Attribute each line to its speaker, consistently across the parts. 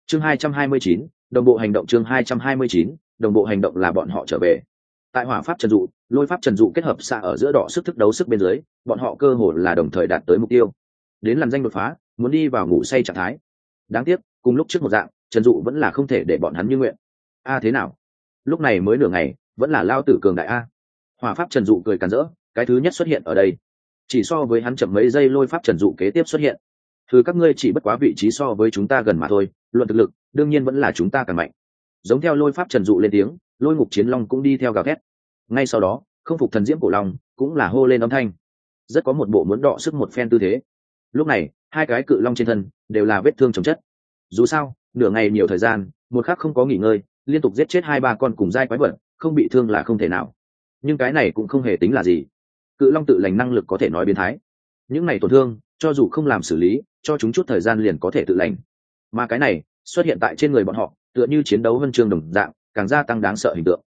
Speaker 1: chương 229, đồng bộ hành động. chương 229, đồng bộ hành động là bọn họ trở về. Tại hỏa pháp trần dụ, lôi pháp trần dụ kết hợp xạ ở giữa đỏ sức thức đấu sức bên dưới, bọn họ cơ hồ là đồng thời đạt tới mục tiêu, đến làn danh đột phá, muốn đi vào ngủ say trạng thái. Đáng tiếc, cùng lúc trước một dạng, trần dụ vẫn là không thể để bọn hắn như nguyện. Thế nào? Lúc này mới nửa ngày, vẫn là lao tử cường đại a. Hỏa pháp trần dụ cười càn rỡ, cái thứ nhất xuất hiện ở đây. Chỉ so với hắn chậm mấy giây, lôi pháp trần dụ kế tiếp xuất hiện. Các ngươi chỉ bất quá vị trí so với chúng ta gần mà thôi, luận thực lực đương nhiên vẫn là chúng ta càng mạnh. Giống theo lôi pháp trần dụ lên tiếng, lôi ngục chiến long cũng đi theo gào thét. Ngay sau đó, không phục thần diễm cổ long cũng là hô lên âm thanh, rất có một bộ muốn đọ sức một phen tư thế. Lúc này hai cái cự long trên thân đều là vết thương chồng chất. Dù sao nửa ngày nhiều thời gian, một khắc không có nghỉ ngơi, liên tục giết chết 2-3 con cùng giai quái vật, không bị thương là không thể nào. Nhưng cái này cũng không hề tính là gì. Cự long tự lành năng lực có thể nói biến thái. Những này tổn thương cho dù không làm xử lý, cho chúng chút thời gian liền có thể tự lành. Mà cái này xuất hiện tại trên người bọn họ, tựa như chiến đấu huân chương đồng dạng, càng gia tăng đáng sợ hình tượng.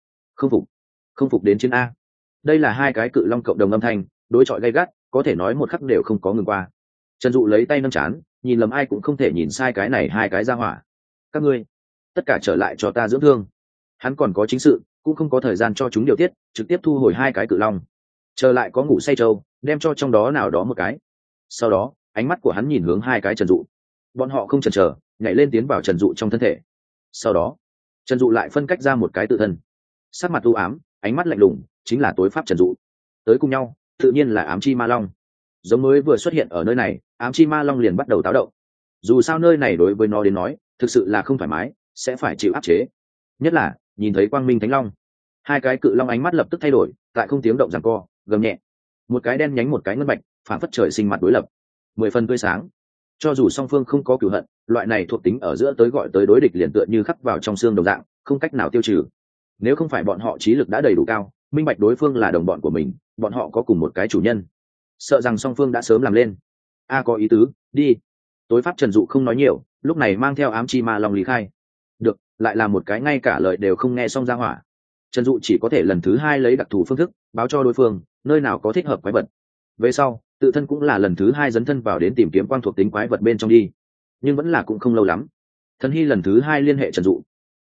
Speaker 1: Không phục đến chiến a. Đây là hai cái cự long cộng đồng âm thanh, đối chọi gay gắt, có thể nói một khắc đều không có ngừng qua. Trần Dụ lấy tay nâng chán, nhìn lầm ai cũng không thể nhìn sai cái này hai cái ra hỏa. Các ngươi tất cả trở lại cho ta dưỡng thương. Hắn còn có chính sự, cũng không có thời gian cho chúng điều tiết, trực tiếp thu hồi hai cái cự long. Trở lại có ngủ say trâu, đem cho trong đó nào đó một cái. Sau đó ánh mắt của hắn nhìn hướng hai cái Trần Dụ. Bọn họ không chần chờ, nhảy lên tiến vào Trần Dụ trong thân thể. Sau đó Trần Dụ lại phân cách ra một cái tự thân, sắc mặt u ám, ánh mắt lạnh lùng, chính là tối pháp Trần Dụ. Tới cùng nhau tự nhiên là ám chi ma long. Giống mới vừa xuất hiện ở nơi này, ám chi ma long liền bắt đầu táo động. Dù sao nơi này đối với nó đến nói thực sự là không thoải mái, sẽ phải chịu áp chế. Nhất là nhìn thấy quang minh thánh long, hai cái cự long ánh mắt lập tức thay đổi, tại không tiếng động giằng co, gầm nhẹ. Một cái đen nhánh, một cái ngân bạch, phản phất trời sinh mặt đối lập, 10 phần tươi sáng. Cho dù song phương không có cửu hận, loại này thuộc tính ở giữa tới gọi tới đối địch liền tựa như khắc vào trong xương đồng dạng, không cách nào tiêu trừ. Nếu không phải bọn họ trí lực đã đầy đủ cao, minh bạch đối phương là đồng bọn của mình, bọn họ có cùng một cái chủ nhân, sợ rằng song phương đã sớm làm lên. Có ý tứ, đi. Tối pháp Trần Dụ không nói nhiều, lúc này mang theo ám chi ma long lý khai. Được, lại là một cái ngay cả lời đều không nghe xong ra hỏa. Trần Dụ chỉ có thể lần thứ hai lấy đặc thù phương thức báo cho đối phương nơi nào có thích hợp quái vật. Về sau tự thân cũng là lần thứ hai dấn thân vào đến tìm kiếm quang thuộc tính quái vật bên trong đi, nhưng vẫn là cũng không lâu lắm. Thần Hy lần thứ hai liên hệ Trần Dụ.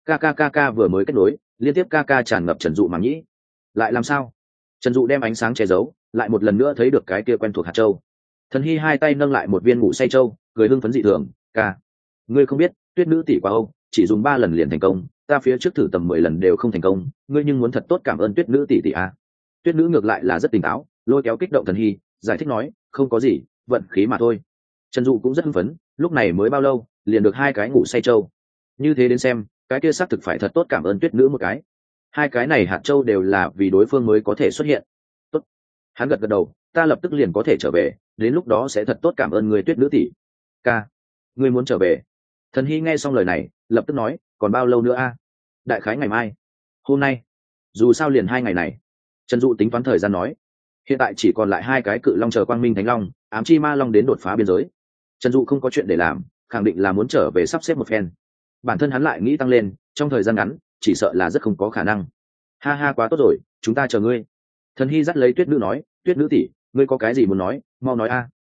Speaker 1: KKKK vừa mới kết nối, liên tiếp KK tràn ngập Trần Dụ màng nhĩ. Lại làm sao? Trần Dụ đem ánh sáng che giấu, lại một lần nữa thấy được cái kia quen thuộc hạt châu. Thần Hy hai tay nâng lại một viên ngủ say châu, cười hưng phấn dị thường. Ngươi không biết, tuyết nữ tỷ qua Âu chỉ dùng 3 lần liền thành công, ta phía trước thử tầm 10 lần đều không thành công, ngươi nhưng muốn thật tốt cảm ơn tuyết nữ tỷ tỷ a. Tuyết nữ ngược lại là rất tỉnh táo, lôi kéo kích động Thần Hy, giải thích nói, không có gì, vận khí mà thôi. Trần Dụ cũng rất hưng phấn, lúc này mới bao lâu liền được 2 cái ngủ say châu. Như thế đến xem, cái kia xác thực phải thật tốt cảm ơn tuyết nữ một cái. 2 cái này hạt châu đều là vì đối phương mới có thể xuất hiện. Tốt. Hắn gật gật đầu, ta lập tức liền có thể trở về, đến lúc đó sẽ thật tốt cảm ơn người tuyết nữ tỷ. Ngươi muốn trở về? Thần Hy nghe xong lời này, lập tức nói, còn bao lâu nữa a? Đại khái ngày mai. Hôm nay. Dù sao liền 2 ngày này. Trần Dụ tính toán thời gian nói, hiện tại chỉ còn lại 2 cái cự long chờ quang minh thánh long, ám chi ma long đến đột phá biên giới. Trần Dụ không có chuyện để làm, khẳng định là muốn trở về sắp xếp một phen. Bản thân hắn lại nghĩ tăng lên, trong thời gian ngắn chỉ sợ là rất không có khả năng. Ha, quá tốt rồi, chúng ta chờ ngươi. Thần Hy dắt lấy tuyết nữ nói, tuyết nữ tỷ, ngươi có cái gì muốn nói, mau nói a.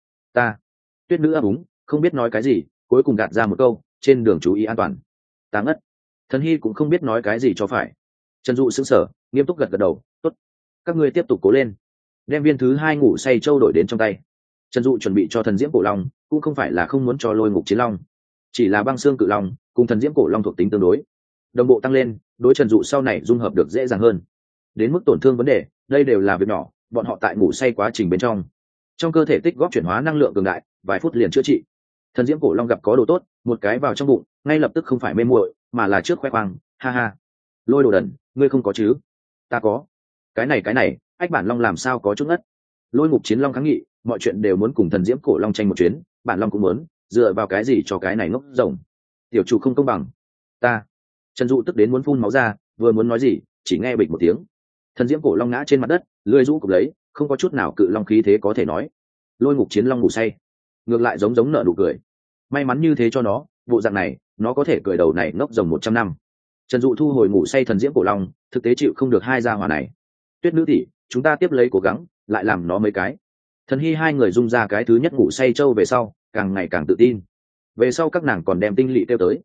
Speaker 1: Tuyết nữ ấp úng, không biết nói cái gì, cuối cùng gạt ra một câu, trên đường chú ý an toàn. Ta ngất. Thần Hy cũng không biết nói cái gì cho phải. Trần Dụ sững sờ, nghiêm túc gật gật đầu, tốt. Các ngươi tiếp tục cố lên. Đem viên thứ 2 ngủ say châu đổi đến trong tay. Trần Dụ chuẩn bị cho thần diễm cổ long, cũng không phải là không muốn cho lôi ngục chiến long, chỉ là băng xương cự long cùng thần diễm cổ long thuộc tính tương đối, đồng bộ tăng lên, đối Trần Dụ sau này dung hợp được dễ dàng hơn. Đến mức tổn thương vấn đề, đây đều là việc nhỏ, bọn họ tại ngủ say quá trình bên trong cơ thể tích góp chuyển hóa năng lượng cường đại, vài phút liền chữa trị. Thần diễm cổ long gặp có đồ tốt, một cái vào trong bụng, ngay lập tức không phải mê muội, mà là trước khoe khoang, ha. Lôi đồ đần, ngươi không có chứ? Ta có. Cái này, ách bản long làm sao có chút ngất. Lôi ngục chiến long kháng nghị, mọi chuyện đều muốn cùng thần diễm cổ long tranh một chuyến, bản long cũng muốn, dựa vào cái gì cho cái này ngốc rồng? Tiểu chủ không công bằng. Ta. Trần Dụ tức đến muốn phun máu ra, vừa muốn nói gì, chỉ nghe bịch một tiếng. Thần diễm cổ long ngã trên mặt đất, lưỡi rũ cụp lấy, không có chút nào cự long khí thế có thể nói. Lôi ngục chiến long ngủ say, ngược lại giống nở nụ cười. May mắn như thế cho nó, bộ dạng này nó có thể cười đầu này ngốc rồng 100 năm. Trần Dụ thu hồi ngủ say thần diễm cổ long, thực tế chịu không được 2 gia hỏa này. Tuyết nữ tỷ, chúng ta tiếp lấy cố gắng, lại làm nó mấy cái. Thần Hy hai người dung ra cái thứ nhất ngủ say châu về sau, càng ngày càng tự tin. Về sau các nàng còn đem tinh lỵ tiêu tới.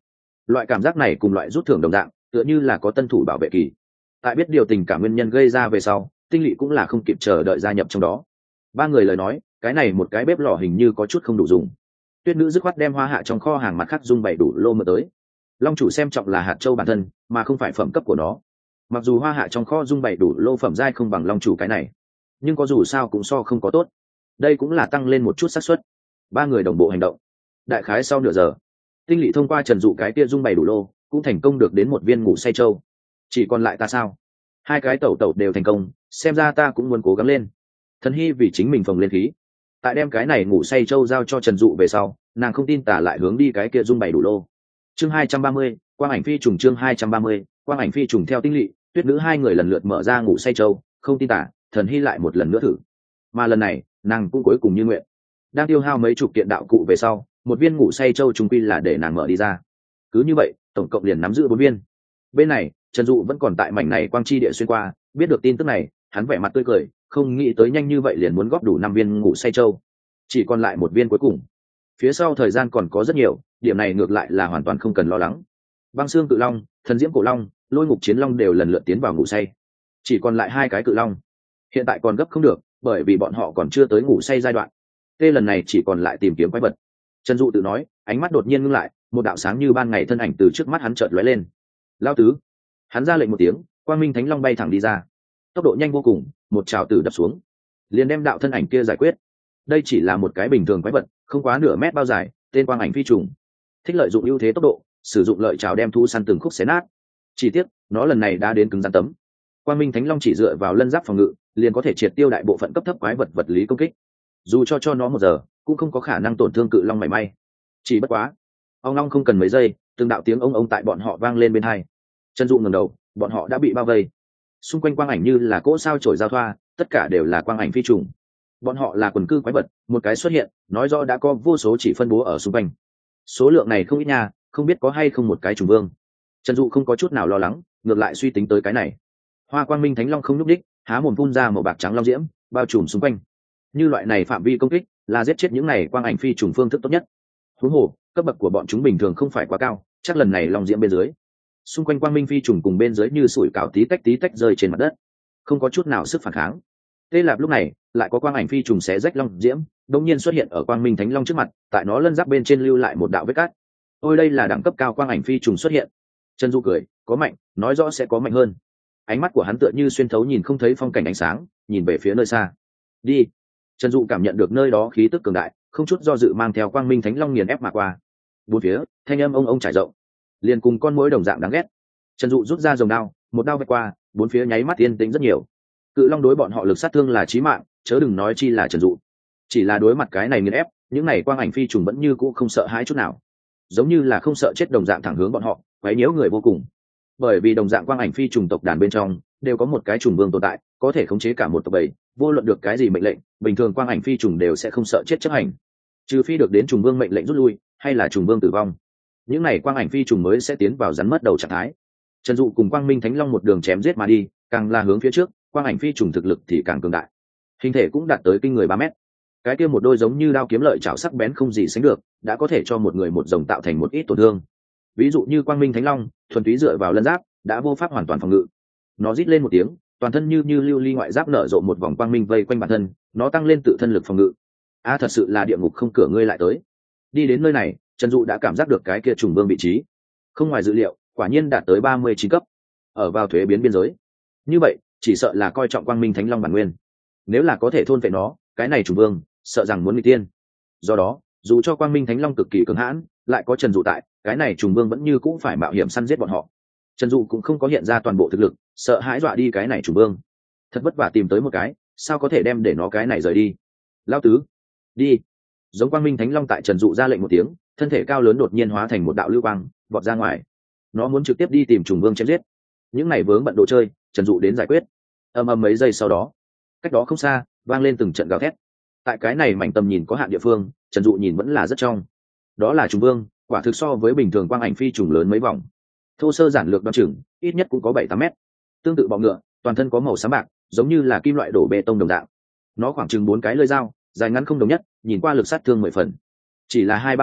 Speaker 1: Loại cảm giác này cùng loại rút thưởng đồng dạng, tựa như là có tân thủ bảo vệ kỳ. Tại biết điều tình cảm nguyên nhân gây ra về sau, Tinh Lỵ cũng là không kịp chờ đợi gia nhập trong đó. Ba người lời nói, cái này một cái bếp lò hình như có chút không đủ dùng. Tuyết nữ dứt khoát đem Hoa Hạ trong kho hàng mặt khác dung bày đủ lô mượn tới. Long chủ xem trọng là hạt châu bản thân, mà không phải phẩm cấp của nó. Mặc dù Hoa Hạ trong kho dung bày đủ lô phẩm giai không bằng Long chủ cái này, nhưng có dù sao cũng so không có tốt. Đây cũng là tăng lên một chút xác suất. Ba người đồng bộ hành động. Đại khái sau nửa giờ, Tinh Lỵ thông qua Trần Dụ cái kia dung bày đủ lô, cũng thành công được đến một viên ngủ say châu. Chỉ còn lại ta sao? Hai cái tẩu tẩu đều thành công, xem ra ta cũng muốn cố gắng lên. Thần Hy vì chính mình phồng lên khí. Tại đem cái này ngủ say châu giao cho Trần Dụ về sau, nàng không tin tả lại hướng đi cái kia dung bày đủ lô. Chương 230, quang ảnh phi trùng. Chương 230, quang ảnh phi trùng. Theo Tinh Lỵ, Tuyết nữ hai người lần lượt mở ra ngủ say châu, không tin tả, Thần Hy lại một lần nữa thử. Mà lần này, nàng cũng cuối cùng như nguyện. Đang tiêu hao mấy chục kiện đạo cụ về sau, một viên ngủ say châu trung quy là để nàng mở đi ra. Cứ như vậy, tổng cộng liền nắm giữ 4 viên. Bên này, Trần Dụ vẫn còn tại mảnh này quang chi địa xuyên qua, biết được tin tức này, hắn vẻ mặt tươi cười, không nghĩ tới nhanh như vậy liền muốn góp đủ 5 viên ngủ say châu. Chỉ còn lại một viên cuối cùng. Phía sau thời gian còn có rất nhiều, điểm này ngược lại là hoàn toàn không cần lo lắng. Băng xương cự long, thần diễm cổ long, lôi ngục chiến long đều lần lượt tiến vào ngủ say. Chỉ còn lại 2 cái cự long. Hiện tại còn gấp không được, bởi vì bọn họ còn chưa tới ngủ say giai đoạn. Tê lần này chỉ còn lại tìm kiếm quái vật. Trần Dụ tự nói, ánh mắt đột nhiên ngưng lại, một đạo sáng như ban ngày thân ảnh từ trước mắt hắn chợt lóe lên. Lao tứ. Hắn ra lệnh một tiếng, quang minh thánh long bay thẳng đi ra. Tốc độ nhanh vô cùng, một trào tử đập xuống, liền đem đạo thân ảnh kia giải quyết. Đây chỉ là một cái bình thường quái vật, không quá nửa mét bao dài, tên quang ảnh phi trùng. Thích lợi dụng ưu thế tốc độ, sử dụng lợi trào đem thu săn từng khúc xé nát. Chỉ tiếc, nó lần này đã đến cứng rắn tấm. Quang minh thánh long chỉ dựa vào lân giáp phòng ngự, liền có thể triệt tiêu đại bộ phận cấp thấp quái vật vật lý công kích. Dù cho nó 1 giờ, cũng không có khả năng tổn thương cự long mảy may. Chỉ bất quá, ông long không cần mấy giây, từng đạo tiếng ông tại bọn họ vang lên bên tai. Trần Dụ ngẩng đầu, bọn họ đã bị bao vây. Xung quanh quang ảnh như là cỗ sao chổi giao thoa, tất cả đều là quang ảnh phi trùng. Bọn họ là quần cư quái vật, một cái xuất hiện, nói rõ đã có vô số chỉ phân bố ở xung quanh. Số lượng này không ít nha, không biết có hay không một cái trùng vương. Trần Dụ không có chút nào lo lắng, ngược lại suy tính tới cái này. Hoa quang minh thánh long không nhúc đích, há mồm phun ra màu bạc trắng long diễm, bao trùm xung quanh. Như loại này phạm vi công kích, là giết chết những này quang ảnh phi trùng phương thức tốt nhất. Huống hồ, cấp bậc của bọn chúng bình thường không phải quá cao, chắc lần này long diễm bên dưới. Xung quanh quang minh phi trùng cùng bên dưới như sủi cảo tí tách rơi trên mặt đất, không có chút nào sức phản kháng. Tê Lạp lúc này lại có quang ảnh phi trùng xé rách long diễm, đột nhiên xuất hiện ở quang minh thánh long trước mặt, tại nó lân giáp bên trên lưu lại một đạo vết cắt. Ôi đây là đẳng cấp cao quang ảnh phi trùng xuất hiện. Trần Du cười, có mạnh, nói rõ sẽ có mạnh hơn. Ánh mắt của hắn tựa như xuyên thấu nhìn không thấy phong cảnh ánh sáng, nhìn về phía nơi xa. Đi. Trần Dụ cảm nhận được nơi đó khí tức cường đại, không chút do dự mang theo quang minh thánh long nghiền ép mà qua. Bốn phía, thanh âm ông trải rộng, liền cùng con muỗi đồng dạng đáng ghét. Trần Dụ rút ra rồng đao, một đao vạch qua, bốn phía nháy mắt yên tĩnh rất nhiều. Cự long đối bọn họ lực sát thương là chí mạng, chớ đừng nói chi là Trần Dụ. Chỉ là đối mặt cái này nghiền ép, những này quang ảnh phi trùng vẫn như cũ không sợ hãi chút nào, giống như là không sợ chết đồng dạng thẳng hướng bọn họ, quấy nhiễu người vô cùng. Bởi vì đồng dạng quang ảnh phi trùng tộc đàn bên trong đều có một cái trùng vương tồn tại, có thể khống chế cả một tộc bầy, vô luận được cái gì mệnh lệnh, bình thường quang ảnh phi trùng đều sẽ không sợ chết chấp hành, trừ phi được đến trùng vương mệnh lệnh rút lui hay là trùng vương tử vong, những này quang ảnh phi trùng mới sẽ tiến vào rắn mất đầu trạng thái. Trần Dụ cùng quang minh thánh long một đường chém giết mà đi, càng là hướng phía trước, quang ảnh phi trùng thực lực thì càng cường đại, hình thể cũng đạt tới kinh người 3 mét. Cái kia một đôi giống như đao kiếm lợi chảo sắc bén không gì sánh được, đã có thể cho một người một rồng tạo thành một ít tổn thương. Ví dụ như quang minh thánh long thuần túy dựa vào lân giáp đã vô pháp hoàn toàn phòng ngự, nó rít lên một tiếng, toàn thân như lưu ly ngoại giáp nở rộ một vòng quang minh vây quanh bản thân, nó tăng lên tự thân lực phòng ngự. Thật sự là địa ngục không cửa ngươi lại tới. Đi đến nơi này, Trần Dụ đã cảm giác được cái kia trùng vương vị trí, không ngoài dự liệu, quả nhiên đạt tới 39 cấp, ở vào thuế biến biên giới. Như vậy, chỉ sợ là coi trọng quang minh thánh long bản nguyên, nếu là có thể thôn phệ nó, cái này trùng vương sợ rằng muốn bị tiên. Do đó, dù cho quang minh thánh long cực kỳ cường hãn, lại có Trần Dụ tại, cái này trùng vương vẫn như cũng phải mạo hiểm săn giết bọn họ. Trần Dụ cũng không có hiện ra toàn bộ thực lực, sợ hãi dọa đi cái này trùng vương, thật vất vả tìm tới một cái, sao có thể đem để nó cái này rời đi. Lão tứ, đi. Giống quang minh thánh long tại Trần Dụ ra lệnh một tiếng, thân thể cao lớn đột nhiên hóa thành một đạo lưu quang, vọt ra ngoài. Nó muốn trực tiếp đi tìm trùng vương chém giết. Những này vướng bận đồ chơi, Trần Dụ đến giải quyết. Mấy giây sau đó, cách đó không xa vang lên từng trận gào thét. Tại cái này mảnh tầm nhìn có hạn địa phương, Trần Dụ nhìn vẫn là rất trong. Đó là trùng vương, quả thực so với bình thường quang ảnh phi trùng lớn mấy vòng. Thô sơ giản lược đoán chừng, ít nhất cũng có 7-8 mét. Tương tự bọ ngựa, toàn thân có màu xám bạc, giống như là kim loại đổ bê tông đồng dạng. Nó khoảng chừng 4 cái lưỡi dao, dài ngắn không đồng nhất, nhìn qua lực sát thương 10 phần. Chỉ là 2-3 đao,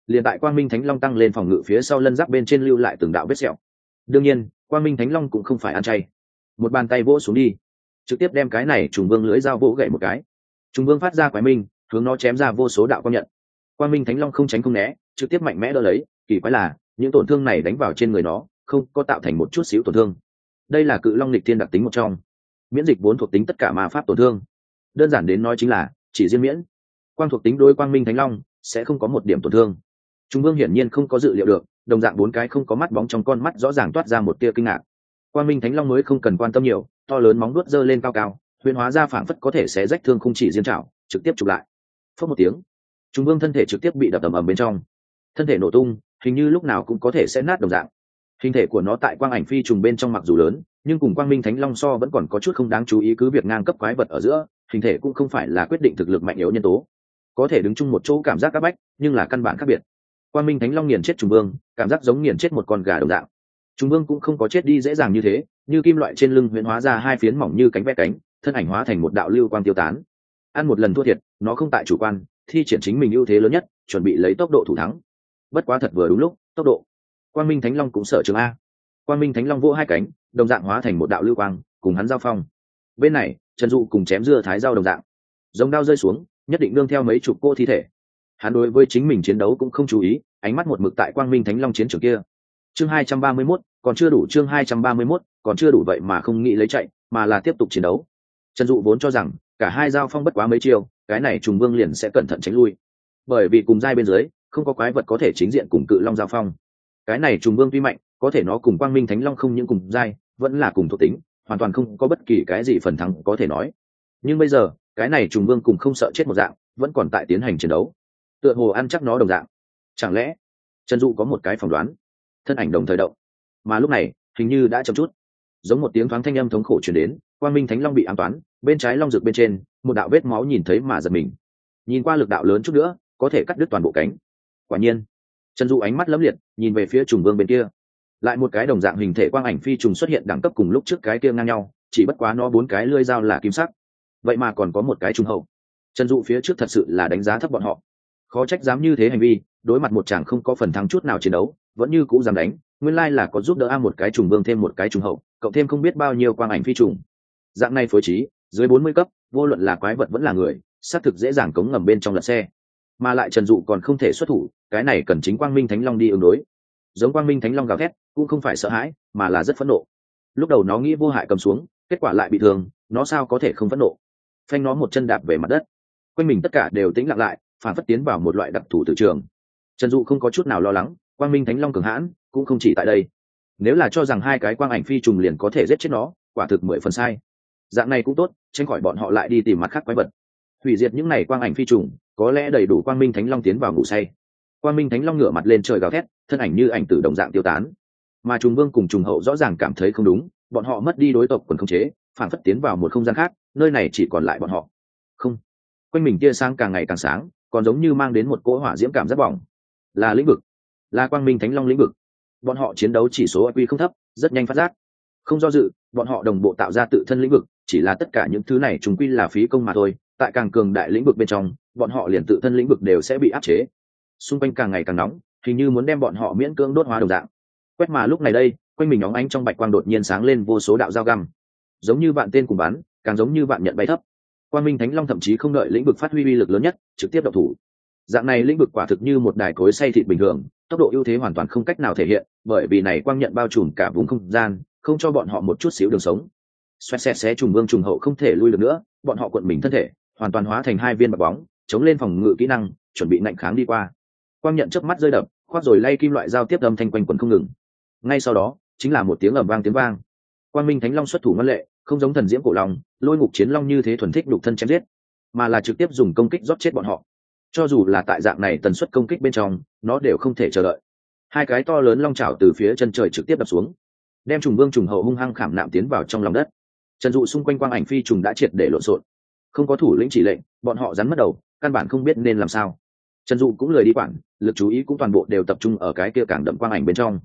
Speaker 1: liền tại quang minh thánh long tăng lên phòng ngự phía sau lân giáp bên trên lưu lại từng đạo vết sẹo. Đương nhiên quang minh thánh long cũng không phải ăn chay, một bàn tay vỗ xuống đi trực tiếp đem cái này trùng vương lưới dao vỗ gậy một cái. Trùng vương phát ra quái minh hướng nó chém ra vô số đạo quang nhận. Quang minh thánh long không tránh không né, trực tiếp mạnh mẽ đỡ lấy. Kỳ quái là những tổn thương này đánh vào trên người nó không có tạo thành một chút xíu tổn thương. Đây là cự long lịch thiên đặc tính một trong, miễn dịch 4 thuộc tính tất cả ma pháp tổn thương. Đơn giản đến nói chính là chỉ riêng miễn quang thuộc tính đối quang minh thánh long sẽ không có một điểm tổn thương. Trung vương hiển nhiên không có dự liệu được, đồng dạng 4 cái không có mắt bóng trong con mắt rõ ràng toát ra một tia kinh ngạc. Quang minh thánh long mới không cần quan tâm nhiều, to lớn móng vuốt giơ lên cao cao, huyền hóa ra phảng phất có thể xé rách thương khung chỉ diên trảo, trực tiếp chụp lại. Phất một tiếng, Trung vương thân thể trực tiếp bị đập ầm ầm bên trong, thân thể nổ tung, hình như lúc nào cũng có thể sẽ nát đồng dạng. Hình thể của nó tại quang ảnh phi trùng bên trong mặc dù lớn, nhưng cùng quang minh thánh long so vẫn còn có chút không đáng chú ý, cứ việc ngang cấp quái vật ở giữa, hình thể cũng không phải là quyết định thực lực mạnh yếu nhân tố. Có thể đứng chung một chỗ cảm giác các bách, nhưng là căn bản khác biệt. Quang minh thánh long nghiền chết trùng vương, cảm giác giống nghiền chết một con gà đồng dạng. Trùng vương cũng không có chết đi dễ dàng như thế, như kim loại trên lưng huyễn hóa ra 2 phiến mỏng như cánh ve cánh, thân ảnh hóa thành một đạo lưu quang tiêu tán. Ăn một lần thua thiệt, nó không tại chủ quan, thi triển chính mình ưu thế lớn nhất, chuẩn bị lấy tốc độ thủ thắng. Bất quá thật vừa đúng lúc, tốc độ. Quang minh thánh long cũng sợ trường a. Quang minh thánh long vỗ 2 cánh, đồng dạng hóa thành một đạo lưu quang, cùng hắn giao phong. Bên này, Trần Dụ cùng chém dưa thái dao đồng dạng, giống đao rơi xuống, nhất định đương theo mấy chục cô thi thể. Hắn đối với chính mình chiến đấu cũng không chú ý, ánh mắt một mực tại quang minh thánh long chiến trường kia. Chương 231, còn chưa đủ. Chương 231, còn chưa đủ, vậy mà không nghĩ lấy chạy, mà là tiếp tục chiến đấu. Trần Dụ vốn cho rằng cả hai giao phong bất quá mấy chiêu, cái này trùng vương liền sẽ cẩn thận tránh lui, bởi vì cùng giai bên dưới không có quái vật có thể chính diện cùng cự long giao phong. Cái này trùng vương tuy mạnh, có thể nó cùng quang minh thánh long không những cùng giai, vẫn là cùng thuộc tính, hoàn toàn không có bất kỳ cái gì phần thắng có thể nói. Nhưng bây giờ cái này trùng vương cùng không sợ chết một dạng, vẫn còn tại tiến hành chiến đấu, tựa hồ ăn chắc nó đồng dạng. Chẳng lẽ Trần Dụ có một cái phỏng đoán, thân ảnh đồng thời động, mà lúc này hình như đã chậm chút, giống một tiếng thoáng thanh âm thống khổ truyền đến. Quang minh thánh long bị ám toán, bên trái long rực bên trên một đạo vết máu nhìn thấy mà giật mình, nhìn qua lực đạo lớn chút nữa có thể cắt đứt toàn bộ cánh. Quả nhiên, Trần Dụ ánh mắt lấm liệt nhìn về phía trùng vương bên kia, lại một cái đồng dạng hình thể quang ảnh phi trùng xuất hiện, đẳng cấp cùng lúc trước cái kia ngang nhau, chỉ bất quá nó 4 cái lưỡi dao là kim sắc, vậy mà còn có một cái trùng hậu. Trần Dụ phía trước thật sự là đánh giá thấp bọn họ, khó trách dám như thế hành vi, đối mặt một chàng không có phần thắng chút nào chiến đấu vẫn như cũ dám đánh. Nguyên lai là có giúp đỡ một cái trùng vương thêm một cái trùng hậu, cộng thêm không biết bao nhiêu quang ảnh phi trùng. Dạng này phối trí dưới 40 cấp, vô luận là quái vật vẫn là người, xác thực dễ dàng cống ngầm bên trong lật xe. Mà lại Trần Dụ còn không thể xuất thủ, cái này cần chính quang minh thánh long đi ứng đối. Giống quang minh thánh long gào thét cũng không phải sợ hãi, mà là rất phẫn nộ. Lúc đầu nó nghĩ vô hại cầm xuống, kết quả lại bị thương, nó sao có thể không phẫn nộ. Phanh nó một chân đạp về mặt đất, quanh mình tất cả đều tĩnh lặng lại, phản phất tiến vào một loại đặc thù từ trường. Trần Dụ không có chút nào lo lắng, quang minh thánh long cường hãn cũng không chỉ tại đây. Nếu là cho rằng 2 cái quang ảnh phi trùng liền có thể giết chết nó, quả thực 10 phần sai. Dạng này cũng tốt, tránh khỏi bọn họ lại đi tìm mặt khác quái vật, hủy diệt những này quang ảnh phi trùng, có lẽ đầy đủ quang minh thánh long tiến vào ngủ say. Quang minh thánh long ngửa mặt lên trời gào thét, thân ảnh như ảnh tử đồng dạng tiêu tán. Mà trùng vương cùng trùng hậu rõ ràng cảm thấy không đúng, bọn họ mất đi đối tộc quần khống chế, phản phất tiến vào một không gian khác, nơi này chỉ còn lại bọn họ. Không, quanh mình tia sáng càng ngày càng sáng, còn giống như mang đến một cỗ hỏa diễm cảm rất bỏng. Là lĩnh vực, là quang minh thánh long lĩnh vực. Bọn họ chiến đấu chỉ số IQ không thấp, rất nhanh phát giác. Không do dự, bọn họ đồng bộ tạo ra tự thân lĩnh vực, chỉ là tất cả những thứ này chúng quy là phí công mà thôi. Tại càng cường đại lĩnh vực bên trong, bọn họ liền tự thân lĩnh vực đều sẽ bị áp chế. Xung quanh càng ngày càng nóng, hình như muốn đem bọn họ miễn cưỡng đốt hóa đồng dạng. Quét mà lúc này đây, quanh mình óng ánh trong bạch quang đột nhiên sáng lên vô số đạo dao găm, giống như vạn tên cùng bắn, càng giống như vạn nhận bay thấp. Quang minh thánh long thậm chí không đợi lĩnh vực phát huy uy lực lớn nhất, trực tiếp động thủ. Dạng này lĩnh vực quả thực như một đài cối xay thịt bình thường, tốc độ ưu thế hoàn toàn không cách nào thể hiện, bởi vì này quang nhận bao trùm cả vùng không gian, không cho bọn họ một chút xíu đường sống. Xoẹt xẹt xé trùng vương trùng hậu không thể lui được nữa, bọn họ cuộn mình thân thể, hoàn toàn hóa thành 2 viên bạc bóng, chống lên phòng ngự kỹ năng, chuẩn bị ngạnh kháng đi qua. Quang nhận chớp mắt rơi đập, khoác rồi lay kim loại giao tiếp âm thanh quanh quẩn không ngừng. Ngay sau đó, chính là một tiếng ầm vang tiếng vang. Quang minh thánh long xuất thủ ngân lệ, không giống thần diễm cổ long, lôi ngục chiến long như thế thuần thích đục thân chém giết, mà là trực tiếp dùng công kích rót chết bọn họ. Cho dù là tại dạng này tần suất công kích bên trong, nó đều không thể chờ đợi. 2 cái to lớn long chảo từ phía chân trời trực tiếp đập xuống, đem trùng vương trùng hậu hung hăng khảm nạm tiến vào trong lòng đất. Trần Dụ xung quanh quang ảnh phi trùng đã triệt để lộn xộn, không có thủ lĩnh chỉ lệnh, bọn họ rắn mất đầu, căn bản không biết nên làm sao. Trần Dụ cũng lười đi quản, lực chú ý cũng toàn bộ đều tập trung ở cái kia càng đậm quang ảnh bên trong.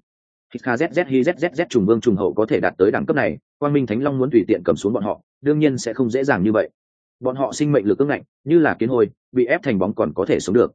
Speaker 1: KZZ trùng vương trùng hậu có thể đạt tới đẳng cấp này, quang minh thánh long muốn tùy tiện cầm xuống bọn họ, đương nhiên sẽ không dễ dàng như vậy. Bọn họ sinh mệnh lực ương ngạnh, như là kiến hôi, bị ép thành bóng còn có thể sống được.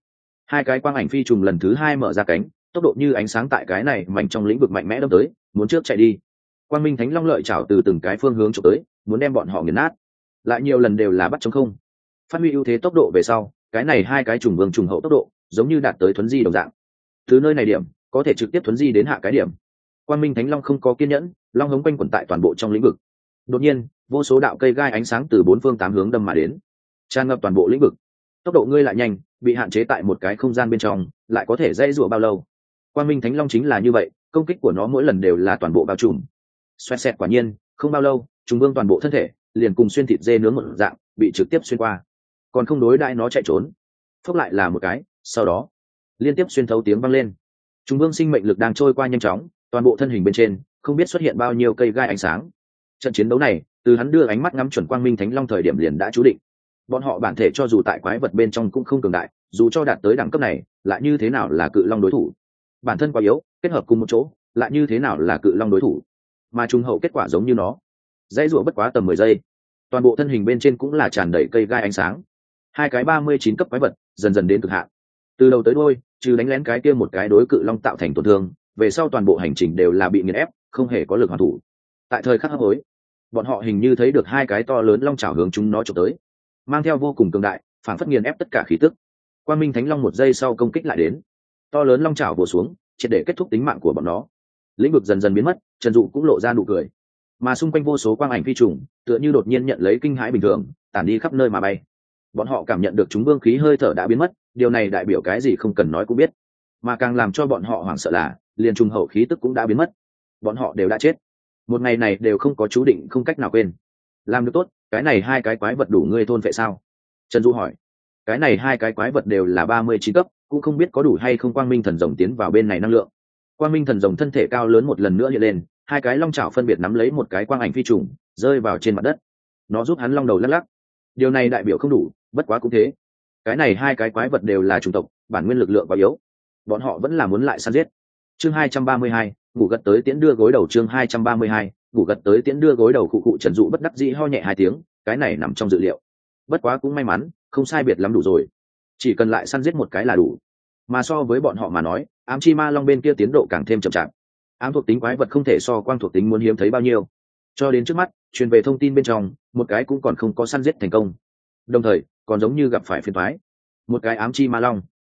Speaker 1: Hai cái quang ảnh phi trùng lần thứ hai mở ra cánh, tốc độ như ánh sáng tại cái này mạnh trong lĩnh vực mạnh mẽ đâm tới, muốn trước chạy đi. Quang minh thánh long lợi chảo từ từng cái phương hướng chụp tới, muốn đem bọn họ nghiền nát. Lại nhiều lần đều là bắt chống không. Phát huy ưu thế tốc độ về sau, cái này hai cái trùng vương trùng hậu tốc độ giống như đạt tới thuấn di đồng dạng. Từ nơi này điểm có thể trực tiếp thuấn di đến hạ cái điểm. Quang minh thánh long không có kiên nhẫn, long hống quanh quẩn tại toàn bộ trong lĩnh vực. Đột nhiên, vô số đạo cây gai ánh sáng từ bốn phương tám hướng đâm mà đến, tràn ngập toàn bộ lĩnh vực. Tốc độ ngươi lại nhanh, bị hạn chế tại một cái không gian bên trong, lại có thể dây dụa bao lâu? Quang minh thánh long chính là như vậy, công kích của nó mỗi lần đều là toàn bộ bao trùm. Xoẹt xẹt, quả nhiên không bao lâu, trùng vương toàn bộ thân thể liền cùng xuyên thịt dê nướng một dạng bị trực tiếp xuyên qua, còn không đối đãi nó chạy trốn. Phốc lại là một cái, sau đó liên tiếp xuyên thấu tiếng vang lên. Trùng vương sinh mệnh lực đang trôi qua nhanh chóng, toàn bộ thân hình bên trên không biết xuất hiện bao nhiêu cây gai ánh sáng. Trận chiến đấu này, từ hắn đưa ánh mắt ngắm chuẩn quang minh thánh long thời điểm liền đã chú định. Bọn họ bản thể cho dù tại quái vật bên trong cũng không cường đại, dù cho đạt tới đẳng cấp này, lại như thế nào là cự long đối thủ? Bản thân quá yếu, kết hợp cùng một chỗ, lại như thế nào là cự long đối thủ? Mà trùng hậu kết quả giống như nó, dãy rủa bất quá tầm 10 giây, toàn bộ thân hình bên trên cũng là tràn đầy cây gai ánh sáng. Hai cái 39 cấp quái vật dần dần đến cực hạn. Từ đầu tới đuôi, trừ đánh lén cái kia một cái đối cự long tạo thành tổn thương, về sau toàn bộ hành trình đều là bị nghiền ép, không hề có lực hoàn thủ. Tại thời khắc hấp hối, bọn họ hình như thấy được hai cái to lớn long chảo hướng chúng nó chụp tới, mang theo vô cùng cường đại, phản phất nghiền ép tất cả khí tức. Quang minh thánh long một giây sau công kích lại đến, to lớn long chảo vồ xuống, triệt để kết thúc tính mạng của bọn nó. Lĩnh vực dần dần biến mất, Trần Dụ cũng lộ ra nụ cười, mà xung quanh vô số quang ảnh phi trùng tựa như đột nhiên nhận lấy kinh hãi bình thường, tản đi khắp nơi mà bay. Bọn họ cảm nhận được chúng vương khí hơi thở đã biến mất, điều này đại biểu cái gì không cần nói cũng biết, mà càng làm cho bọn họ hoảng sợ là liền trùng hậu khí tức cũng đã biến mất. Bọn họ đều đã chết, một ngày này đều không có chú định, không cách nào quên. Làm được tốt, cái này hai cái quái vật đủ ngươi thôn vệ sao? Trần Du hỏi. Cái này hai cái quái vật đều là 39 cấp, cũng không biết có đủ hay không. Quang minh thần rồng tiến vào bên này năng lượng. Quang minh thần rồng thân thể cao lớn một lần nữa hiện lên, hai cái long chảo phân biệt nắm lấy một cái quang ảnh phi trùng, rơi vào trên mặt đất. Nó giúp hắn long đầu lắc lắc. Điều này đại biểu không đủ, bất quá cũng thế. Cái này hai cái quái vật đều là chủng tộc, bản nguyên lực lượng quá yếu, bọn họ vẫn là muốn lại săn giết. Chương 232, ngủ gật tới tiễn đưa gối đầu. Chương 232, ngủ gật tới tiễn đưa gối đầu. Cụ cụ Trần Dụ bất đắc dĩ ho nhẹ hai tiếng, cái này nằm trong dự liệu. Bất quá cũng may mắn, không sai biệt lắm đủ rồi, chỉ cần lại săn giết một cái là đủ. Mà so với bọn họ mà nói, ám chi ma long bên kia tiến độ càng thêm chậm chạp. Ám thuộc tính quái vật không thể so quang thuộc tính muốn hiếm thấy bao nhiêu, cho đến trước mắt truyền về thông tin bên trong, một cái cũng còn không có săn giết thành công, đồng thời còn giống như gặp phải phiền toái. Một cái ám chi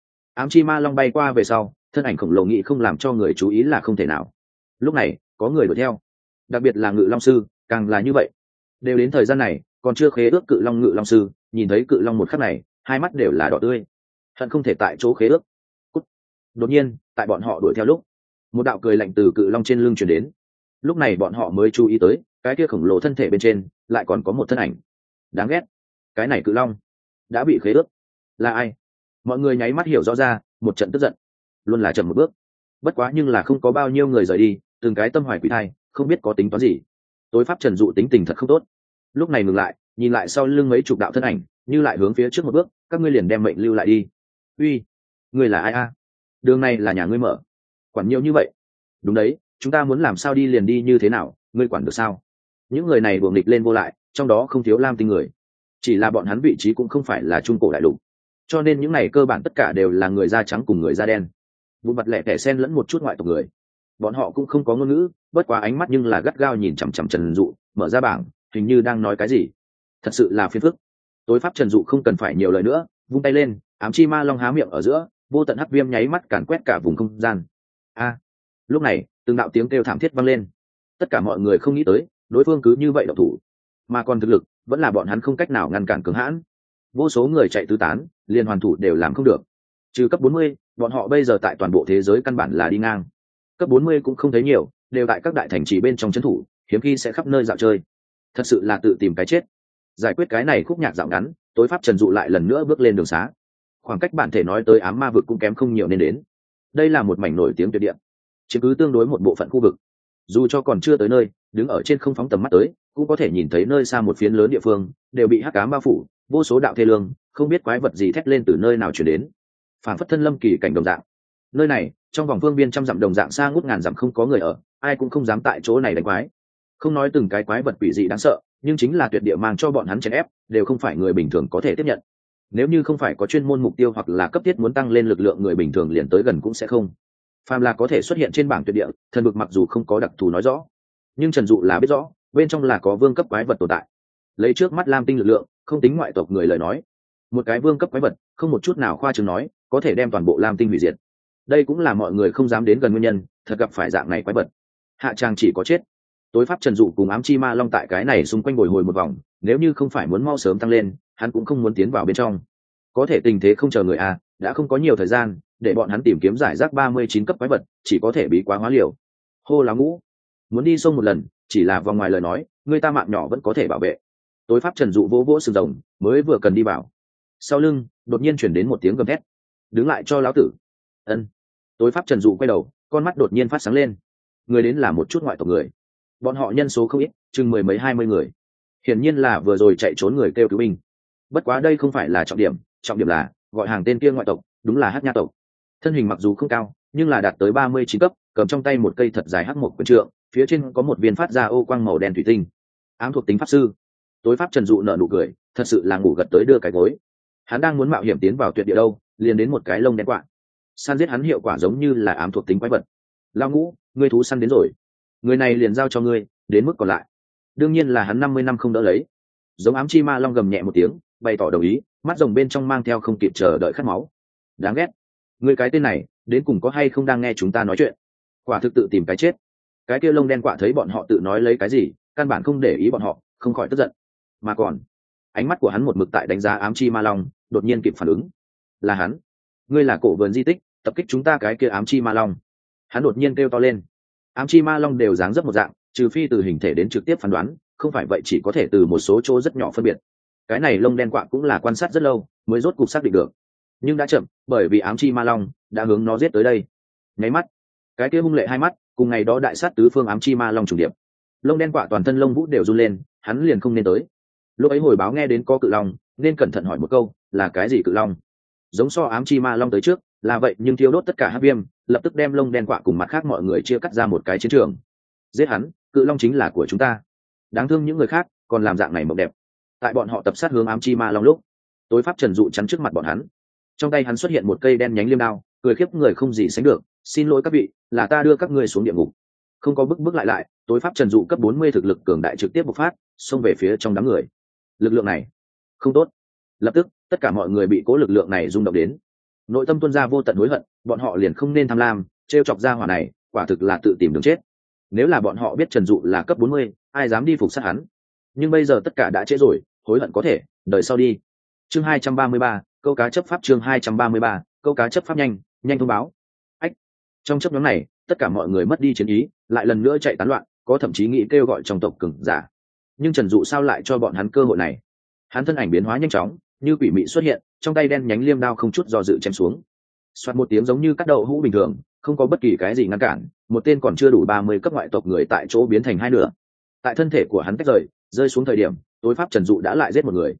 Speaker 1: ma long bay qua về sau, thân ảnh khổng lồ nghĩ không làm cho người chú ý là không thể nào. Lúc này có người đuổi theo, đặc biệt là ngự long sư càng là như vậy. Đều đến thời gian này còn chưa khế ước, ngự long sư nhìn thấy cự long một khắc này, hai mắt đều là đỏ tươi, hận không thể tại chỗ khế ước. Cút. Đột nhiên tại bọn họ đuổi theo lúc, một đạo cười lạnh từ cự long trên lưng truyền đến. Lúc này bọn họ mới chú ý tới, cái kia khổng lồ thân thể bên trên lại còn có một thân ảnh. Đáng ghét, cái này cự long đã bị khế ước. Là ai? Mọi người nháy mắt hiểu rõ ra, một trận tức giận. Luôn là chậm một bước, bất quá nhưng là không có bao nhiêu người rời đi, từng cái tâm hoài quỷ thai, không biết có tính toán gì. Tối pháp Trần Dụ tính tình thật không tốt, lúc này ngừng lại, nhìn lại sau lưng mấy chục đạo thân ảnh, như lại hướng phía trước một bước. Các ngươi liền đem mệnh lưu lại đi. Uy, ngươi là ai a? Đường này là nhà ngươi mở, quản nhiều như vậy? Đúng đấy, chúng ta muốn làm sao đi liền đi như thế nào, ngươi quản được sao? Những người này buồng nghịch lên vô lại, trong đó không thiếu lam tinh người, chỉ là bọn hắn vị trí cũng không phải là trung cổ đại lục, cho nên những này cơ bản tất cả đều là người da trắng cùng người da đen, vụn vặt lẻ tẻ xen lẫn một chút ngoại tộc người. Bọn họ cũng không có ngôn ngữ, bất quá ánh mắt nhưng là gắt gao nhìn chằm chằm Trần Dụ, mở ra bảng, hình như đang nói cái gì. Thật sự là phiền phức. Tối pháp Trần Dụ không cần phải nhiều lời nữa, vung tay lên, ám chi ma long há miệng ở giữa, vô tận hắc viêm nháy mắt càn quét cả vùng không gian. A! Lúc này từng đạo tiếng kêu thảm thiết vang lên. Tất cả mọi người không nghĩ tới đối phương cứ như vậy động thủ, mà còn thực lực vẫn là bọn hắn không cách nào ngăn cản cường hãn. Vô số người chạy tứ tán, liền hoàn thủ đều làm không được. Trừ cấp 40, bọn họ bây giờ tại toàn bộ thế giới căn bản là đi ngang. Cấp 40 cũng không thấy nhiều, đều tại các đại thành trì bên trong trấn thủ, hiếm khi sẽ khắp nơi dạo chơi. Thật sự là tự tìm cái chết. Giải quyết cái này khúc nhạc dạo ngắn, tối pháp Trần Dụ lại lần nữa bước lên đường xá. Khoảng cách bản thể nói tới ám ma vực cũng kém không nhiều nên đến. Đây là một mảnh nổi tiếng tuyệt địa, chiếm cứ tương đối một bộ phận khu vực. Dù cho còn chưa tới nơi, đứng ở trên không phóng tầm mắt tới, cũng có thể nhìn thấy nơi xa một phiến lớn địa phương đều bị hắc ám bao phủ, vô số đạo thê lương, không biết quái vật gì thét lên từ nơi nào truyền đến, phảng phất thân lâm kỳ cảnh đồng dạng. Nơi này trong vòng phương viên trăm dặm đồng dạng xa ngút ngàn dặm không có người ở, ai cũng không dám tại chỗ này đánh quái. Không nói từng cái quái vật quỷ dị đáng sợ, nhưng chính là tuyệt địa mang cho bọn hắn chèn ép, đều không phải người bình thường có thể tiếp nhận. nếu như không phải có chuyên môn mục tiêu hoặc là cấp thiết muốn tăng lên lực lượng, người bình thường liền tới gần cũng sẽ không. Phàm là có thể xuất hiện trên bảng tuyệt địa thần vực, mặc dù không có đặc thù nói rõ, nhưng Trần Dụ là biết rõ bên trong là có vương cấp quái vật tồn tại. Lấy trước mắt lam tinh lực lượng, không tính ngoại tộc người lời nói, một cái vương cấp quái vật không một chút nào khoa trương nói có thể đem toàn bộ lam tinh hủy diệt. Đây cũng là mọi người không dám đến gần nguyên nhân. Thật gặp phải dạng này quái vật, hạ trang chỉ có chết. Tối pháp Trần Dụ cùng ám chi ma long tại cái này xung quanh bồi hồi một vòng, nếu như không phải muốn mau sớm tăng lên, hắn cũng không muốn tiến vào bên trong. Có thể tình thế không chờ người à, đã không có nhiều thời gian để bọn hắn tìm kiếm giải rác 39 cấp quái vật, chỉ có thể bí quá hóa liều. Hô lá ngũ, muốn đi sông một lần, chỉ là vòng ngoài lời nói, người ta mạng nhỏ vẫn có thể bảo vệ. Tối pháp Trần Dụ vỗ vỗ sừng rồng, mới vừa cần đi vào, sau lưng đột nhiên chuyển đến một tiếng gầm thét: đứng lại cho lão tử. Ân. Tối pháp Trần Dụ quay đầu, con mắt đột nhiên phát sáng lên. Người đến là một chút ngoại tộc người, bọn họ nhân số không ít, chừng mười mấy 20 người, hiển nhiên là vừa rồi chạy trốn người kêu cứu binh. Bất quá đây không phải là trọng điểm, trọng điểm là gọi hàng tên kia ngoại tộc đúng là Hắc Nha tộc. Thân hình mặc dù không cao, nhưng là đạt tới 39 cấp, cầm trong tay một cây thật dài hắc một quyền trượng, phía trên có một viên phát ra ô quang màu đen thủy tinh. Ám thuộc tính pháp sư. Tối pháp Trần Dụ nở nụ cười, thật sự là ngủ gật tới đưa cái gối. Hắn đang muốn mạo hiểm tiến vào tuyệt địa đâu, liền đến một cái lông đen quạ. Săn giết hắn hiệu quả giống như là ám thuộc tính quái vật. Lao Ngũ, ngươi thú săn đến rồi, người này liền giao cho ngươi, đến mức còn lại đương nhiên là hắn 50 năm không đỡ lấy. Giống ám chi ma long gầm nhẹ một tiếng, bày tỏ đồng ý, mắt rồng bên trong mang theo không kịp chờ đợi khát máu. Đáng ghét, người cái tên này đến cùng có hay không đang nghe chúng ta nói chuyện? Quả thực tự tìm cái chết. Cái kia lông đen quạ thấy bọn họ tự nói lấy cái gì, căn bản không để ý bọn họ, không khỏi tức giận. Mà còn ánh mắt của hắn một mực tại đánh giá ám chi ma long, đột nhiên kịp phản ứng. Là hắn, ngươi là cổ vườn di tích tập kích chúng ta cái kia ám chi ma long. Hắn đột nhiên kêu to lên. Ám chi ma long đều dáng dấp một dạng, trừ phi từ hình thể đến trực tiếp phán đoán, không phải vậy chỉ có thể từ một số chỗ rất nhỏ phân biệt. Cái này lông đen quạ cũng là quan sát rất lâu mới rốt cục xác định được, nhưng đã chậm, bởi vì ám chi ma long đã hướng nó giết tới đây. Nháy mắt, cái kia hung lệ hai mắt cùng ngày đó đại sát tứ phương ám chi ma long trùng điệp. Lông đen quạ toàn thân lông vũ đều run lên, hắn liền không nên tới. Lúc ấy hồi báo nghe đến có cự long, nên cẩn thận hỏi một câu, là cái gì cự long? Giống so ám chi ma long tới trước, là vậy nhưng thiêu đốt tất cả hắc viêm, lập tức đem lông đen quạ cùng mặt khác mọi người chia cắt ra một cái chiến trường. Giết hắn, cự long chính là của chúng ta. Đáng thương những người khác còn làm dạng này mộng đẹp. Tại bọn họ tập sát hướng ám chi ma long lúc, tối pháp Trần Dụ chắn trước mặt bọn hắn, trong tay hắn xuất hiện một cây đen nhánh liêm đao, cười khiếp người không gì sánh được. Xin lỗi các vị, là ta đưa các ngươi xuống địa ngục. Không có bước lại, tối pháp Trần Dụ cấp 40 thực lực cường đại trực tiếp bộc phát, xông về phía trong đám người. Lực lượng này không tốt. Lập tức tất cả mọi người bị cố lực lượng này rung động đến, nội tâm tuôn ra vô tận hối hận. Bọn họ liền không nên tham lam, trêu chọc ra hỏa này, quả thực là tự tìm đường chết. Nếu là bọn họ biết Trần Dụ là cấp 40, ai dám đi phục sát hắn? Nhưng bây giờ tất cả đã trễ rồi, hối hận có thể đợi sau đi. Chương 233, câu cá chấp pháp. Chương 233, câu cá chấp pháp. Nhanh thông báo. Ách. Trong chấp nhóm này, tất cả mọi người mất đi chiến ý, lại lần nữa chạy tán loạn, có thậm chí nghĩ kêu gọi trong tộc cường giả. Nhưng Trần Dụ sao lại cho bọn hắn cơ hội này? Hắn thân ảnh biến hóa nhanh chóng, như quỷ mị xuất hiện, trong tay đen nhánh liêm đao không chút do dự chém xuống. Xoạt một tiếng giống như cắt đậu hũ bình thường, không có bất kỳ cái gì ngăn cản, một tên còn chưa đủ 30 cấp ngoại tộc người tại chỗ biến thành hai nửa. Tại thân thể của hắn tách rời, rơi xuống thời điểm, tối pháp Trần Dụ đã lại giết một người.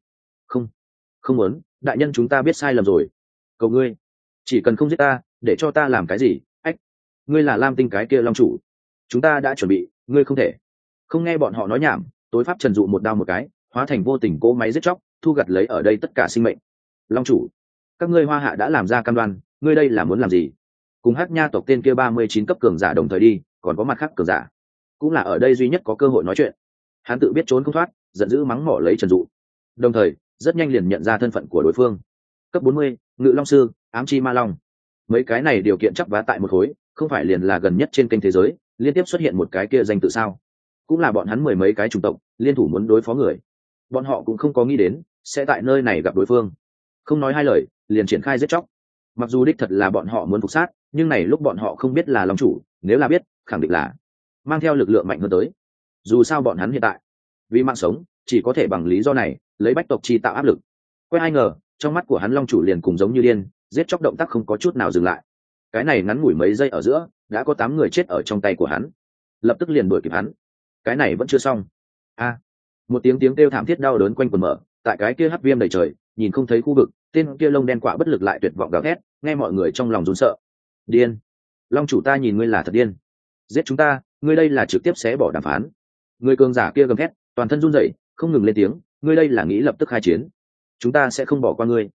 Speaker 1: Không muốn, đại nhân chúng ta biết sai lầm rồi. Cầu ngươi, chỉ cần không giết ta, để cho ta làm cái gì? Ách, ngươi là Lam Tinh cái kia long chủ, chúng ta đã chuẩn bị, ngươi không thể. Không nghe bọn họ nói nhảm, tối pháp Trần Dụ một đao một cái, hóa thành vô tình cỗ máy giết chóc, thu gặt lấy ở đây tất cả sinh mệnh. Long chủ, các ngươi Hoa Hạ đã làm ra cam đoan, ngươi đây là muốn làm gì? Cùng Hắc Nha tộc tên kia 39 cấp cường giả đồng thời đi, còn có mặt khác cường giả, cũng là ở đây duy nhất có cơ hội nói chuyện. Hắn tự biết trốn không thoát, giận dữ mắng mỏ lấy Trần Dụ, đồng thời rất nhanh liền nhận ra thân phận của đối phương. Cấp 40, Ngự Long sư, ám chi ma long. Mấy cái này điều kiện chắp vá tại một khối, không phải liền là gần nhất trên kênh thế giới liên tiếp xuất hiện một cái kia danh tự sao? Cũng là bọn hắn mười mấy cái chủng tộc liên thủ muốn đối phó người. Bọn họ cũng không có nghĩ đến sẽ tại nơi này gặp đối phương. Không nói hai lời, liền triển khai giết chóc. Mặc dù đích thật là bọn họ muốn phục sát, nhưng này lúc bọn họ không biết là long chủ, nếu là biết, khẳng định là mang theo lực lượng mạnh hơn tới. Dù sao bọn hắn hiện tại vì mạng sống, chỉ có thể bằng lý do này lấy bách tộc chi tạo áp lực. Quay ai ngờ, trong mắt của hắn long chủ liền cùng giống như điên, giết chóc động tác không có chút nào dừng lại. Cái này ngắn ngủi mấy giây ở giữa, đã có 8 người chết ở trong tay của hắn. Lập tức liền đuổi kịp hắn. Cái này vẫn chưa xong. Một tiếng kêu thảm thiết đau đớn quanh quần mở, tại cái kia hắc viêm đầy trời, nhìn không thấy khu vực, tên kia lông đen quạ bất lực lại tuyệt vọng gào thét, nghe mọi người trong lòng run sợ. Điên, long chủ ta nhìn ngươi là thật điên, giết chúng ta, ngươi đây là trực tiếp xé bỏ đàm phán. Người cường giả kia gầm thét, toàn thân run rẩy, không ngừng lên tiếng, ngươi đây là nghĩ lập tức khai chiến, chúng ta sẽ không bỏ qua ngươi,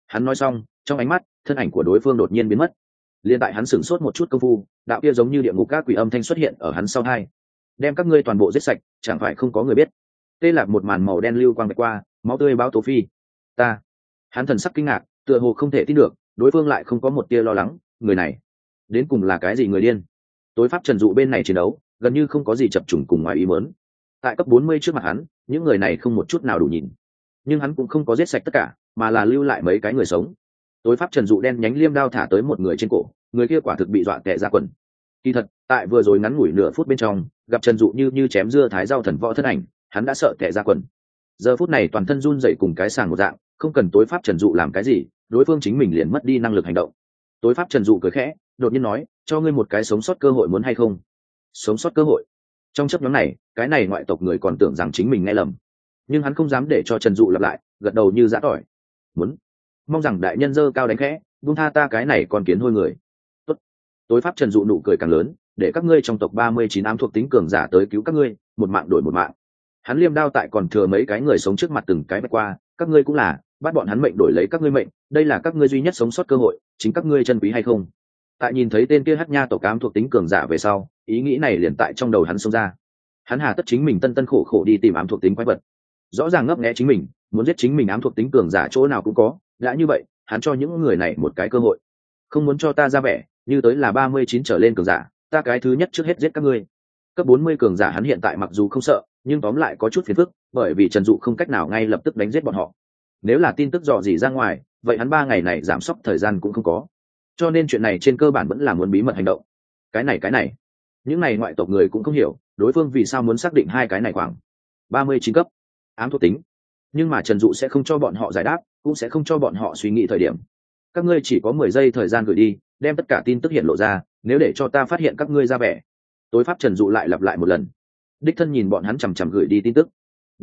Speaker 1: Hắn nói xong, trong ánh mắt thân ảnh của đối phương đột nhiên biến mất. Liên tại hắn sửng sốt một chút công phu, đạo kia giống như địa ngục các quỷ âm thanh xuất hiện ở hắn sau hai. Đem các ngươi toàn bộ giết sạch, chẳng phải không có người biết. Tê Lạc một màn màu đen lưu quang vạch qua, máu tươi báo tố phi. Ta. Hắn thần sắc kinh ngạc, tựa hồ không thể tin được, đối phương lại không có một tia lo lắng, người này đến cùng là cái gì người điên. Tối pháp trần dụ bên này chiến đấu gần như không có gì chập trùng cùng ngoài ý muốn. Tại cấp 40 trước mặt hắn, những người này không một chút nào đủ nhìn, nhưng hắn cũng không có giết sạch tất cả, mà là lưu lại mấy cái người sống. Tối pháp trần dụ đen nhánh liêm đao thả tới một người trên cổ, người kia quả thực bị dọa tè ra quần. Kỳ thật, tại vừa rồi ngắn ngủi nửa phút bên trong, gặp trần dụ như chém dưa thái rau thần võ thân ảnh, hắn đã sợ tè ra quần. Giờ phút này toàn thân run dậy cùng cái sàng một dạng, không cần tối pháp trần dụ làm cái gì, đối phương chính mình liền mất đi năng lực hành động. Tối pháp trần dụ cười khẽ, đột nhiên nói, cho ngươi một cái sống sót cơ hội muốn hay không? Sống sót cơ hội? Trong chấp nhóm này, cái này ngoại tộc người còn tưởng rằng chính mình nghe lầm, nhưng hắn không dám để cho trần dụ lặp lại, gật đầu như giã tỏi. Muốn? Mong rằng đại nhân dơ cao đánh khẽ, buông tha ta cái này còn kiến hôi người. Tốt. Tối pháp trần dụ nụ cười càng lớn, để các ngươi trong tộc 39 ám thuộc tính cường giả tới cứu các ngươi, một mạng đổi một mạng. Hắn liêm đao tại còn thừa mấy cái người sống trước mặt từng cái bạch qua, các ngươi cũng là bắt bọn hắn mệnh đổi lấy các ngươi mệnh, đây là các ngươi duy nhất sống sót cơ hội, chính các ngươi chân quý hay không? Tại nhìn thấy tên kia hắc nha tộc ám thuộc tính cường giả về sau, ý nghĩ này liền tại trong đầu hắn xông ra. Hắn hà tất chính mình tân tân khổ khổ đi tìm ám thuộc tính quái vật, rõ ràng ngấp nghé chính mình, muốn giết chính mình ám thuộc tính cường giả chỗ nào cũng có, đã như vậy, hắn cho những người này một cái cơ hội. Không muốn cho ta ra vẻ, như tới là 39 trở lên cường giả, ta cái thứ nhất trước hết giết các ngươi. Cấp 40 cường giả hắn hiện tại mặc dù không sợ, nhưng tóm lại có chút phiền phức, bởi vì Trần Dụ không cách nào ngay lập tức đánh giết bọn họ. Nếu là tin tức dò dỉ ra ngoài, vậy hắn 3 ngày này giảm sốc thời gian cũng không có. Cho nên chuyện này trên cơ bản vẫn là muốn bí mật hành động. Cái này, những này ngoại tộc người cũng không hiểu, đối phương vì sao muốn xác định hai cái này khoảng 39 cấp ám thuộc tính. Nhưng mà Trần Dụ sẽ không cho bọn họ giải đáp, cũng sẽ không cho bọn họ suy nghĩ thời điểm. Các ngươi chỉ có 10 giây thời gian gửi đi, đem tất cả tin tức hiện lộ ra, nếu để cho ta phát hiện các ngươi ra vẻ. Tối pháp Trần Dụ lại lặp lại một lần. Đích thân nhìn bọn hắn chằm chằm gửi đi tin tức.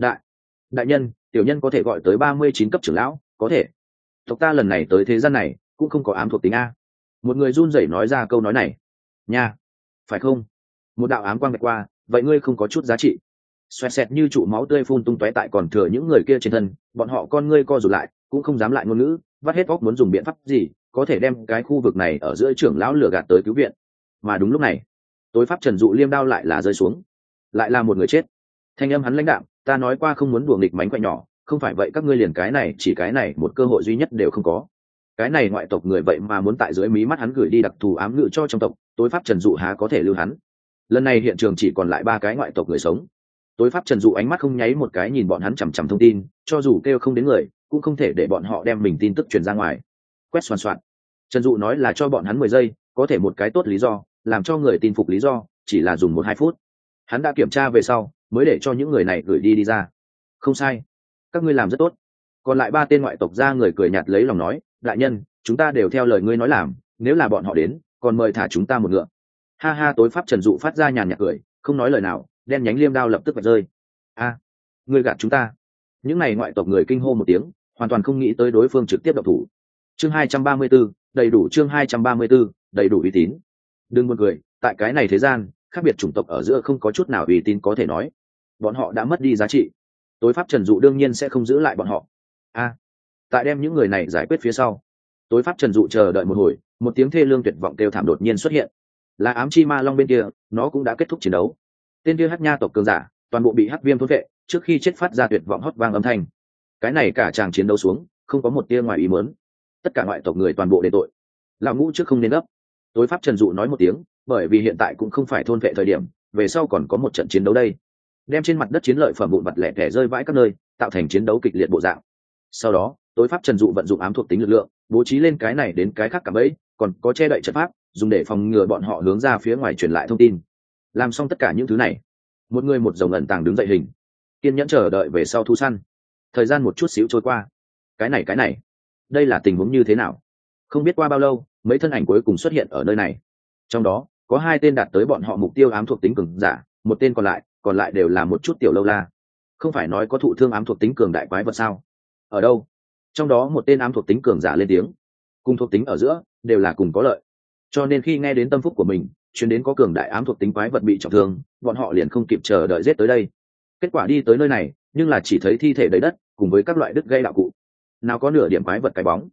Speaker 1: Đại nhân, tiểu nhân có thể gọi tới 39 cấp trưởng lão, có thể. Tộc ta lần này tới thế gian này, cũng không có ám thuộc tính a. Một người run rẩy nói ra câu nói này. Nha, phải không? Một đạo ám quang vạch qua, vậy ngươi không có chút giá trị. Xoẹt xẹt như trụ máu tươi phun tung tóe tại còn thừa những người kia trên thân, bọn họ con ngươi co rụt lại, cũng không dám lại ngôn ngữ, vắt hết óc muốn dùng biện pháp gì, có thể đem cái khu vực này ở giữa trưởng lão lừa gạt tới cứu viện. Mà đúng lúc này, tối pháp Trần Dụ liêm đao lại là rơi xuống, lại là một người chết. Thanh âm hắn lãnh đạm, ta nói qua không muốn đùa nghịch mánh khỏe nhỏ, không phải vậy các ngươi liền cái này chỉ cái này một cơ hội duy nhất đều không có. Cái này ngoại tộc người vậy mà muốn tại dưới mí mắt hắn gửi đi đặc thù ám ngữ cho trong tộc, tối pháp Trần Dụ há có thể lưu hắn. Lần này hiện trường chỉ còn lại 3 cái ngoại tộc người sống. Tối pháp Trần Dụ ánh mắt không nháy một cái nhìn bọn hắn chằm chằm thông tin, cho dù kêu không đến người, cũng không thể để bọn họ đem mình tin tức truyền ra ngoài. Quét xoàn xoạn. Trần Dụ nói là cho bọn hắn 10 giây, có thể một cái tốt lý do, làm cho người tin phục lý do, chỉ là dùng 1-2 phút. Hắn đã kiểm tra về sau, mới để cho những người này gửi đi ra. Không sai, các ngươi làm rất tốt. Còn lại 3 tên ngoại tộc ra người cười nhạt lấy lòng nói, đại nhân, chúng ta đều theo lời ngươi nói làm, nếu là bọn họ đến, còn mời thả chúng ta một ngựa. Ha ha, tối pháp Trần Dụ phát ra nhàn nhạt cười, không nói lời nào, đen nhánh liêm đao lập tức vạch rơi. Ngươi gạt chúng ta. Những này ngoại tộc người kinh hô một tiếng, hoàn toàn không nghĩ tới đối phương trực tiếp động thủ. Chương 234, đầy đủ. Chương 234, đầy đủ uy tín. Đừng buồn cười, tại cái này thế gian, khác biệt chủng tộc ở giữa không có chút nào uy tín có thể nói. Bọn họ đã mất đi giá trị. Tối pháp Trần Dụ đương nhiên sẽ không giữ lại bọn họ. Tại đem những người này giải quyết phía sau, tối pháp Trần Dụ chờ đợi một hồi, một tiếng thê lương tuyệt vọng kêu thảm đột nhiên xuất hiện. Là ám chi ma long bên kia, nó cũng đã kết thúc chiến đấu. Tên kia hắc nha tộc cường giả, toàn bộ bị hắc viêm thôn vệ, trước khi chết phát ra tuyệt vọng hót vang âm thanh. Cái này cả chàng chiến đấu xuống, không có một tia ngoài ý muốn. Tất cả ngoại tộc người toàn bộ đền tội. Lão ngũ trước không nên gấp. Tối pháp Trần Dụ nói một tiếng, bởi vì hiện tại cũng không phải thôn vệ thời điểm, về sau còn có một trận chiến đấu đây. Đem trên mặt đất chiến lợi phẩm vụn vặt lẻ tẻ rơi vãi các nơi, tạo thành chiến đấu kịch liệt bộ dạng. Sau đó, tối pháp Trần Dụ vận dụng ám thuộc tính lực lượng, bố trí lên cái này đến cái khác cả bẫy, còn có che đậy trận pháp, dùng để phòng ngừa bọn họ hướng ra phía ngoài truyền lại thông tin. Làm xong tất cả những thứ này, một người một rồng ẩn tàng đứng dậy hình, kiên nhẫn chờ đợi về sau thu săn. Thời gian một chút xíu trôi qua. Cái này, đây là tình huống như thế nào? Không biết qua bao lâu, mấy thân ảnh cuối cùng xuất hiện ở nơi này. Trong đó, có 2 tên đạt tới bọn họ mục tiêu ám thuộc tính cường giả, một tên còn lại đều là một chút tiểu lâu la. Không phải nói có thụ thương ám thuộc tính cường đại quái vật sao? Ở đâu? Trong đó một tên ám thuộc tính cường giả lên tiếng. Cùng thuộc tính ở giữa đều là cùng có lợi. Cho nên khi nghe đến tâm phúc của mình, chuyến đến có cường đại ám thuộc tính quái vật bị trọng thương, bọn họ liền không kịp chờ đợi giết tới đây. Kết quả đi tới nơi này, nhưng là chỉ thấy thi thể đầy đất, cùng với các loại đứt gây đạo cụ. Nào có nửa điểm quái vật cái bóng.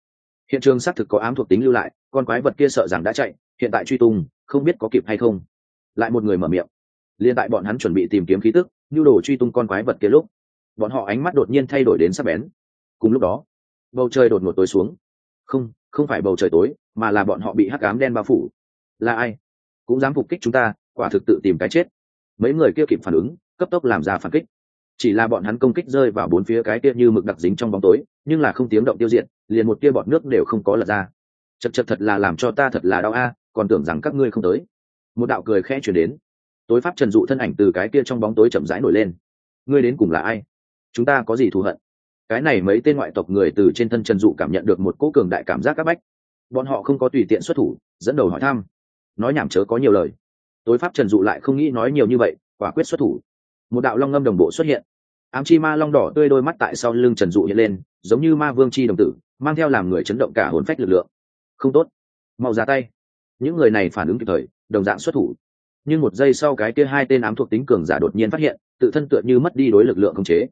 Speaker 1: hiện trường xác thực có ám thuộc tính lưu lại, con quái vật kia sợ rằng đã chạy, hiện tại truy tung không biết có kịp hay không. Lại một người mở miệng. Liên tại bọn hắn chuẩn bị tìm kiếm khí tức nhu đồ truy tung con quái vật kia lúc, bọn họ ánh mắt đột nhiên thay đổi đến sắc bén. Cùng lúc đó, bầu trời đột ngột tối xuống. Không phải bầu trời tối, mà là bọn họ bị hắc ám đen bao phủ. Là ai cũng dám phục kích chúng ta, quả thực tự tìm cái chết. Mấy người kia kịp phản ứng, cấp tốc làm ra phản kích. Chỉ là bọn hắn công kích rơi vào bốn phía cái kia như mực đặc dính trong bóng tối, nhưng là không tiếng động tiêu diệt, liền một tia bọt nước đều không có lật ra. Chật chật, thật là làm cho ta thật là đau a, còn tưởng rằng các ngươi không tới. Một đạo cười khẽ truyền đến. Tối pháp trần dụ thân ảnh từ cái kia trong bóng tối chậm rãi nổi lên. Ngươi đến cùng là ai? Chúng ta có gì thù hận? Cái này mấy tên ngoại tộc người từ trên thân trần dụ cảm nhận được một cỗ cường đại cảm giác áp bách. Bọn họ không có tùy tiện xuất thủ, dẫn đầu hỏi thăm. Nói nhảm chớ có nhiều lời. Tối pháp trần dụ lại không nghĩ nói nhiều như vậy, quả quyết xuất thủ. Một đạo long ngâm đồng bộ xuất hiện. Ám chi ma long đỏ tươi đôi mắt tại sau lưng trần dụ hiện lên, giống như ma vương chi đồng tử, mang theo làm người chấn động cả hồn phách lực lượng. Không tốt, mau ra tay. Những người này phản ứng kịp thời, đồng dạng xuất thủ. Nhưng một giây sau, cái kia hai tên ám thuộc tính cường giả đột nhiên phát hiện tự thân tựa như mất đi đối lực lượng khống chế.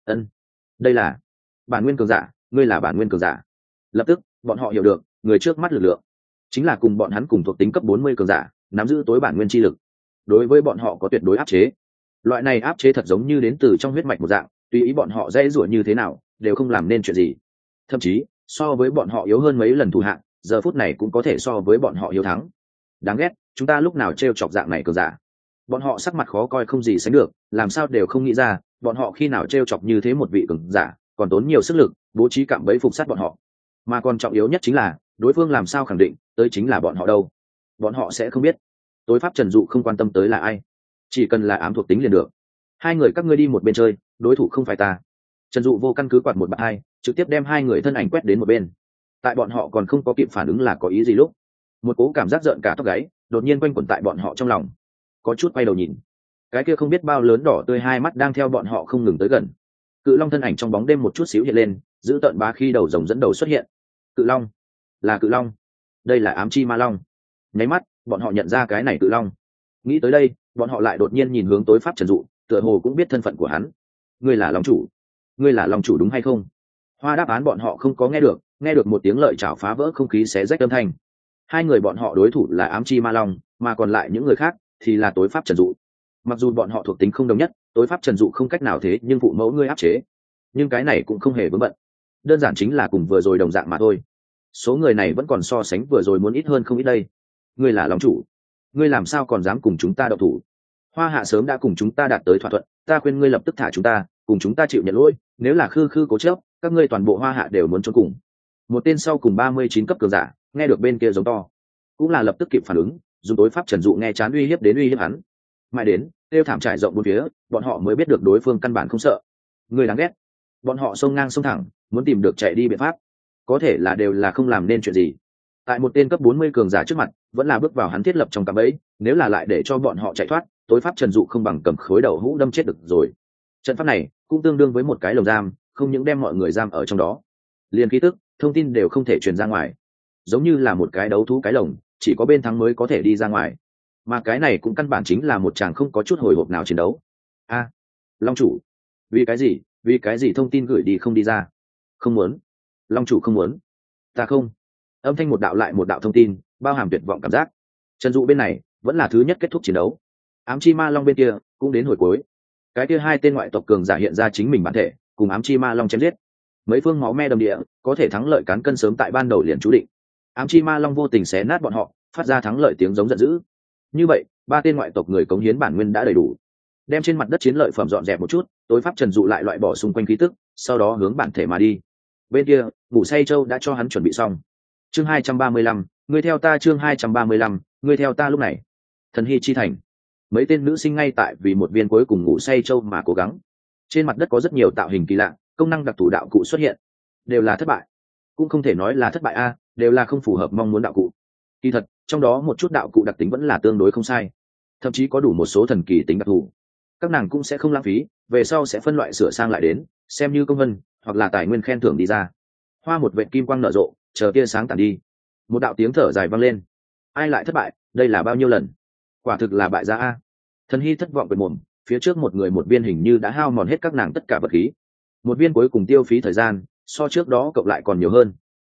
Speaker 1: Đây là bản nguyên cường giả, ngươi là bản nguyên cường giả. Lập tức bọn họ hiểu được, người trước mắt lực lượng chính là cùng bọn hắn cùng thuộc tính cấp 40 cường giả, nắm giữ tối bản nguyên chi lực. Đối với bọn họ có tuyệt đối áp chế. Loại này áp chế thật giống như đến từ trong huyết mạch một dạng, tùy ý bọn họ dễ dụa như thế nào đều không làm nên chuyện gì. Thậm chí so với bọn họ yếu hơn mấy lần thủ hạng, giờ phút này cũng có thể so với bọn họ yếu thắng. Đáng ghét, chúng ta lúc nào trêu chọc dạng này cường giả. Bọn họ sắc mặt khó coi không gì sánh được, làm sao đều không nghĩ ra bọn họ khi nào trêu chọc như thế một vị cường giả, còn tốn nhiều sức lực bố trí cạm bẫy phục sát bọn họ. Mà còn trọng yếu nhất chính là đối phương làm sao khẳng định tới chính là bọn họ đâu. Bọn họ sẽ không biết. Tối pháp trần dụ không quan tâm tới là ai, chỉ cần là ám thuộc tính liền được. Hai người các ngươi đi một bên chơi, đối thủ không phải ta. Trần dụ vô căn cứ quạt một bạt hai, trực tiếp đem hai người thân ảnh quét đến một bên. Tại bọn họ còn không có kịp phản ứng là có ý gì lúc, một cố cảm giác rợn cả tóc gáy đột nhiên quanh quẩn tại bọn họ trong lòng. Có chút quay đầu nhìn, cái kia không biết bao lớn đỏ tươi hai mắt đang theo bọn họ không ngừng tới gần. Cự long thân ảnh trong bóng đêm một chút xíu hiện lên, giữ tợn bá khi đầu rồng dẫn đầu xuất hiện. Cự long, là cự long. Đây là ám chi ma long. Nháy mắt bọn họ nhận ra cái này cự long. Nghĩ tới đây, bọn họ lại đột nhiên nhìn hướng tối pháp trần dụ, tựa hồ cũng biết thân phận của hắn. Ngươi là long chủ, ngươi là long chủ đúng hay không? Hoa đáp án bọn họ không có nghe được một tiếng lợi chảo phá vỡ không khí xé rách âm thanh. Hai người bọn họ đối thủ là ám chi ma long, mà còn lại những người khác thì là tối pháp trần dụ. Mặc dù bọn họ thuộc tính không đồng nhất, tối pháp trần dụ không cách nào thế nhưng phụ mẫu ngươi áp chế, nhưng cái này cũng không hề vướng bận, đơn giản chính là cùng vừa rồi đồng dạng mà thôi. Số người này vẫn còn so sánh vừa rồi muốn ít hơn không ít đây. Ngươi là long chủ, ngươi làm sao còn dám cùng chúng ta đậu thủ? Hoa hạ sớm đã cùng chúng ta đạt tới thỏa thuận, ta khuyên ngươi lập tức thả chúng ta, cùng chúng ta chịu nhận lỗi, nếu là khư khư cố chấp, các ngươi toàn bộ Hoa hạ đều muốn trốn cùng. Một tên sau cùng 39 cấp cường giả nghe được bên kia giống to, cũng là lập tức kịp phản ứng, dùng tối pháp trần dụ nghe chán uy hiếp đến uy hiếp hắn. Mãi đến tiêu thảm trải rộng bốn phía, bọn họ mới biết được đối phương căn bản không sợ. Người đáng ghét. Bọn họ xông ngang xông thẳng, muốn tìm được chạy đi biện pháp, có thể là đều là không làm nên chuyện gì. Tại một tên cấp 40 cường giả trước mặt, vẫn là bước vào hắn thiết lập trong cạm bẫy, nếu là lại để cho bọn họ chạy thoát, tối pháp trần dụ không bằng cầm khối đầu hũ đâm chết được rồi. Trận pháp này cũng tương đương với một cái lồng giam, không những đem mọi người giam ở trong đó, liền khí tức, thông tin đều không thể truyền ra ngoài, giống như là một cái đấu thú cái lồng, chỉ có bên thắng mới có thể đi ra ngoài. Mà cái này cũng căn bản chính là một chàng không có chút hồi hộp nào chiến đấu. Long chủ, vì cái gì thông tin gửi đi không đi ra? Không muốn. Long chủ không muốn. Ta không. Âm thanh một đạo lại một đạo thông tin, bao hàm tuyệt vọng cảm giác. Trần dụ bên này vẫn là thứ nhất kết thúc chiến đấu, ám chi ma long bên kia cũng đến hồi cuối. Cái kia hai tên ngoại tộc cường giả hiện ra chính mình bản thể, cùng ám chi ma long chém giết. Mấy phương máu me đầm địa, có thể thắng lợi cán cân sớm tại ban đầu liền chú định. Ám chi ma long vô tình xé nát bọn họ, phát ra thắng lợi tiếng giống giận dữ. Như vậy, ba tên ngoại tộc người cống hiến bản nguyên đã đầy đủ, đem trên mặt đất chiến lợi phẩm dọn dẹp một chút, tối pháp trần dụ lại loại bỏ xung quanh khí tức, sau đó hướng bản thể mà đi. Bên kia, ngủ say châu đã cho hắn chuẩn bị xong. Chương 235, ngươi theo ta. Chương 235, ngươi theo ta. Lúc này, thần hy chi thành, mấy tên nữ sinh ngay tại vì một viên cuối cùng ngủ say châu mà cố gắng. Trên mặt đất có rất nhiều tạo hình kỳ lạ, công năng đặc thù đạo cụ xuất hiện, đều là thất bại. Cũng không thể nói là thất bại đều là không phù hợp mong muốn đạo cụ. Kỳ thật, trong đó một chút đạo cụ đặc tính vẫn là tương đối không sai, thậm chí có đủ một số thần kỳ tính đặc thù. Các nàng cũng sẽ không lãng phí, về sau sẽ phân loại sửa sang lại đến, xem như công vân hoặc là tài nguyên khen thưởng đi ra. Hoa một vệt kim quang nở rộ, chờ tia sáng tàn đi, một đạo tiếng thở dài vang lên. Ai lại thất bại? Đây là bao nhiêu lần? Quả thực là bại gia. Thần hy thất vọng về mồm, phía trước một người một viên hình như đã hao mòn hết các nàng tất cả vật khí. Một viên cuối cùng tiêu phí thời gian, so trước đó cộng lại còn nhiều hơn.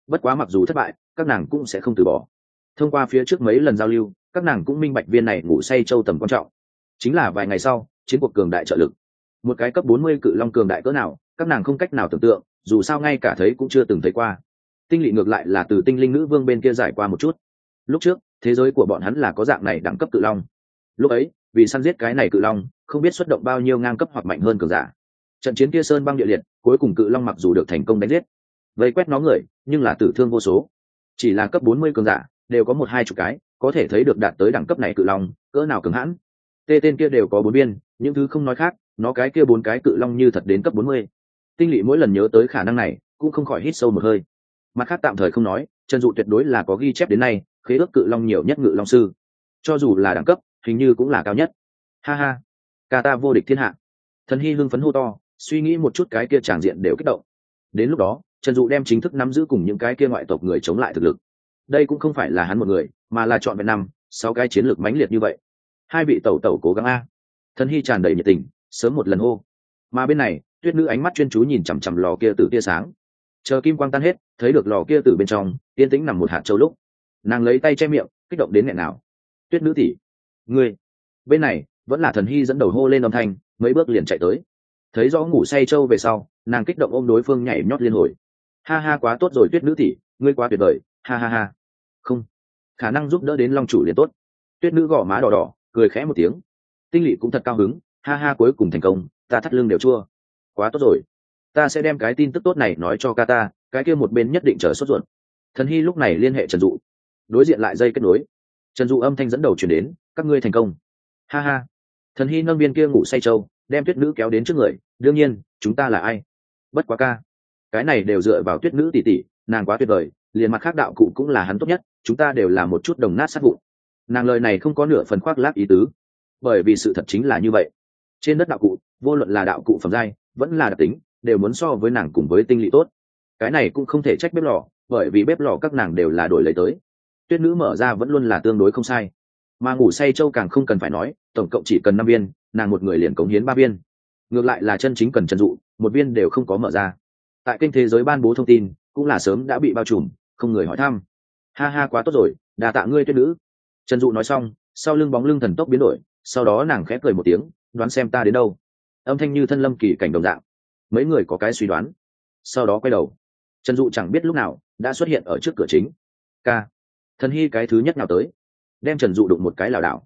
Speaker 1: bất quá mặc dù thất bại các nàng cũng sẽ không từ bỏ. Thông qua phía trước mấy lần giao lưu, các nàng cũng minh bạch viên này ngủ say châu tầm quan trọng. Chính là vài ngày sau chiến cuộc cường đại trợ lực, một cái cấp 40 cự long cường đại cỡ nào các nàng không cách nào tưởng tượng, dù sao ngay cả thấy cũng chưa từng thấy qua. Tinh lỵ ngược lại là từ tinh linh nữ vương bên kia giải qua một chút. Lúc trước thế giới của bọn hắn là có dạng này đẳng cấp cự long, lúc ấy vì săn giết cái này cự long không biết xuất động bao nhiêu ngang cấp hoặc mạnh hơn cường giả. Trận chiến kia sơn băng địa liệt, cuối cùng cự long mặc dù được thành công đánh giết, vây quét nó người, nhưng là tử thương vô số. Chỉ là cấp 40 cường giả đều có 1-2 chục cái, có thể thấy được đạt tới đẳng cấp này cự long cỡ nào cứng hãn. Tên kia đều có 4 biên, những thứ không nói khác, nó cái kia 4 cái cự long như thật đến cấp 40. Tinh lỵ mỗi lần nhớ tới khả năng này cũng không khỏi hít sâu một hơi. Mặt khác tạm thời không nói, Trần Dụ tuyệt đối là có ghi chép đến nay khế ước cự long nhiều nhất ngự long sư, cho dù là đẳng cấp hình như cũng là cao nhất. Ha ha, ca ta vô địch thiên hạ. Thần Hy hưng phấn hô to, suy nghĩ một chút cái kia tràng diện đều kích động. Đến lúc đó Trần Dụ đem chính thức nắm giữ cùng những cái kia ngoại tộc người chống lại thực lực. Đây cũng không phải là hắn một người, mà là chọn vẹn 5-6 cái chiến lược mãnh liệt như vậy. Hai vị tẩu tẩu cố gắng a. Thần Hy tràn đầy nhiệt tình, sớm một lần hô. Mà bên này Tuyết Nữ ánh mắt chuyên chú nhìn chằm chằm lò kia tử tia sáng. Chờ kim quang tan hết, thấy được lò kia tử bên trong yên tĩnh nằm một hạt châu lúc, nàng lấy tay che miệng, kích động đến nghẹn nào. Tuyết Nữ tỷ, ngươi. Bên này vẫn là Thần Hy dẫn đầu hô lên âm thanh, mấy bước liền chạy tới. Thấy rõ ngủ say châu về sau, nàng kích động ôm đối phương nhảy nhót liên hồi. Ha ha, quá tốt rồi Tuyết Nữ tỷ, ngươi quá tuyệt vời, ha ha ha. Không, khả năng giúp đỡ đến long chủ liền tốt. Tuyết Nữ gò má đỏ đỏ, cười khẽ một tiếng. Tinh lỵ cũng thật cao hứng, ha ha, cuối cùng thành công, ta thắt lưng đều chua. Quá tốt rồi, ta sẽ đem cái tin tức tốt này nói cho ca ta, cái kia một bên nhất định chờ sốt ruột. Thần Hy lúc này liên hệ Trần Dụ, đối diện lại dây kết nối. Trần Dụ âm thanh dẫn đầu chuyển đến, các ngươi thành công. Ha ha. Thần Hy nâng viên kia ngủ say châu, đem Tuyết Nữ kéo đến trước người. Đương nhiên, chúng ta là ai? Bất quá ca, cái này đều dựa vào Tuyết Nữ tỷ tỷ, nàng quá tuyệt vời, liền mặt khác đạo cụ cũng là hắn tốt nhất, chúng ta đều là một chút đồng nát sát vụn. Nàng lời này không có nửa phần khoác lác ý tứ, bởi vì sự thật chính là như vậy. Trên đất đạo cụ, vô luận là đạo cụ phẩm giai vẫn là đặc tính, đều muốn so với nàng cùng với tinh lỵ tốt. Cái này cũng không thể trách bếp lò, bởi vì bếp lò các nàng đều là đổi lấy tới. Tuyết Nữ mở ra vẫn luôn là tương đối không sai, mà ngủ say châu càng không cần phải nói, tổng cộng chỉ cần 5 viên, nàng một người liền cống hiến 3 viên. Ngược lại là chân chính cần Trần Dụ, một viên đều không có mở ra. Tại kênh thế giới ban bố thông tin cũng là sớm đã bị bao trùm, không người hỏi thăm. Ha ha, quá tốt rồi, đà tạ ngươi Tuyết Nữ. Trần Dụ nói xong, sau lưng bóng lưng thần tốc biến đổi, sau đó nàng khẽ cười một tiếng, đoán xem ta đến đâu. Âm thanh như thân lâm kỳ cảnh đồng dạng. Mấy người có cái suy đoán, sau đó quay đầu. Trần Dụ chẳng biết lúc nào đã xuất hiện ở trước cửa chính. Ca, Thần Hy cái thứ nhất nào tới, đem Trần Dụ đụng một cái lảo đảo.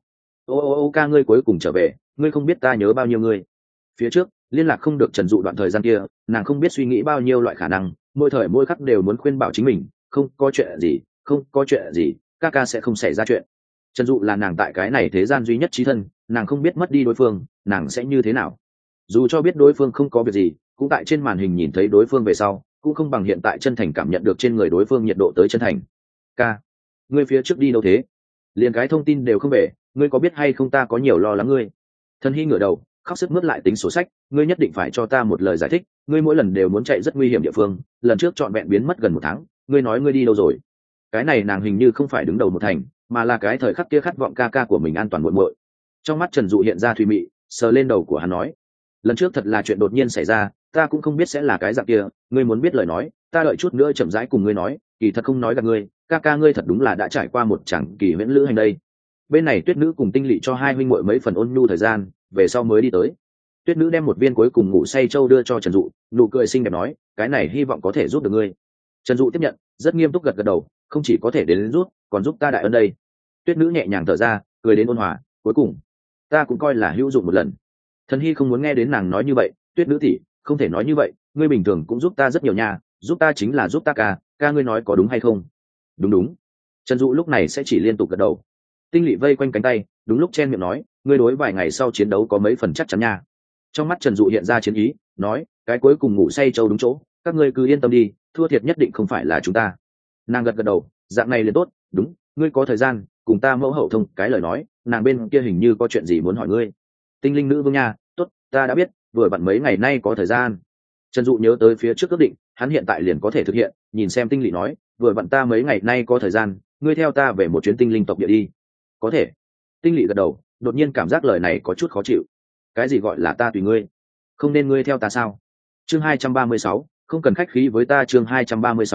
Speaker 1: Ô ca, ngươi cuối cùng trở về, ngươi không biết ta nhớ bao nhiêu ngươi. Phía trước liên lạc không được Trần Dụ đoạn thời gian kia, nàng không biết suy nghĩ bao nhiêu loại khả năng, mỗi thời mỗi khắc đều muốn khuyên bảo chính mình, không có chuyện gì, không có chuyện gì, ca sẽ không xảy ra chuyện. Trần Dụ là nàng tại cái này thế gian duy nhất chí thân, nàng không biết mất đi đối phương nàng sẽ như thế nào. Dù cho biết đối phương không có việc gì, cũng tại trên màn hình nhìn thấy đối phương về sau, cũng không bằng hiện tại chân thành cảm nhận được trên người đối phương nhiệt độ tới chân thành. Ca, ngươi phía trước đi đâu thế? Liền cái thông tin đều không về, ngươi có biết hay không ta có nhiều lo lắng ngươi. Thần Hy ngửa đầu khóc sức mướt lại tính sổ sách, ngươi nhất định phải cho ta một lời giải thích, ngươi mỗi lần đều muốn chạy rất nguy hiểm địa phương, lần trước trọn vẹn biến mất gần 1 tháng, ngươi nói ngươi đi đâu rồi? Cái này nàng hình như không phải đứng đầu một thành, mà là cái thời khắc kia khát vọng ca của mình an toàn muội muội. Trong mắt Trần Dụ hiện ra thùy mị, sờ lên đầu của hắn nói, lần trước thật là chuyện đột nhiên xảy ra, ta cũng không biết sẽ là cái dạng kia, ngươi muốn biết lời nói, ta đợi chút nữa chậm rãi cùng ngươi nói, kỳ thật không nói gạt ngươi, ca ngươi thật đúng là đã trải qua một chặng kỳ huyễn lữ hành đây. Bên này Tuyết Nữ cùng Tinh Lỵ cho hai huynh muội mấy phần ôn nhu thời gian, về sau mới đi tới. Tuyết Nữ đem một viên cuối cùng ngủ say châu đưa cho Trần Dụ, nụ cười xinh đẹp nói, cái này hy vọng có thể giúp được ngươi. Trần Dụ tiếp nhận, rất nghiêm túc gật gật đầu, không chỉ có thể đến giúp, còn giúp ta đại ân đây. Tuyết Nữ nhẹ nhàng thở ra, cười đến ôn hòa, cuối cùng ta cũng coi là hữu dụng một lần. Thần Hy không muốn nghe đến nàng nói như vậy, Tuyết Nữ tỷ, không thể nói như vậy, ngươi bình thường cũng giúp ta rất nhiều nha, giúp ta chính là giúp ta ca ngươi nói có đúng hay không? Đúng. Trần Dụ lúc này sẽ chỉ liên tục gật đầu. Tinh Lỵ vây quanh cánh tay, đúng lúc chen miệng nói, ngươi đối vài ngày sau chiến đấu có mấy phần chắc chắn nha. Trong mắt Trần Dụ hiện ra chiến ý, nói, cái cuối cùng ngủ say châu đúng chỗ, các ngươi cứ yên tâm đi, thua thiệt nhất định không phải là chúng ta. Nàng gật gật đầu, dạng này liền tốt, đúng, ngươi có thời gian cùng ta mẫu hậu thông cái lời nói, nàng bên kia hình như có chuyện gì muốn hỏi ngươi. Tinh linh nữ vương nha, tốt, ta đã biết, vừa vặn mấy ngày nay có thời gian. Trần Dụ nhớ tới phía trước ước định, hắn hiện tại liền có thể thực hiện, nhìn xem Tinh Lỵ nói, vừa vặn ta mấy ngày nay có thời gian, ngươi theo ta về một chuyến tinh linh tộc địa đi. Có thể. Tinh Lỵ gật đầu, đột nhiên cảm giác lời này có chút khó chịu. Cái gì gọi là ta tùy ngươi? Không nên ngươi theo ta sao? Chương 236, không cần khách khí với ta. Chương 236,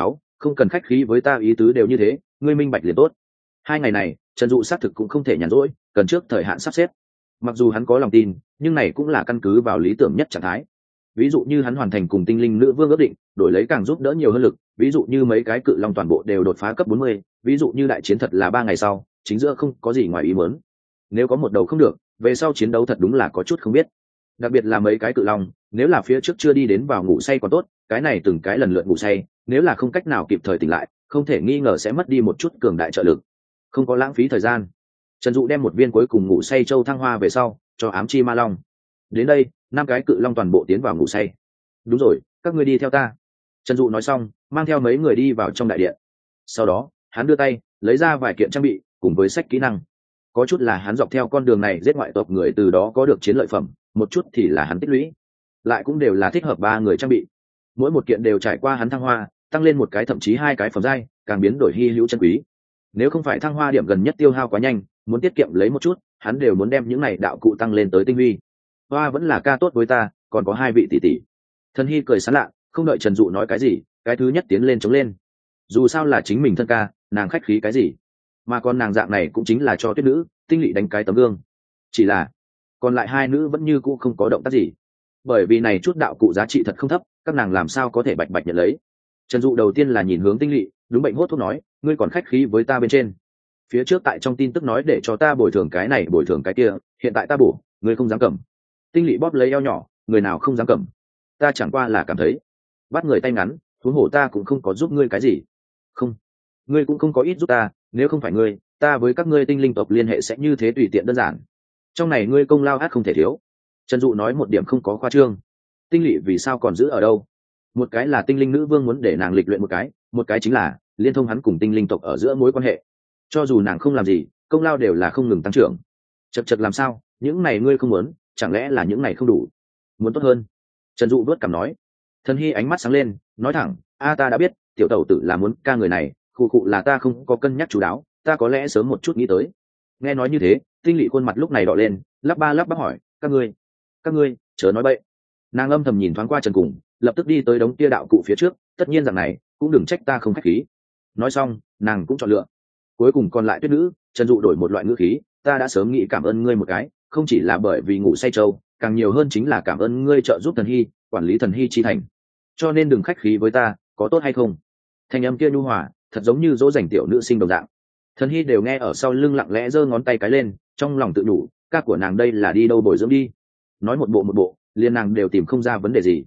Speaker 1: không cần khách khí với ta, ý tứ đều như thế, ngươi minh bạch liền tốt. 2 ngày này Trần Dụ xác thực cũng không thể nhàn rỗi, cần trước thời hạn sắp xếp. Mặc dù hắn có lòng tin, nhưng này cũng là căn cứ vào lý tưởng nhất trạng thái. Ví dụ như hắn hoàn thành cùng tinh linh nữ vương ước định, đổi lấy càng giúp đỡ nhiều hơn lực, ví dụ như mấy cái cự long toàn bộ đều đột phá cấp 40, ví dụ như đại chiến thật là 3 ngày sau, chính giữa không có gì ngoài ý muốn. Nếu có một đầu không được, về sau chiến đấu thật đúng là có chút không biết. Đặc biệt là mấy cái cự long, nếu là phía trước chưa đi đến vào ngủ say còn tốt, cái này từng cái lần lượt ngủ say, nếu là không cách nào kịp thời tỉnh lại, không thể nghi ngờ sẽ mất đi một chút cường đại trợ lực. Không có lãng phí thời gian, Trần Dụ đem một viên cuối cùng ngủ say châu thăng hoa về sau, cho ám chi ma long. Đến đây, 5 cái cự long toàn bộ tiến vào ngủ say. Đúng rồi, các ngươi đi theo ta. Trần Dụ nói xong, mang theo mấy người đi vào trong đại điện. Sau đó, hắn đưa tay, lấy ra vài kiện trang bị, cùng với sách kỹ năng. Có chút là hắn dọc theo con đường này giết ngoại tộc người từ đó có được chiến lợi phẩm, một chút thì là hắn tích lũy. Lại cũng đều là thích hợp 3 người trang bị. Mỗi một kiện đều trải qua hắn thăng hoa, tăng lên một cái thậm chí 2 cái phẩm giai, càng biến đổi hi hữu chân quý. Nếu không phải thăng hoa điểm gần nhất tiêu hao quá nhanh, muốn tiết kiệm lấy một chút, hắn đều muốn đem những này đạo cụ tăng lên tới tinh huy. Hoa vẫn là ca tốt với ta, còn có 2 vị tỷ tỷ. Thần Hy cười sảng lạ, không đợi Trần Dụ nói cái gì, cái thứ nhất tiến lên chống lên. Dù sao là chính mình thân ca, nàng khách khí cái gì? Mà còn nàng dạng này cũng chính là cho Tuyết nữ, Tinh Lỵ đánh cái tấm gương. Chỉ là, còn lại 2 nữ vẫn như cũ không có động tác gì. Bởi vì này chút đạo cụ giá trị thật không thấp, các nàng làm sao có thể bạch bạch nhận lấy. Trần Dụ đầu tiên là nhìn hướng Tinh Lỵ, đúng bệnh hốt thuốc nói, ngươi còn khách khí với ta bên trên. Phía trước tại trong tin tức nói để cho ta bồi thường cái này bồi thường cái kia, hiện tại ta bổ, ngươi không dám cầm. Tinh Lỵ bóp lấy eo nhỏ, người nào không dám cầm. Ta chẳng qua là cảm thấy bắt người tay ngắn, huống hồ ta cũng không có giúp ngươi cái gì. Không, ngươi cũng không có ít giúp ta, nếu không phải ngươi, ta với các ngươi tinh linh tộc liên hệ sẽ như thế tùy tiện đơn giản. Trong này ngươi công lao át không thể thiếu. Trần Dụ nói một điểm không có khoa trương. Tinh Lỵ vì sao còn giữ ở đâu? Một cái là tinh linh nữ vương muốn để nàng lịch luyện một cái chính là liên thông hắn cùng tinh linh tộc ở giữa mối quan hệ. Cho dù nàng không làm gì, công lao đều là không ngừng tăng trưởng. Chật chật làm sao, những này ngươi không muốn, chẳng lẽ là những này không đủ? Muốn tốt hơn. Trần Dụ vớt cằm nói. Thần Hy ánh mắt sáng lên, nói thẳng, ta đã biết, tiểu tẩu tử là muốn ca người này, khụ khụ là ta không có cân nhắc chú đáo, ta có lẽ sớm một chút nghĩ tới. Nghe nói như thế, Tinh Lỵ khuôn mặt lúc này đỏ lên, lắp bắp hỏi, các ngươi chớ nói bậy. Nàng âm thầm nhìn thoáng qua Trần Cùng, lập tức đi tới đống kia đạo cụ phía trước, tất nhiên rằng này cũng đừng trách ta không khách khí. Nói xong, nàng cũng chọn lựa. Cuối cùng còn lại Tuyết nữ, Trần Dụ đổi một loại ngữ khí, ta đã sớm nghĩ cảm ơn ngươi một cái, không chỉ là bởi vì ngủ say châu, càng nhiều hơn chính là cảm ơn ngươi trợ giúp Thần Hy quản lý Thần Hy chi thành, cho nên đừng khách khí với ta, có tốt hay không? Thanh âm kia nhu hòa, thật giống như dỗ dành tiểu nữ sinh đồng dạng. Thần Hy đều nghe ở sau lưng lặng lẽ giơ ngón tay cái lên, trong lòng tự nhủ, ca của nàng đây là đi đâu bồi dưỡng đi? Nói một bộ, liền nàng đều tìm không ra vấn đề gì.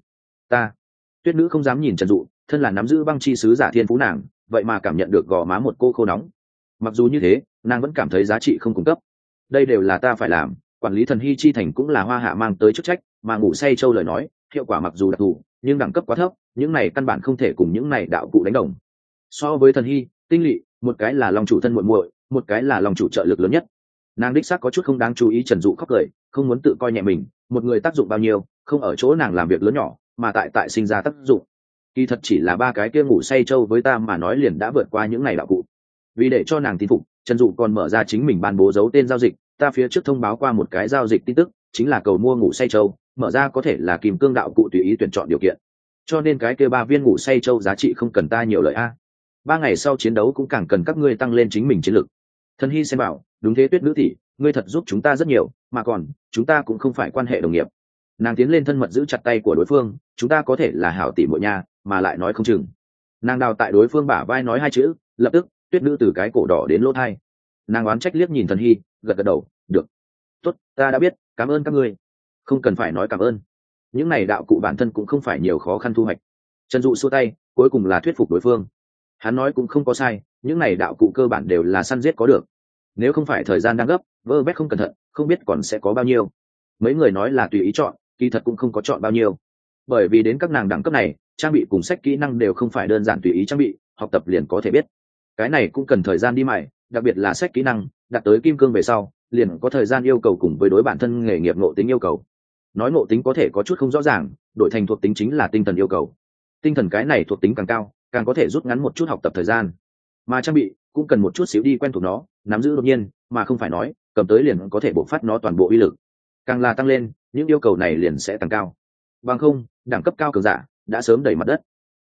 Speaker 1: Tuyết nữ không dám nhìn Trần Dụ, thân là nắm giữ băng chi sứ giả thiên phú nàng, vậy mà cảm nhận được gò má một cô khô nóng. Mặc dù như thế, nàng vẫn cảm thấy giá trị không cung cấp. Đây đều là ta phải làm, quản lý Thần Hy chi thành cũng là Hoa Hạ mang tới chức trách, mà ngủ say châu lời nói, hiệu quả mặc dù đặc thù, nhưng đẳng cấp quá thấp, những này căn bản không thể cùng những này đạo cụ đánh đồng. So với Thần Hy, Tinh Lỵ, một cái là lòng chủ thân muội muội, một cái là lòng chủ trợ lực lớn nhất. Nàng đích xác có chút không đáng chú ý. Trần Dụ khóc cười, không muốn tự coi nhẹ mình, một người tác dụng bao nhiêu, không ở chỗ nàng làm việc lớn nhỏ, mà tại sinh ra tác dụng. Kỳ thật chỉ là 3 cái kia ngủ say châu với ta mà nói liền đã vượt qua những này đạo cụ. Vì để cho nàng tin phục, Trần Dụ còn mở ra chính mình ban bố dấu tên giao dịch, ta phía trước thông báo qua một cái giao dịch tin tức, chính là cầu mua ngủ say châu, mở ra có thể là kim cương đạo cụ tùy ý tuyển chọn điều kiện. Cho nên cái kia 3 viên ngủ say châu giá trị không cần ta nhiều lời a. 3 ngày sau chiến đấu cũng càng cần các ngươi tăng lên chính mình chiến lực. Thần Hy xem bảo, đúng thế Tuyết nữ tỷ, ngươi thật giúp chúng ta rất nhiều, mà còn chúng ta cũng không phải quan hệ đồng nghiệp. Nàng tiến lên thân mật giữ chặt tay của đối phương, chúng ta có thể là hảo tỷ muội nha, mà lại nói không chừng. Nàng đào tại đối phương bả vai nói 2 chữ, lập tức Tuyết nữ từ cái cổ đỏ đến lỗ tai. Nàng oán trách liếc nhìn Thần Hy, gật đầu, được, tốt, ta đã biết, cảm ơn các ngươi. Không cần phải nói cảm ơn, những này đạo cụ bản thân cũng không phải nhiều khó khăn thu hoạch. Trần Dụ xua tay, cuối cùng là thuyết phục đối phương. Hắn nói cũng không có sai, những này đạo cụ cơ bản đều là săn giết có được. Nếu không phải thời gian đang gấp, vơ vét không cẩn thận, không biết còn sẽ có bao nhiêu. Mấy người nói là tùy ý chọn, kỳ thật cũng không có chọn bao nhiêu. Bởi vì đến các nàng đẳng cấp này, trang bị cùng sách kỹ năng đều không phải đơn giản tùy ý trang bị, học tập liền có thể biết. Cái này cũng cần thời gian đi mài, đặc biệt là sách kỹ năng, đạt tới kim cương về sau, liền có thời gian yêu cầu cùng với đối bản thân nghề nghiệp ngộ tính yêu cầu. Nói ngộ tính có thể có chút không rõ ràng, đổi thành thuộc tính chính là tinh thần yêu cầu. Tinh thần cái này thuộc tính càng cao, càng có thể rút ngắn một chút học tập thời gian. Mà trang bị cũng cần một chút xíu đi quen thuộc nó, nắm giữ đột nhiên, mà không phải nói cầm tới liền có thể bộc phát nó toàn bộ uy lực. Càng là tăng lên, những yêu cầu này liền sẽ tăng cao. Bằng không, đẳng cấp cao cường giả đã sớm đẩy mặt đất.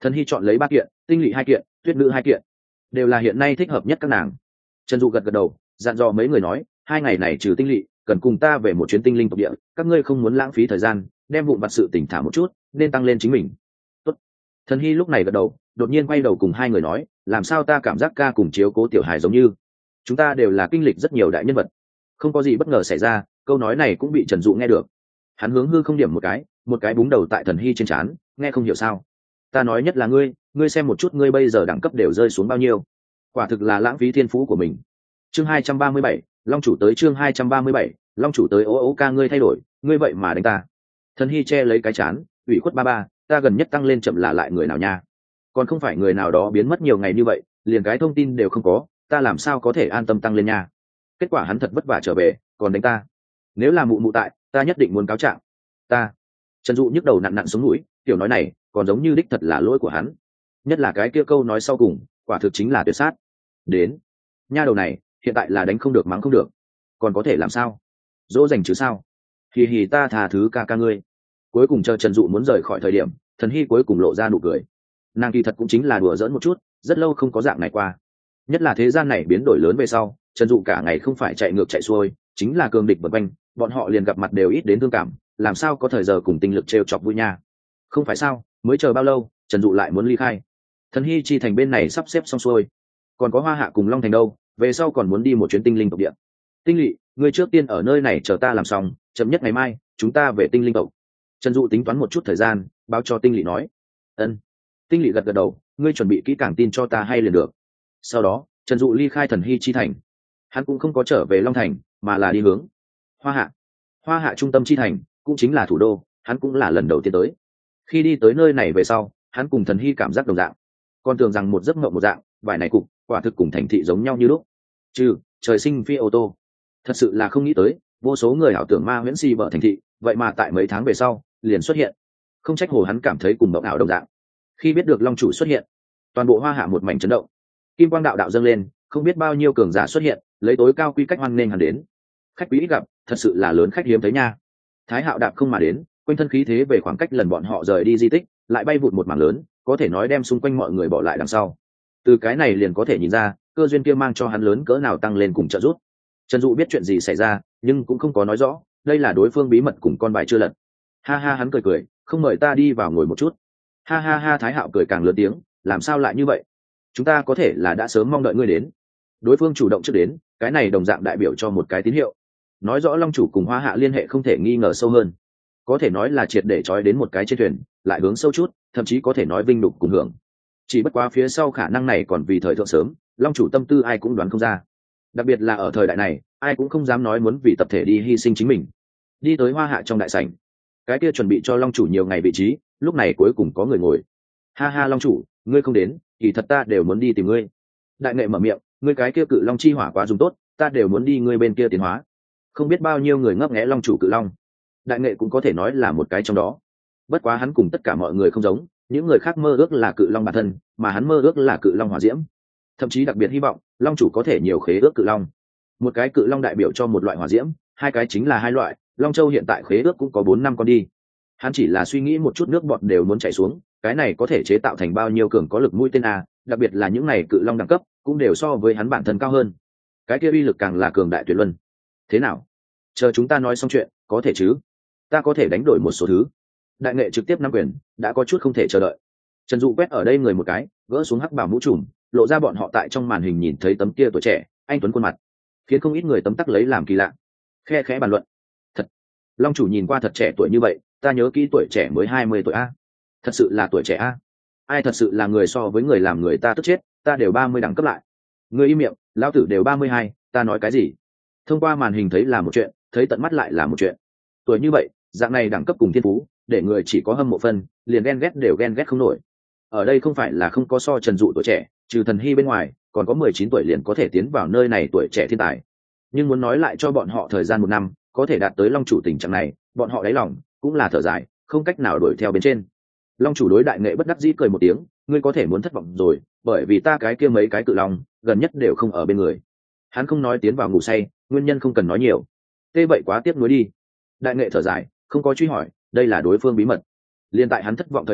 Speaker 1: Thần hy chọn lấy 3 kiện, tinh lỵ 2 kiện, tuyết nữ 2 kiện, đều là hiện nay thích hợp nhất các nàng. Trần Dụ gật gật đầu, dặn dò mấy người nói, 2 ngày này trừ tinh lỵ, cần cùng ta về một chuyến tinh linh tộc địa, các ngươi không muốn lãng phí thời gian, đem vụn vặt sự tỉnh thả một chút, nên tăng lên chính mình. Tốt. Thần hy lúc này gật đầu, đột nhiên quay đầu cùng 2 người nói, làm sao ta cảm giác ca cùng chiếu cố tiểu hài giống như chúng ta đều là kinh lịch rất nhiều đại nhân vật. Không có gì bất ngờ xảy ra, câu nói này cũng bị Trần Dụ nghe được. Hắn hướng hư không điểm một cái búng đầu tại Thần hy trên trán, nghe không hiểu sao? Ta nói nhất là ngươi xem một chút ngươi bây giờ đẳng cấp đều rơi xuống bao nhiêu, quả thực là lãng phí thiên phú của mình. Chương 237, Long chủ tới. Chương 237, Long chủ tới. Ô ca, ngươi thay đổi, ngươi vậy mà đánh ta. Thần hy che lấy cái trán, ủy khuất ba, ta gần nhất tăng lên chậm là lại người nào nha? Còn không phải người nào đó biến mất nhiều ngày như vậy, liền cái thông tin đều không có, ta làm sao có thể an tâm tăng lên nha? Kết quả hắn thật vất vả trở về, còn đánh ta. Nếu là mụ tại, ta nhất định muốn cáo trạng. Ta. Trần Dụ nhức đầu nặn xuống mũi, kiểu nói này còn giống như đích thật là lỗi của hắn, nhất là cái kia câu nói sau cùng, quả thực chính là tuyệt sát. Đến, nha đầu này hiện tại là đánh không được mắng không được, còn có thể làm sao? Dỗ dành chứ sao? Hì ta tha thứ ca ngươi. Cuối cùng chờ Trần Dụ muốn rời khỏi thời điểm, Thần hy cuối cùng lộ ra nụ cười. Nàng kỳ thật cũng chính là đùa giỡn một chút, rất lâu không có dạng này qua. Nhất là thế gian này biến đổi lớn về sau, Trần Dụ cả ngày không phải chạy ngược chạy xuôi, chính là cường địch vần quanh, bọn họ liền gặp mặt đều ít đến thương cảm, làm sao có thời giờ cùng tinh lực trêu chọc vui nha. Không phải sao, mới chờ bao lâu, Trần Dụ lại muốn ly khai. Thần hy chi thành bên này sắp xếp xong xuôi, còn có Hoa Hạ cùng Long thành đâu, về sau còn muốn đi một chuyến tinh linh tộc địa. Tinh lỵ, ngươi trước tiên ở nơi này chờ ta làm xong, chậm nhất ngày mai chúng ta về tinh linh tộc. Trần Dụ tính toán một chút thời gian, báo cho Tinh lỵ nói. Ân. Tinh lỵ gật gật đầu, ngươi chuẩn bị kỹ càng tin cho ta hay liền được. Sau đó Trần Dụ ly khai Thần hy chi thành. Hắn cũng không có trở về Long thành, mà là đi hướng Hoa Hạ trung tâm chi thành, cũng chính là thủ đô, hắn cũng là lần đầu tiên tới. Khi đi tới nơi này về sau, hắn cùng Thần hy cảm giác đồng dạng, còn tưởng rằng một giấc mộng một dạng, vài này cục quả thực cùng thành thị giống nhau như lúc. Trời sinh phi ô tô, thật sự là không nghĩ tới, vô số người ảo tưởng ma huyễn si vợ thành thị, vậy mà tại mấy tháng về sau liền xuất hiện. Không trách hồ hắn cảm thấy cùng mộng ảo đồng dạng. Khi biết được Long chủ xuất hiện, toàn bộ Hoa Hạ một mảnh chấn động, kim quang đạo đạo dâng lên, không biết bao nhiêu cường giả xuất hiện, lấy tối cao quy cách hoan nghênh hắn đến. Khách quý ít gặp, thật sự là lớn khách hiếm thấy nha. Thái Hạo đạp không mà đến, quanh thân khí thế về khoảng cách lần bọn họ rời đi di tích, lại bay vụt một mảng lớn, có thể nói đem xung quanh mọi người bỏ lại đằng sau. Từ cái này liền có thể nhìn ra, cơ duyên kia mang cho hắn lớn cỡ nào tăng lên cùng trợ giúp. Trần Dụ biết chuyện gì xảy ra, nhưng cũng không có nói rõ, đây là đối phương bí mật cùng con bài chưa lật. Ha ha, hắn cười, không mời ta đi vào ngồi một chút. Ha ha ha, Thái Hạo cười càng lớn tiếng, làm sao lại như vậy? Chúng ta có thể là đã sớm mong đợi ngươi đến. Đối phương chủ động trước đến, cái này đồng dạng đại biểu cho một cái tín hiệu, nói rõ Long chủ cùng Hoa Hạ liên hệ không thể nghi ngờ sâu hơn, có thể nói là triệt để trói đến một cái trên thuyền, lại hướng sâu chút, thậm chí có thể nói vinh đục cùng hưởng. Chỉ bất quá phía sau khả năng này còn vì thời thượng sớm, Long chủ tâm tư ai cũng đoán không ra, đặc biệt là ở thời đại này, ai cũng không dám nói muốn vì tập thể đi hy sinh chính mình. Đi tới Hoa Hạ trong đại sảnh, cái kia chuẩn bị cho Long chủ nhiều ngày vị trí, lúc này cuối cùng có người ngồi. Ha ha, Long chủ, ngươi không đến, kỳ thật ta đều muốn đi tìm ngươi. Đại nghệ mở miệng, ngươi cái kia cự long chi hỏa quá dùng tốt, ta đều muốn đi ngươi bên kia tiến hóa. Không biết bao nhiêu người ngấp nghé Long chủ cự long, đại nghệ cũng có thể nói là một cái trong đó. Bất quá hắn cùng tất cả mọi người không giống, những người khác mơ ước là cự long bản thân, mà hắn mơ ước là cự long hỏa diễm, thậm chí đặc biệt hy vọng Long chủ có thể nhiều khế ước cự long. Một cái cự long đại biểu cho một loại hỏa diễm, hai cái chính là hai loại. Long Châu hiện tại khế ước cũng có 4-5 con đi. Hắn chỉ là suy nghĩ một chút nước bọt đều muốn chảy xuống, cái này có thể chế tạo thành bao nhiêu cường có lực mũi tên a, đặc biệt là những này cự long đẳng cấp cũng đều so với hắn bản thân cao hơn, cái kia uy lực càng là cường đại tuyệt luân. Thế nào, chờ chúng ta nói xong chuyện có thể chứ? Ta có thể đánh đổi một số thứ. Đại nghệ trực tiếp nắm quyền, đã có chút không thể chờ đợi. Trần Dụ quét ở đây người một cái, gỡ xuống hắc bảo mũ trùm, lộ ra bọn họ tại trong màn hình nhìn thấy tấm kia tuổi trẻ anh tuấn khuôn mặt, khiến không ít người tấm tắc lấy làm kỳ lạ, khe khẽ bàn luận. Thật, Long chủ nhìn qua thật trẻ tuổi như vậy, ta nhớ kỹ tuổi trẻ mới 20 tuổi a. Thật sự là tuổi trẻ a. Ai thật sự là người so với người làm người ta tức chết, ta đều 30 đẳng cấp lại. Người im miệng, lão tử đều 32, ta nói cái gì? Thông qua màn hình thấy là một chuyện, thấy tận mắt lại là một chuyện. Tuổi như vậy, dạng này đẳng cấp cùng thiên phú, để người chỉ có hâm mộ phân, liền ghen ghét đều ghen ghét không nổi. Ở đây không phải là không có so Trần Dụ tuổi trẻ, trừ Thần Hy bên ngoài, còn có 19 tuổi liền có thể tiến vào nơi này tuổi trẻ thiên tài. Nhưng muốn nói lại cho bọn họ thời gian 1 năm, có thể đạt tới Long chủ tình trạng này, bọn họ đáy lòng cũng là thở dài, không cách nào đuổi theo bên trên. Long chủ đối đại nghệ bất đắc dĩ cười một tiếng, ngươi có thể muốn thất vọng rồi, bởi vì ta cái kia mấy cái cự long gần nhất đều không ở bên người. Hắn không nói tiến vào ngủ say, nguyên nhân không cần nói nhiều. Thế vậy quá tiếc nuối đi. Đại nghệ thở dài, không có truy hỏi, đây là đối phương bí mật. Liên tại hắn thất vọng thời điểm,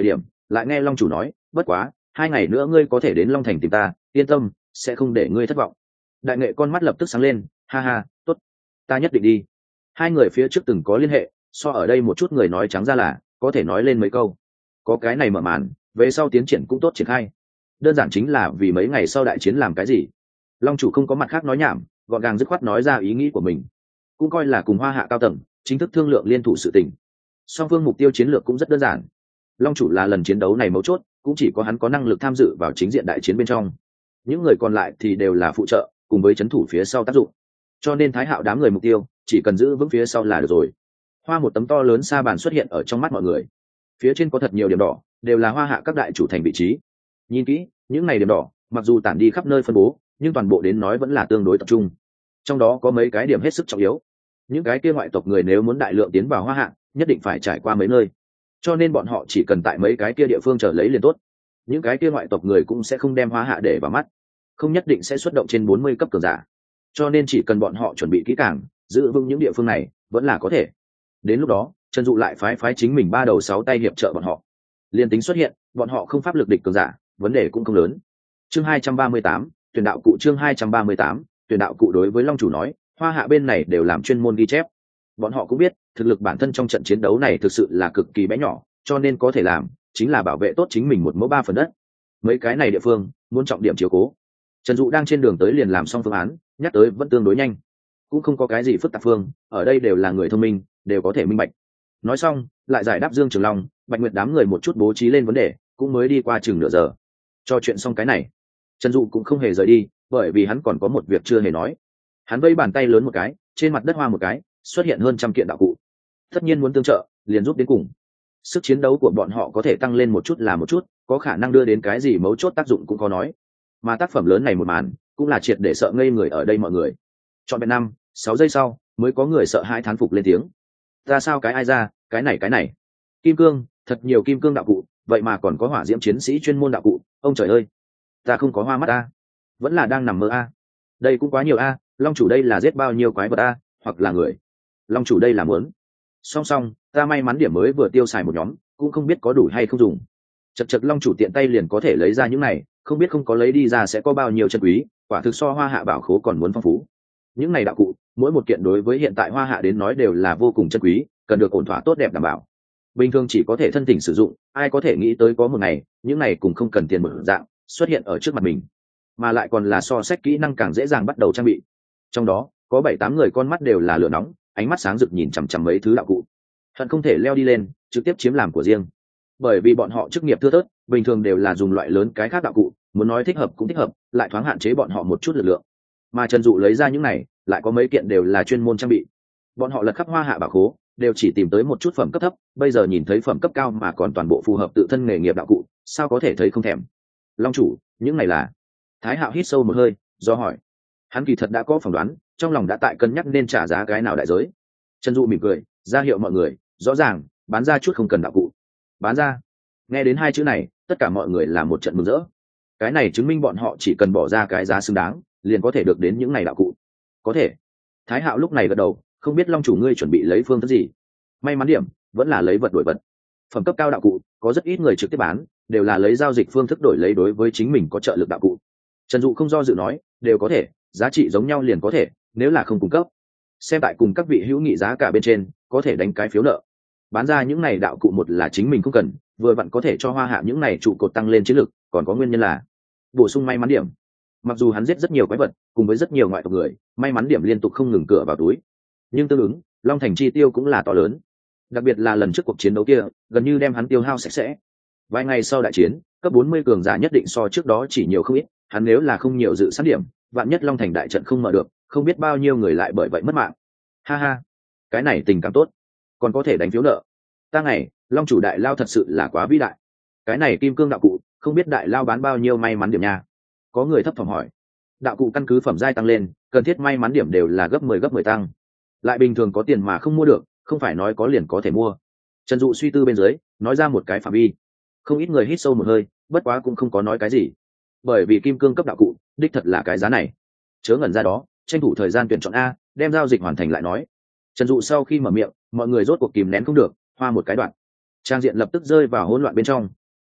Speaker 1: lại nghe long chủ nói, bất quá 2 ngày nữa ngươi có thể đến Long Thành tìm ta, yên tâm, sẽ không để ngươi thất vọng. Đại nghệ con mắt lập tức sáng lên, ha ha, tốt, ta nhất định đi. Hai người phía trước từng có liên hệ, so ở đây một chút người nói trắng ra là có thể nói lên mấy câu. Có cái này mở màn, về sau tiến triển cũng tốt triển khai. Đơn giản chính là vì mấy ngày sau đại chiến làm cái gì. Long chủ không có mặt khác nói nhảm, gọn gàng dứt khoát nói ra ý nghĩ của mình, cũng coi là cùng Hoa Hạ cao tầng chính thức thương lượng liên thủ sự tình. Song phương mục tiêu chiến lược cũng rất đơn giản. Long chủ là lần chiến đấu này mấu chốt, cũng chỉ có hắn có năng lực tham dự vào chính diện đại chiến bên trong, những người còn lại thì đều là phụ trợ cùng với trấn thủ phía sau tác dụng. Cho nên Thái Hạo đám người mục tiêu chỉ cần giữ vững phía sau là được rồi. Hoa một tấm to lớn sa bàn xuất hiện ở trong mắt mọi người, phía trên có thật nhiều điểm đỏ, đều là Hoa Hạ các đại chủ thành vị trí. Nhìn kỹ, những này điểm đỏ mặc dù tản đi khắp nơi phân bố, nhưng toàn bộ đến nói vẫn là tương đối tập trung. Trong đó có mấy cái điểm hết sức trọng yếu, những cái kia ngoại tộc người nếu muốn đại lượng tiến vào Hoa Hạ nhất định phải trải qua mấy nơi, cho nên bọn họ chỉ cần tại mấy cái kia địa phương chờ lấy liền tốt. Những cái kia ngoại tộc người cũng sẽ không đem Hoa Hạ để vào mắt, không nhất định sẽ xuất động trên 40 cấp cường giả, cho nên chỉ cần bọn họ chuẩn bị kỹ càng, giữ vững những địa phương này vẫn là có thể. Đến lúc đó Trần Dụ lại phái chính mình 3 đầu 6 tay hiệp trợ bọn họ, liên tính xuất hiện bọn họ không pháp lực địch cường giả, vấn đề cũng không lớn. Chương 238, tuyển đạo cụ. Chương 238, tuyển đạo cụ. Đối với Long chủ nói, Hoa Hạ bên này đều làm chuyên môn ghi chép. Bọn họ cũng biết thực lực bản thân trong trận chiến đấu này thực sự là cực kỳ bé nhỏ, cho nên có thể làm chính là bảo vệ tốt chính mình 1 mẫu 3 phần đất. Mấy cái này địa phương muốn trọng điểm chiếu cố. Trần Dụ đang trên đường tới liền làm xong phương án, nhắc tới vẫn tương đối nhanh, cũng không có cái gì phức tạp. Phương ở đây đều là người thông minh, đều có thể minh bạch. Nói xong lại giải đáp Dương Trường Long, Bạch Nguyệt đám người một chút bố trí lên vấn đề, cũng mới đi qua chừng nửa giờ. Cho chuyện xong cái này, Trần Dụ cũng không hề rời đi, bởi vì hắn còn có một việc chưa hề nói. Hắn vẫy bàn tay lớn một cái, trên mặt đất hoa một cái, xuất hiện hơn 100 kiện đạo cụ. Tất nhiên muốn tương trợ, liền giúp đến cùng. Sức chiến đấu của bọn họ có thể tăng lên một chút là một chút, có khả năng đưa đến cái gì mấu chốt tác dụng cũng có nói. Mà tác phẩm lớn này một màn, cũng là triệt để sợ ngây người ở đây mọi người. Chọn bên 5-6 giây sau, mới có người sợ hãi thán phục lên tiếng. Ta sao cái ai ra, cái này. Kim cương, thật nhiều kim cương đạo cụ, vậy mà còn có hỏa diễm chiến sĩ chuyên môn đạo cụ, ông trời ơi. Ta không có hoa mắt a, vẫn là đang nằm mơ a. Đây cũng quá nhiều a, Long chủ đây là giết bao nhiêu quái vật a, hoặc là người. Long chủ đây là muốn. Song ta may mắn điểm mới vừa tiêu xài một nhóm, cũng không biết có đủ hay không dùng. Chật Long chủ tiện tay liền có thể lấy ra những này, không biết không có lấy đi ra sẽ có bao nhiêu chân quý, quả thực so Hoa Hạ bảo khố còn muốn phong phú. Những này đạo cụ, mỗi một kiện đối với hiện tại Hoa Hạ đến nói đều là vô cùng chân quý, cần được ổn thỏa tốt đẹp đảm bảo. Bình thường chỉ có thể thân tình sử dụng, ai có thể nghĩ tới có một ngày, những này cũng không cần tiền một dạng xuất hiện ở trước mặt mình, mà lại còn là so xét kỹ năng càng dễ dàng bắt đầu trang bị. Trong đó có 7-8 người con mắt đều là lửa nóng, ánh mắt sáng rực nhìn chằm chằm mấy thứ đạo cụ, hận không thể leo đi lên trực tiếp chiếm làm của riêng. Bởi vì bọn họ chức nghiệp thưa thớt, bình thường đều là dùng loại lớn cái khác đạo cụ, muốn nói thích hợp cũng thích hợp, lại thoáng hạn chế bọn họ một chút lực lượng. Mà Trần Dụ lấy ra những này, lại có mấy kiện đều là chuyên môn trang bị. Bọn họ lật khắp Hoa Hạ bảo khố, đều chỉ tìm tới một chút phẩm cấp thấp, bây giờ nhìn thấy phẩm cấp cao mà còn toàn bộ phù hợp tự thân nghề nghiệp đạo cụ, sao có thể thấy không thèm. Long chủ, những này là? Thái Hạo hít sâu một hơi, do hỏi. Hắn kỳ thật đã có phỏng đoán, trong lòng đã tại cân nhắc nên trả giá cái nào đại giới. Trần Dụ mỉm cười, ra hiệu mọi người, rõ ràng bán ra chút không cần đạo cụ. Bán ra. Nghe đến 2 chữ này, tất cả mọi người là một trận mừng rỡ. Cái này chứng minh bọn họ chỉ cần bỏ ra cái giá xứng đáng, liền có thể được đến những này đạo cụ. Có thể. Thái Hạo lúc này gật đầu, không biết Long chủ ngươi chuẩn bị lấy phương thức gì. May mắn điểm vẫn là lấy vật đổi vật. Phẩm cấp cao đạo cụ có rất ít người trực tiếp bán, đều là lấy giao dịch phương thức đổi lấy đối với chính mình có trợ lực đạo cụ. Trần Dụ không do dự nói, đều có thể, giá trị giống nhau liền có thể, nếu là không cung cấp, xem tại cùng các vị hữu nghị giá cả bên trên, có thể đánh cái phiếu nợ. Bán ra những này đạo cụ, một là chính mình không cần, vừa vặn có thể cho Hoa Hạ những này trụ cột tăng lên chiến lực, còn có nguyên nhân là bổ sung may mắn điểm. Mặc dù hắn giết rất nhiều quái vật, cùng với rất nhiều ngoại tộc người, may mắn điểm liên tục không ngừng cửa vào túi, nhưng tương ứng Long Thành chi tiêu cũng là to lớn. Đặc biệt là lần trước cuộc chiến đấu kia, gần như đem hắn tiêu hao sạch sẽ. Vài ngày sau đại chiến, cấp 40 cường giả nhất định so trước đó chỉ nhiều không ít, hắn nếu là không nhiều dự sẵn điểm, vạn nhất Long Thành đại trận không mở được, không biết bao nhiêu người lại bởi vậy mất mạng. Ha ha, cái này tình cảm tốt, còn có thể đánh phiếu nợ. Ta ngày, Long chủ đại lao thật sự là quá vĩ đại. Cái này kim cương đạo cụ, không biết đại lao bán bao nhiêu may mắn điểm nha. Có người thấp thỏm hỏi. Đạo cụ căn cứ phẩm giai tăng lên, cần thiết may mắn điểm đều là gấp 10 tăng. Lại bình thường có tiền mà không mua được, không phải nói có liền có thể mua. Trần Dụ suy tư bên dưới, nói ra một cái phạm vi. Không ít người hít sâu một hơi, bất quá cũng không có nói cái gì. Bởi vì kim cương cấp đạo cụ, đích thật là cái giá này. Chớ ngẩn ra đó, tranh thủ thời gian tuyển chọn a, đem giao dịch hoàn thành lại nói. Trần Dụ sau khi mở miệng, mọi người rốt cuộc kìm nén không được, hoa một cái đoạn. Trang diện lập tức rơi vào hỗn loạn bên trong.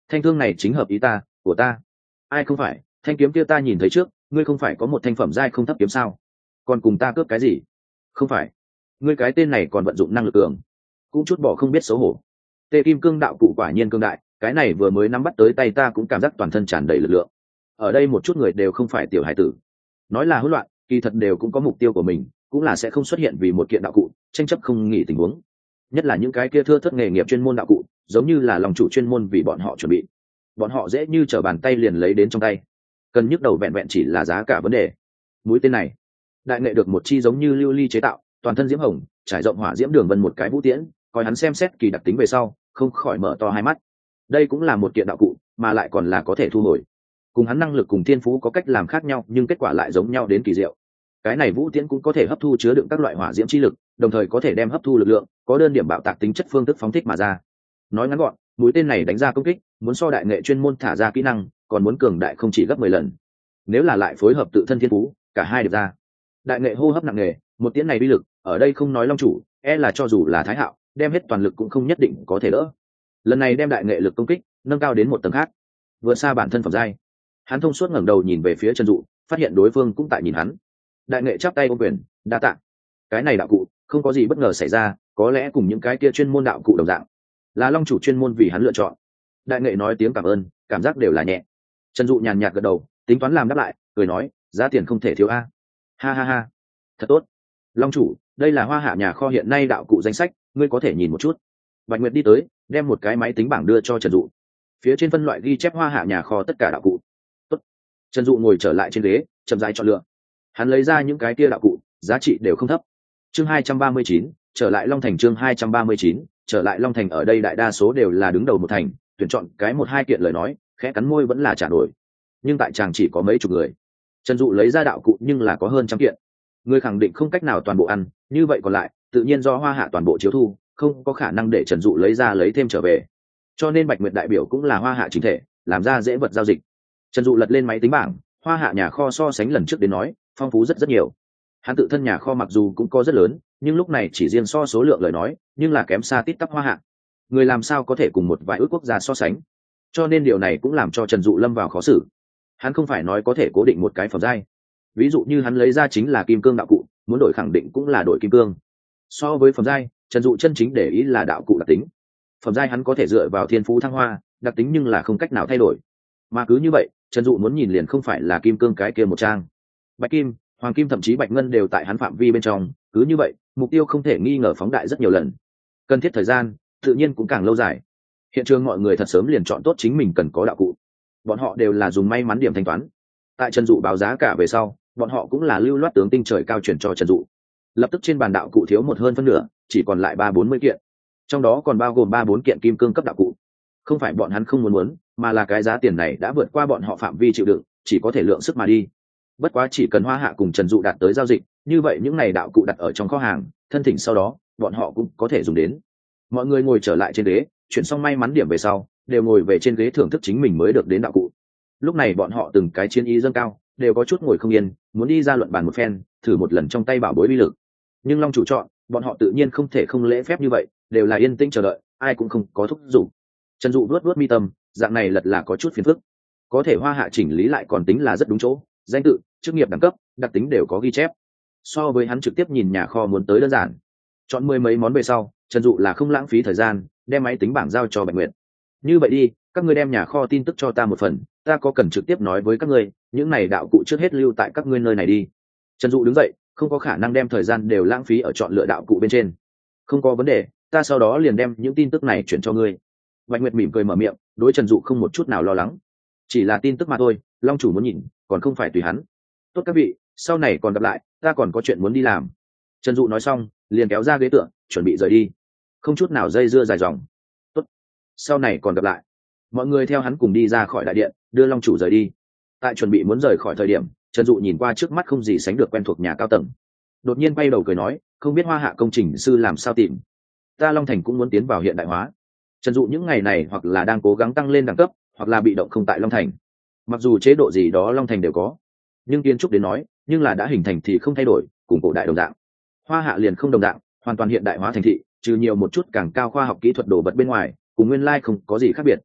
Speaker 1: thanh thương này chính hợp ý ta, của ta. Ai không phải, thanh kiếm kia ta nhìn thấy trước, ngươi không phải có một thanh phẩm giai không thấp kiếm sao? Còn cùng ta cướp cái gì? Không phải, ngươi cái tên này còn vận dụng năng lực cường, cũng chút bỏ không biết xấu hổ. Tê Kim Cương đạo cụ quả nhiên cương đại, cái này vừa mới nắm bắt tới tay ta cũng cảm giác toàn thân tràn đầy lực lượng. Ở đây một chút người đều không phải tiểu hải tử, nói là hỗn loạn, kỳ thật đều cũng có mục tiêu của mình, cũng là sẽ không xuất hiện vì một kiện đạo cụ tranh chấp không nghỉ tình huống. Nhất là những cái kia thưa thớt nghề nghiệp chuyên môn đạo cụ, giống như là lòng chủ chuyên môn vì bọn họ chuẩn bị, bọn họ dễ như trở bàn tay liền lấy đến trong tay. Cần nhức đầu vẹn vẹn chỉ là giá cả vấn đề. Mũi tên này, đại nghệ được một chi giống như lưu ly chế tạo, toàn thân diễm hồng, trải rộng hỏa diễm đường vân một cái vũ tiễn, coi hắn xem xét kỳ đặc tính về sau, không khỏi mở to hai mắt. Đây cũng là một kiện đạo cụ, mà lại còn là có thể thu hồi. Cùng hắn năng lực cùng thiên phú có cách làm khác nhau, nhưng kết quả lại giống nhau đến kỳ diệu. Cái này vũ tiễn cũng có thể hấp thu chứa đựng các loại hỏa diễm chi lực, đồng thời có thể đem hấp thu lực lượng, có đơn điểm bạo tạc tính chất phương thức phóng thích mà ra. Nói ngắn gọn, mũi tên này đánh ra công kích, muốn so đại nghệ chuyên môn thả ra kỹ năng, còn muốn cường đại không chỉ gấp 10 lần. Nếu là lại phối hợp tự thân thiên phú, cả hai được ra. Đại nghệ hô hấp nặng nề, một tiễn này uy lực, ở đây không nói long chủ, là cho dù là thái hạo, đem hết toàn lực cũng không nhất định có thể đỡ. Lần này đem đại nghệ lực công kích nâng cao đến một tầng khác, vượt xa bản thân phẩm giai. Hắn thông suốt ngẩng đầu nhìn về phía Trần Dụ, phát hiện đối phương cũng tại nhìn hắn. Đại nghệ chắp tay ôm quyền, đa tạ. Cái này đạo cụ không có gì bất ngờ xảy ra, có lẽ cùng những cái kia chuyên môn đạo cụ đồng dạng, là long chủ chuyên môn vì hắn lựa chọn. Đại nghệ nói tiếng cảm ơn, cảm giác đều là nhẹ. Trần Dụ nhàn nhạt gật đầu, tính toán làm đáp lại, cười nói, giá tiền không thể thiếu a. Ha ha ha, thật tốt. Long chủ, đây là Hoa Hạ nhà kho hiện nay đạo cụ danh sách, ngươi có thể nhìn một chút. Bạch Nguyệt đi tới, đem một cái máy tính bảng đưa cho Trần Dụ. Phía trên phân loại ghi chép Hoa Hạ nhà kho tất cả đạo cụ. Tốt. Trần Dụ ngồi trở lại trên ghế, chậm rãi chọn lựa. Hắn lấy ra những cái kia đạo cụ, giá trị đều không thấp. Chương 239, trở lại Long Thành. Chương 239, trở lại Long Thành. Ở đây đại đa số đều là đứng đầu một thành, tuyển chọn cái một hai kiện lời nói, khẽ cắn môi vẫn là trả nổi. Nhưng tại chàng chỉ có mấy chục người. Trần Dụ lấy ra đạo cụ nhưng là có hơn trăm kiện. Người khẳng định không cách nào toàn bộ ăn, như vậy còn lại, tự nhiên do Hoa Hạ toàn bộ chiếu thu, không có khả năng để Trần Dụ lấy ra lấy thêm trở về. Cho nên Bạch Nguyệt đại biểu cũng là Hoa Hạ chính thể, làm ra dễ vật giao dịch. Trần Dụ lật lên máy tính bảng, Hoa Hạ nhà kho so sánh lần trước đến nói, phong phú rất nhiều. Hắn tự thân nhà kho mặc dù cũng có rất lớn, nhưng lúc này chỉ riêng so số lượng lời nói, nhưng là kém xa tít tắp Hoa Hạ. Người làm sao có thể cùng một vài ước quốc gia so sánh? Cho nên điều này cũng làm cho Trần Dụ lâm vào khó xử. Hắn không phải nói có thể cố định một cái phẩm giai. Ví dụ như hắn lấy ra chính là kim cương đạo cụ, muốn đổi khẳng định cũng là đổi kim cương. So với phẩm giai, Trần Dụ chân chính để ý là đạo cụ đặc tính. Phẩm giai hắn có thể dựa vào thiên phú thăng hoa, đặc tính nhưng là không cách nào thay đổi. Mà cứ như vậy, Trần Dụ muốn nhìn liền không phải là kim cương cái kia một trang. Bạch kim, hoàng kim thậm chí bạch ngân đều tại hắn phạm vi bên trong, cứ như vậy, mục tiêu không thể nghi ngờ phóng đại rất nhiều lần. Cần thiết thời gian, tự nhiên cũng càng lâu dài. Hiện trường mọi người thật sớm liền chọn tốt chính mình cần có đạo cụ. Bọn họ đều là dùng may mắn điểm thanh toán. Tại Trần Dụ báo giá cả về sau, bọn họ cũng là lưu loát tướng tinh trời cao chuyển cho Trần Dụ. Lập tức trên bàn đạo cụ thiếu một hơn phân nửa, chỉ còn lại 30-40 kiện. Trong đó còn bao gồm 3-4 kiện kim cương cấp đạo cụ. Không phải bọn hắn không muốn, mà là cái giá tiền này đã vượt qua bọn họ phạm vi chịu đựng, chỉ có thể lượng sức mà đi. Bất quá chỉ cần Hoa Hạ cùng Trần Dụ đạt tới giao dịch, như vậy những này đạo cụ đặt ở trong kho hàng, thân thỉnh sau đó, bọn họ cũng có thể dùng đến. Mọi người ngồi trở lại trên ghế, chuyển xong may mắn điểm về sau, đều ngồi về trên ghế thưởng thức chính mình mới được đến đạo cụ. Lúc này bọn họ từng cái chiến ý dâng cao, đều có chút ngồi không yên, muốn đi ra luận bàn một phen, thử một lần trong tay bảo bối uy lực. Nhưng Long chủ chọn, bọn họ tự nhiên không thể không lễ phép như vậy, đều là yên tĩnh chờ đợi, ai cũng không có thúc giục. Trần Dụ vuốt mi tâm, dạng này lật là có chút phiền phức. Có thể Hoa Hạ chỉnh lý lại còn tính là rất đúng chỗ, danh tự, chức nghiệp đẳng cấp, đặc tính đều có ghi chép. So với hắn trực tiếp nhìn nhà kho muốn tới đơn giản. Chọn 10 mấy món về sau, Trần Dụ là không lãng phí thời gian, đem máy tính bảng giao cho Bạch Nguyệt. Như vậy đi, các ngươi đem nhà kho tin tức cho ta một phần, ta có cần trực tiếp nói với các ngươi, những này đạo cụ trước hết lưu tại các ngươi nơi này đi. Trần Dụ đứng dậy, không có khả năng đem thời gian đều lãng phí ở chọn lựa đạo cụ bên trên. Không có vấn đề, ta sau đó liền đem những tin tức này chuyển cho ngươi. Bạch Nguyệt mỉm cười mở miệng, đối Trần Dụ không một chút nào lo lắng. Chỉ là tin tức mà thôi, Long chủ muốn nhìn, còn không phải tùy hắn. Tốt các vị, sau này còn gặp lại, ta còn có chuyện muốn đi làm. Trần Dụ nói xong, liền kéo ra ghế tựa, chuẩn bị rời đi. Không chút nào dây dưa dài dòng. Tốt, sau này còn gặp lại. Mọi người theo hắn cùng đi ra khỏi đại điện, đưa Long chủ rời đi. Tại chuẩn bị muốn rời khỏi thời điểm, Trần Dụ nhìn qua trước mắt không gì sánh được quen thuộc nhà cao tầng. Đột nhiên quay đầu cười nói, không biết Hoa Hạ công trình sư làm sao tìm. Ta Long Thành cũng muốn tiến vào hiện đại hóa. Trần Dụ những ngày này hoặc là đang cố gắng tăng lên đẳng cấp, hoặc là bị động không tại Long Thành. Mặc dù chế độ gì đó Long Thành đều có, nhưng kiến trúc đến nói, nhưng là đã hình thành thì không thay đổi, cùng cổ đại đồng dạng. Hoa Hạ liền không đồng dạng, hoàn toàn hiện đại hóa thành thị, trừ nhiều một chút càng cao khoa học kỹ thuật đồ vật bên ngoài, cùng nguyên lai không có gì khác biệt.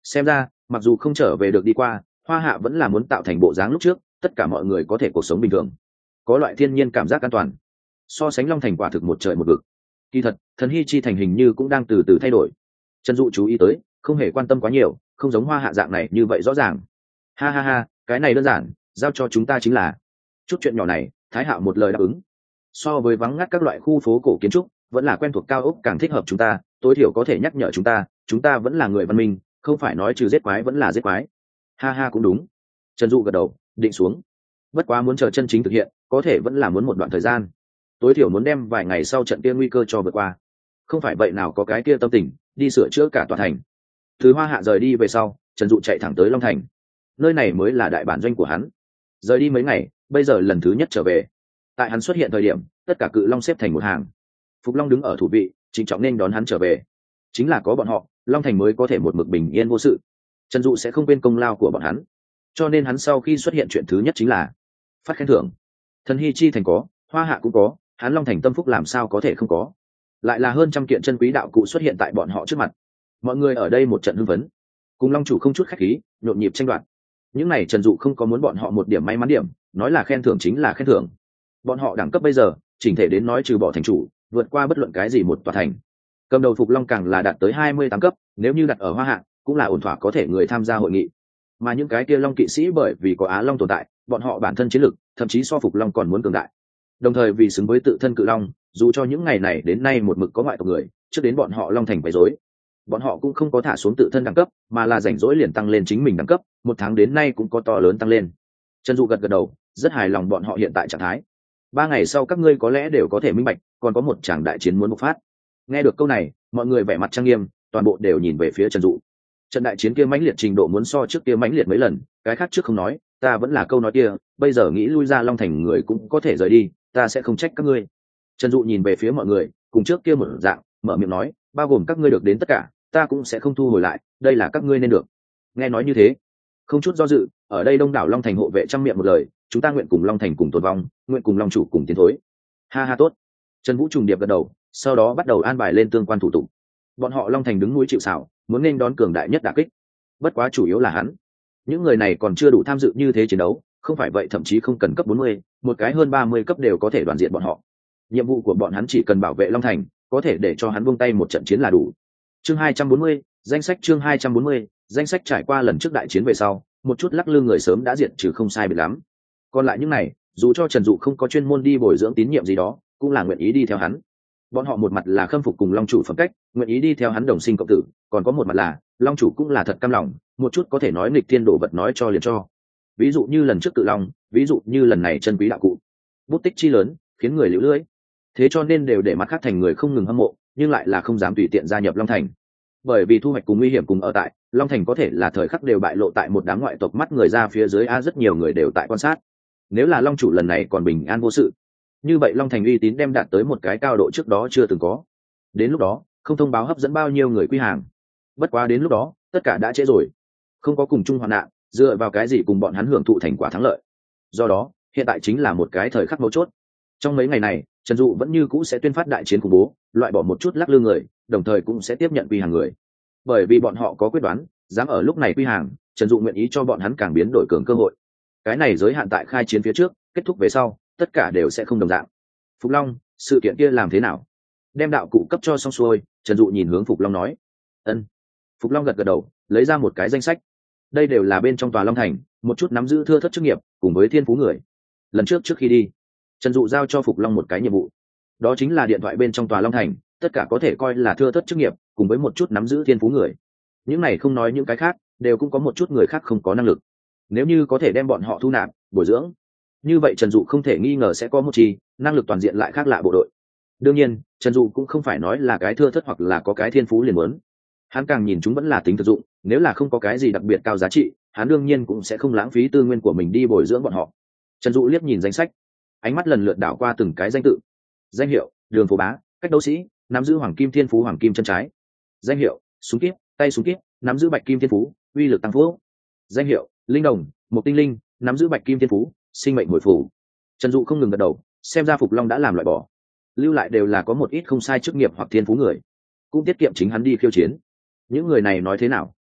Speaker 1: xem ra mặc dù không trở về được đi qua, Hoa Hạ vẫn là muốn tạo thành bộ dáng lúc trước, tất cả mọi người có thể cuộc sống bình thường, có loại thiên nhiên cảm giác an toàn. So sánh Long Thành quả thực một trời một vực. Kỳ thật thần hy chi thành hình như cũng đang từ từ thay đổi. Trần Dụ chú ý tới, không hề quan tâm quá nhiều, không giống Hoa Hạ dạng này như vậy rõ ràng. Ha ha ha, cái này đơn giản, giao cho chúng ta chính là. Chút chuyện nhỏ này, Thái Hạo một lời đáp ứng. So với vắng ngắt các loại khu phố cổ kiến trúc, vẫn là quen thuộc cao ốc càng thích hợp chúng ta, tối thiểu có thể nhắc nhở chúng ta vẫn là người văn minh, không phải nói trừ giết quái vẫn là giết quái. Ha ha cũng đúng. Trần Dụ gật đầu, định xuống. Bất quá muốn chờ chân chính thực hiện, có thể vẫn là muốn một đoạn thời gian. Tối thiểu muốn đem vài ngày sau trận kia nguy cơ cho vượt qua. Không phải vậy nào có cái kia tâm tình đi sửa chữa cả tòa thành. Từ Hoa Hạ rời đi về sau, Trần Dụ chạy thẳng tới Long Thành. Nơi này mới là đại bản doanh của hắn. Rời đi mấy ngày, bây giờ lần thứ nhất trở về. Tại hắn xuất hiện thời điểm, tất cả cự long xếp thành một hàng. Phục Long đứng ở thủ vị, trịnh trọng nên đón hắn trở về. Chính là có bọn họ, Long Thành mới có thể một mực bình yên vô sự. Trần Dụ sẽ không quên công lao của bọn hắn, cho nên hắn sau khi xuất hiện chuyện thứ nhất chính là phát khen thưởng. Thần hy chi thành có, Hoa Hạ cũng có, hắn Long Thành tâm phúc làm sao có thể không có. Lại là hơn trăm kiện chân quý đạo cụ xuất hiện tại bọn họ trước mặt. Mọi người ở đây một trận hưng phấn, cùng Long chủ không chút khách khí, nhộn nhịp tranh đoạt. Những này Trần Dụ không có muốn bọn họ một điểm may mắn điểm, nói là khen thưởng chính là khen thưởng. Bọn họ đẳng cấp bây giờ, chỉnh thể đến nói trừ bỏ thành chủ, vượt qua bất luận cái gì một tòa thành. Cầm đầu Phục Long càng là đạt tới 28 cấp, nếu như đặt ở Hoa Hạ, cũng là ổn thỏa có thể người tham gia hội nghị. Mà những cái kia Long kỵ sĩ bởi vì có Á Long tồn tại, bọn họ bản thân chiến lực, thậm chí so Phục Long còn muốn cường đại. Đồng thời vì xứng với tự thân cự Long, dù cho những ngày này đến nay một mực có ngoại tộc người, trước đến bọn họ Long thành quấy rối, bọn họ cũng không có thả xuống tự thân đẳng cấp, mà là rảnh rỗi liền tăng lên chính mình đẳng cấp, một tháng đến nay cũng có to lớn tăng lên. Trần Dụ gật gật đầu, rất hài lòng bọn họ hiện tại trạng thái. 3 ngày sau các ngươi có lẽ đều có thể minh bạch, còn có một tràng đại chiến muốn bộc phát. Nghe được câu này, mọi người vẻ mặt trang nghiêm, toàn bộ đều nhìn về phía Trần Dụ. Trận đại chiến kia mãnh liệt trình độ muốn so trước kia mãnh liệt mấy lần, cái khác trước không nói, ta vẫn là câu nói kia, bây giờ nghĩ lui ra Long thành người cũng có thể rời đi, ta sẽ không trách các ngươi. Trần Dụ nhìn về phía mọi người, cùng trước kia một dạng, mở miệng nói, bao gồm các ngươi được đến tất cả, ta cũng sẽ không thu hồi lại, đây là các ngươi nên được. Nghe nói như thế, không chút do dự, ở đây đông đảo Long thành hộ vệ trăm miệng một lời, chúng ta nguyện cùng Long thành cùng tồn vong, nguyện cùng Long chủ cùng tiến thối. Ha ha tốt. Trần Vũ trùng điệp gật đầu, sau đó bắt đầu an bài lên tương quan thủ tục. Bọn họ Long thành đứng núi chịu sào, muốn nên đón cường đại nhất đả kích. Bất quá chủ yếu là hắn, những người này còn chưa đủ tham dự như thế chiến đấu, không phải vậy thậm chí không cần cấp 40, một cái hơn 30 cấp đều có thể đoàn diện bọn họ. Nhiệm vụ của bọn hắn chỉ cần bảo vệ Long thành, có thể để cho hắn buông tay một trận chiến là đủ. Chương 240, danh sách chương 240, danh sách trải qua lần trước đại chiến về sau, một chút lắc lư người sớm đã diệt trừ không sai biệt lắm. Còn lại những này, dù cho Trần Dụ không có chuyên môn đi bồi dưỡng tín nhiệm gì đó, cũng là nguyện ý đi theo hắn. Bọn họ một mặt là khâm phục cùng Long chủ phẩm cách, nguyện ý đi theo hắn đồng sinh cộng tử, còn có một mặt là Long chủ cũng là thật cam lòng, một chút có thể nói nghịch thiên đồ vật nói cho liền cho. Ví dụ như lần trước Cự Long, ví dụ như lần này chân quý đạo cụ. Bút tích chi lớn, khiến người liễu lưỡi. Thế cho nên đều để mặt khác thành người không ngừng hâm mộ, nhưng lại là không dám tùy tiện gia nhập Long thành. Bởi vì thu hoạch cùng nguy hiểm cùng ở tại, Long thành có thể là thời khắc đều bại lộ tại một đám ngoại tộc mắt người ra phía dưới rất nhiều người đều tại quan sát. Nếu là Long chủ lần này còn bình an vô sự, như vậy Long thành uy tín đem đạt tới một cái cao độ trước đó chưa từng có. Đến lúc đó, không thông báo hấp dẫn bao nhiêu người quy hàng. Bất quá đến lúc đó, tất cả đã trễ rồi. Không có cùng chung hoạn nạn, dựa vào cái gì cùng bọn hắn hưởng thụ thành quả thắng lợi. Do đó, hiện tại chính là một cái thời khắc mấu chốt. Trong mấy ngày này, Trần Dụ vẫn như cũ sẽ tuyên phát đại chiến khủng bố, loại bỏ một chút lắc lư người, đồng thời cũng sẽ tiếp nhận quy hàng người. Bởi vì bọn họ có quyết đoán, dám ở lúc này quy hàng, Trần Dụ nguyện ý cho bọn hắn càng biến đổi cường cơ hội. Cái này giới hạn tại khai chiến phía trước, kết thúc về sau, tất cả đều sẽ không đồng dạng. Phục Long, sự kiện kia làm thế nào? Đem đạo cụ cấp cho xong xuôi, Trần Dụ nhìn hướng Phục Long nói. Ân. Phục Long gật gật đầu, lấy ra một cái danh sách. Đây đều là bên trong tòa Long thành, một chút nắm giữ thưa thất chức nghiệp, cùng với thiên phú người. Lần trước khi đi, Trần Dụ giao cho Phục Long một cái nhiệm vụ, đó chính là điện thoại bên trong tòa Long thành, tất cả có thể coi là thưa thất chức nghiệp, cùng với một chút nắm giữ thiên phú người. Những này không nói những cái khác, đều cũng có một chút người khác không có năng lực. Nếu như có thể đem bọn họ thu nạp, bồi dưỡng, như vậy Trần Dụ không thể nghi ngờ sẽ có một chi năng lực toàn diện lại khác lạ bộ đội. Đương nhiên, Trần Dụ cũng không phải nói là cái thưa thất hoặc là có cái thiên phú liền muốn. Hắn càng nhìn chúng vẫn là tính thực dụng, nếu là không có cái gì đặc biệt cao giá trị, hắn đương nhiên cũng sẽ không lãng phí tư nguyên của mình đi bồi dưỡng bọn họ. Trần Dụ liếc nhìn danh sách, ánh mắt lần lượt đảo qua từng cái danh tự. Danh hiệu: Đường Phố Bá, cách đấu sĩ, nắm giữ hoàng kim thiên phú hoàng kim chân trái. Danh hiệu: Súng kíp, tay súng kíp, nắm giữ bạch kim thiên phú, uy lực tăng phúc. Danh hiệu: Linh Đồng, một tinh linh, nắm giữ bạch kim thiên phú, sinh mệnh hồi phủ. Trần Dụ không ngừng gật đầu, xem ra Phục Long đã làm loại bỏ, lưu lại đều là có một ít không sai chức nghiệp hoặc thiên phú người, cũng tiết kiệm chính hắn đi khiêu chiến. Những người này nói thế nào?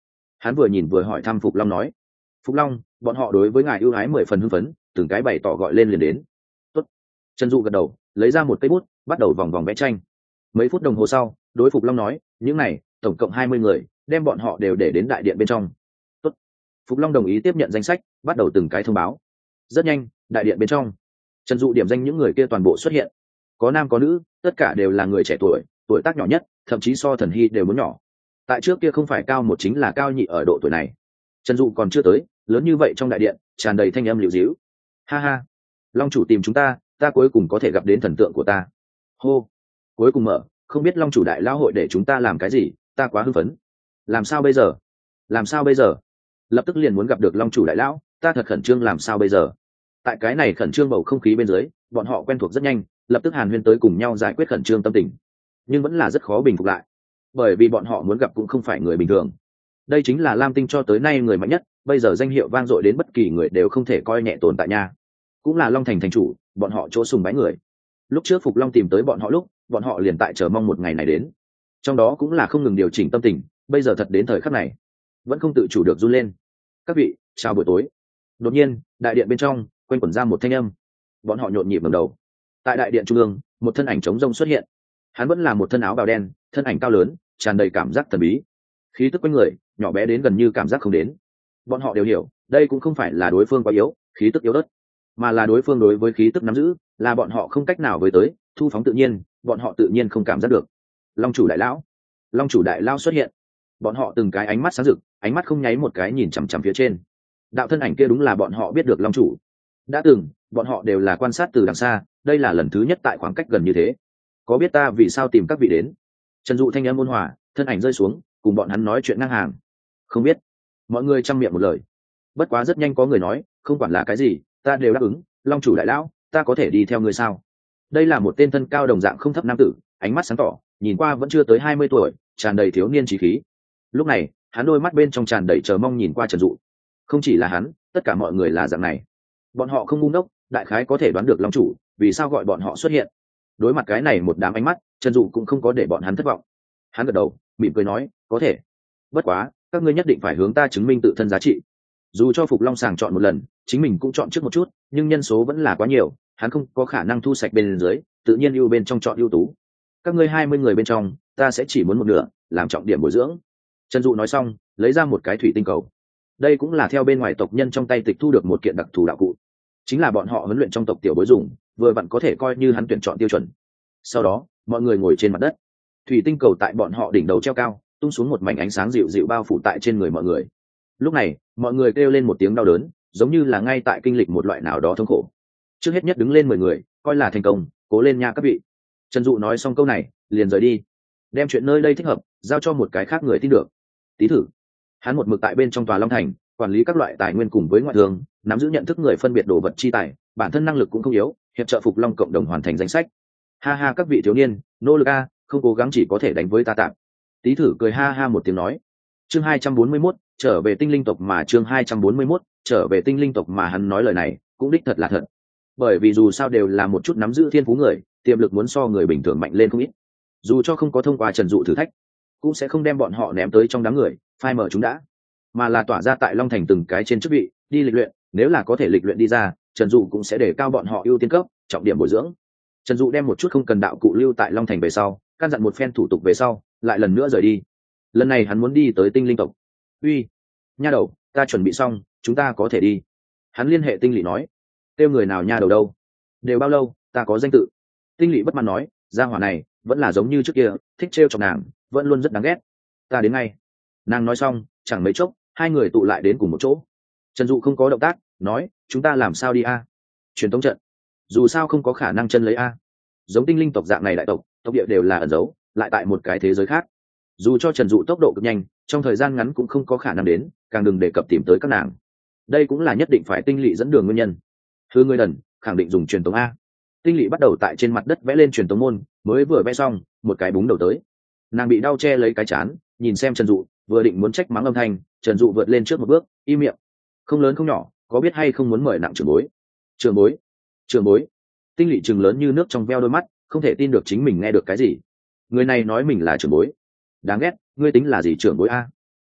Speaker 1: hắn vừa nhìn vừa hỏi thăm Phục Long nói: Phục Long, bọn họ đối với ngài ưu ái 10 phần hưng phấn, từng cái bày tỏ gọi lên liền đến. Tốt. Trần Dụ gật đầu, lấy ra một cây bút, bắt đầu vòng vòng vẽ tranh. Mấy phút đồng hồ sau, đối Phục Long nói: những này tổng cộng 20 người, đem bọn họ đều để đến đại điện bên trong. Tốt. Phục Long đồng ý tiếp nhận danh sách, bắt đầu từng cái thông báo. Rất nhanh, đại điện bên trong, Trần Dụ điểm danh những người kia toàn bộ xuất hiện, có nam có nữ, tất cả đều là người trẻ tuổi, tuổi tác nhỏ nhất thậm chí so Thần Hy đều muốn nhỏ. Tại trước kia không phải cao một chính là cao nhị ở độ tuổi này. Trần Dụ còn chưa tới, lớn như vậy trong đại điện tràn đầy thanh âm liễu díu. Ha ha, Long chủ tìm chúng ta, ta cuối cùng có thể gặp đến thần tượng của ta. Hô, cuối cùng mở, không biết Long chủ đại lao hội để chúng ta làm cái gì, ta quá hưng phấn. Làm sao bây giờ? Làm sao bây giờ? Lập tức liền muốn gặp được Long chủ đại lão, ta thật khẩn trương, làm sao bây giờ? Tại cái này khẩn trương bầu không khí bên dưới, bọn họ quen thuộc rất nhanh, lập tức hàn huyên tới cùng nhau giải quyết khẩn trương tâm tình, nhưng vẫn là rất khó bình phục lại, bởi vì bọn họ muốn gặp cũng không phải người bình thường. Đây chính là Lam Tinh cho tới nay người mạnh nhất, bây giờ danh hiệu vang dội đến bất kỳ người đều không thể coi nhẹ tồn tại nha. Cũng là Long Thành thành chủ, bọn họ chỗ sùng bái người. Lúc trước Phục Long tìm tới bọn họ lúc, bọn họ liền tại chờ mong một ngày này đến, trong đó cũng là không ngừng điều chỉnh tâm tình. Bây giờ thật đến thời khắc này, vẫn không tự chủ được run lên. Các vị, chào buổi tối. Đột nhiên, đại điện bên trong quanh quẩn ra một thanh âm, bọn họ nhộn nhịp ngẩng đầu. Tại đại điện trung ương, một thân ảnh trống rông xuất hiện. Hắn vẫn là một thân áo bào đen, thân ảnh cao lớn, tràn đầy cảm giác thần bí, khí tức quanh người nhỏ bé đến gần như cảm giác không đến. Bọn họ đều hiểu, đây cũng không phải là đối phương quá yếu, khí tức yếu ớt, mà là đối phương đối với khí tức nắm giữ, là bọn họ không cách nào với tới, thu phóng tự nhiên, bọn họ tự nhiên không cảm giác được. Long chủ đại lão, Long chủ đại lão xuất hiện. Bọn họ từng cái ánh mắt sáng rực, ánh mắt không nháy một cái nhìn chằm chằm phía trên. Đạo thân ảnh kia đúng là bọn họ biết được Long chủ. Đã từng, bọn họ đều là quan sát từ đằng xa, đây là lần thứ nhất tại khoảng cách gần như thế. Có biết ta vì sao tìm các vị đến? Trần Dụ thanh âm ôn hòa, thân ảnh rơi xuống, cùng bọn hắn nói chuyện ngang hàng. Không biết. Mọi người chăm miệng một lời. Bất quá rất nhanh có người nói, không quản là cái gì, ta đều đáp ứng. Long chủ đại lão, ta có thể đi theo ngươi sao? Đây là một tên thân cao đồng dạng không thấp nam tử, ánh mắt sáng tỏ, nhìn qua vẫn chưa tới 20 tuổi, tràn đầy thiếu niên trí khí. Lúc này, hắn đôi mắt bên trong tràn đầy chờ mong nhìn qua Trần Dụ. Không chỉ là hắn, tất cả mọi người là dạng này. Bọn họ không ngu ngốc, đại khái có thể đoán được Long chủ vì sao gọi bọn họ xuất hiện. Đối mặt cái này một đám ánh mắt, Trần Dụ cũng không có để bọn hắn thất vọng. Hắn gật đầu, mỉm cười nói, có thể. Bất quá, các ngươi nhất định phải hướng ta chứng minh tự thân giá trị. Dù cho Phục Long sàng chọn một lần, chính mình cũng chọn trước một chút, nhưng nhân số vẫn là quá nhiều, hắn không có khả năng thu sạch bên dưới, tự nhiên ưu bên trong chọn ưu tú. Các ngươi 20 người bên trong, ta sẽ chỉ muốn một nửa, làm trọng điểm bồi dưỡng. Trần Dụ nói xong, lấy ra một cái thủy tinh cầu. Đây cũng là theo bên ngoài tộc nhân trong tay tịch thu được một kiện đặc thù đạo cụ, chính là bọn họ huấn luyện trong tộc tiểu bối dùng, vừa vặn có thể coi như hắn tuyển chọn tiêu chuẩn. Sau đó, mọi người ngồi trên mặt đất, thủy tinh cầu tại bọn họ đỉnh đầu treo cao, tung xuống một mảnh ánh sáng dịu dịu bao phủ tại trên người mọi người. Lúc này, mọi người kêu lên một tiếng đau đớn, giống như là ngay tại kinh lịch một loại nào đó thống khổ. Trước hết nhất đứng lên 10 người, coi là thành công, cố lên nha các vị. Trần Dụ nói xong câu này, liền rời đi, đem chuyện nơi đây thích hợp giao cho một cái khác người tin được. Tí thử, hắn một mực tại bên trong tòa Long Thành, quản lý các loại tài nguyên cùng với ngoại thương, nắm giữ nhận thức người phân biệt đồ vật chi tài, bản thân năng lực cũng không yếu, hiệp trợ Phục Long cộng đồng hoàn thành danh sách. Ha ha, các vị thiếu niên, nỗ lực a, không cố gắng chỉ có thể đánh với ta tạm. Tí thử cười ha ha một tiếng nói. Chương 241, trở về tinh linh tộc mà chương 241, trở về tinh linh tộc mà hắn nói lời này, cũng đích thật là thật. Bởi vì dù sao đều là một chút nắm giữ thiên phú người, tiềm lực muốn so người bình thường mạnh lên không ít. Dù cho không có thông qua Trần Dụ thử thách, cũng sẽ không đem bọn họ ném tới trong đám người, phai mở chúng đã, mà là tỏa ra tại Long Thành từng cái trên chức vị, đi lịch luyện, nếu là có thể lịch luyện đi ra, Trần Dụ cũng sẽ để cao bọn họ ưu tiên cấp, trọng điểm bồi dưỡng. Trần Dụ đem một chút không cần đạo cụ lưu tại Long Thành về sau, căn dặn một phen thủ tục về sau, lại lần nữa rời đi. Lần này hắn muốn đi tới tinh linh tộc. Uy, nha đầu, ta chuẩn bị xong, chúng ta có thể đi. Hắn liên hệ Tinh Lỵ nói. Kêu người nào nha đầu đâu? Đều bao lâu, ta có danh tự. Tinh Lỵ bất mãn nói, gia hỏa này vẫn là giống như trước kia, thích trêu chọc nàng, vẫn luôn rất đáng ghét. Ta đến ngay. Nàng nói xong, chẳng mấy chốc, hai người tụ lại đến cùng một chỗ. Trần Dụ không có động tác, nói, chúng ta làm sao đi a? Truyền tống trận. Dù sao không có khả năng chân lấy a. Giống tinh linh tộc dạng này đại tộc, tộc địa đều là ẩn giấu, lại tại một cái thế giới khác. Dù cho Trần Dụ tốc độ cực nhanh, trong thời gian ngắn cũng không có khả năng đến, càng đừng đề cập tìm tới các nàng. Đây cũng là nhất định phải Tinh Lỵ dẫn đường nguyên nhân. Thưa ngươi đần, khẳng định dùng truyền tống a. Tinh Lỵ bắt đầu tại trên mặt đất vẽ lên truyền tống môn, mới vừa vẽ xong, một cái búng đầu tới. Nàng bị đau che lấy cái chán, nhìn xem Trần Dụ, vừa định muốn trách mắng âm thanh, Trần Dụ vượt lên trước một bước, im miệng. Không lớn không nhỏ, có biết hay không muốn mời nặng trưởng bối? Trưởng bối? Trưởng bối? Tinh Lỵ trừng lớn như nước trong veo đôi mắt, không thể tin được chính mình nghe được cái gì. Người này nói mình là trưởng bối. Đáng ghét, ngươi tính là gì trưởng bối a?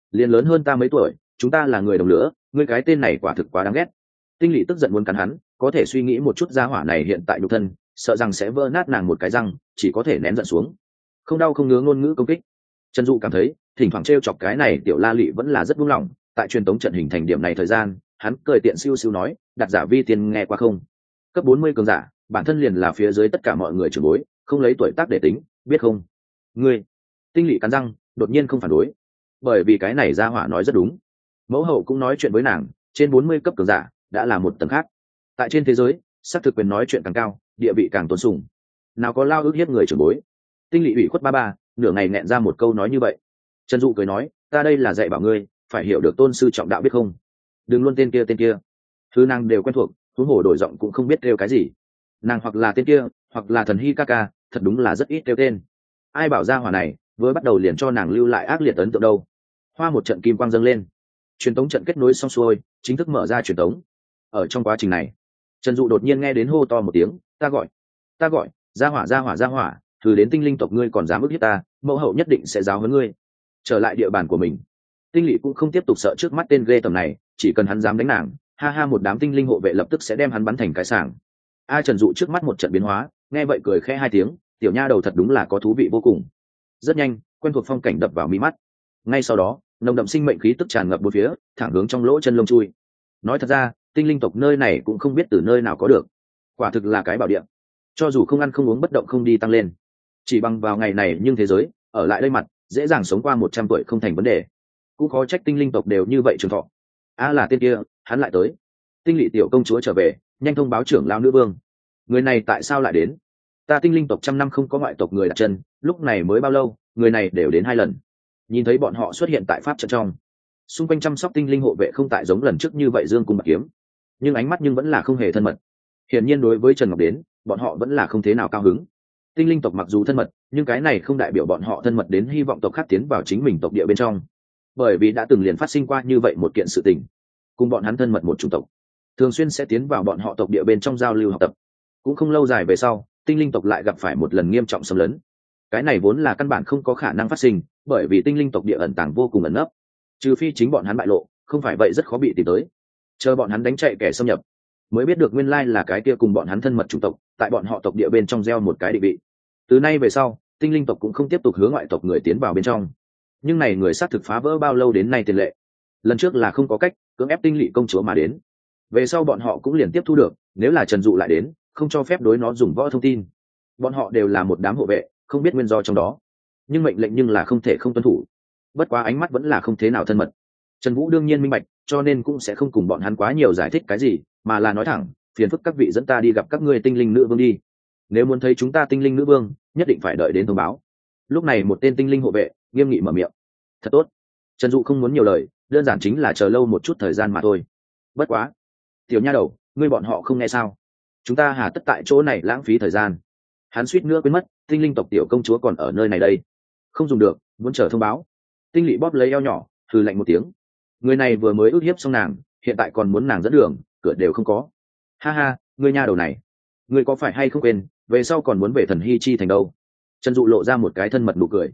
Speaker 1: liền lớn hơn ta mấy tuổi, chúng ta là người đồng lứa, ngươi cái tên này quả thực quá đáng ghét. Tinh Lỵ tức giận muốn cắn hắn, có thể suy nghĩ một chút gia hỏa này hiện tại nhục thân, sợ rằng sẽ vỡ nát nàng một cái răng, chỉ có thể nén giận xuống. Không đau không ngứa ngôn ngữ công kích. Trần Dụ cảm thấy, thỉnh thoảng trêu chọc cái này tiểu La Lị vẫn là rất buông lỏng, tại truyền tống trận hình thành điểm này thời gian, hắn cười tiện siêu siêu nói, đặt giả vi tiền nghe qua không? Cấp 40 cường giả, bản thân liền là phía dưới tất cả mọi người trưởng bối, không lấy tuổi tác để tính, biết không? Ngươi. Tinh Lỵ cắn răng, đột nhiên không phản đối, bởi vì cái này gia hỏa nói rất đúng. Mẫu hậu cũng nói chuyện với nàng, trên 40 cấp cường giả đã là một tầng khác. Tại trên thế giới, xác thực quyền nói chuyện càng cao, địa vị càng tôn sùng. Nào có lao ước hiếp người trưởng bối. Tinh Lỵ ủy khuất ba ba, nửa ngày nghẹn ra một câu nói như vậy. Trần Dụ cười nói, ta đây là dạy bảo ngươi, phải hiểu được tôn sư trọng đạo biết không? Đừng luôn tên kia. Thứ nàng đều quen thuộc, huống hồ đổi giọng cũng không biết kêu cái gì. Nàng hoặc là tên kia, hoặc là thần hy ca ca, thật đúng là rất ít kêu tên. Ai bảo ra hỏa này, vừa bắt đầu liền cho nàng lưu lại ác liệt ấn tượng đâu. Hoa một trận kim quang dâng lên, truyền tống trận kết nối xong xuôi, chính thức mở ra truyền tống. Ở trong quá trình này, Trần Dụ đột nhiên nghe đến hô to một tiếng, ta gọi, ra hỏa, thử đến tinh linh tộc ngươi còn dám ức hiếp ta, mẫu hậu nhất định sẽ giáo huấn ngươi. Trở lại địa bàn của mình, Tinh Lỵ cũng không tiếp tục sợ trước mắt tên ghê tầm này, chỉ cần hắn dám đánh nàng, ha ha, một đám tinh linh hộ vệ lập tức sẽ đem hắn bắn thành cái sảng. Trần Dụ trước mắt một trận biến hóa, nghe vậy cười khẽ hai tiếng, tiểu nha đầu thật đúng là có thú vị vô cùng. Rất nhanh, quen thuộc phong cảnh đập vào mi mắt. Ngay sau đó, nồng đậm sinh mệnh khí tức tràn ngập bốn phía, thẳng hướng trong lỗ chân lông chui. Nói thật ra, tinh linh tộc nơi này cũng không biết từ nơi nào có được, quả thực là cái bảo địa. Cho dù không ăn không uống bất động không đi tăng lên, chỉ bằng vào ngày này nhưng thế giới ở lại đây mặt dễ dàng sống qua 100 tuổi không thành vấn đề. Cũng khó trách tinh linh tộc đều như vậy trường thọ. Là tên kia, hắn lại tới. Tinh Lỵ tiểu công chúa trở về, nhanh thông báo trưởng lão nữ vương. Người này tại sao lại đến? Ta tinh linh tộc trăm năm không có ngoại tộc người đặt chân, lúc này mới bao lâu, người này đều đến 2 lần. Nhìn thấy bọn họ xuất hiện tại pháp trận trong, xung quanh chăm sóc tinh linh hộ vệ không tại giống lần trước như vậy dương cung bạc kiếm, nhưng ánh mắt nhưng vẫn là không hề thân mật. Hiển nhiên đối với Trần Ngọc đến, bọn họ vẫn là không thế nào cao hứng. Tinh linh tộc mặc dù thân mật, nhưng cái này không đại biểu bọn họ thân mật đến hy vọng tộc khác tiến vào chính mình tộc địa bên trong, bởi vì đã từng liền phát sinh qua như vậy một kiện sự tình. Cùng bọn hắn thân mật một chủng tộc, thường xuyên sẽ tiến vào bọn họ tộc địa bên trong giao lưu học tập. Cũng không lâu dài về sau, tinh linh tộc lại gặp phải một lần nghiêm trọng xâm lấn. Cái này vốn là căn bản không có khả năng phát sinh, bởi vì tinh linh tộc địa ẩn tàng vô cùng ẩn nấp, trừ phi chính bọn hắn bại lộ, không phải vậy rất khó bị tìm tới. Chờ bọn hắn đánh chạy kẻ xâm nhập, mới biết được nguyên lai là cái kia cùng bọn hắn thân mật chủng tộc, tại bọn họ tộc địa bên trong gieo một cái định vị. Từ nay về sau, tinh linh tộc cũng không tiếp tục hướng ngoại tộc người tiến vào bên trong. Nhưng này người xác thực phá vỡ bao lâu đến nay tiền lệ. Lần trước là không có cách cưỡng ép Tinh Lỵ công chúa mà đến, về sau bọn họ cũng liền tiếp thu được, nếu là Trần Dụ lại đến, không cho phép đối nó dùng võ thông tin. Bọn họ đều là một đám hộ vệ, không biết nguyên do trong đó, nhưng mệnh lệnh nhưng là không thể không tuân thủ. Bất quá ánh mắt vẫn là không thế nào thân mật. Trần Vũ đương nhiên minh bạch, cho nên cũng sẽ không cùng bọn hắn quá nhiều giải thích cái gì, mà là nói thẳng, phiền phức các vị dẫn ta đi gặp các ngươi tinh linh nữ vương đi. Nếu muốn thấy chúng ta tinh linh nữ vương, nhất định phải đợi đến thông báo. Lúc này một tên tinh linh hộ vệ nghiêm nghị mở miệng. Thật tốt. Trần Dụ không muốn nhiều lời, đơn giản chính là chờ lâu một chút thời gian mà thôi. Bất quá, tiểu nha đầu, ngươi bọn họ không nghe sao? Chúng ta hà tất tại chỗ này lãng phí thời gian. Hắn suýt nữa quên mất, tinh linh tộc tiểu công chúa còn ở nơi này đây. Không dùng được, muốn chờ thông báo. Tinh Lỵ bóp lấy eo nhỏ, hừ lạnh một tiếng. Người này vừa mới ức hiếp xong nàng, hiện tại còn muốn nàng dẫn đường, cửa đều không có. Ha ha, ngươi nha đầu này, ngươi có phải hay không quên, về sau còn muốn về thần hy chi thành đâu? Trần Dụ lộ ra một cái thân mật nụ cười.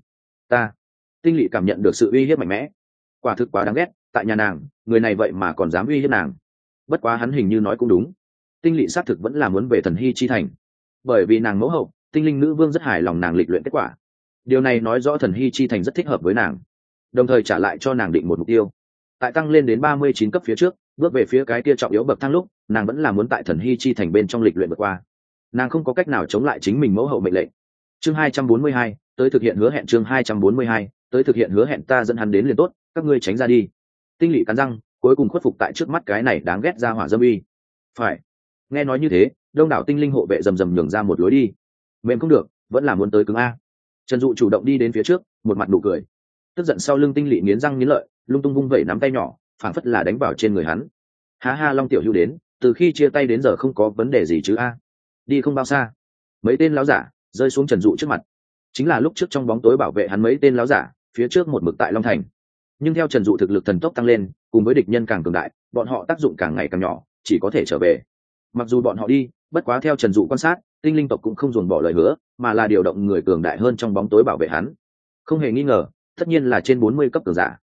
Speaker 1: Tinh Lỵ cảm nhận được sự uy hiếp mạnh mẽ, quả thực quá đáng ghét. Tại nhà nàng, người này vậy mà còn dám uy hiếp nàng. Bất quá hắn hình như nói cũng đúng, Tinh Lỵ xác thực vẫn là muốn về thần hy chi thành, bởi vì nàng mẫu hậu tinh linh nữ vương rất hài lòng nàng lịch luyện kết quả. Điều này nói rõ thần hy chi thành rất thích hợp với nàng, đồng thời trả lại cho nàng định một mục tiêu. Tại tăng lên đến 39 cấp phía trước, bước về phía cái kia trọng yếu bậc thang lúc, nàng vẫn là muốn tại thần hy chi thành bên trong lịch luyện vượt qua. Nàng không có cách nào chống lại chính mình mẫu hậu mệnh lệnh. Chương 242, tới thực hiện hứa hẹn. Chương 242, tới thực hiện hứa hẹn. Ta dẫn hắn đến liền tốt, các ngươi tránh ra đi. Tinh Lỵ cắn răng, cuối cùng khuất phục tại trước mắt cái này đáng ghét ra hỏa dâm uy. Phải. Nghe nói như thế, đông đảo tinh linh hộ vệ rầm rầm nhường ra một lối đi. Mềm không được, vẫn là muốn tới cứng a. Trần Dụ chủ động đi đến phía trước, một mặt nụ cười. Tức giận sau lưng Tinh Lỵ nghiến răng nghiến lợi, lung tung vung vẩy nắm tay nhỏ, phảng phất là đánh vào trên người hắn. Ha ha, Long tiểu hữu đến, từ khi chia tay đến giờ không có vấn đề gì chứ a? Đi không bao xa, mấy tên láo giả rơi xuống Trần Dụ trước mặt. Chính là lúc trước trong bóng tối bảo vệ hắn mấy tên láo giả, phía trước một mực tại Long Thành. Nhưng theo Trần Dụ thực lực thần tốc tăng lên, cùng với địch nhân càng cường đại, bọn họ tác dụng càng ngày càng nhỏ, chỉ có thể trở về. Mặc dù bọn họ đi, bất quá theo Trần Dụ quan sát, tinh linh tộc cũng không dồn bỏ lời hứa, mà là điều động người cường đại hơn trong bóng tối bảo vệ hắn. Không hề nghi ngờ, tất nhiên là trên 40 cấp cường giả.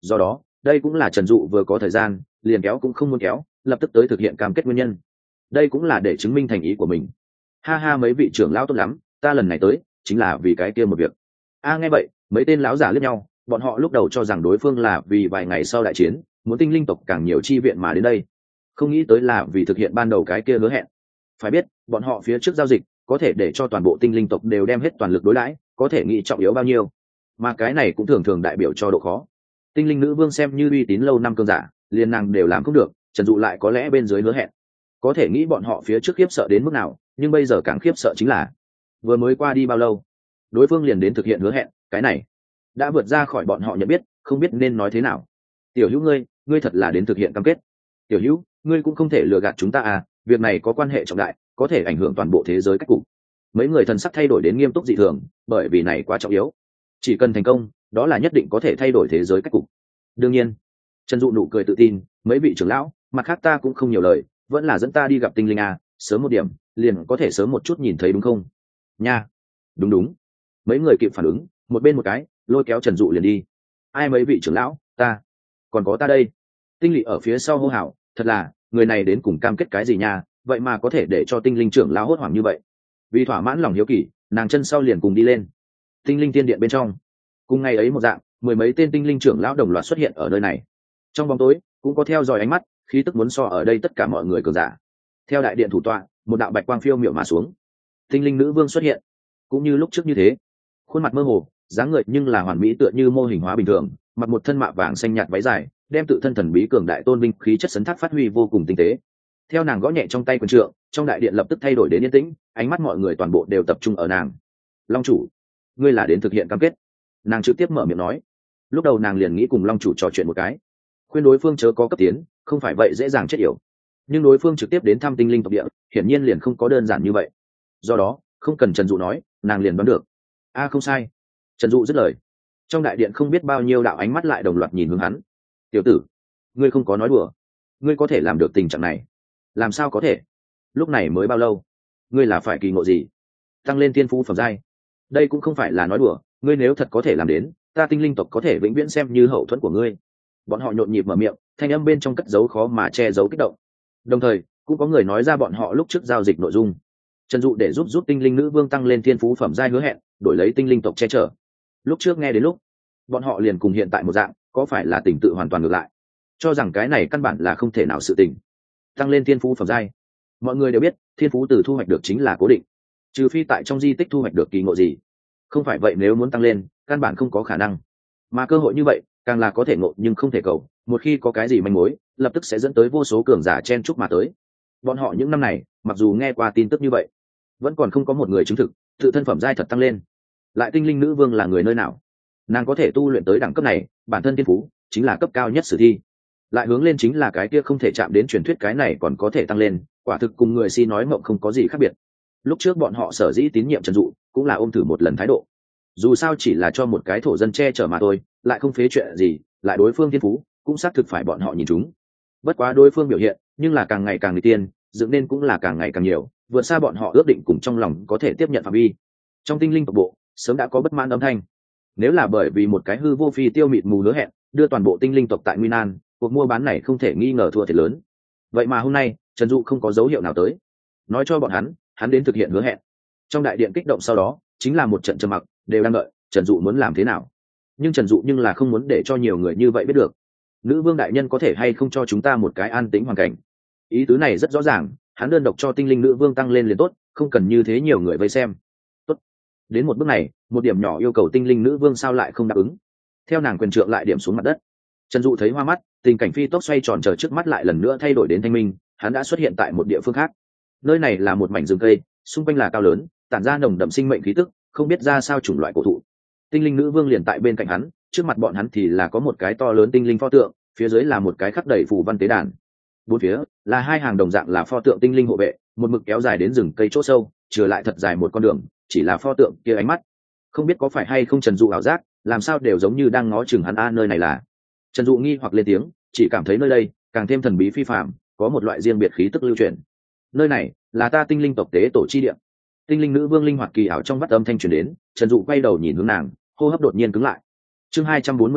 Speaker 1: Do đó đây cũng là Trần Dụ vừa có thời gian liền kéo cũng không muốn kéo, lập tức tới thực hiện cam kết nguyên nhân. Đây cũng là để chứng minh thành ý của mình. Ha ha, mấy vị trưởng lão tốt lắm, ta lần này tới chính là vì cái kia một việc. Nghe vậy mấy tên lão giả liếc nhau, bọn họ lúc đầu cho rằng đối phương là vì vài ngày sau đại chiến muốn tinh linh tộc càng nhiều chi viện mà đến đây, không nghĩ tới là vì thực hiện ban đầu cái kia hứa hẹn. Phải biết bọn họ phía trước giao dịch có thể để cho toàn bộ tinh linh tộc đều đem hết toàn lực đối đãi, có thể nghĩ trọng yếu bao nhiêu, mà cái này cũng thường thường đại biểu cho độ khó. Tinh linh nữ vương xem như uy tín lâu năm cương giả, liền nàng đều làm không được, Trần Dụ lại có lẽ bên dưới hứa hẹn, có thể nghĩ bọn họ phía trước khiếp sợ đến mức nào. Nhưng bây giờ càng khiếp sợ chính là vừa mới qua đi bao lâu đối phương liền đến thực hiện hứa hẹn, cái này đã vượt ra khỏi bọn họ nhận biết, không biết nên nói thế nào. Tiểu Hữu, ngươi thật là đến thực hiện cam kết. Tiểu Hữu, ngươi cũng không thể lừa gạt chúng ta à, việc này có quan hệ trọng đại, có thể ảnh hưởng toàn bộ thế giới cách cục. Mấy người thần sắc thay đổi đến nghiêm túc dị thường, bởi vì này quá trọng yếu, chỉ cần thành công đó là nhất định có thể thay đổi thế giới cách cục. Đương nhiên, Trần Dụ nụ cười tự tin, mấy vị trưởng lão, mặt khác ta cũng không nhiều lời, vẫn là dẫn ta đi gặp tinh linh à, sớm một điểm liền có thể sớm một chút nhìn thấy đúng không nha? Đúng đúng. Mấy người kịp phản ứng, một bên một cái lôi kéo Trần Dụ liền đi. Ai mấy vị trưởng lão, ta còn có ta đây. Tinh Lị ở phía sau hô hào, thật là người này đến cùng cam kết cái gì nha, vậy mà có thể để cho tinh linh trưởng lão hốt hoảng như vậy. Vì thỏa mãn lòng hiếu kỳ, nàng chân sau liền cùng đi lên tinh linh tiên điện bên trong. Cùng ngày ấy một dạng, mười mấy tên tinh linh trưởng lão đồng loạt xuất hiện ở nơi này. Trong bóng tối cũng có theo dõi ánh mắt, khí tức muốn so ở đây tất cả mọi người cường giả. Theo đại điện thủ tọa, một đạo bạch quang phiêu miểu mà xuống. Tinh linh nữ vương xuất hiện, cũng như lúc trước như thế, khuôn mặt mơ hồ, dáng người nhưng là hoàn mỹ tựa như mô hình hóa bình thường, mặc một thân mạ vàng xanh nhạt váy dài, đem tự thân thần bí cường đại tôn vinh khí chất sấn thác phát huy vô cùng tinh tế. Theo nàng gõ nhẹ trong tay quyền trượng, trong đại điện lập tức thay đổi đến yên tĩnh, ánh mắt mọi người toàn bộ đều tập trung ở nàng. Long chủ, ngươi là đến thực hiện cam kết. Nàng trực tiếp mở miệng nói. Lúc đầu nàng liền nghĩ cùng long chủ trò chuyện một cái, khuyên đối phương chớ có cấp tiến, không phải vậy dễ dàng chết yểu. Nhưng đối phương trực tiếp đến thăm tinh linh tộc địa, hiển nhiên liền không có đơn giản như vậy. Do đó không cần Trần Dụ nói, nàng liền đoán được. Không sai. Trần Dụ dứt lời, trong đại điện không biết bao nhiêu đạo ánh mắt lại đồng loạt nhìn hướng hắn. Tiểu tử, ngươi không có nói đùa, ngươi có thể làm được tình trạng này? Làm sao có thể? Lúc này mới bao lâu, ngươi là phải kỳ ngộ gì? Tăng lên thiên phú phẩm giai? Đây cũng không phải là nói đùa, ngươi nếu thật có thể làm đến, ta tinh linh tộc có thể vĩnh viễn xem như hậu thuẫn của ngươi. Bọn họ nhộn nhịp mở miệng, thanh âm bên trong cất giấu khó mà che giấu kích động. Đồng thời cũng có người nói ra bọn họ lúc trước giao dịch nội dung. Trần Dụ để giúp tinh linh nữ vương tăng lên thiên phú phẩm giai hứa hẹn, đổi lấy tinh linh tộc che chở. Lúc trước nghe đến lúc, bọn họ liền cùng hiện tại một dạng, có phải là tình tự hoàn toàn ngược lại, cho rằng cái này căn bản là không thể nào sự tình. Tăng lên thiên phú phẩm giai, mọi người đều biết thiên phú từ thu hoạch được chính là cố định, trừ phi tại trong di tích thu hoạch được kỳ ngộ gì, không phải vậy nếu muốn tăng lên căn bản không có khả năng. Mà cơ hội như vậy càng là có thể ngộ nhưng không thể cầu, một khi có cái gì manh mối lập tức sẽ dẫn tới vô số cường giả chen chúc mà tới. Bọn họ những năm này mặc dù nghe qua tin tức như vậy, vẫn còn không có một người chứng thực tự thân phẩm giai thật tăng lên. Lại tinh linh nữ vương là người nơi nào? Nàng có thể tu luyện tới đẳng cấp này, bản thân thiên phú chính là cấp cao nhất sử thi, lại hướng lên chính là cái kia không thể chạm đến truyền thuyết, cái này còn có thể tăng lên, quả thực cùng người si nói mộng không có gì khác biệt. Lúc trước bọn họ sở dĩ tín nhiệm Trần Dụ cũng là ôm thử một lần thái độ, dù sao chỉ là cho một cái thổ dân che chở mà thôi, lại không phế chuyện gì, lại đối phương thiên phú cũng xác thực phải bọn họ nhìn chúng. Bất quá đối phương biểu hiện nhưng là càng ngày càng người tiên, dựng nên cũng là càng ngày càng nhiều, vượt xa bọn họ ước định cùng trong lòng có thể tiếp nhận phạm vi. Trong tinh linh tộc bộ sớm đã có bất mãn âm thanh. Nếu là bởi vì một cái hư vô phi tiêu mịt mù hứa hẹn đưa toàn bộ tinh linh tộc tại Nguyên An, cuộc mua bán này không thể nghi ngờ thua thiệt lớn. Vậy mà hôm nay Trần Dụ không có dấu hiệu nào tới, nói cho bọn hắn đến thực hiện hứa hẹn. Trong đại điện kích động sau đó chính là một trận trầm mặc, đều đang đợi Trần Dụ muốn làm thế nào. Nhưng Trần Dụ nhưng là không muốn để cho nhiều người như vậy biết được. Nữ vương đại nhân có thể hay không cho chúng ta một cái an tĩnh hoàn cảnh? Ý tứ này rất rõ ràng, hắn đơn độc cho tinh linh nữ vương tăng lên liền tốt, không cần như thế nhiều người vây xem. Tốt. Đến một bước này, một điểm nhỏ yêu cầu tinh linh nữ vương sao lại không đáp ứng? Theo nàng quyền trượng lại điểm xuống mặt đất. Trần Dụ thấy hoa mắt, tình cảnh phi tốc xoay tròn chờ trước mắt lại lần nữa thay đổi đến thanh minh, hắn đã xuất hiện tại một địa phương khác. Nơi này là một mảnh rừng cây, xung quanh là cao lớn, tản ra nồng đậm sinh mệnh khí tức, không biết ra sao chủng loại cổ thụ. Tinh linh nữ vương liền tại bên cạnh hắn, trước mặt bọn hắn thì là có một cái to lớn tinh linh pho tượng, phía dưới là một cái khắc đầy phù văn tế đàn. Bốn phía là hai hàng đồng dạng là pho tượng tinh linh hộ vệ, một mực kéo dài đến rừng cây chỗ sâu, trừ lại thật dài một con đường, chỉ là pho tượng kia ánh mắt, không biết có phải hay không Trần Dụ ảo giác, làm sao đều giống như đang ngó chừng hắn. Nơi này là? Trần Dụ nghi hoặc lên tiếng, chỉ cảm thấy nơi đây càng thêm thần bí phi phàm, có một loại riêng biệt khí tức lưu truyền. Nơi này là ta tinh linh tộc tế tổ chi địa. Tinh linh nữ vương linh hoạt kỳ ảo trong vắt âm thanh truyền đến. Trần Dụ quay đầu nhìn hướng nàng, hô hấp đột nhiên cứng lại. Chương 243,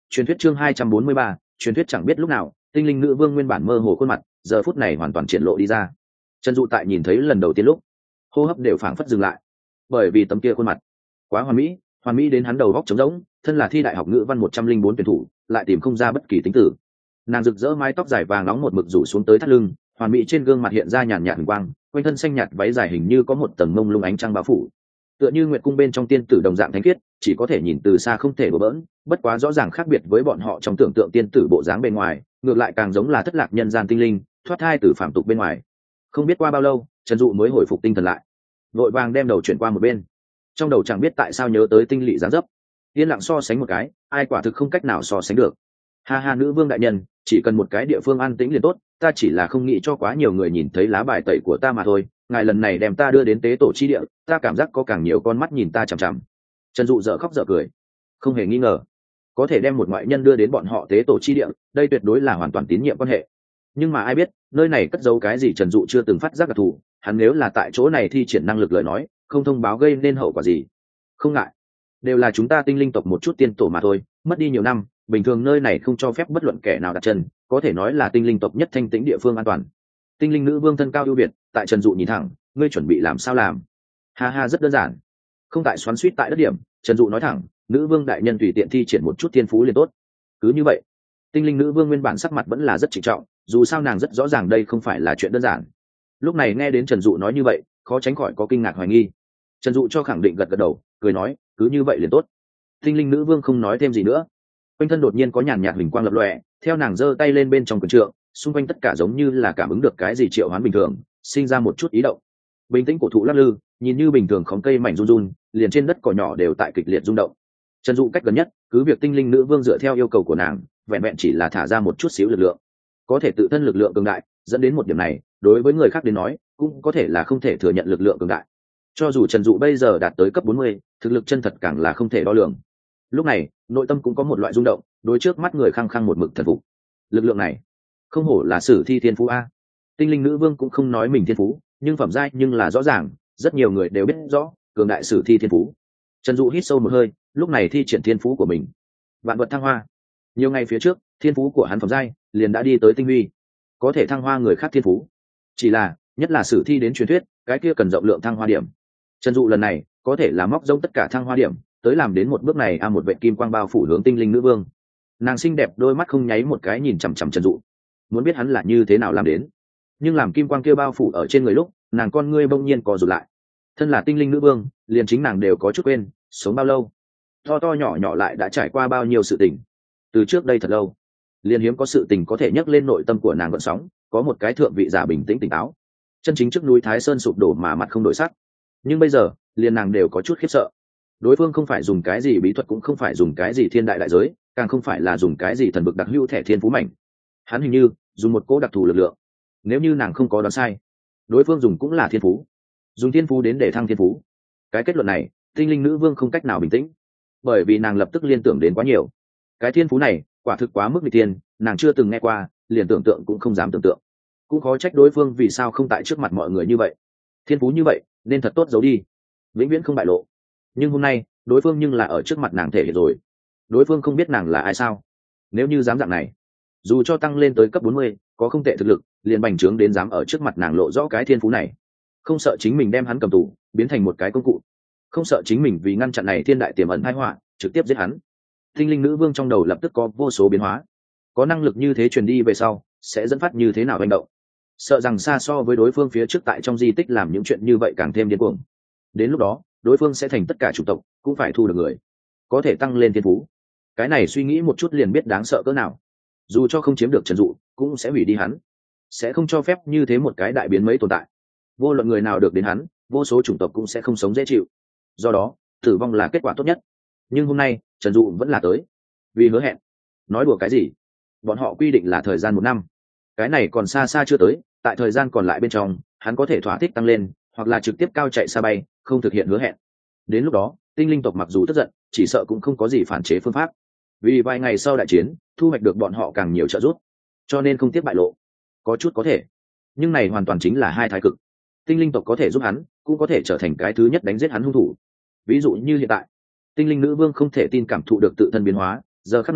Speaker 1: Truyền thuyết chương 243, truyền thuyết chẳng biết lúc nào, tinh linh nữ vương nguyên bản mơ hồ khuôn mặt, giờ phút này hoàn toàn triển lộ đi ra. Trần Dụ tại nhìn thấy lần đầu tiên lúc, hô hấp đều phảng phất dừng lại, bởi vì tấm kia khuôn mặt quá hoàn mỹ đến hắn đầu góc trống rỗng, thân là thi đại học ngữ văn 104 tuyển thủ, lại tìm không ra bất kỳ tính tử. Nàng rực rỡ mái tóc dài vàng nóng một mực rủ xuống tới thắt lưng, hoàn mỹ trên gương mặt hiện ra nhàn nhạt hừng quang, quanh thân xanh nhạt váy dài hình như có một tầng mông lung ánh trăng bao phủ, tựa như nguyệt cung bên trong tiên tử đồng dạng thánh khiết, chỉ có thể nhìn từ xa không thể đổ bỡn. Bất quá rõ ràng khác biệt với bọn họ trong tưởng tượng tiên tử bộ dáng bên ngoài, ngược lại càng giống là thất lạc nhân gian tinh linh, thoát thai từ phạm tục bên ngoài. Không biết qua bao lâu, Trần Dụ mới hồi phục tinh thần lại, vội vàng đem đầu chuyển qua một bên, trong đầu chẳng biết tại sao nhớ tới tinh lỵ dáng dấp, yên lặng so sánh một cái, ai quả thực không cách nào so sánh được. Ha ha, nữ vương đại nhân, chỉ cần một cái địa phương an tĩnh liền tốt, ta chỉ là không nghĩ cho quá nhiều người nhìn thấy lá bài tẩy của ta mà thôi. Ngài lần này đem ta đưa đến tế tổ chi địa, ta cảm giác có càng nhiều con mắt nhìn ta chằm chằm. Trần Dụ dở khóc dở cười, không hề nghi ngờ, có thể đem một ngoại nhân đưa đến bọn họ tế tổ chi địa, đây tuyệt đối là hoàn toàn tín nhiệm quan hệ. Nhưng mà ai biết nơi này cất giấu cái gì, Trần Dụ chưa từng phát giác đặc thù. Hắn nếu là tại chỗ này thi triển năng lực lời nói, không thông báo gây nên hậu quả gì. Không ngại, đều là chúng ta tinh linh tộc một chút tiên tổ mà thôi, mất đi nhiều năm, bình thường nơi này không cho phép bất luận kẻ nào đặt chân, có thể nói là tinh linh tộc nhất thanh tĩnh địa phương an toàn. Tinh linh nữ vương thân cao ưu việt, tại Trần Dụ nhìn thẳng, ngươi chuẩn bị làm sao làm? Ha ha, rất đơn giản, không tại xoắn xuýt tại đất điểm. Trần Dụ nói thẳng, nữ vương đại nhân tùy tiện thi triển một chút thiên phú liền tốt. Cứ như vậy, tinh linh nữ vương nguyên bản sắc mặt vẫn là rất trịnh trọng, dù sao nàng rất rõ ràng đây không phải là chuyện đơn giản. Lúc này nghe đến Trần Dụ nói như vậy, khó tránh khỏi có kinh ngạc hoài nghi. Trần Dụ cho khẳng định gật gật đầu, cười nói, cứ như vậy liền tốt. Tinh linh nữ vương không nói thêm gì nữa, quanh thân đột nhiên có nhàn nhạt huỳnh quang lập lòe, theo nàng giơ tay lên bên trong quyền trượng, xung quanh tất cả giống như là cảm ứng được cái gì triệu hoán bình thường, sinh ra một chút ý động. Bình tĩnh cổ thụ lắc lư, nhìn như bình thường khóm cây mảnh run run, liền trên đất cỏ nhỏ đều tại kịch liệt rung động. Trần Dụ cách gần nhất, cứ việc tinh linh nữ vương dựa theo yêu cầu của nàng, vẹn vẹn chỉ là thả ra một chút xíu lực lượng, có thể tự thân lực lượng cường đại, dẫn đến một điểm này, đối với người khác đến nói, cũng có thể là không thể thừa nhận lực lượng cường đại. Cho dù Trần Dụ bây giờ đạt tới cấp 40, thực lực chân thật càng là không thể đo lường. Lúc này, nội tâm cũng có một loại rung động, đối trước mắt người khăng khăng một mực thần phục. Lực lượng này, không hổ là sử thi thiên phú a. Tinh linh nữ vương cũng không nói mình thiên phú, nhưng phẩm giai nhưng là rõ ràng, rất nhiều người đều biết rõ, cường đại sử thi thiên phú. Trần Dụ hít sâu một hơi, lúc này thi triển thiên phú của mình. Vạn vật thăng hoa. Nhiều ngày phía trước, thiên phú của hắn phẩm giai liền đã đi tới tinh huy, có thể thăng hoa người khác thiên phú. Chỉ là, nhất là sử thi đến truyền thuyết, cái kia cần rộng lượng thăng hoa điểm. Trần Dụ lần này có thể là móc rông tất cả thăng hoa điểm, tới làm đến một bước này. Một vệ kim quang bao phủ hướng tinh linh nữ vương. Nàng xinh đẹp đôi mắt không nháy một cái nhìn chằm chằm Trần Dụ, muốn biết hắn là như thế nào làm đến. Nhưng làm kim quang kia bao phủ ở trên người lúc, nàng con ngươi bỗng nhiên co rụt lại. Thân là tinh linh nữ vương, liền chính nàng đều có chút quên, sống bao lâu, to to nhỏ nhỏ lại đã trải qua bao nhiêu sự tình. Từ trước đây thật lâu, liền hiếm có sự tình có thể nhắc lên nội tâm của nàng gợn sóng, có một cái thượng vị giả bình tĩnh tỉnh táo, chân chính trước núi Thái Sơn sụp đổ mà mặt không đổi sắc. Nhưng bây giờ, liền nàng đều có chút khiếp sợ. Đối phương không phải dùng cái gì bí thuật, cũng không phải dùng cái gì thiên đại đại giới, càng không phải là dùng cái gì thần vực đặc hữu thẻ thiên phú mảnh. Hắn hình như dùng một cỗ đặc thù lực lượng. Nếu như nàng không có đoán sai, đối phương dùng cũng là thiên phú, dùng thiên phú đến để thăng thiên phú. Cái kết luận này, tinh linh nữ vương không cách nào bình tĩnh, bởi vì nàng lập tức liên tưởng đến quá nhiều. Cái thiên phú này quả thực quá mức nghịch thiên, nàng chưa từng nghe qua, liền tưởng tượng cũng không dám tưởng tượng. Cũng khó trách đối phương vì sao không tại trước mặt mọi người như vậy. Thiên phú như vậy nên thật tốt giấu đi, vĩnh viễn không bại lộ. Nhưng hôm nay đối phương nhưng là ở trước mặt nàng thể hiện rồi. Đối phương không biết nàng là ai sao? Nếu như dám dạng này, dù cho tăng lên tới cấp 40, có không tệ thực lực, liền bành trướng đến dám ở trước mặt nàng lộ rõ cái thiên phú này. Không sợ chính mình đem hắn cầm tù, biến thành một cái công cụ, không sợ chính mình vì ngăn chặn này thiên đại tiềm ẩn tai họa, trực tiếp giết hắn. Tinh linh nữ vương trong đầu lập tức có vô số biến hóa. Có năng lực như thế truyền đi về sau, sẽ dẫn phát như thế nào hành động? Sợ rằng xa so với đối phương phía trước tại trong di tích làm những chuyện như vậy càng thêm điên cuồng. Đến lúc đó, đối phương sẽ thành tất cả chủng tộc cũng phải thu được người có thể tăng lên thiên phú. Cái này suy nghĩ một chút liền biết đáng sợ cỡ nào. Dù cho không chiếm được Trần Dụ, cũng sẽ hủy đi hắn, sẽ không cho phép như thế một cái đại biến mấy tồn tại. Vô luận người nào được đến hắn, vô số chủng tộc cũng sẽ không sống dễ chịu. Do đó, tử vong là kết quả tốt nhất. Nhưng hôm nay Trần Dụ vẫn là tới, vì hứa hẹn. Nói đùa cái gì? Bọn họ quy định là thời gian 1 năm, cái này còn xa xa chưa tới. Tại thời gian còn lại bên trong, hắn có thể thỏa thích tăng lên, hoặc là trực tiếp cao chạy xa bay, không thực hiện hứa hẹn. Đến lúc đó, tinh linh tộc mặc dù tức giận, chỉ sợ cũng không có gì phản chế phương pháp. Vì vài ngày sau đại chiến, thu hoạch được bọn họ càng nhiều trợ giúp, cho nên không tiếc bại lộ. Có chút có thể, nhưng này hoàn toàn chính là hai thái cực. Tinh linh tộc có thể giúp hắn, cũng có thể trở thành cái thứ nhất đánh giết hắn hung thủ. Ví dụ như hiện tại, tinh linh nữ vương không thể tin cảm thụ được tự thân biến hóa. Giờ khắc này,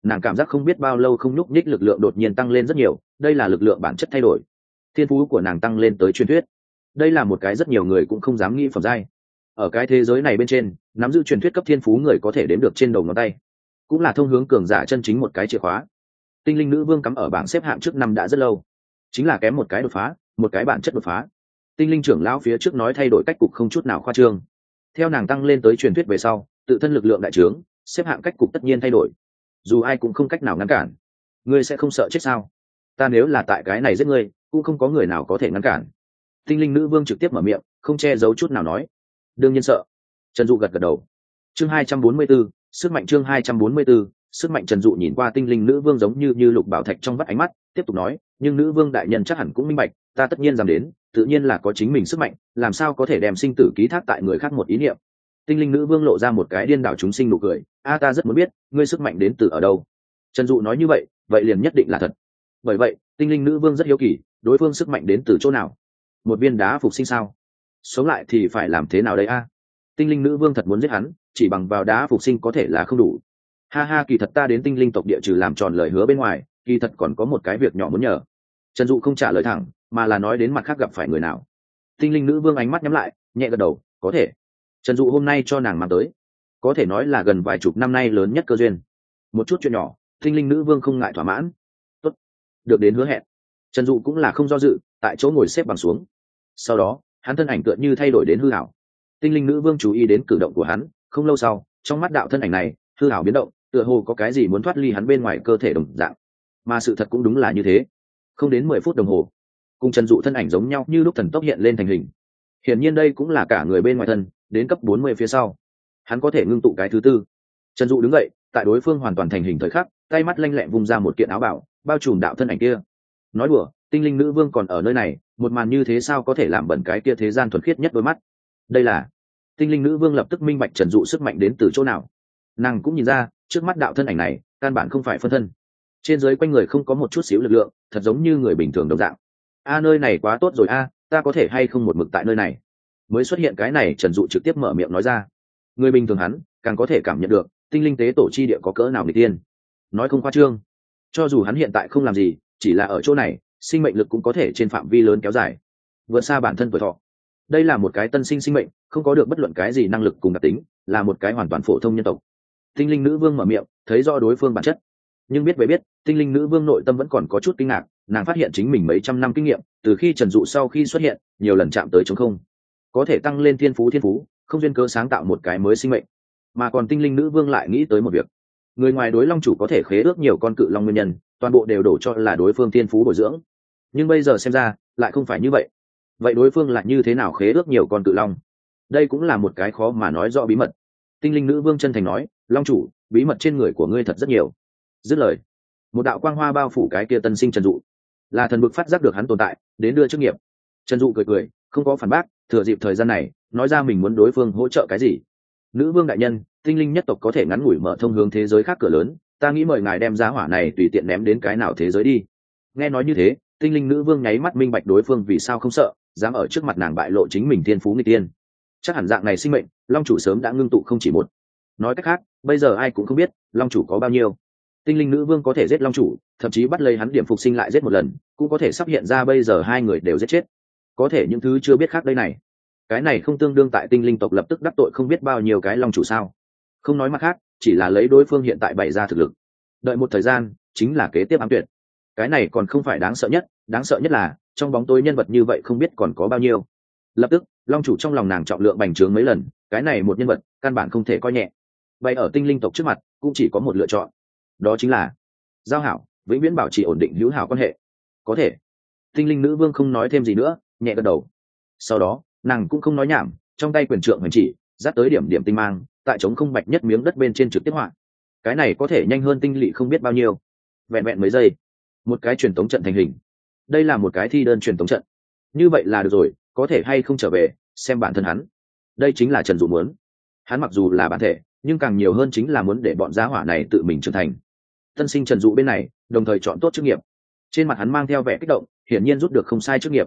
Speaker 1: nàng cảm giác không biết bao lâu không nhúc nhích lực lượng đột nhiên tăng lên rất nhiều, đây là lực lượng bản chất thay đổi. Thiên phú của nàng tăng lên tới truyền thuyết, đây là một cái rất nhiều người cũng không dám nghĩ phẩm giai. Ở cái thế giới này bên trên, nắm giữ truyền thuyết cấp thiên phú người có thể đếm được trên đầu ngón tay, cũng là thông hướng cường giả chân chính một cái chìa khóa. Tinh linh nữ vương cắm ở bảng xếp hạng trước năm đã rất lâu, chính là kém một cái đột phá, một cái bản chất đột phá. Tinh linh trưởng lão phía trước nói thay đổi cách cục không chút nào khoa trương. Theo nàng tăng lên tới truyền thuyết về sau, tự thân lực lượng đại trướng, xếp hạng cách cục tất nhiên thay đổi, dù ai cũng không cách nào ngăn cản. Ngươi sẽ không sợ chết sao? Ta nếu là tại cái này giết ngươi, cũng không có người nào có thể ngăn cản. Tinh linh nữ vương trực tiếp mở miệng, không che giấu chút nào nói. Đương nhiên sợ. Trần Dụ gật gật đầu. Chương 244, sức mạnh chương 244, sức mạnh. Trần Dụ nhìn qua tinh linh nữ vương giống như lục bảo thạch trong vắt ánh mắt, tiếp tục nói, nhưng nữ vương đại nhân chắc hẳn cũng minh bạch, ta tất nhiên dám đến, tự nhiên là có chính mình sức mạnh, làm sao có thể đem sinh tử ký thác tại người khác một ý niệm. Tinh linh nữ vương lộ ra một cái điên đảo chúng sinh nụ cười, ta rất muốn biết, ngươi sức mạnh đến từ ở đâu. Trần Dụ nói như vậy, vậy liền nhất định là thật. Bởi vậy, tinh linh nữ vương rất hiếu kỳ, đối phương sức mạnh đến từ chỗ nào? Một viên đá phục sinh sao? Sống lại thì phải làm thế nào đây a? Tinh linh nữ vương thật muốn giết hắn, chỉ bằng vào đá phục sinh có thể là không đủ. Ha ha, kỳ thật ta đến tinh linh tộc địa trừ làm tròn lời hứa bên ngoài, kỳ thật còn có một cái việc nhỏ muốn nhờ. Trần Dụ không trả lời thẳng, mà là nói đến mặt khác gặp phải người nào. Tinh linh nữ vương ánh mắt nhắm lại, nhẹ gật đầu, có thể. Trần Dụ hôm nay cho nàng mang tới, có thể nói là gần vài chục năm nay lớn nhất cơ duyên. Một chút chuyện nhỏ, tinh linh nữ vương không ngại thỏa mãn. Tốt, được đến hứa hẹn. Trần Dụ cũng là không do dự, tại chỗ ngồi xếp bằng xuống. Sau đó, hắn thân ảnh tựa như thay đổi đến hư ảo. Tinh linh nữ vương chú ý đến cử động của hắn, không lâu sau, trong mắt đạo thân ảnh này, hư ảo biến động, tựa hồ có cái gì muốn thoát ly hắn bên ngoài cơ thể đồng dạng. Mà sự thật cũng đúng là như thế. Không đến 10 phút đồng hồ, cùng Trần Dụ thân ảnh giống nhau như lúc thần tốc hiện lên thành hình. Hiển nhiên đây cũng là cả người bên ngoài thân, đến cấp 40 phía sau, hắn có thể ngưng tụ cái thứ tư. Trần Dụ đứng dậy, tại đối phương hoàn toàn thành hình thời khắc, tay mắt lanh lẹ vung ra một kiện áo bảo, bao trùm đạo thân ảnh kia. Nói đùa, tinh linh nữ vương còn ở nơi này, một màn như thế sao có thể làm bẩn cái kia thế gian thuần khiết nhất đôi mắt. Đây là tinh linh nữ vương lập tức minh bạch Trần Dụ sức mạnh đến từ chỗ nào. Nàng cũng nhìn ra, trước mắt đạo thân ảnh này, căn bản không phải phân thân. Trên dưới quanh người không có một chút xíu lực lượng, thật giống như người bình thường đồng dạng. Nơi này quá tốt rồi ta có thể hay không một mực tại nơi này? Mới xuất hiện cái này, Trần Dụ trực tiếp mở miệng nói ra. Người bình thường hắn càng có thể cảm nhận được tinh linh tế tổ chi địa có cỡ nào nghịch tiên. Nói không khoa trương, cho dù hắn hiện tại không làm gì, chỉ là ở chỗ này, sinh mệnh lực cũng có thể trên phạm vi lớn kéo dài, vượt xa bản thân tuổi thọ. Đây là một cái tân sinh sinh mệnh, không có được bất luận cái gì năng lực cùng đặc tính, là một cái hoàn toàn phổ thông nhân tộc. Tinh linh nữ vương mở miệng, thấy rõ đối phương bản chất, nhưng biết tinh linh nữ vương nội tâm vẫn còn có chút kinh ngạc. Nàng phát hiện chính mình mấy trăm năm kinh nghiệm, từ khi Trần Dụ sau khi xuất hiện, nhiều lần chạm tới trống không, có thể tăng lên thiên phú, không duyên cớ sáng tạo một cái mới sinh mệnh. Mà còn tinh linh nữ vương lại nghĩ tới một việc, người ngoài đối long chủ có thể khế ước nhiều con cự long nguyên nhân, toàn bộ đều đổ cho là đối phương thiên phú bồi dưỡng. Nhưng bây giờ xem ra lại không phải như vậy. Vậy đối phương lại như thế nào khế ước nhiều con cự long? Đây cũng là một cái khó mà nói rõ bí mật. Tinh linh nữ vương chân thành nói, long chủ, bí mật trên người của ngươi thật rất nhiều. Dứt lời, một đạo quang hoa bao phủ cái kia tân sinh Trần Dụ. Là thần bực phát giác được hắn tồn tại, đến đưa chức nghiệp. Trần Dụ cười, không có phản bác, thừa dịp thời gian này, nói ra mình muốn đối phương hỗ trợ cái gì. Nữ vương đại nhân, tinh linh nhất tộc có thể ngắn ngủi mở thông hướng thế giới khác cửa lớn, ta nghĩ mời ngài đem giá hỏa này tùy tiện ném đến cái nào thế giới đi. Nghe nói như thế, tinh linh nữ vương nháy mắt minh bạch đối phương vì sao không sợ, dám ở trước mặt nàng bại lộ chính mình thiên phú nghịch tiên. Chắc hẳn dạng này sinh mệnh, long chủ sớm đã ngưng tụ không chỉ một. Nói cách khác, bây giờ ai cũng không biết long chủ có bao nhiêu. Tinh linh nữ vương có thể giết long chủ, thậm chí bắt lấy hắn điểm phục sinh lại giết một lần, cũng có thể sắp hiện ra bây giờ hai người đều giết chết. Có thể những thứ chưa biết khác đây này, cái này không tương đương tại tinh linh tộc lập tức đắc tội không biết bao nhiêu cái long chủ sao? Không nói mặt khác, chỉ là lấy đối phương hiện tại bày ra thực lực, đợi một thời gian chính là kế tiếp ám tuyệt. Cái này còn không phải đáng sợ nhất là trong bóng tối nhân vật như vậy không biết còn có bao nhiêu. Lập tức long chủ trong lòng nàng trọng lượng bành trướng mấy lần, cái này một nhân vật căn bản không thể coi nhẹ. Bay ở tinh linh tộc trước mặt cũng chỉ có một lựa chọn, đó chính là giao hảo, vĩnh viễn bảo trì ổn định hữu hảo quan hệ. Có thể. Tinh linh nữ vương không nói thêm gì nữa, nhẹ gật đầu. Sau đó nàng cũng không nói nhảm, trong tay quyền trượng hành chỉ dắt tới điểm điểm tinh mang, tại trống không bạch nhất miếng đất bên trên trực tiếp họa. Cái này có thể nhanh hơn tinh lỵ không biết bao nhiêu. Vẹn vẹn mấy giây, một cái truyền tống trận thành hình. Đây là một cái thi đơn truyền tống trận. Như vậy là được rồi, có thể hay không trở về xem bản thân hắn. Đây chính là Trần Dụ muốn. Hắn mặc dù là bản thể, nhưng càng nhiều hơn chính là muốn để bọn gia hỏa này tự mình trưởng thành. Tân sinh Trần Dụ bên này đồng thời chọn tốt chức nghiệp, trên mặt hắn mang theo vẻ kích động, hiển nhiên rút được không sai chức nghiệp.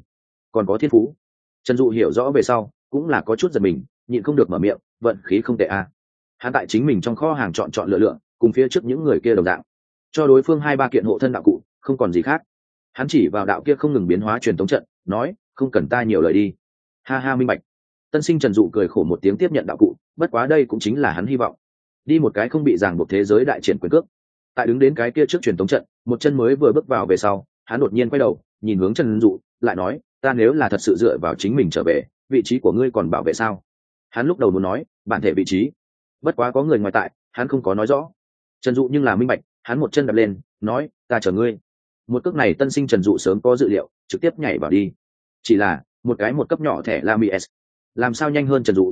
Speaker 1: Còn có thiên phú. Trần Dụ hiểu rõ về sau cũng là có chút giật mình, nhịn không được mở miệng, vận khí không tệ. Hắn tại chính mình trong kho hàng chọn lựa, cùng phía trước những người kia đồng dạng, cho đối phương 2-3 kiện hộ thân đạo cụ, không còn gì khác. Hắn chỉ vào đạo kia không ngừng biến hóa truyền tống trận, nói, không cần ta nhiều lời đi. Ha ha, minh bạch. Tân sinh Trần Dụ cười khổ một tiếng tiếp nhận đạo cụ, bất quá đây cũng chính là hắn hy vọng. Đi một cái không bị ràng buộc thế giới đại triển quyền cước. Tại đứng đến cái kia trước truyền tống trận, một chân mới vừa bước vào về sau, hắn đột nhiên quay đầu, nhìn hướng Trần Dụ, lại nói, ta nếu là thật sự dựa vào chính mình trở về, vị trí của ngươi còn bảo vệ sao? Hắn lúc đầu muốn nói, bản thể vị trí. Bất quá có người ngoài tại, hắn không có nói rõ. Trần Dụ nhưng là minh bạch, hắn một chân đạp lên, nói, ta chờ ngươi. Một cước này tân sinh Trần Dụ sớm có dự liệu, trực tiếp nhảy vào đi. Chỉ là một cái một cấp nhỏ thẻ Lamies, làm sao nhanh hơn Trần Dụ.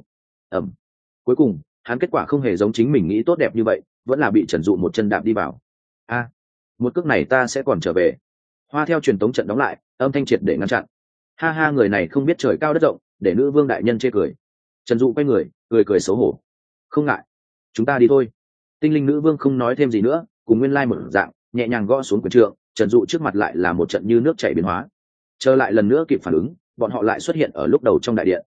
Speaker 1: Cuối cùng hắn kết quả không hề giống chính mình nghĩ tốt đẹp như vậy, vẫn là bị Trần Dụ một chân đạp đi vào. Một cước này ta sẽ còn trở về. Hoa theo truyền tống trận đóng lại, âm thanh triệt để ngăn chặn. Ha ha, người này không biết trời cao đất rộng, để nữ vương đại nhân chê cười. Trần Dụ quay người, cười xấu hổ. Không ngại, chúng ta đi thôi. Tinh linh nữ vương không nói thêm gì nữa, cùng nguyên lai một dạng, nhẹ nhàng gõ xuống quyền trượng. Trần Dụ trước mặt lại là một trận như nước chảy biến hóa. Trở lại lần nữa kịp phản ứng, bọn họ lại xuất hiện ở lúc đầu trong đại điện.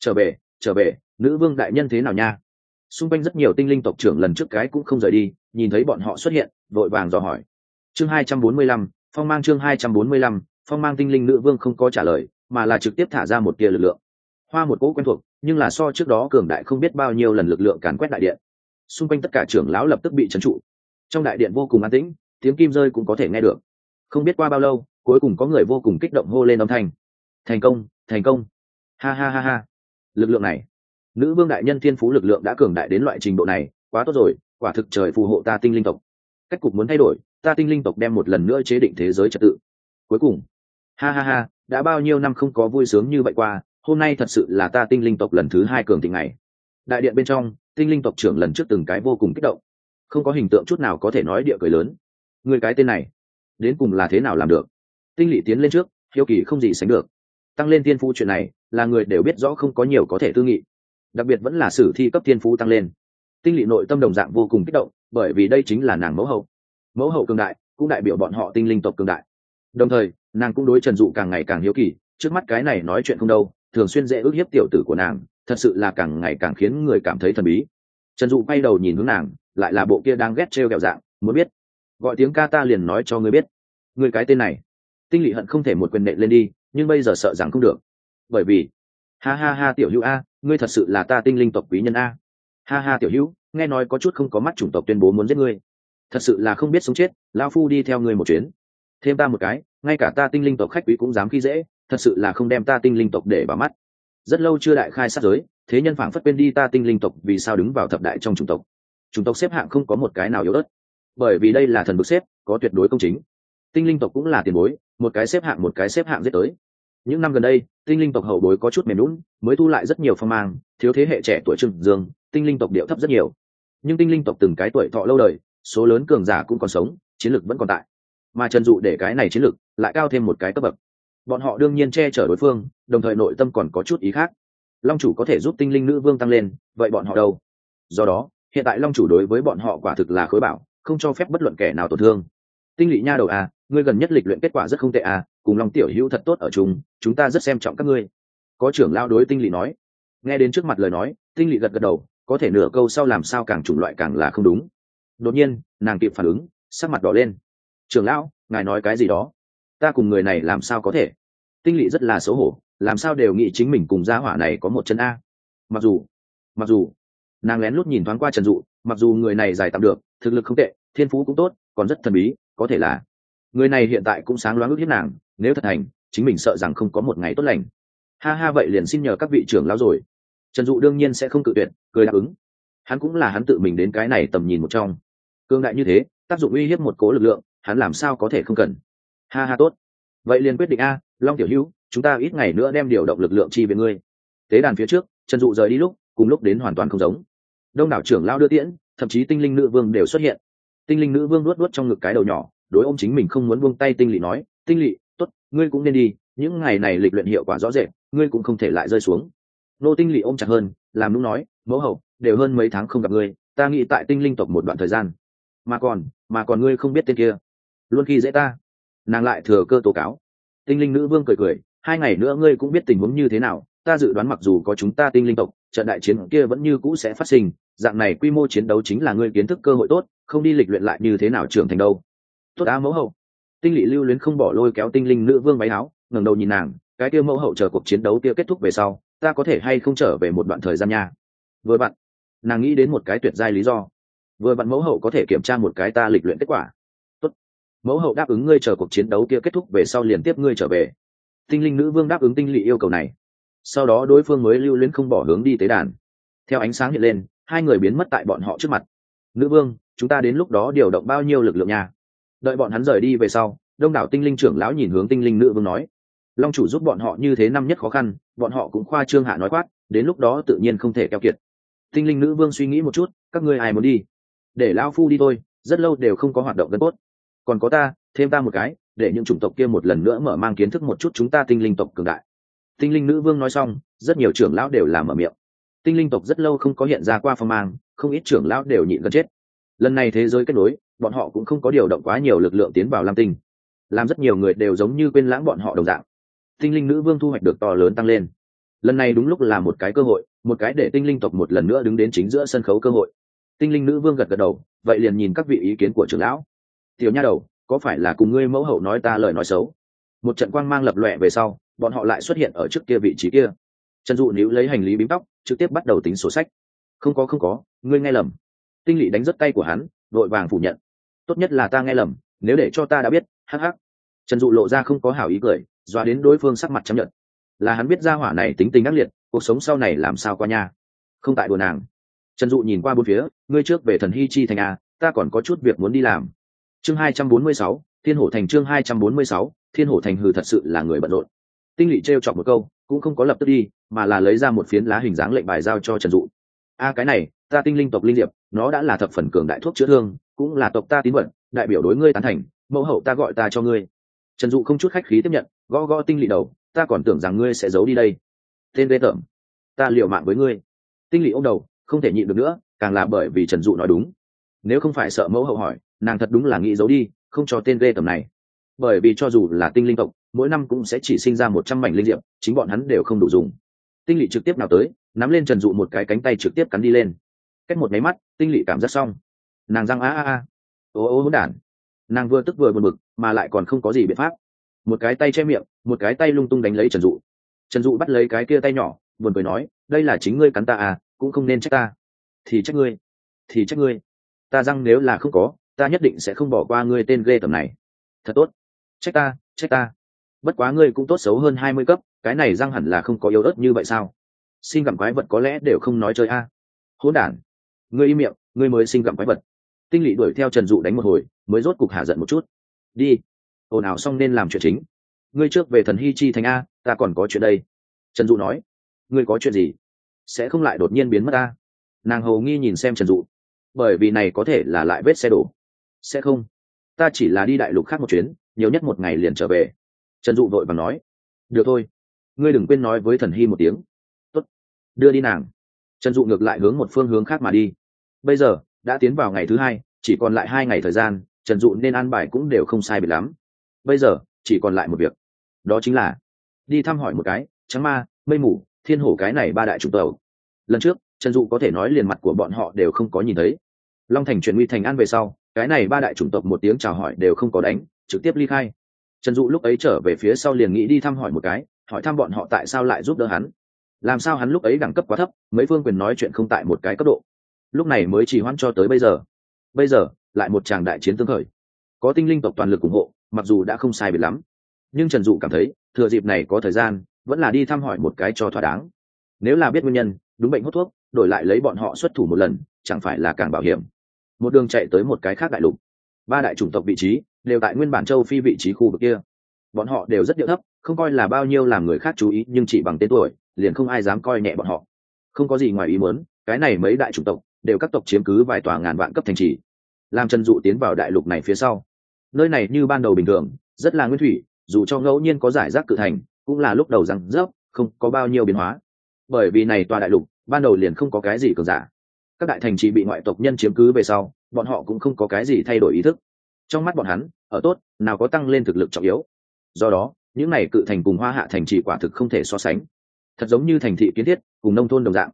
Speaker 1: Trở về, nữ vương đại nhân thế nào nha? Xung quanh rất nhiều tinh linh tộc trưởng lần trước cái cũng không rời đi, nhìn thấy bọn họ xuất hiện, vội vàng dò hỏi. Chương 245, phong mang. Chương 245, phong mang. Tinh linh nữ vương không có trả lời, mà là trực tiếp thả ra một tia lực lượng. Hoa một cỗ quen thuộc, nhưng là so trước đó cường đại không biết bao nhiêu lần lực lượng càn quét đại điện. Xung quanh tất cả trưởng lão lập tức bị trấn trụ. Trong đại điện vô cùng an tĩnh, tiếng kim rơi cũng có thể nghe được. Không biết qua bao lâu, cuối cùng có người vô cùng kích động hô lên âm thanh. Thành công. Ha ha ha ha. Lực lượng này, nữ vương đại nhân thiên phú lực lượng đã cường đại đến loại trình độ này, quá tốt rồi, quả thực trời phù hộ ta tinh linh tộc. Cách cục muốn thay đổi, ta tinh linh tộc đem một lần nữa chế định thế giới trật tự. Cuối cùng, ha ha ha, đã bao nhiêu năm không có vui sướng như vậy qua, hôm nay thật sự là ta tinh linh tộc lần thứ 2 cường thịnh ngày. Đại điện bên trong, tinh linh tộc trưởng lần trước từng cái vô cùng kích động, không có hình tượng chút nào có thể nói địa cười lớn. Người cái tên này, đến cùng là thế nào làm được? Tinh Lỵ tiến lên trước, hiếu kỳ không gì sánh được. Tăng lên thiên phú chuyện này, là người đều biết rõ không có nhiều có thể tư nghị, đặc biệt vẫn là sử thi cấp thiên phú tăng lên. Tinh Lỵ nội tâm đồng dạng vô cùng kích động, bởi vì đây chính là nàng mẫu hậu cường đại, cũng đại biểu bọn họ tinh linh tộc cường đại. Đồng thời nàng cũng đối Trần Dụ càng ngày càng hiếu kỳ, trước mắt cái này nói chuyện không đâu, thường xuyên dễ ước hiếp tiểu tử của nàng, thật sự là càng ngày càng khiến người cảm thấy thần bí. Trần Dụ quay đầu nhìn hướng nàng, lại là bộ kia đang ghét trêu ghẹo dạng, muốn biết, gọi tiếng ca ta liền nói cho ngươi biết. Ngươi cái tên này. Tinh Lỵ hận không thể một quyền nện lên đi, nhưng bây giờ sợ rằng không được, bởi vì ha ha ha, tiểu hữu a, ngươi thật sự là ta tinh linh tộc quý nhân a. Ha ha, tiểu hữu, nghe nói có chút không có mắt chủng tộc tuyên bố muốn giết ngươi, thật sự là không biết sống chết, lão phu đi theo ngươi một chuyến. Thêm ta một cái, ngay cả ta tinh linh tộc khách quý cũng dám khi dễ, thật sự là không đem ta tinh linh tộc để vào mắt. Rất lâu chưa đại khai sát giới, thế nhân phảng phất quên đi ta tinh linh tộc vì sao đứng vào thập đại trong chủng tộc xếp hạng không có một cái nào yếu ớt, bởi vì đây là thần vực xếp, có tuyệt đối công chính. Tinh linh tộc cũng là tiền bối, một cái xếp hạng giết tới. Những năm gần đây, tinh linh tộc hậu bối có chút mềm lún, mới thu lại rất nhiều phong mang, thiếu thế hệ trẻ tuổi trừng dương, tinh linh tộc điệu thấp rất nhiều. Nhưng tinh linh tộc từng cái tuổi thọ lâu đời, số lớn cường giả cũng còn sống, chiến lược vẫn còn tại. Mà Trần Dụ để cái này chiến lược lại cao thêm một cái cấp bậc. Bọn họ đương nhiên che chở đối phương, đồng thời nội tâm còn có chút ý khác. Long chủ có thể giúp tinh linh nữ vương tăng lên, vậy bọn họ đâu? Do đó, hiện tại Long chủ đối với bọn họ quả thực là khối bảo, không cho phép bất luận kẻ nào tổn thương. Tinh Lỵ nha đầu à, ngươi gần nhất lịch luyện kết quả rất không tệ à, cùng Long tiểu hữu thật tốt ở chung, chúng ta rất xem trọng các ngươi. Có trưởng lao đối Tinh Lỵ nói. Nghe đến trước mặt lời nói, Tinh Lỵ gật gật đầu, có thể nửa câu sau làm sao càng chủng loại càng là không đúng. Đột nhiên, nàng kịp phản ứng, sắc mặt đỏ lên. Trưởng lão, ngài nói cái gì đó? Ta cùng người này làm sao có thể? Tinh Lỵ rất là xấu hổ, làm sao đều nghĩ chính mình cùng gia hỏa này có một chân a. Mặc dù nàng lén lút nhìn thoáng qua Trần Dụ, mặc dù người này dài tạm được, thực lực không tệ, thiên phú cũng tốt, còn rất thần bí, có thể là người này hiện tại cũng sáng loáng ước hiếp nàng, nếu thật thành, chính mình sợ rằng không có một ngày tốt lành. Ha ha, vậy liền xin nhờ các vị trưởng lão rồi. Trần Dụ đương nhiên sẽ không cự tuyệt, cười đáp ứng. Hắn cũng là hắn tự mình đến cái này tầm nhìn một trong, cương đại như thế, tác dụng uy hiếp một cố lực lượng, hắn làm sao có thể không cần. Ha ha, tốt, vậy liền quyết định a, Long tiểu hữu, chúng ta ít ngày nữa đem điều động lực lượng chi về ngươi. Tế đàn phía trước, Trần Dụ rời đi lúc cùng lúc đến hoàn toàn không giống. Đông đảo trưởng lão đưa tiễn, thậm chí tinh linh nữ vương đều xuất hiện. Tinh linh nữ vương luốt luốt trong ngực cái đầu nhỏ, đối ôm chính mình không muốn buông tay Tinh Lỵ nói, Tinh Lỵ, tốt, ngươi cũng nên đi, những ngày này lịch luyện hiệu quả rõ rệt, ngươi cũng không thể lại rơi xuống. Nô Tinh Lỵ ôm chặt hơn, làm nũng nói, mẫu hậu, đều hơn mấy tháng không gặp ngươi, ta nghĩ tại tinh linh tộc một đoạn thời gian. Mà còn ngươi không biết tên kia, luôn khi dễ ta. Nàng lại thừa cơ tố cáo. Tinh linh nữ vương cười cười, 2 ngày nữa ngươi cũng biết tình huống như thế nào, ta dự đoán mặc dù có chúng ta tinh linh tộc, trận đại chiến kia vẫn như cũ sẽ phát sinh, dạng này quy mô chiến đấu chính là ngươi kiến thức cơ hội tốt, không đi lịch luyện lại như thế nào trưởng thành đâu. Tốt á mẫu hậu. Tinh Lỵ lưu luyến không bỏ lôi kéo tinh linh nữ vương váy áo, ngẩng đầu nhìn nàng, cái kia mẫu hậu chờ cuộc chiến đấu kia kết thúc về sau, ta có thể hay không trở về một đoạn thời gian nha. Vừa vặn, nàng nghĩ đến một cái tuyệt giai lý do. Vừa vặn mẫu hậu có thể kiểm tra một cái ta lịch luyện kết quả. Tốt. Mẫu hậu đáp ứng ngươi chờ cuộc chiến đấu kia kết thúc về sau liền tiếp ngươi trở về. Tinh linh nữ vương đáp ứng Tinh Lỵ yêu cầu này. Sau đó đối phương mới lưu luyến không bỏ hướng đi tế đàn. Theo ánh sáng hiện lên, hai người biến mất tại bọn họ trước mặt. Nữ vương, chúng ta đến lúc đó điều động bao nhiêu lực lượng nha? Đợi bọn hắn rời đi về sau, đông đảo tinh linh trưởng lão nhìn hướng tinh linh nữ vương nói, long chủ giúp bọn họ như thế năm nhất khó khăn, bọn họ cũng khoa trương hạ nói quát, đến lúc đó tự nhiên không thể keo kiệt. Tinh linh nữ vương suy nghĩ một chút, các ngươi ai muốn đi? Để lão phu đi thôi, rất lâu đều không có hoạt động gân cốt. Còn có ta, thêm ta một cái, để những chủng tộc kia một lần nữa mở mang kiến thức một chút chúng ta tinh linh tộc cường đại. Tinh linh nữ vương nói xong, rất nhiều trưởng lão đều làm mở miệng. Tinh linh tộc rất lâu không có hiện ra qua phong mang, không ít trưởng lão đều nhịn gần chết. Lần này thế giới kết nối, bọn họ cũng không có điều động quá nhiều lực lượng tiến vào lam tinh, làm rất nhiều người đều giống như quên lãng bọn họ đồng dạng. Tinh linh nữ vương thu hoạch được to lớn tăng lên, lần này đúng lúc là một cái cơ hội, một cái để tinh linh tộc một lần nữa đứng đến chính giữa sân khấu cơ hội. Tinh linh nữ vương gật gật đầu, vậy liền nhìn các vị ý kiến của trưởng lão. Tiểu nha đầu, có phải là cùng ngươi mẫu hậu nói ta lời nói xấu? Một trận quang mang lập lòe về sau, bọn họ lại xuất hiện ở trước kia vị trí kia. Trần Dụ níu lấy hành lý bím tóc, trực tiếp bắt đầu tính sổ sách. Không có, ngươi nghe lầm. Tinh Lỵ đánh rất tay của hắn, vội vàng phủ nhận. Tốt nhất là ta nghe lầm, nếu để cho ta đã biết, hắc hắc. Trần Dụ lộ ra không có hảo ý cười, doa đến đối phương sắc mặt chấp nhận. Là hắn biết gia hỏa này tính tình ác liệt, cuộc sống sau này làm sao qua nha. Không tại đùa nàng. Trần Dụ nhìn qua bốn phía, ngươi trước về Thần Hy Chi thành a, ta còn có chút việc muốn đi làm. Chương 246, Thiên Hổ thành chương 246, Thiên Hổ thành hừ thật sự là người bận rộn. Tinh Lỵ trêu chọc một câu, cũng không có lập tức đi, mà là lấy ra một phiến lá hình dáng lệnh bài giao cho Trần Dụ. A cái này, ta tinh linh tộc linh diệp, nó đã là thập phần cường đại thuốc chữa thương, cũng là tộc ta tín vật, đại biểu đối ngươi tán thành, mẫu hậu ta gọi ta cho ngươi. Trần Dụ không chút khách khí tiếp nhận, gõ gõ Tinh Lỵ đầu, ta còn tưởng rằng ngươi sẽ giấu đi đây. Tên ghê tởm, ta liều mạng với ngươi. Tinh Lỵ ôm đầu, không thể nhịn được nữa, càng là bởi vì Trần Dụ nói đúng. Nếu không phải sợ mẫu hậu hỏi, nàng thật đúng là nghĩ giấu đi, không cho tên ghê tởm này. Bởi vì cho dù là tinh linh tộc, mỗi năm cũng sẽ chỉ sinh ra 100 mảnh linh diệp, chính bọn hắn đều không đủ dùng. Tinh Lỵ trực tiếp nào tới, nắm lên Trần Dụ một cái cánh tay trực tiếp cắn đi lên. Cách một máy mắt, Tinh Lỵ cảm giác xong, nàng răng a, ô hỗn đản. Nàng vừa tức vừa buồn bực, mà lại còn không có gì biện pháp. Một cái tay che miệng, một cái tay lung tung đánh lấy Trần Dụ. Trần Dụ bắt lấy cái kia tay nhỏ, buồn cười nói, đây là chính ngươi cắn ta à, cũng không nên trách ta. Thì trách ngươi, ta răng nếu là không có, ta nhất định sẽ không bỏ qua ngươi tên ghê tởm này. Thật tốt, trách ta. Bất quá ngươi cũng tốt xấu hơn 20 cấp, cái này răng hẳn là không có yếu ớt như vậy sao? Sinh gặm quái vật có lẽ đều không nói chơi a. Hỗn đản, ngươi im miệng, ngươi mới sinh gặm quái vật. Tinh Lỵ đuổi theo Trần Dụ đánh một hồi, mới rốt cục hạ giận một chút. Đi, ồn ào xong nên làm chuyện chính. Ngươi trước về Thần Hy Chi thành a, ta còn có chuyện đây. Trần Dụ nói. Ngươi có chuyện gì? Sẽ không lại đột nhiên biến mất ta? Nàng hầu nghi nhìn xem Trần Dụ, bởi vì này có thể là lại vết xe đổ. Sẽ không, ta chỉ là đi đại lục khác một chuyến, nhiều nhất một ngày liền trở về. Trần Dụ vội vàng nói. Được thôi, ngươi đừng quên nói với Thần Hy một tiếng. Tốt, đưa đi nàng. Trần Dụ ngược lại hướng một phương hướng khác mà đi. Bây giờ đã tiến vào ngày thứ 2, chỉ còn lại 2 ngày thời gian, Trần Dụ nên an bài cũng đều không sai biệt lắm. Bây giờ chỉ còn lại một việc, đó chính là đi thăm hỏi một cái Trắng Ma, Mây Mù, Thiên Hổ cái này 3 đại chủng tộc. Lần trước Trần Dụ có thể nói liền mặt của bọn họ đều không có nhìn thấy. Long Thành chuyển nguy thành an về sau, cái này 3 đại chủng tộc một tiếng chào hỏi đều không có đánh, trực tiếp ly khai. Trần Dụ lúc ấy trở về phía sau liền nghĩ đi thăm hỏi một cái, hỏi thăm bọn họ tại sao lại giúp đỡ hắn. Làm sao hắn lúc ấy đẳng cấp quá thấp, mấy phương quyền nói chuyện không tại một cái cấp độ. Lúc này mới trì hoãn cho tới bây giờ. Bây giờ lại một tràng đại chiến tương khởi, có tinh linh tộc toàn lực ủng hộ, mặc dù đã không sai biệt lắm, nhưng Trần Dụ cảm thấy thừa dịp này có thời gian, vẫn là đi thăm hỏi một cái cho thỏa đáng. Nếu là biết nguyên nhân, đúng bệnh hút thuốc, đổi lại lấy bọn họ xuất thủ một lần, chẳng phải là càng bảo hiểm. Một đường chạy tới một cái khác đại lục, 3 đại chủng tộc vị trí đều tại nguyên bản châu Phi vị trí khu vực kia. Bọn họ đều rất điệu thấp, không coi là bao nhiêu làm người khác chú ý, nhưng chỉ bằng tên tuổi, liền không ai dám coi nhẹ bọn họ. Không có gì ngoài ý muốn, cái này mấy đại chủng tộc đều các tộc chiếm cứ vài tòa ngàn vạn cấp thành trì. Làm Trần Dụ tiến vào đại lục này phía sau, nơi này như ban đầu bình thường, rất là nguyên thủy, dù cho ngẫu nhiên có giải rác cự thành, cũng là lúc đầu răng rớp, không có bao nhiêu biến hóa. Bởi vì này tòa đại lục ban đầu liền không có cái gì cường giả, các đại thành trì bị ngoại tộc nhân chiếm cứ về sau, bọn họ cũng không có cái gì thay đổi ý thức. Trong mắt bọn hắn, ở tốt nào có tăng lên thực lực trọng yếu. Do đó những này cự thành cùng Hoa Hạ thành trì quả thực không thể so sánh, thật giống như thành thị kiến thiết cùng nông thôn đồng dạng.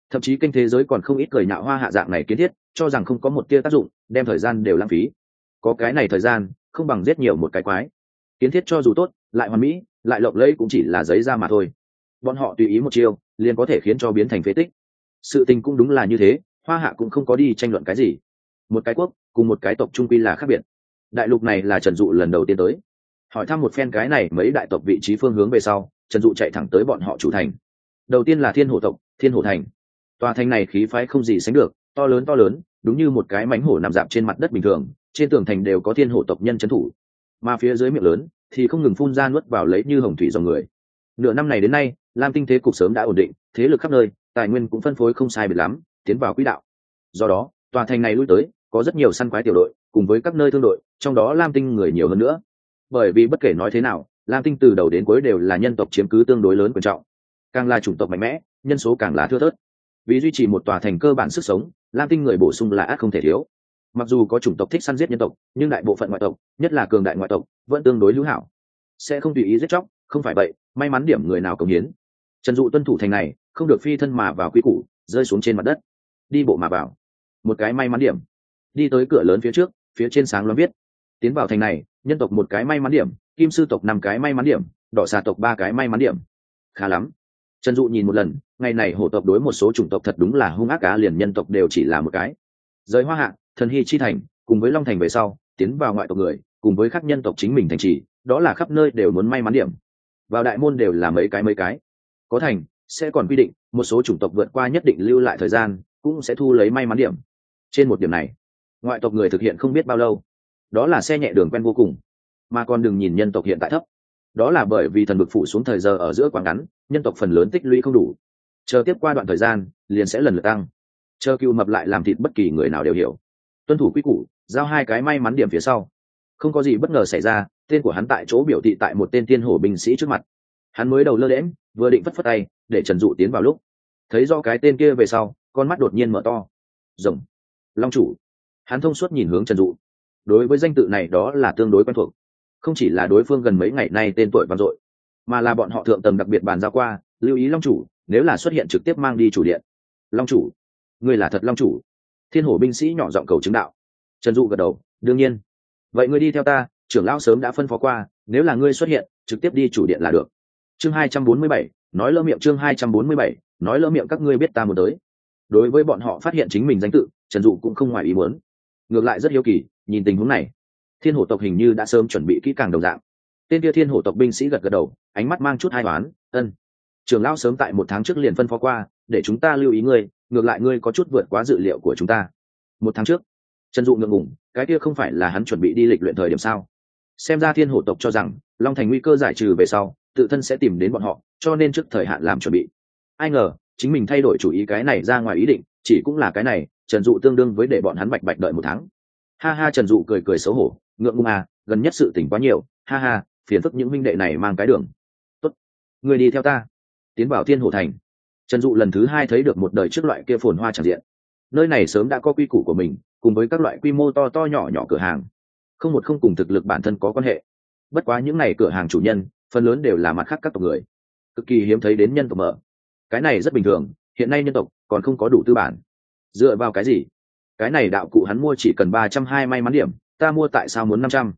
Speaker 1: thậm chí kênh thế giới còn không ít cười nhạo Hoa Hạ dạng này kiến thiết, cho rằng không có một tia tác dụng, đem thời gian đều lãng phí. Có cái này thời gian không bằng giết nhiều một cái quái. Kiến thiết cho dù tốt, lại hoàn mỹ, lại lộng lẫy cũng chỉ là giấy ra mà thôi. Bọn họ tùy ý một chiêu liền có thể khiến cho biến thành phế tích. Sự tình cũng đúng là như thế, Hoa Hạ cũng không có đi tranh luận cái gì. Một cái quốc cùng một cái tộc trung quy là khác biệt. Đại lục này là Trần Dụ lần đầu tiên tới, hỏi thăm một phen cái này mấy đại tộc vị trí phương hướng về sau, Trần Dụ chạy thẳng tới bọn họ chủ thành. Đầu tiên là Thiên Hổ tộc, Thiên Hổ thành. Tòa thành này khí phái không gì sánh được, to lớn, đúng như một cái mánh hổ nằm dạp trên mặt đất bình thường, trên tường thành đều có Thiên Hổ tộc nhân trấn thủ. Mà phía dưới miệng lớn thì không ngừng phun ra nuốt vào lấy như hồng thủy dòng người. Nửa năm này đến nay, Lam Tinh thế cục sớm đã ổn định, thế lực khắp nơi, tài nguyên cũng phân phối không sai biệt lắm, tiến vào quỹ đạo. Do đó, tòa thành này lui tới, có rất nhiều săn quái tiểu đội, cùng với các nơi thương đội, trong đó Lam Tinh người nhiều hơn nữa. Bởi vì bất kể nói thế nào, Lam Tinh từ đầu đến cuối đều là nhân tộc chiếm cứ tương đối lớn quan trọng, càng là chủng tộc mạnh mẽ, nhân số càng là thưa thớt. Vì duy trì một tòa thành cơ bản sức sống, Lam Tinh người bổ sung là ắt không thể thiếu. Mặc dù có chủng tộc thích săn giết nhân tộc, nhưng đại bộ phận ngoại tộc, nhất là cường đại ngoại tộc, vẫn tương đối hữu hảo, sẽ không tùy ý giết chóc. Không phải vậy, may mắn điểm người nào cống hiến. Trần Dụ tuân thủ thành này, không được phi thân mà vào quy củ, rơi xuống trên mặt đất, đi bộ mà vào. Một cái may mắn điểm. Đi tới cửa lớn phía trước, phía trên sáng loáng viết: tiến vào thành này, nhân tộc một cái may mắn điểm, kim sư tộc 5 cái may mắn điểm, đỏ xà tộc 3 cái may mắn điểm. Khá lắm. Trần Dụ nhìn một lần, ngày này hổ tộc đối một số chủng tộc thật đúng là hung ác cá, liền nhân tộc đều chỉ là một cái. Rời Hoa Hạ, Thần Hy chi thành, cùng với Long thành về sau, tiến vào ngoại tộc người, cùng với các nhân tộc chính mình thành trì, đó là khắp nơi đều muốn may mắn điểm. Vào đại môn đều là mấy cái. Có thành, sẽ còn quy định, một số chủng tộc vượt qua nhất định lưu lại thời gian, cũng sẽ thu lấy may mắn điểm. Trên một điểm này, ngoại tộc người thực hiện không biết bao lâu. Đó là xe nhẹ đường quen vô cùng. Mà còn đừng nhìn nhân tộc hiện tại thấp, đó là bởi vì thần vực phủ xuống thời giờ ở giữa quá ngắn, nhân tộc phần lớn tích lũy không đủ, chờ tiếp qua đoạn thời gian liền sẽ lần lượt tăng. Chờ cừu mập lại làm thịt bất kỳ người nào đều hiểu. Tuân thủ quy củ, giao 2 cái may mắn điểm phía sau, không có gì bất ngờ xảy ra, tên của hắn tại chỗ biểu thị tại một tên thiên hổ binh sĩ trước mặt. Hắn mới đầu lơ đễnh, vừa định phất tay để Trần Dụ tiến vào lúc, thấy do cái tên kia về sau, con mắt đột nhiên mở to. Rồng, Long chủ. Hắn thông suốt nhìn hướng Trần Dụ. Đối với danh tự này đó là tương đối quen thuộc, không chỉ là đối phương gần mấy ngày nay tên tuổi vang dội, mà là bọn họ thượng tầng đặc biệt bàn giao qua, lưu ý Long chủ, nếu là xuất hiện trực tiếp mang đi chủ điện. Long chủ, ngươi là thật Long chủ? Thiên hổ binh sĩ nhỏ giọng cầu chứng đạo. Trần Dụ gật đầu, đương nhiên. Vậy ngươi đi theo ta, trưởng lão sớm đã phân phó qua, nếu là ngươi xuất hiện, trực tiếp đi chủ điện là được. Chương 247, nói lỡ miệng. Chương 247, nói lỡ miệng. Các ngươi biết ta muốn tới. Đối với bọn họ phát hiện chính mình danh tự, Trần Dụ cũng không ngoài ý muốn, ngược lại rất hiếu kỳ, nhìn tình huống này, thiên hổ tộc hình như đã sớm chuẩn bị kỹ càng đồng dạng. Tên kia thiên hổ tộc binh sĩ gật gật đầu, ánh mắt mang chút hai toán. Ân, trưởng lão sớm tại 1 tháng trước liền phân phó qua, để chúng ta lưu ý ngươi, ngược lại ngươi có chút vượt quá dự liệu của chúng ta. 1 tháng trước? Trần Dụ ngượng ngùng, cái kia không phải là hắn chuẩn bị đi lịch luyện thời điểm sao? Xem ra thiên hổ tộc cho rằng Long thành nguy cơ giải trừ về sau, tự thân sẽ tìm đến bọn họ, cho nên trước thời hạn làm chuẩn bị. Ai ngờ chính mình thay đổi chủ ý, cái này ra ngoài ý định, chỉ cũng là cái này. Trần Dụ tương đương với để bọn hắn bạch bạch đợi 1 tháng. Ha ha, Trần Dụ cười xấu hổ, ngượng ngùng à, gần nhất sự tình quá nhiều, ha ha, phiền phức những minh đệ này mang cái đường. Tốt, người đi theo ta, tiến vào thiên hổ thành. Trần Dụ lần thứ 2 thấy được một đời trước loại kia phồn hoa tràn diện. Nơi này sớm đã có quy củ của mình, cùng với các loại quy mô to to nhỏ nhỏ cửa hàng, không một không cùng thực lực bản thân có quan hệ. Bất quá những này cửa hàng chủ nhân phần lớn đều là mặt khác các tộc người, cực kỳ hiếm thấy đến nhân tộc mở. Cái này rất bình thường, hiện nay nhân tộc còn không có đủ tư bản. Dựa vào cái gì? Cái này đạo cụ hắn mua chỉ cần 320 may mắn điểm, ta mua tại sao muốn 500?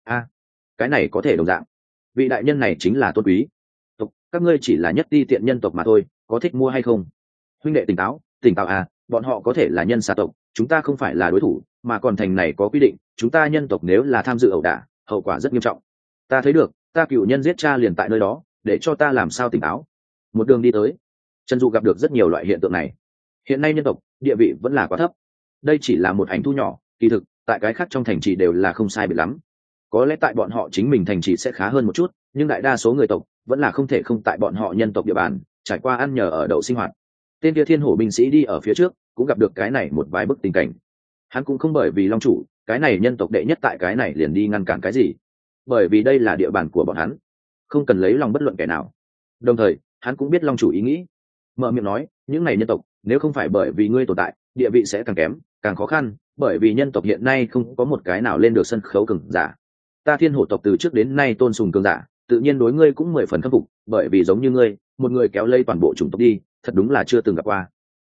Speaker 1: Cái này có thể đồng dạng. Vị đại nhân này chính là tôn quý tộc, các ngươi chỉ là nhất ti tiện nhân tộc mà thôi, có thích mua hay không? Huynh đệ tỉnh táo à, bọn họ có thể là nhân xà tộc, chúng ta không phải là đối thủ, mà còn thành này có quy định, chúng ta nhân tộc nếu là tham dự ẩu đả, hậu quả rất nghiêm trọng. Ta thấy được, ta cựu nhân giết cha liền tại nơi đó, để cho ta làm sao tỉnh táo. Một đường đi tới, Trần Dụ gặp được rất nhiều loại hiện tượng này. Hiện nay nhân tộc địa vị vẫn là quá thấp. Đây chỉ là một ảnh thu nhỏ, kỳ thực tại cái khác trong thành trì đều là không sai biệt lắm. Có lẽ tại bọn họ chính mình thành trì sẽ khá hơn một chút, nhưng đại đa số người tộc vẫn là không thể không tại bọn họ nhân tộc địa bàn trải qua ăn nhờ ở đậu sinh hoạt. Tên kia thiên hổ binh sĩ đi ở phía trước cũng gặp được cái này một vài bức tình cảnh. Hắn cũng không bởi vì Long chủ cái này nhân tộc đệ nhất tại cái này liền đi ngăn cản cái gì, bởi vì đây là địa bàn của bọn hắn, không cần lấy lòng bất luận kẻ nào. Đồng thời hắn cũng biết Long chủ ý nghĩ, mở miệng nói, những này nhân tộc nếu không phải bởi vì ngươi tồn tại, địa vị sẽ càng kém, càng khó khăn, bởi vì nhân tộc hiện nay không có một cái nào lên được sân khấu cường giả. Ta thiên hổ tộc từ trước đến nay tôn sùng cường giả, tự nhiên đối ngươi cũng 10 phần khâm phục, bởi vì giống như ngươi, một người kéo lây toàn bộ chủng tộc đi, thật đúng là chưa từng gặp qua.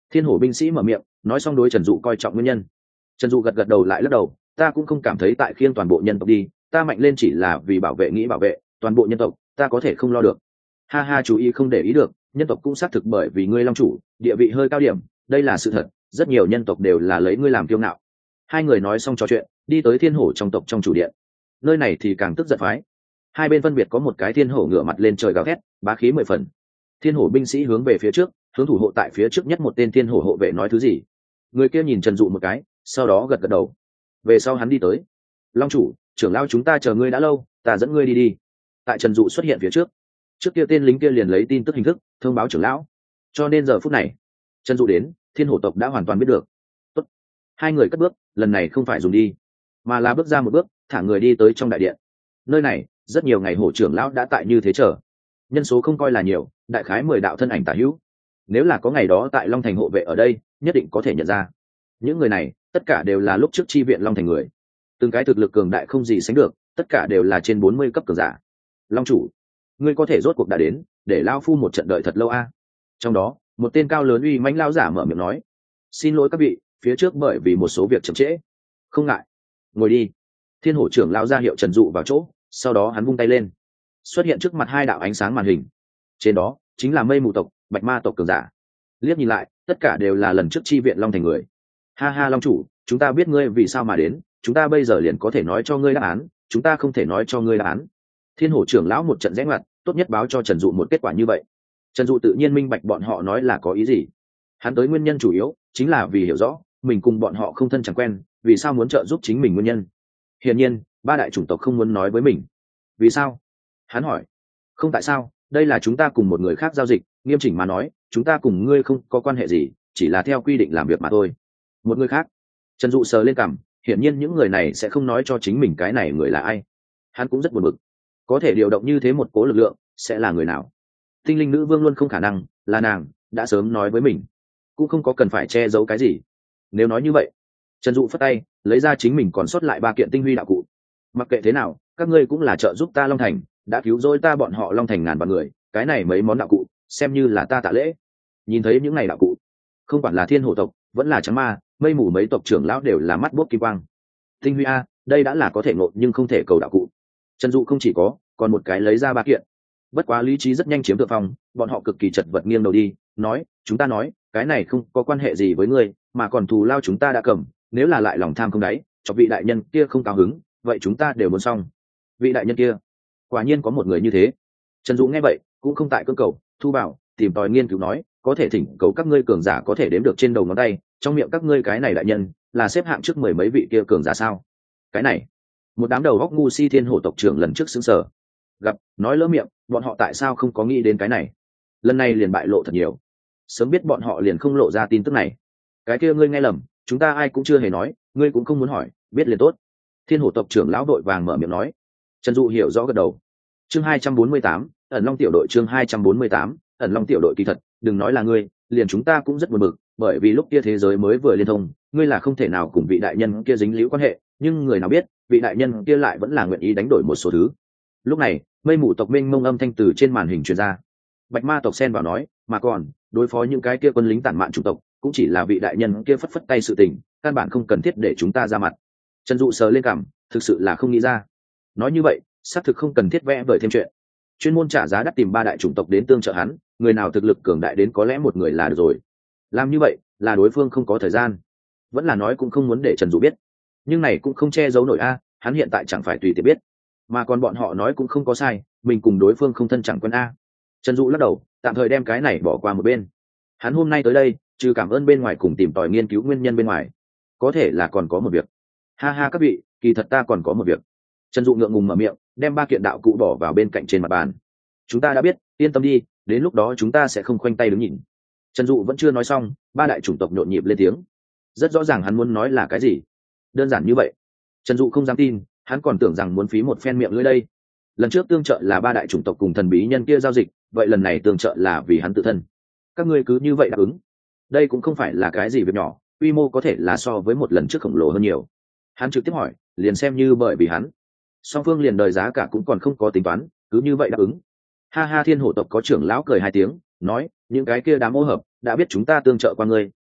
Speaker 1: Thiên hổ binh sĩ mở miệng nói xong đối Trần Dụ coi trọng nguyên nhân. Trần Dụ gật gật đầu lại lắc đầu, ta cũng không cảm thấy tại khiêng toàn bộ nhân tộc đi, ta mạnh lên chỉ là vì bảo vệ, nghĩ bảo vệ toàn bộ nhân tộc, ta có thể không lo được. Ha ha, chú ý không để ý được, nhân tộc cũng xác thực bởi vì ngươi long chủ địa vị hơi cao điểm, đây là sự thật, rất nhiều nhân tộc đều là lấy ngươi làm kiêu ngạo. Hai người nói xong trò chuyện, đi tới thiên hổ trong tộc trong chủ điện. Nơi này thì càng tức giận phái, hai bên phân biệt có một cái thiên hổ ngửa mặt lên trời gào thét, bá khí 10 phần. Thiên hổ binh sĩ hướng về phía trước, hướng thủ hộ tại phía trước nhất một tên thiên hổ hộ vệ nói thứ gì. Người kia nhìn Trần Dụ một cái, sau đó gật gật đầu. Về sau hắn đi tới, long chủ, trưởng lão chúng ta chờ ngươi đã lâu, ta dẫn ngươi đi đi. Tại Trần Dụ xuất hiện phía trước, trước kia tên lính kia liền lấy tin tức hình thức thông báo trưởng lão, cho nên giờ phút này Trần Dụ đến, thiên hổ tộc đã hoàn toàn biết được. Tốt. Hai người cất bước, lần này không phải dùng đi, mà là bước ra một bước, thả người đi tới trong đại điện. Nơi này rất nhiều ngày hổ trưởng lão đã tại như thế chờ, nhân số không coi là nhiều, đại khái 10 đạo thân ảnh tả hữu. Nếu là có ngày đó tại Long Thành hộ vệ ở đây, nhất định có thể nhận ra. Những người này tất cả đều là lúc trước chi viện Long Thành người, từng cái thực lực cường đại không gì sánh được, tất cả đều là trên 40 cấp cường giả. Long chủ, ngươi có thể rốt cuộc đã đến, để lao phu một trận đợi thật lâu a. Trong đó một tên cao lớn uy mãnh lao giả mở miệng nói, xin lỗi các vị, phía trước bởi vì một số việc chậm trễ. Không ngại, ngồi đi. Thiên hổ trưởng lão ra hiệu Trần Dụ vào chỗ, sau đó hắn vung tay lên, xuất hiện trước mặt hai đạo ánh sáng màn hình. Trên đó chính là mây mù tộc, bạch ma tộc cường giả. Liếc nhìn lại, tất cả đều là lần trước chi viện Long Thành người. Ha ha, long chủ, chúng ta biết ngươi vì sao mà đến, chúng ta bây giờ liền có thể nói cho ngươi đáp án, chúng ta không thể nói cho ngươi đáp án. Thiên hổ trưởng lão một trận rẽ ngoặt, tốt nhất báo cho Trần Dụ một kết quả như vậy. Trần Dụ tự nhiên minh bạch bọn họ nói là có ý gì. Hắn tới nguyên nhân chủ yếu chính là vì hiểu rõ mình cùng bọn họ không thân chẳng quen, vì sao muốn trợ giúp chính mình nguyên nhân. Hiển nhiên ba đại chủng tộc không muốn nói với mình. Vì sao? Hắn hỏi. Không tại sao, đây là chúng ta cùng một người khác giao dịch, nghiêm chỉnh mà nói chúng ta cùng ngươi không có quan hệ gì, chỉ là theo quy định làm việc mà thôi. Một người khác? Trần Dụ sờ lên cằm, hiển nhiên những người này sẽ không nói cho chính mình cái này người là ai. Hắn cũng rất buồn bực, có thể điều động như thế một cố lực lượng sẽ là người nào? Tinh linh nữ vương luôn không khả năng là nàng, đã sớm nói với mình, cũng không có cần phải che giấu cái gì. Nếu nói như vậy, Trần Dụ phất tay lấy ra chính mình còn sót lại 3 kiện tinh huy đạo cụ. Mặc kệ thế nào, các ngươi cũng là trợ giúp ta Long Thành, đã cứu rỗi ta bọn họ Long Thành ngàn vạn người, cái này mấy món đạo cụ xem như là ta tạ lễ. Nhìn thấy những này đạo cụ, không quản là thiên hổ tộc vẫn là trắng ma, mây mù mấy tộc trưởng lão đều là mắt buốc kim quang. Tinh huy a, đây đã là có thể ngộ nhưng không thể cầu đạo cụ. Trần Dụ không chỉ có, còn một cái lấy ra 3 kiện. Bất quá lý trí rất nhanh chiếm thượng phong, bọn họ cực kỳ chật vật nghiêng đầu đi, nói, chúng ta nói, cái này không có quan hệ gì với ngươi, mà còn thù lao chúng ta đã cầm, nếu là lại lòng tham không đáy, cho vị đại nhân kia không cao hứng, vậy chúng ta đều muốn xong. Vị đại nhân kia, quả nhiên có một người như thế. Trần Dụ nghe vậy, cũng không tại cưỡng cầu, thu vào, tìm tòi nghiên cứu nói, có thể thỉnh cầu các ngươi cường giả có thể đếm được trên đầu ngón tay, trong miệng các ngươi cái này đại nhân, là xếp hạng trước 10 mấy vị kia cường giả sao? Cái này, một đám đầu góc ngu si thiên hổ tộc trưởng lần trước xứng sở. Gặp, nói lỡ miệng, bọn họ tại sao không có nghĩ đến cái này? Lần này liền bại lộ thật nhiều. Sớm biết bọn họ liền không lộ ra tin tức này. Cái kia ngươi nghe lầm, chúng ta ai cũng chưa hề nói, ngươi cũng không muốn hỏi, biết liền tốt. Thiên hổ tộc trưởng lão đội vàng mở miệng nói. Trần Dụ hiểu rõ gật đầu. Chương 248, ẩn long tiểu đội. Chương 248, ẩn long tiểu đội. Kỳ thật, đừng nói là ngươi, liền chúng ta cũng rất buồn bực, bởi vì lúc kia thế giới mới vừa liên thông, ngươi là không thể nào cùng vị đại nhân kia dính líu quan hệ, nhưng người nào biết, vị đại nhân kia lại vẫn là nguyện ý đánh đổi một số thứ. Lúc này, mây mù tộc mênh mông âm thanh từ trên màn hình truyền ra. Bạch ma tộc xen vào nói, mà còn đối phó những cái kia quân lính tản mạn chủng tộc cũng chỉ là vị đại nhân kia phất phất tay sự tình, căn bản không cần thiết để chúng ta ra mặt. Trần Dụ sờ lên cằm, thực sự là không nghĩ ra. Nói như vậy, xác thực không cần thiết vẽ vời thêm chuyện, chuyên môn trả giá đắt tìm 3 đại chủng tộc đến tương trợ hắn, người nào thực lực cường đại đến có lẽ một người là được rồi. Làm như vậy là đối phương không có thời gian, vẫn là nói cũng không muốn để Trần Dụ biết. Nhưng này cũng không che giấu nổi a, hắn hiện tại chẳng phải tùy tiện biết, mà còn bọn họ nói cũng không có sai, mình cùng đối phương không thân chẳng quen a. Trần Dụ lắc đầu, tạm thời đem cái này bỏ qua một bên. Hắn hôm nay tới đây, trừ cảm ơn bên ngoài cùng tìm tòi nghiên cứu nguyên nhân bên ngoài, có thể là còn có một việc. Ha ha các vị, kỳ thật ta còn có một việc. Trần Dụ ngượng ngùng mở miệng, đem 3 kiện đạo cụ bỏ vào bên cạnh trên mặt bàn. Chúng ta đã biết, yên tâm đi, đến lúc đó chúng ta sẽ không khoanh tay đứng nhìn. Trần Dụ vẫn chưa nói xong, 3 đại chủng tộc nhộn nhịp lên tiếng. Rất rõ ràng hắn muốn nói là cái gì. Đơn giản như vậy. Trần Dụ không dám tin, hắn còn tưởng rằng muốn phí một phen miệng lưỡi đây. Lần trước tương trợ là 3 đại chủng tộc cùng thần bí nhân kia giao dịch, vậy lần này tương trợ là vì hắn tự thân. Các ngươi cứ như vậy đáp ứng. Đây cũng không phải là cái gì việc nhỏ, quy mô có thể là so với một lần trước khổng lồ hơn nhiều. Hắn trực tiếp hỏi, liền xem như bởi vì hắn, song phương liền đời giá cả cũng còn không có tính toán, cứ như vậy đáp ứng. Ha ha, thiên hổ tộc có trưởng lão cười 2 tiếng, nói, những cái kia đám ô hợp đã biết chúng ta tương trợ qua ngươi,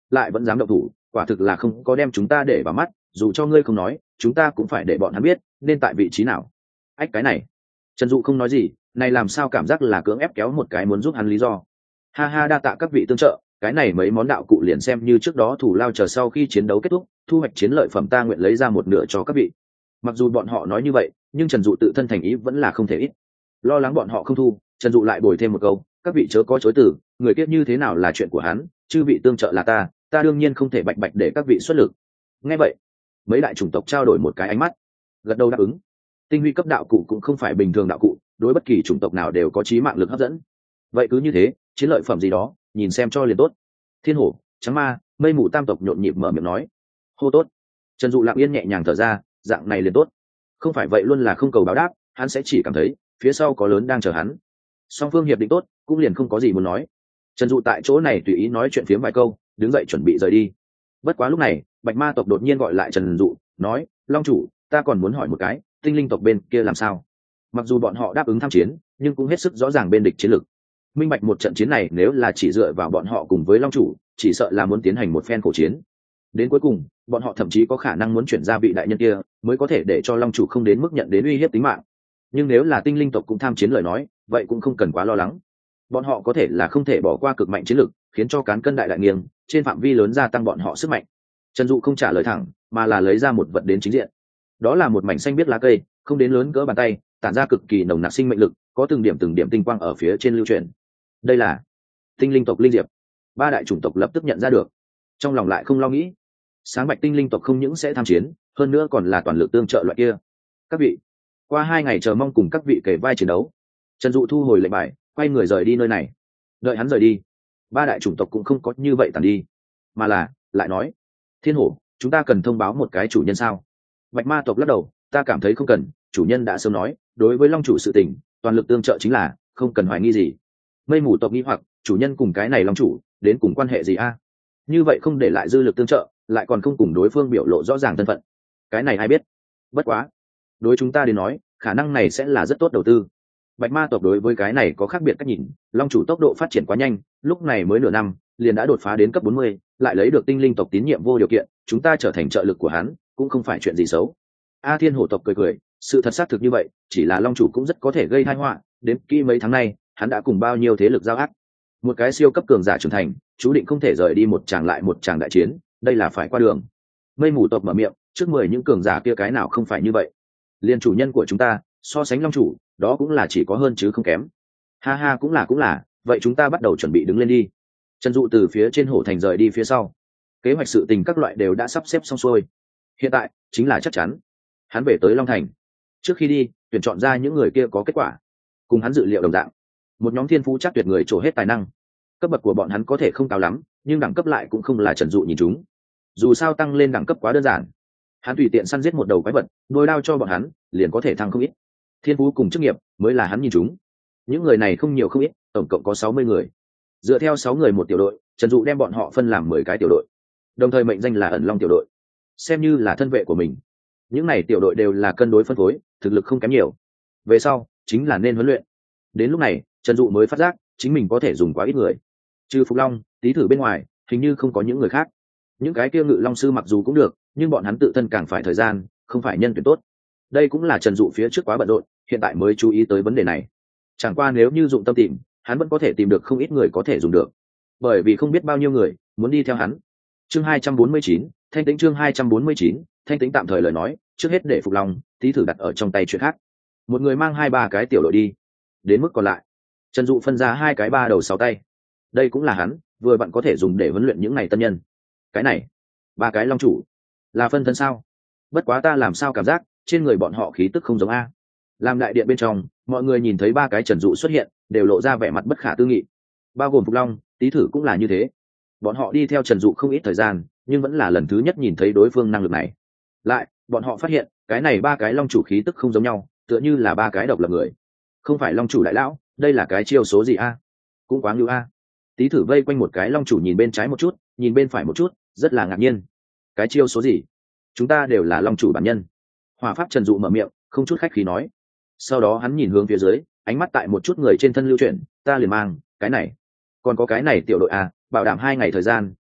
Speaker 1: lại vẫn dám động thủ, quả thực là không có đem chúng ta để vào mắt, dù cho ngươi không nói chúng ta cũng phải để bọn hắn biết nên tại vị trí nào. Ách, cái này Trần Dụ không nói gì, này làm sao cảm giác là cưỡng ép kéo một cái muốn giúp hắn lý do. Ha ha, đa tạ các vị tương trợ, cái này mấy món đạo cụ liền xem như trước đó thủ lao, chờ sau khi chiến đấu kết thúc thu hoạch chiến lợi phẩm ta nguyện lấy ra một nửa cho các vị. Mặc dù bọn họ nói như vậy nhưng Trần Dụ tự thân thành ý vẫn là không thể ít. Lo lắng bọn họ không thu, Trần Dụ lại bồi thêm một câu, các vị chớ có chối từ, người kiếp như thế nào là chuyện của hắn, chư vị tương trợ là ta đương nhiên không thể bạch bạch để các vị xuất lực. Nghe vậy mấy đại chủng tộc trao đổi một cái ánh mắt, gật đầu đáp ứng. Tinh huy cấp đạo cụ cũng không phải bình thường đạo cụ, đối bất kỳ chủng tộc nào đều có chí mạng lực hấp dẫn. Vậy cứ như thế, chiến lợi phẩm gì đó nhìn xem cho liền tốt. Thiên hổ, trắng ma, mây mù tam tộc nhộn nhịp mở miệng nói. Hô tốt. Trần Dụ lặng yên nhẹ nhàng thở ra, dạng này liền tốt. Không phải vậy luôn là không cầu báo đáp, hắn sẽ chỉ cảm thấy phía sau có lớn đang chờ hắn. Song phương hiệp định tốt, cũng liền không có gì muốn nói. Trần Dụ tại chỗ này tùy ý nói chuyện phiếm vài câu, đứng dậy chuẩn bị rời đi. Bất quá lúc này bạch ma tộc đột nhiên gọi lại Trần Dụ, nói, long chủ, ta còn muốn hỏi một cái, tinh linh tộc bên kia làm sao? Mặc dù bọn họ đáp ứng tham chiến nhưng cũng hết sức rõ ràng bên địch chiến lược, minh bạch một trận chiến này nếu là chỉ dựa vào bọn họ cùng với long chủ chỉ sợ là muốn tiến hành một phen khổ chiến. Đến cuối cùng bọn họ thậm chí có khả năng muốn chuyển ra vị đại nhân kia mới có thể để cho long chủ không đến mức nhận đến uy hiếp tính mạng. Nhưng nếu là tinh linh tộc cũng tham chiến lời nói, vậy cũng không cần quá lo lắng. Bọn họ có thể là không thể bỏ qua cực mạnh chiến lược, khiến cho cán cân đại đại nghiêng, trên phạm vi lớn gia tăng bọn họ sức mạnh. Trần Dụ không trả lời thẳng mà là lấy ra một vật đến chính diện. Đó là một mảnh xanh biếc lá cây, không đến lớn cỡ bàn tay, tản ra cực kỳ nồng nặc sinh mệnh lực, có từng điểm tinh quang ở phía trên lưu truyền. Đây là tinh linh tộc linh diệp. Ba đại chủng tộc lập tức nhận ra được, trong lòng lại không lo nghĩ. Sáng bạch tinh linh tộc không những sẽ tham chiến, hơn nữa còn là toàn lực tương trợ loại kia. Các vị, qua 2 ngày chờ mong cùng các vị kể vai chiến đấu. Trần Dụ thu hồi lệnh bài, quay người rời đi nơi này. Đợi hắn rời đi, ba đại chủng tộc cũng không có như vậy tàn đi, mà là lại nói, thiên hổ, chúng ta cần thông báo một cái chủ nhân sao? Bạch ma tộc lắc đầu, ta cảm thấy không cần, chủ nhân đã sớm nói đối với long chủ sự tình toàn lực tương trợ chính là, không cần hoài nghi gì. Mây mù tộc nghi hoặc, chủ nhân cùng cái này long chủ đến cùng quan hệ gì a? Như vậy không để lại dư lực tương trợ, lại còn không cùng đối phương biểu lộ rõ ràng thân phận, cái này ai biết. Bất quá đối chúng ta đến nói khả năng này sẽ là rất tốt đầu tư. Bạch ma tộc đối với cái này có khác biệt cách nhìn, long chủ tốc độ phát triển quá nhanh, lúc này mới nửa năm liền đã đột phá đến cấp 40, lại lấy được tinh linh tộc tín nhiệm vô điều kiện, chúng ta trở thành trợ lực của hắn cũng không phải chuyện gì xấu. A Thiên hổ tộc cười cười, sự thật xác thực như vậy, chỉ là long chủ cũng rất có thể gây tai họa, đến kỹ mấy tháng nay hắn đã cùng bao nhiêu thế lực giao ác. Một cái siêu cấp cường giả trưởng thành chú định không thể rời đi một tràng lại một tràng đại chiến, đây là phải qua đường. Mây mù tộc mở miệng, trước 10 những cường giả kia cái nào không phải như vậy. Liên chủ nhân của chúng ta so sánh long chủ đó cũng là chỉ có hơn chứ không kém. Ha ha, cũng là, vậy chúng ta bắt đầu chuẩn bị đứng lên đi. Trần Dụ từ phía trên hổ thành rời đi phía sau, kế hoạch sự tình các loại đều đã sắp xếp xong xuôi, hiện tại chính là chắc chắn hắn về tới long thành. Trước khi đi tuyển chọn ra những người kia có kết quả cùng hắn dự liệu đồng dạng, một nhóm thiên phú chắc tuyệt người trổ hết tài năng. Cấp bậc của bọn hắn có thể không cao lắm nhưng đẳng cấp lại cũng không là Trần Dụ nhìn chúng, dù sao tăng lên đẳng cấp quá đơn giản, hắn tùy tiện săn giết một đầu quái vật nuôi đao cho bọn hắn liền có thể thăng không ít. Thiên phú cùng chức nghiệp mới là hắn nhìn chúng. Những người này không nhiều không ít, tổng cộng có 60 người. Dựa theo 6 người một tiểu đội, Trần Dụ đem bọn họ phân làm 10 cái tiểu đội, đồng thời mệnh danh là ẩn long tiểu đội, xem như là thân vệ của mình. Những này tiểu đội đều là cân đối phân phối, thực lực không kém nhiều. Về sau chính là nên huấn luyện. Đến lúc này Trần Dụ mới phát giác chính mình có thể dùng quá ít người, trừ Phục Long, Tý Thử bên ngoài hình như không có những người khác. Những cái kia ngự long sư mặc dù cũng được nhưng bọn hắn tự thân càng phải thời gian, không phải nhân tuyển tốt. Đây cũng là Trần Dụ phía trước quá bận rộn, hiện tại mới chú ý tới vấn đề này. Chẳng qua nếu như dụng tâm tìm, hắn vẫn có thể tìm được không ít người có thể dùng được, bởi vì không biết bao nhiêu người muốn đi theo hắn. Chương 249, thanh tĩnh. Chương 249, thanh tĩnh. Tạm thời lời nói, trước hết để Phục Long, Tý Thử đặt ở trong tay chuyện khác, một người mang 2-3 cái tiểu đội đi. Đến mức còn lại, Trần Dụ phân ra 2 cái 3 đầu 6 tay. Đây cũng là hắn vừa bạn có thể dùng để huấn luyện những này tân nhân. Cái này 3 cái long chủ là phân thân sao? Bất quá ta làm sao cảm giác trên người bọn họ khí tức không giống a. Làm đại điện bên trong, mọi người nhìn thấy 3 cái Trần Dụ xuất hiện đều lộ ra vẻ mặt bất khả tư nghị, bao gồm Phục Long, Tý Thử cũng là như thế. Bọn họ đi theo Trần Dụ không ít thời gian nhưng vẫn là lần thứ nhất nhìn thấy đối phương năng lực này. Lại bọn họ phát hiện cái này 3 cái long chủ khí tức không giống nhau, tựa như là 3 cái độc lập người. Không phải long chủ đại lão, đây là cái chiêu số gì a? Cũng quá ngưu a. Tý Thử vây quanh một cái long chủ nhìn bên trái một chút nhìn bên phải một chút, rất là ngạc nhiên. Cái chiêu số gì? Chúng ta đều là long chủ bản nhân. Hỏa pháp Trần Dụ mở miệng không chút khách khí nói. Sau đó hắn nhìn hướng phía dưới, ánh mắt tại một chút người trên thân lưu chuyển, ta liền mang cái này, còn có cái này tiểu đội a, bảo đảm 2 ngày thời gian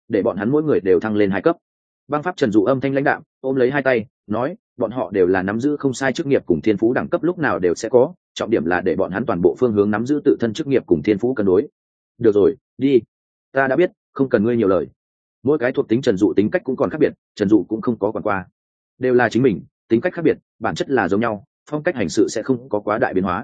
Speaker 1: để bọn hắn mỗi người đều thăng lên 2 cấp. Băng pháp Trần Dụ âm thanh lãnh đạm, ôm lấy 2 tay nói, bọn họ đều là nắm giữ không sai chức nghiệp cùng thiên phú đẳng cấp lúc nào đều sẽ có, trọng điểm là để bọn hắn toàn bộ phương hướng nắm giữ tự thân chức nghiệp cùng thiên phú cân đối. Được rồi, đi, ta đã biết, không cần ngươi nhiều lời. Mỗi cái thuộc tính Trần Dụ tính cách cũng còn khác biệt, Trần Dụ cũng không có quản qua, đều là chính mình, tính cách khác biệt, bản chất là giống nhau, phong cách hành sự sẽ không có quá đại biến hóa.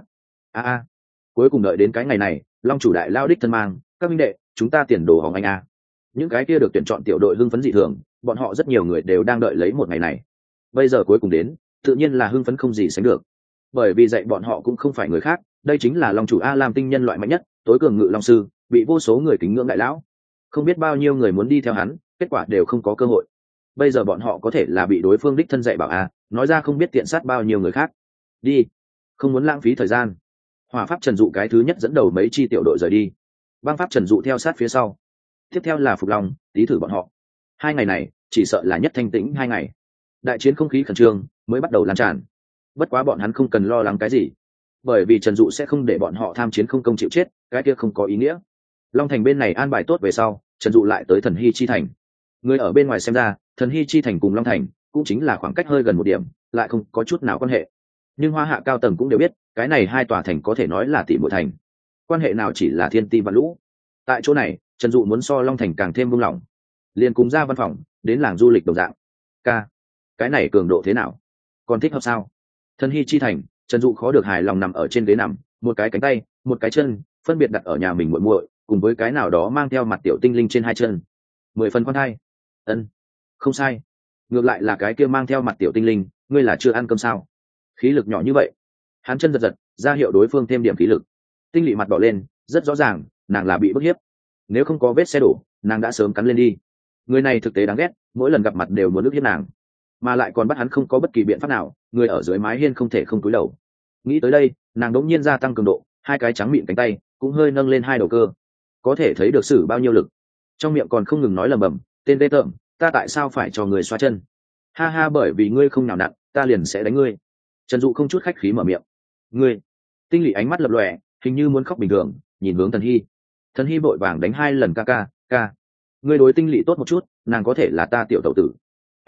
Speaker 1: Cuối cùng đợi đến cái ngày này, Long chủ đại lao đích thân mang, các minh đệ, chúng ta tiền đồ hỏng anh a. Những cái kia được tuyển chọn tiểu đội hưng phấn dị thường, bọn họ rất nhiều người đều đang đợi lấy một ngày này. Bây giờ cuối cùng đến, tự nhiên là hưng phấn không gì sánh được. Bởi vì dạy bọn họ cũng không phải người khác, đây chính là Long chủ A Lam tinh nhân loại mạnh nhất, tối cường ngự long sư, bị vô số người kính ngưỡng đại lão. Không biết bao nhiêu người muốn đi theo hắn, kết quả đều không có cơ hội. Bây giờ bọn họ có thể là bị đối phương đích thân dạy bảo a, nói ra không biết tiện sát bao nhiêu người khác. Đi, không muốn lãng phí thời gian. Hỏa pháp Trần Dụ cái thứ nhất dẫn đầu mấy chi tiểu đội rời đi, băng pháp Trần Dụ theo sát phía sau, tiếp theo là Phục Long, Tý Thử bọn họ. 2 ngày này chỉ sợ là nhất thanh tĩnh 2 ngày. Đại chiến không khí khẩn trương mới bắt đầu lan tràn. Bất quá bọn hắn không cần lo lắng cái gì, bởi vì Trần Dụ sẽ không để bọn họ tham chiến không công chịu chết, cái kia không có ý nghĩa. Long thành bên này an bài tốt về sau, Trần Dụ lại tới Thần Hy chi thành. Người ở bên ngoài xem ra, Thần Hy chi thành cùng Long thành cũng chính là khoảng cách hơi gần một điểm, lại không có chút nào quan hệ. Nhưng Hoa Hạ cao tầng cũng đều biết, cái này 2 tòa thành có thể nói là tỷ muội thành, quan hệ nào chỉ là thiên ti vạn lũ. Tại chỗ này, Trần Dụ muốn so Long thành càng thêm buông lỏng, liền cùng ra văn phòng đến làng du lịch đồng dạng. Cái này cường độ thế nào, còn thích hợp sao? Thần Hy chi thành, Trần Dụ khó được hài lòng nằm ở trên ghế nằm, một cái cánh tay, một cái chân phân biệt đặt ở nhà mình muội muội, cùng với cái nào đó mang theo mặt tiểu tinh linh trên 2 chân, 10 phần khoan thai. Không sai, ngược lại là cái kia mang theo mặt tiểu tinh linh, ngươi là chưa ăn cơm sao? Khí lực nhỏ như vậy. Hắn chân giật giật, ra hiệu đối phương thêm điểm khí lực. Tinh Lị mặt đỏ lên, rất rõ ràng nàng là bị bức hiếp, nếu không có vết xe đổ nàng đã sớm cắn lên đi. Người này thực tế đáng ghét, mỗi lần gặp mặt đều muốn ức hiếp nàng, mà lại còn bắt hắn không có bất kỳ biện pháp nào, người ở dưới mái hiên không thể không cúi đầu. Nghĩ tới đây, nàng đống nhiên gia tăng cường độ, 2 cái trắng mịn cánh tay cũng hơi nâng lên 2 đầu cơ, có thể thấy được sử bao nhiêu lực. Trong miệng còn không ngừng nói lầm bầm, tên ghê tởm, ta tại sao phải cho người xoa chân? Ha ha, bởi vì ngươi không nào nặng, ta liền sẽ đánh ngươi. Trần Dụ không chút khách khí mở miệng. Ngươi? Tinh Lị ánh mắt lập lòe, hình như muốn khóc bình thường, nhìn hướng Thần Hy. Thần Hy vội vàng đánh 2 lần ca. Ngươi đối Tinh Lị tốt một chút, nàng có thể là ta tiểu tẩu tử.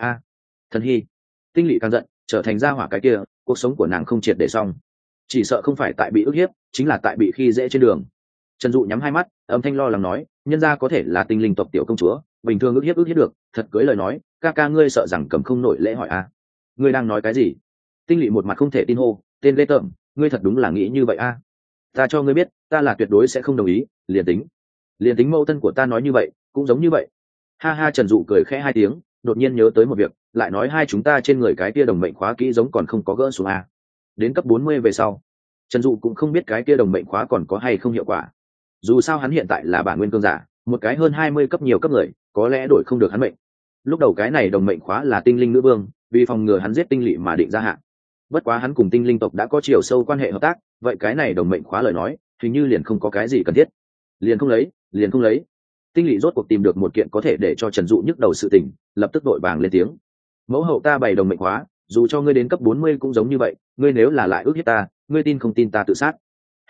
Speaker 1: Thần Hy. Tinh Lị càng giận, trở thành gia hỏa cái kia, cuộc sống của nàng không triệt để xong, chỉ sợ không phải tại bị ức hiếp, chính là tại bị khi dễ trên đường. Trần Dụ nhắm 2 mắt, âm thanh lo lắng nói, nhân gia có thể là tinh linh tộc tiểu công chúa, bình thường ức hiếp được, thật cưới lời nói, ca ngươi sợ rằng cầm không nổi lễ hỏi a. Ngươi đang nói cái gì? Tinh Lị một mặt không thể tin hô, tên ghê tởm, ngươi thật đúng là nghĩ như vậy a? Ta cho ngươi biết, ta là tuyệt đối sẽ không đồng ý, liền tính mẫu thân của ta nói như vậy cũng giống như vậy. Ha ha. Trần Dụ cười khẽ 2 tiếng, đột nhiên nhớ tới một việc, lại nói 2 chúng ta trên người cái kia đồng mệnh khóa kỹ giống còn không có gỡ xuống a. Đến cấp 40 về sau, Trần Dụ cũng không biết cái kia đồng mệnh khóa còn có hay không hiệu quả. Dù sao hắn hiện tại là bản nguyên cương giả, một cái hơn 20 cấp nhiều cấp người, có lẽ đổi không được hắn mệnh. Lúc đầu cái này đồng mệnh khóa là tinh linh nữ vương, vì phòng ngừa hắn giết Tinh Lị mà định ra hạn. Bất quá hắn cùng tinh linh tộc đã có chiều sâu quan hệ hợp tác, vậy cái này đồng mệnh khóa lời nói, hình như liền không có cái gì cần thiết. Liền không lấy. Tinh Lị rốt cuộc tìm được một kiện có thể để cho Trần Dụ nhức đầu sự tình, lập tức đội vàng lên tiếng. Mẫu hậu ta bày đồng mệnh khóa, dù cho ngươi đến cấp 40 cũng giống như vậy, ngươi nếu là lại ước hiếp ta, ngươi tin không tin ta tự sát?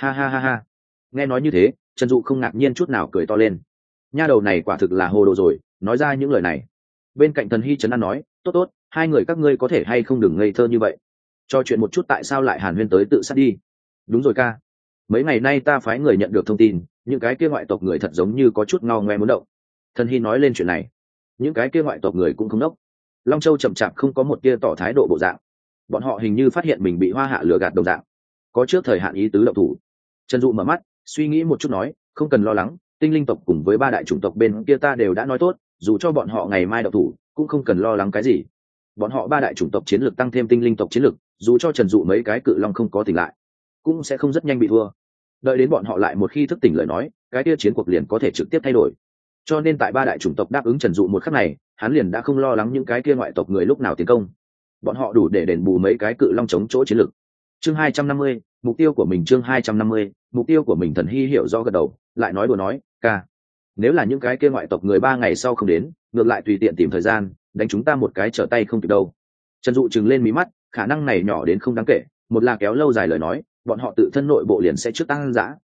Speaker 1: Ha. Nghe nói như thế, Trần Dụ không ngạc nhiên chút nào, cười to lên. Nha đầu này quả thực là hồ đồ rồi, nói ra những lời này. Bên cạnh Thần Hy trấn an nói, tốt, 2 người các ngươi có thể hay không đừng ngây thơ như vậy, cho chuyện một chút tại sao lại hàn huyên tới tự sát đi. Đúng rồi ca, mấy ngày nay ta phái người nhận được thông tin, những cái kia ngoại tộc người thật giống như có chút ngao ngoe muốn động. Thần Hy nói lên chuyện này. Những cái kia ngoại tộc người cũng không đốc. Long Châu chậm chạp không có một tia tỏ thái độ bộ dạng, bọn họ hình như phát hiện mình bị Hoa Hạ lừa gạt đồng dạng, có trước thời hạn ý tứ động thủ. Trần Dụ mở mắt suy nghĩ một chút nói, không cần lo lắng, tinh linh tộc cùng với 3 đại chủng tộc bên kia ta đều đã nói tốt, dù cho bọn họ ngày mai động thủ cũng không cần lo lắng cái gì. Bọn họ 3 đại chủng tộc chiến lược tăng thêm tinh linh tộc chiến lược, dù cho Trần Dụ mấy cái cự long không có tỉnh lại cũng sẽ không rất nhanh bị thua. Đợi đến bọn họ lại một khi thức tỉnh lời nói, cái kia chiến cuộc liền có thể trực tiếp thay đổi. Cho nên tại 3 đại chủng tộc đáp ứng Trần Dụ một khắc này, hắn liền đã không lo lắng những cái kia ngoại tộc người lúc nào tiến công, bọn họ đủ để đền bù mấy cái cự long chống chỗ chiến lược. Chương 250, mục tiêu của mình. Chương 250, mục tiêu của mình. Thần Hy hiểu do gật đầu, lại nói đùa nói, ca, nếu là những cái kia ngoại tộc người 3 ngày sau không đến, ngược lại tùy tiện tìm thời gian đánh chúng ta một cái trở tay không kịp đâu. Trần Dụ trừng lên mí mắt, khả năng này nhỏ đến không đáng kể, một là kéo lâu dài lời nói, bọn họ tự thân nội bộ liền sẽ trước tăng dã,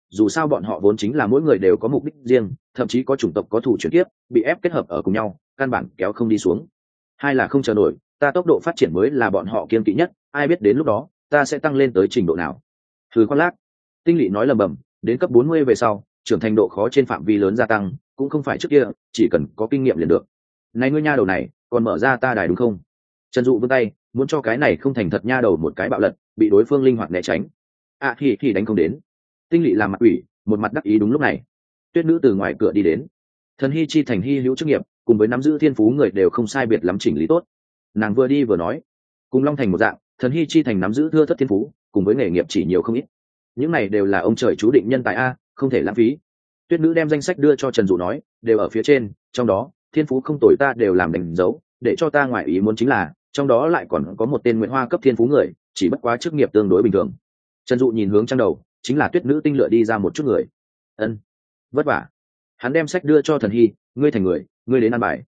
Speaker 1: dù sao bọn họ vốn chính là mỗi người đều có mục đích riêng, thậm chí có chủng tộc có thủ chuyển tiếp bị ép kết hợp ở cùng nhau, căn bản kéo không đi xuống. Hai là không chờ nổi, ta tốc độ phát triển mới là bọn họ kiên kỵ nhất, ai biết đến lúc đó ta sẽ tăng lên tới trình độ nào. Thử khoác lác. Tinh Lỵ nói lầm bầm, đến cấp 40 về sau trưởng thành độ khó trên phạm vi lớn gia tăng, cũng không phải trước kia chỉ cần có kinh nghiệm liền được. Này ngươi nha đầu này còn mở ra ta đài đúng không? Trần Dụ vươn tay muốn cho cái này không thành thật nha đầu một cái bạo lật, bị đối phương linh hoạt né tránh. Thì đánh không đến. Tinh Lỵ làm mặt quỷ, một mặt đắc ý. Đúng lúc này Tuyết Nữ từ ngoài cửa đi đến. Thần hy chi thành hy hữu chức nghiệp, cùng với nắm giữ thiên phú người đều không sai biệt lắm chỉnh lý tốt. Nàng vừa đi vừa nói, cùng Long Thành một dạng, thần hy chi thành nắm giữ thưa thất thiên phú, cùng với nghề nghiệp chỉ nhiều không ít. Những này đều là ông trời chú định nhân tài a, không thể lãng phí. Tuyết Nữ đem danh sách đưa cho Trần Dụ nói, đều ở phía trên, trong đó thiên phú không tồi ta đều làm đánh dấu, để cho ta ngoài ý muốn chính là trong đó lại còn có một tên Nguyễn Hoa cấp thiên phú người, chỉ bất quá chức nghiệp tương đối bình thường. Trần Dụ nhìn hướng trang đầu, chính là Tuyết Nữ tinh lựa đi ra một chút người. Ân, vất vả. Hắn đem sách đưa cho Thần Hy, ngươi thành người, ngươi đến an bài.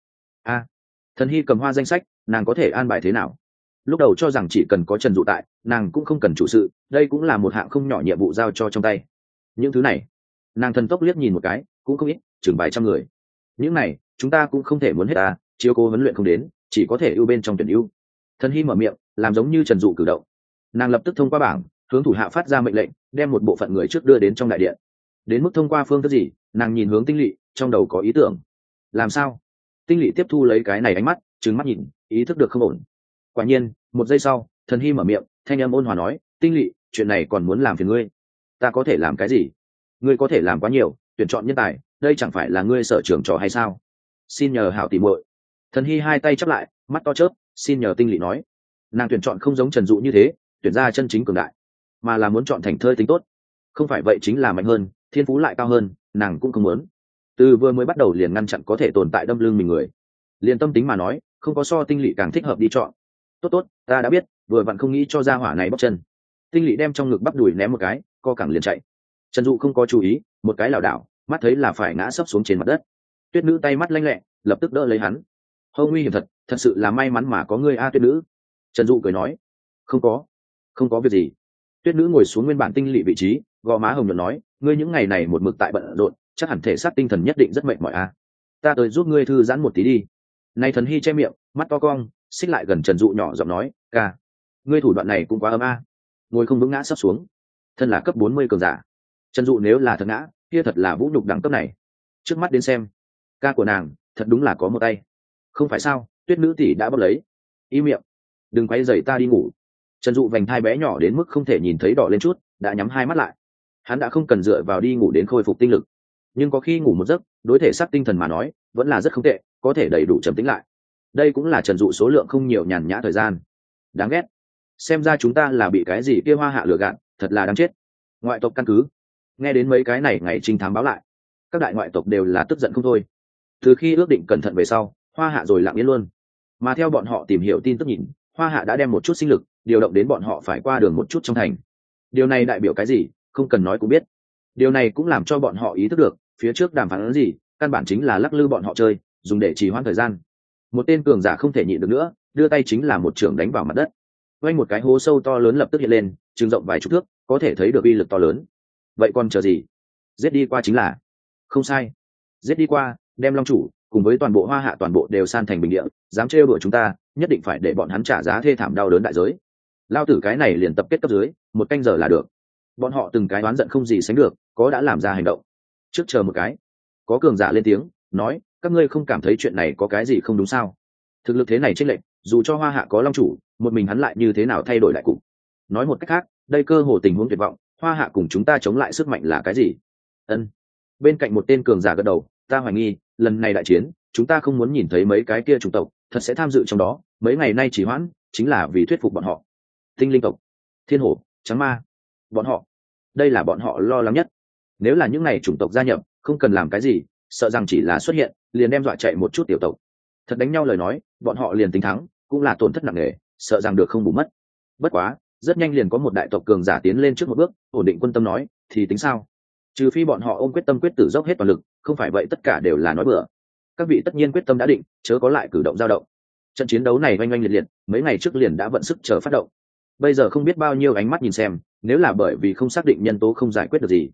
Speaker 1: Thần Hy cầm hoa danh sách, nàng có thể an bài thế nào? Lúc đầu cho rằng chỉ cần có Trần Dụ tại, nàng cũng không cần chủ sự, đây cũng là một hạng không nhỏ nhiệm vụ giao cho trong tay. Những thứ này nàng thần tốc liếc nhìn một cái, cũng không ít, chừng vài trăm người. Những này chúng ta cũng không thể muốn hết ta, chiếu cố huấn luyện không đến, chỉ có thể ưu bên trong tuyển ưu. Thần Hy mở miệng làm giống như Trần Dụ cử động, nàng lập tức thông qua bảng hướng thủ hạ phát ra mệnh lệnh, đem một bộ phận người trước đưa đến trong đại điện. Đến mức thông qua phương thức gì, nàng nhìn hướng Tinh Lỵ, trong đầu có ý tưởng. Làm sao? Tinh Lỵ tiếp thu lấy cái này ánh mắt, trừng mắt nhìn, ý thức được không ổn. Quả nhiên một giây sau, Thần Hy mở miệng, thanh âm ôn hòa nói, Tinh Lỵ, chuyện này còn muốn làm phiền ngươi. Ta có thể làm cái gì? Ngươi có thể làm quá nhiều, tuyển chọn nhân tài, đây chẳng phải là ngươi sở trường trò hay sao? Xin nhờ hảo tỉ muội. Thần Hy hai tay chắp lại, mắt to chớp, xin nhờ. Tinh Lỵ nói, nàng tuyển chọn không giống Trần Dụ như thế tuyển ra chân chính cường đại, mà là muốn chọn thành thơi tính tốt. Không phải vậy chính là mạnh hơn, thiên phú lại cao hơn, nàng cũng không muốn. Từ vừa mới bắt đầu liền ngăn chặn có thể tồn tại đâm lưng mình người. Liền tâm tính mà nói, không có so Tinh Lỵ càng thích hợp đi chọn. Tốt, ta đã biết, vừa vặn không nghĩ cho ra hỏa này bóc chân. Tinh Lỵ đem trong ngực bắp đùi ném một cái, co cẳng liền chạy. Trần Dụ không có chú ý, một cái lảo đảo, mắt thấy là phải ngã sấp xuống trên mặt đất. Tuyết Nữ tay mắt lanh lẹ, lập tức đỡ lấy hắn. Hô, nguy hiểm thật sự là may mắn mà có ngươi a Tuyết Nữ. Trần Dụ cười nói, không có việc gì. Tuyết Nữ ngồi xuống nguyên bản Tinh Lỵ vị trí, gò má hồng nhuận nói, ngươi những ngày này một mực tại bận rộn, chắc hẳn thể xác tinh thần nhất định rất mệt mỏi a. Ta tới giúp ngươi thư giãn một tí đi. Này Thần Hy che miệng, mắt to cong, xích lại gần Trần Dụ nhỏ giọng nói, ca, ngươi thủ đoạn này cũng quá ấm a. Ngồi không vững ngã sắp xuống. Thân là cấp 40 cường giả, Trần Dụ nếu là thật ngã, kia thật là vũ nhục đẳng cấp này. Trước mắt đến xem, ca của nàng thật đúng là có một tay. Không phải sao? Tuyết Nữ tỷ đã bóp lấy. Im miệng, đừng quay rầy ta đi ngủ. Trần Dụ vành thai bé nhỏ đến mức không thể nhìn thấy đỏ lên chút, đã nhắm hai mắt lại. Hắn đã không cần dựa vào đi ngủ đến khôi phục tinh lực, nhưng có khi ngủ một giấc, đối thể xác tinh thần mà nói, vẫn là rất không tệ, có thể đầy đủ trầm tĩnh lại. Đây cũng là Trần Dụ số lượng không nhiều nhàn nhã thời gian. Đáng ghét. Xem ra chúng ta là bị cái gì kia Hoa Hạ lừa gạt, thật là đáng chết. Ngoại tộc căn cứ. Nghe đến mấy cái này ngày trinh thám báo lại, các đại ngoại tộc đều là tức giận không thôi. Từ khi ước định cẩn thận về sau, Hoa Hạ rồi lặng yên luôn. Mà theo bọn họ tìm hiểu tin tức nhìn, Hoa Hạ đã đem một chút sinh lực điều động đến bọn họ phải qua đường một chút trong thành. Điều này đại biểu cái gì, không cần nói cũng biết. Điều này cũng làm cho bọn họ ý thức được, phía trước đàm phán gì, căn bản chính là lắc lư bọn họ chơi, dùng để trì hoãn thời gian. Một tên cường giả không thể nhịn được nữa, đưa tay chính là một chưởng đánh vào mặt đất. Quanh một cái hố sâu to lớn lập tức hiện lên, chừng rộng vài chục thước, có thể thấy được uy lực to lớn. Vậy còn chờ gì? Giết đi qua chính là. Không sai, giết đi qua, đem Long chủ cùng với toàn bộ Hoa Hạ toàn bộ đều san thành bình địa, dám trêu đuổi chúng ta, nhất định phải để bọn hắn trả giá thê thảm đau đớn đại giới. Lao tử cái này liền tập kết cấp dưới, một canh giờ là được. Bọn họ từng cái đoán giận không gì sánh được, có đã làm ra hành động. Trước chờ một cái. Có cường giả lên tiếng nói, các ngươi không cảm thấy chuyện này có cái gì không đúng sao? Thực lực thế này chênh lệch, dù cho Hoa Hạ có Long chủ, một mình hắn lại như thế nào thay đổi đại cục? Nói một cách khác, đây cơ hồ tình huống tuyệt vọng, Hoa Hạ cùng chúng ta chống lại sức mạnh là cái gì? Ân. Bên cạnh một tên cường giả gật đầu, ta hoài nghi, lần này đại chiến, chúng ta không muốn nhìn thấy mấy cái kia chủng tộc, thật sẽ tham dự trong đó, mấy ngày nay chỉ hoãn, chính là vì thuyết phục bọn họ. Tinh linh tộc, thiên hổ, trắng ma, bọn họ, đây là bọn họ lo lắng nhất. Nếu là những ngày chủng tộc gia nhập, không cần làm cái gì, sợ rằng chỉ là xuất hiện, liền đem dọa chạy một chút tiểu tộc. Thật đánh nhau lời nói, bọn họ liền tính thắng, cũng là tổn thất nặng nề, sợ rằng được không bù mất. Bất quá, rất nhanh liền có một đại tộc cường giả tiến lên trước một bước, ổn định quân tâm nói, thì tính sao? Trừ phi bọn họ ôm quyết tâm quyết tử dốc hết toàn lực, không phải vậy tất cả đều là nói bừa. Các vị tất nhiên quyết tâm đã định, chớ có lại cử động dao động. Trận chiến đấu này oanh oanh liệt liệt, mấy ngày trước liền đã vận sức chờ phát động. Bây giờ không biết bao nhiêu ánh mắt nhìn xem, nếu là bởi vì không xác định nhân tố không giải quyết được gì,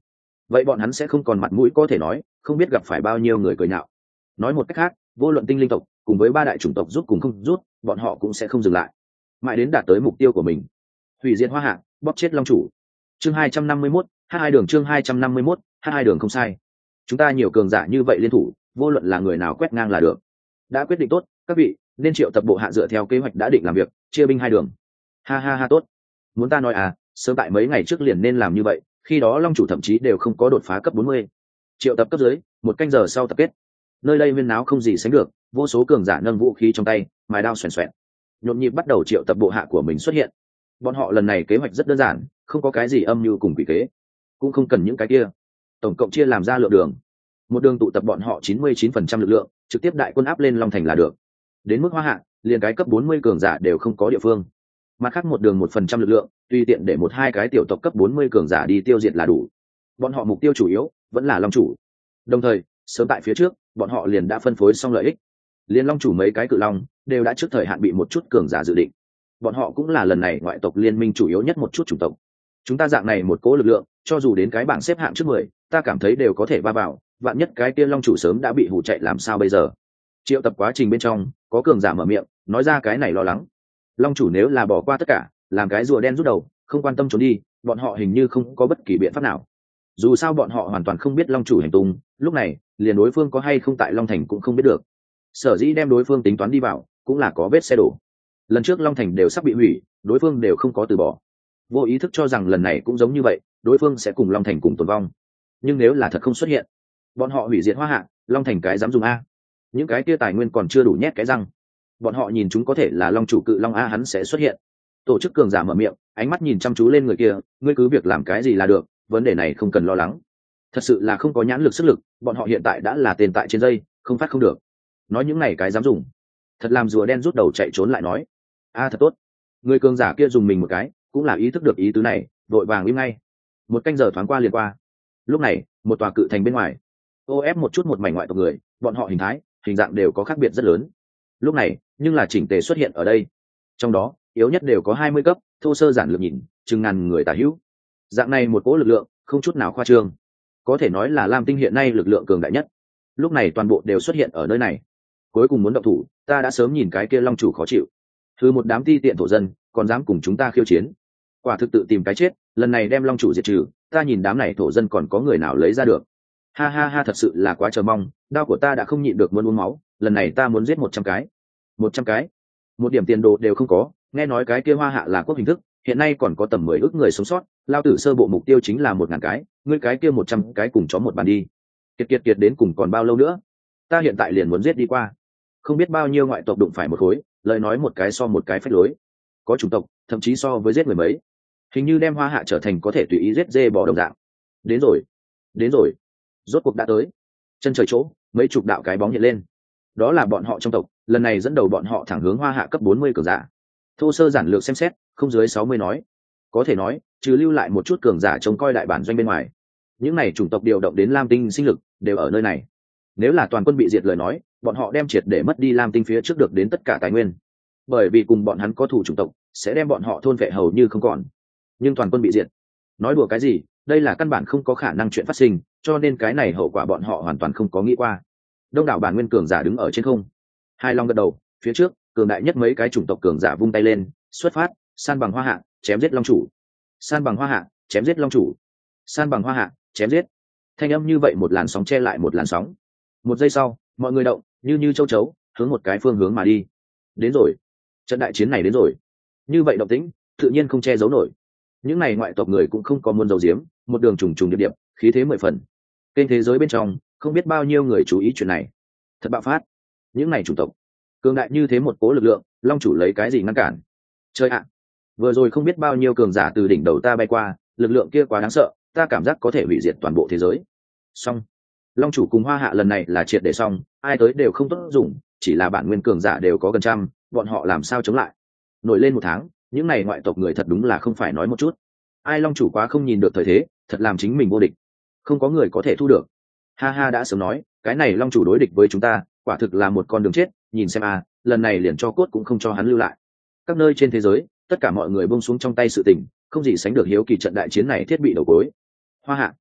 Speaker 1: vậy bọn hắn sẽ không còn mặt mũi có thể nói, không biết gặp phải bao nhiêu người cười nhạo. Nói một cách khác, vô luận tinh linh tộc cùng với ba đại chủng tộc rút cùng không rút, bọn họ cũng sẽ không dừng lại, mãi đến đạt tới mục tiêu của mình. Hủy diệt Hoa Hạ, bóp chết Long chủ. Chương 251, hai đường chương 251, hai đường không sai. Chúng ta nhiều cường giả như vậy liên thủ, vô luận là người nào quét ngang là được. Đã quyết định tốt, các vị nên triệu tập bộ hạ dựa theo kế hoạch đã định làm việc, chia binh hai đường. Ha ha ha, tốt. Muốn ta nói à, sớm tại mấy ngày trước liền nên làm như vậy, khi đó Long chủ thậm chí đều không có đột phá cấp 40. Triệu tập cấp dưới, một canh giờ sau tập kết. Nơi đây huyên náo không gì sánh được, vô số cường giả nâng vũ khí trong tay, mài đao xoèn xoẹt. Nhộn nhịp bắt đầu triệu tập bộ hạ của mình xuất hiện. Bọn họ lần này kế hoạch rất đơn giản, không có cái gì âm mưu cùng quỷ kế, cũng không cần những cái kia. Tổng cộng chia làm ra lượng đường. Một đường tụ tập bọn họ 99% lực lượng, trực tiếp đại quân áp lên Long Thành là được. Đến mức Hoa Hạ, liền cái cấp 40 cường giả đều không có địa phương. Mặt khác một đường 1% lực lượng, tùy tiện để một hai cái tiểu tộc cấp 40 cường giả đi tiêu diệt là đủ. Bọn họ mục tiêu chủ yếu vẫn là Long chủ. Đồng thời, sớm tại phía trước, bọn họ liền đã phân phối xong lợi ích. Liên Long chủ mấy cái cự long đều đã trước thời hạn bị một chút cường giả dự định. Bọn họ cũng là lần này ngoại tộc liên minh chủ yếu nhất một chút chủng tộc. Chúng ta dạng này một cố lực lượng, cho dù đến cái bảng xếp hạng trước 10, ta cảm thấy đều có thể va vào, vạn nhất cái kia Long chủ sớm đã bị hù chạy làm sao bây giờ. Triệu tập quá trình bên trong, có cường giả mở miệng, nói ra cái này lo lắng. Long chủ nếu là bỏ qua tất cả, làm cái rùa đen rút đầu, không quan tâm trốn đi, bọn họ hình như không có bất kỳ biện pháp nào. Dù sao bọn họ hoàn toàn không biết Long chủ hành tung, lúc này liền đối phương có hay không tại Long Thành cũng không biết được. Sở dĩ đem đối phương tính toán đi vào, cũng là có vết xe đổ. Lần trước Long Thành đều sắp bị hủy, đối phương đều không có từ bỏ. Vô ý thức cho rằng lần này cũng giống như vậy, đối phương sẽ cùng Long Thành cùng tồn vong. Nhưng nếu là thật không xuất hiện, bọn họ hủy diệt Hoa Hạ, Long Thành cái dám dùng a? Những cái kia tài nguyên còn chưa đủ nhét cái răng. Bọn họ nhìn chúng có thể là Long chủ cự Long a, hắn sẽ xuất hiện. Tổ chức cường giả mở miệng, ánh mắt nhìn chăm chú lên người kia, ngươi cứ việc làm cái gì là được, vấn đề này không cần lo lắng. Thật sự là không có nhãn lực sức lực, bọn họ hiện tại đã là tiền tại trên dây, không phát không được. Nói những này cái dám dùng, thật làm rùa đen rút đầu chạy trốn lại nói. A thật tốt. Người cường giả kia dùng mình một cái, cũng là ý thức được ý tứ này, vội vàng im ngay. Một canh giờ thoáng qua liền qua. Lúc này, một tòa cự thành bên ngoài, ô ép một chút một mảnh ngoại tộc người, bọn họ hình thái, hình dạng đều có khác biệt rất lớn. Lúc này, nhưng là chỉnh tề xuất hiện ở đây. Trong đó, yếu nhất đều có 20 cấp, thô sơ giản lược nhìn, chừng ngàn người tả hữu. Dạng này một cỗ lực lượng, không chút nào khoa trương. Có thể nói là Lam Tinh hiện nay lực lượng cường đại nhất. Lúc này toàn bộ đều xuất hiện ở nơi này. Cuối cùng muốn động thủ, ta đã sớm nhìn cái kia Long chủ khó chịu. Thứ một đám ti tiện thổ dân, còn dám cùng chúng ta khiêu chiến. Quả thực tự tìm cái chết, lần này đem Long chủ diệt trừ, ta nhìn đám này thổ dân còn có người nào lấy ra được. Ha ha ha, thật sự là quá chờ mong, đao của ta đã không nhịn được muốn uống máu, lần này ta muốn giết 100 cái. 100 cái? Một điểm tiền đồ đều không có, nghe nói cái kia Hoa Hạ là quốc hình thức, hiện nay còn có tầm 10 ức người sống sót, lao tử sơ bộ mục tiêu chính là 1000 cái, ngươi cái kia 100 cái cùng chó một bàn đi. Kiệt đến cùng còn bao lâu nữa? Ta hiện tại liền muốn giết đi qua. Không biết bao nhiêu ngoại tộc đụng phải một khối, lời nói một cái so một cái phách lối. Có chủng tộc, thậm chí so với giết người mấy. Hình như đem Hoa Hạ trở thành có thể tùy ý giết dê bò đồng dạng. Đến rồi. Rốt cuộc đã tới. Chân trời chỗ, mấy chục đạo cái bóng hiện lên. Đó là bọn họ trong tộc, lần này dẫn đầu bọn họ thẳng hướng Hoa Hạ cấp 40 cường giả. Thô sơ giản lược xem xét, không dưới 60 nói. Có thể nói, trừ lưu lại một chút cường giả trông coi đại bản doanh bên ngoài. Những này chủng tộc điều động đến Lam Tinh sinh lực, đều ở nơi này. Nếu là toàn quân bị diệt lời nói, bọn họ đem triệt để mất đi Lam Tinh phía trước được đến tất cả tài nguyên. Bởi vì cùng bọn hắn có thủ chủng tộc, sẽ đem bọn họ thôn vệ hầu như không còn. Nhưng toàn quân bị diệt, nói đùa cái gì, đây là căn bản không có khả năng chuyện phát sinh, cho nên cái này hậu quả bọn họ hoàn toàn không có nghĩ qua. Đông đảo bản nguyên cường giả đứng ở trên không, hai long gật đầu, phía trước cường đại nhất mấy cái chủng tộc cường giả vung tay lên, xuất phát, san bằng Hoa Hạ, chém giết Long chủ. San bằng Hoa Hạ, chém giết Long chủ. San bằng Hoa Hạ, chém giết. Thanh âm như vậy một làn sóng che lại một làn sóng. Một giây sau, mọi người động, như châu chấu, hướng một cái phương hướng mà đi. Đến rồi, trận đại chiến này đến rồi. Như vậy động tĩnh, tự nhiên không che giấu nổi. Những này ngoại tộc người cũng không có muốn giấu giếm, một đường trùng trùng điệp điệp, khí thế 10 phần. Kênh thế giới bên trong, không biết bao nhiêu người chú ý chuyện này. Thật bạo phát. Những này chủng tộc cường đại như thế một cố lực lượng, Long chủ lấy cái gì ngăn cản? Chơi ạ. Vừa rồi không biết bao nhiêu cường giả từ đỉnh đầu ta bay qua, lực lượng kia quá đáng sợ, ta cảm giác có thể hủy diệt toàn bộ thế giới. Xong. Long chủ cùng Hoa Hạ lần này là triệt để xong, ai tới đều không tốt dùng, chỉ là bản nguyên cường giả đều có gần trăm, bọn họ làm sao chống lại? Nổi lên 1 tháng, những này ngoại tộc người thật đúng là không phải nói một chút. Ai Long chủ quá không nhìn được thời thế, thật làm chính mình vô địch, không có người có thể thu được. Ha ha, đã sớm nói, cái này Long chủ đối địch với chúng ta, quả thực là một con đường chết, nhìn xem a, lần này liền cho cốt cũng không cho hắn lưu lại. Các nơi trên thế giới, tất cả mọi người buông xuống trong tay sự tình, không gì sánh được hiếu kỳ trận đại chiến này thiết bị đầu cuối. Hoa Hạ,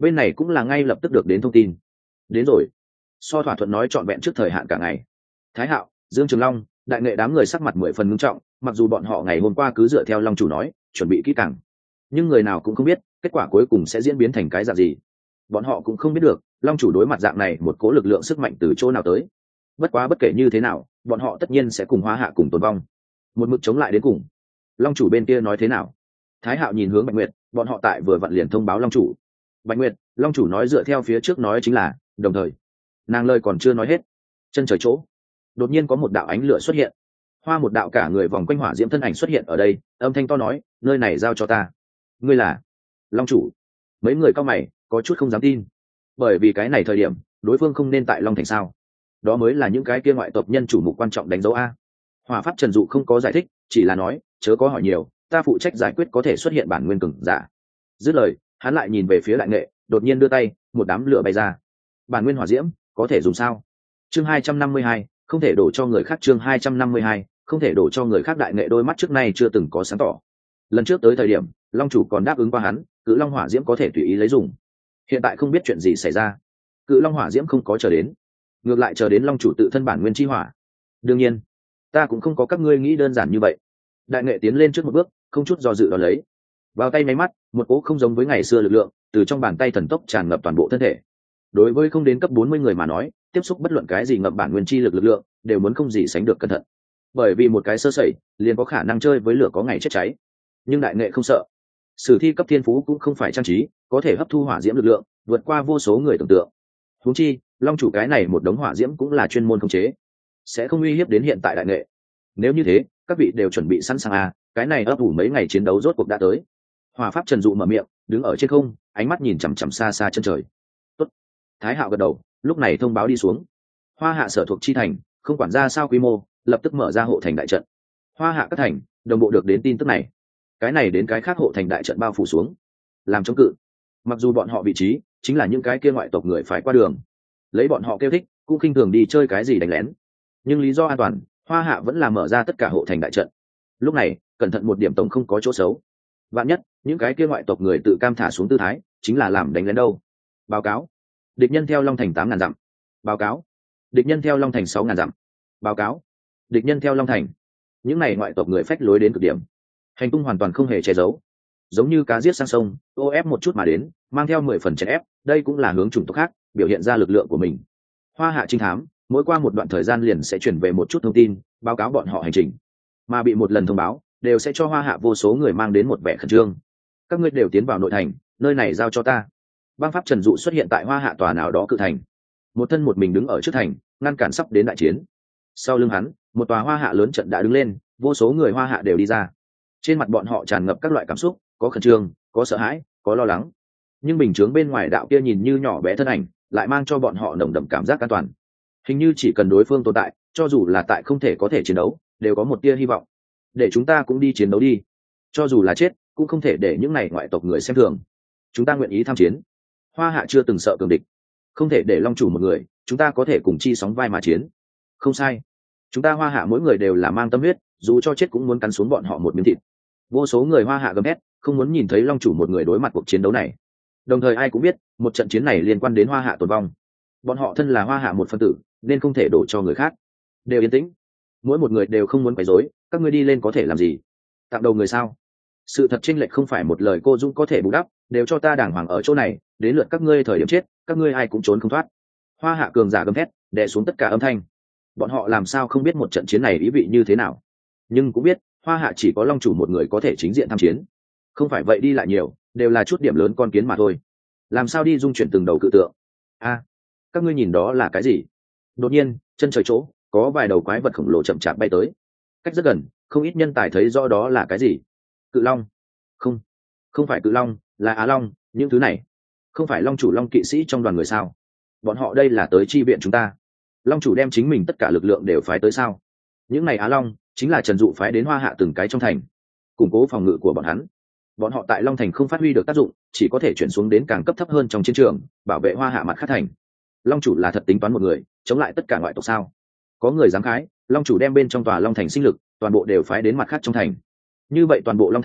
Speaker 1: bên này cũng là ngay lập tức được đến thông tin. Đến rồi. So thỏa thuận nói trọn vẹn trước thời hạn cả ngày. Thái Hạo, Dương Trường Long, đại nghệ đám người sắc mặt 10 phần ngưng trọng, mặc dù bọn họ ngày hôm qua cứ dựa theo Long chủ nói chuẩn bị kỹ càng, nhưng người nào cũng không biết kết quả cuối cùng sẽ diễn biến thành cái dạng gì. Bọn họ cũng không biết được Long chủ đối mặt dạng này một cố lực lượng sức mạnh từ chỗ nào tới. Bất quá bất kể như thế nào, bọn họ tất nhiên sẽ cùng Hoa Hạ cùng tồn vong, một mực chống lại đến cùng. Long chủ bên kia nói thế nào? Thái Hạo nhìn hướng Bạch Nguyệt, bọn họ tại vừa vặn liền thông báo Long chủ. Bạch Nguyệt, Long chủ nói dựa theo phía trước nói chính là đồng thời. Nàng lời còn chưa nói hết, chân trời chỗ đột nhiên có một đạo ánh lửa xuất hiện. Hoa một đạo cả người vòng quanh hỏa diễm thân ảnh xuất hiện ở đây, âm thanh to nói, nơi này giao cho ta. Ngươi là Long chủ? Mấy người cao mày có chút không dám tin, bởi vì cái này thời điểm đối phương không nên tại Long thành sao? Đó mới là những cái kia ngoại tộc nhân chủ mục quan trọng đánh dấu a. Hỏa pháp Trần Dụ không có giải thích, chỉ là nói, chớ có hỏi nhiều, ta phụ trách giải quyết có thể xuất hiện bản nguyên cường giả. Dứt lời, hắn lại nhìn về phía đại nghệ, đột nhiên đưa tay, một đám lửa bay ra. Bản nguyên hỏa diễm có thể dùng sao? Chương 252, không thể đổ cho người khác. Chương 252, không thể đổ cho người khác. Đại nghệ đôi mắt trước nay chưa từng có sáng tỏ. Lần trước tới thời điểm Long chủ còn đáp ứng qua hắn, cự long hỏa diễm có thể tùy ý lấy dùng. Hiện tại không biết chuyện gì xảy ra, cự long hỏa diễm không có chờ đến, ngược lại chờ đến Long chủ tự thân bản nguyên chi hỏa. Đương nhiên ta cũng không có các ngươi nghĩ đơn giản như vậy. Đại nghệ tiến lên trước một bước, không chút do dự đó lấy vào tay. Máy mắt một cỗ không giống với ngày xưa lực lượng từ trong bàn tay thần tốc tràn ngập toàn bộ thân thể. Đối với không đến cấp 40 người mà nói, tiếp xúc bất luận cái gì ngập bản nguyên chi lực lượng đều muốn không gì sánh được cẩn thận, bởi vì một cái sơ sẩy liền có khả năng chơi với lửa có ngày chết cháy. Nhưng đại nghệ không sợ. Sử thi cấp thiên phú cũng không phải trang trí, có thể hấp thu hỏa diễm lực lượng vượt qua vô số người tưởng tượng. Huống chi Long chủ cái này một đống hỏa diễm cũng là chuyên môn khống chế, sẽ không uy hiếp đến hiện tại đại nghệ. Nếu như thế, các vị đều chuẩn bị sẵn sàng à? Cái này ấp ủ mấy ngày chiến đấu rốt cuộc đã tới. Hỏa pháp Trần Dụ mở miệng, đứng ở trên không, ánh mắt nhìn chằm chằm xa xa chân trời. Tốt. Thái Hạo gật đầu, lúc này thông báo đi xuống. Hoa Hạ sở thuộc chi thành, không quản ra sao quy mô, lập tức mở ra hộ thành đại trận. Hoa Hạ các thành đồng bộ được đến tin tức này, cái này đến cái khác hộ thành đại trận bao phủ xuống, làm chống cự. Mặc dù bọn họ vị trí chính là những cái kia ngoại tộc người phải qua đường, lấy bọn họ kêu thích cũng khinh thường đi chơi cái gì đánh lén, nhưng lý do an toàn, Hoa Hạ vẫn là mở ra tất cả hộ thành đại trận. Lúc này cẩn thận một điểm tổng không có chỗ xấu. Vạn nhất những cái kia ngoại tộc người tự cam thả xuống tư thái, chính là làm đánh lén đâu. Báo cáo, địch nhân theo Long thành 8.000 dặm. Báo cáo, địch nhân theo Long thành 6.000 dặm. Báo cáo, địch nhân theo Long thành. Những này ngoại tộc người phách lối đến cực điểm, hành tung hoàn toàn không hề che giấu, giống như cá giết sang sông, ô ép một chút mà đến, mang theo 10 phần chèn ép. Đây cũng là hướng chủng tộc khác biểu hiện ra lực lượng của mình. Hoa Hạ trinh thám mỗi qua một đoạn thời gian liền sẽ chuyển về một chút thông tin, báo cáo bọn họ hành trình, mà bị một lần thông báo đều sẽ cho Hoa Hạ vô số người mang đến một vẻ khẩn trương. Các ngươi đều tiến vào nội thành, nơi này giao cho ta. Băng pháp Trần Dụ xuất hiện tại Hoa Hạ tòa nào đó cự thành, một thân một mình đứng ở trước thành, ngăn cản sắp đến đại chiến. Sau lưng hắn, một tòa Hoa Hạ lớn trận đã đứng lên, vô số người Hoa Hạ đều đi ra. Trên mặt bọn họ tràn ngập các loại cảm xúc, có khẩn trương, có sợ hãi, có lo lắng. Nhưng bình chướng bên ngoài đạo kia nhìn như nhỏ bé thân ảnh, lại mang cho bọn họ nồng đậm cảm giác an toàn. Hình như chỉ cần đối phương tồn tại, cho dù là tại không thể có thể chiến đấu, đều có một tia hy vọng. Để chúng ta cũng đi chiến đấu đi, cho dù là chết cũng không thể để những này ngoại tộc người xem thường. Chúng ta nguyện ý tham chiến. Hoa Hạ chưa từng sợ cường địch, không thể để Long chủ một người, chúng ta có thể cùng chi sóng vai mà chiến. Không sai, chúng ta Hoa Hạ mỗi người đều là mang tâm huyết, dù cho chết cũng muốn cắn xuống bọn họ một miếng thịt. Vô số người Hoa Hạ gầm hét, không muốn nhìn thấy Long chủ một người đối mặt cuộc chiến đấu này. Đồng thời ai cũng biết, một trận chiến này liên quan đến Hoa Hạ tồn vong. Bọn họ thân là Hoa Hạ một phân tử, nên không thể đổ cho người khác. Đều yên tĩnh, mỗi một người đều không muốn quấy rối. Các ngươi đi lên có thể làm gì? Tặng đầu người sao? Sự thật chênh lệch không phải một lời cô Dung có thể bù đắp, đều cho ta đàng hoàng ở chỗ này, đến lượt các ngươi thời điểm chết, các ngươi ai cũng trốn không thoát. Hoa Hạ cường giả gầm thét, đè xuống tất cả âm thanh. Bọn họ làm sao không biết một trận chiến này ý vị như thế nào? Nhưng cũng biết, Hoa Hạ chỉ có Long chủ một người có thể chính diện tham chiến. Không phải vậy đi lại nhiều, đều là chút điểm lớn con kiến mà thôi. Làm sao đi dung chuyển từng đầu cự tượng? A, các ngươi nhìn đó là cái gì? Đột nhiên, chân trời chỗ có vài đầu quái vật khổng lồ chậm chạp bay tới, cách rất gần, không ít nhân tài thấy rõ đó là cái gì. Cự long? Không, không phải cự long, là Á Long. Những thứ này không phải Long chủ Long kỵ sĩ trong đoàn người sao? Bọn họ đây là tới chi viện chúng ta. Long chủ đem chính mình tất cả lực lượng đều phái tới sao? Những này Á Long chính là Trần Dụ phái đến Hoa Hạ từng cái trong thành, củng cố phòng ngự của bọn hắn. Bọn họ tại Long thành không phát huy được tác dụng, chỉ có thể chuyển xuống đến càng cấp thấp hơn trong chiến trường, bảo vệ Hoa Hạ mặt khác thành. Long chủ là thật tính toán một người chống lại tất cả ngoại tộc sao? Có người dám khái Long chủ đem bên trong tòa Long thành sinh lực toàn bộ đều phái đến mặt khác trong thành, như vậy toàn bộ Long thành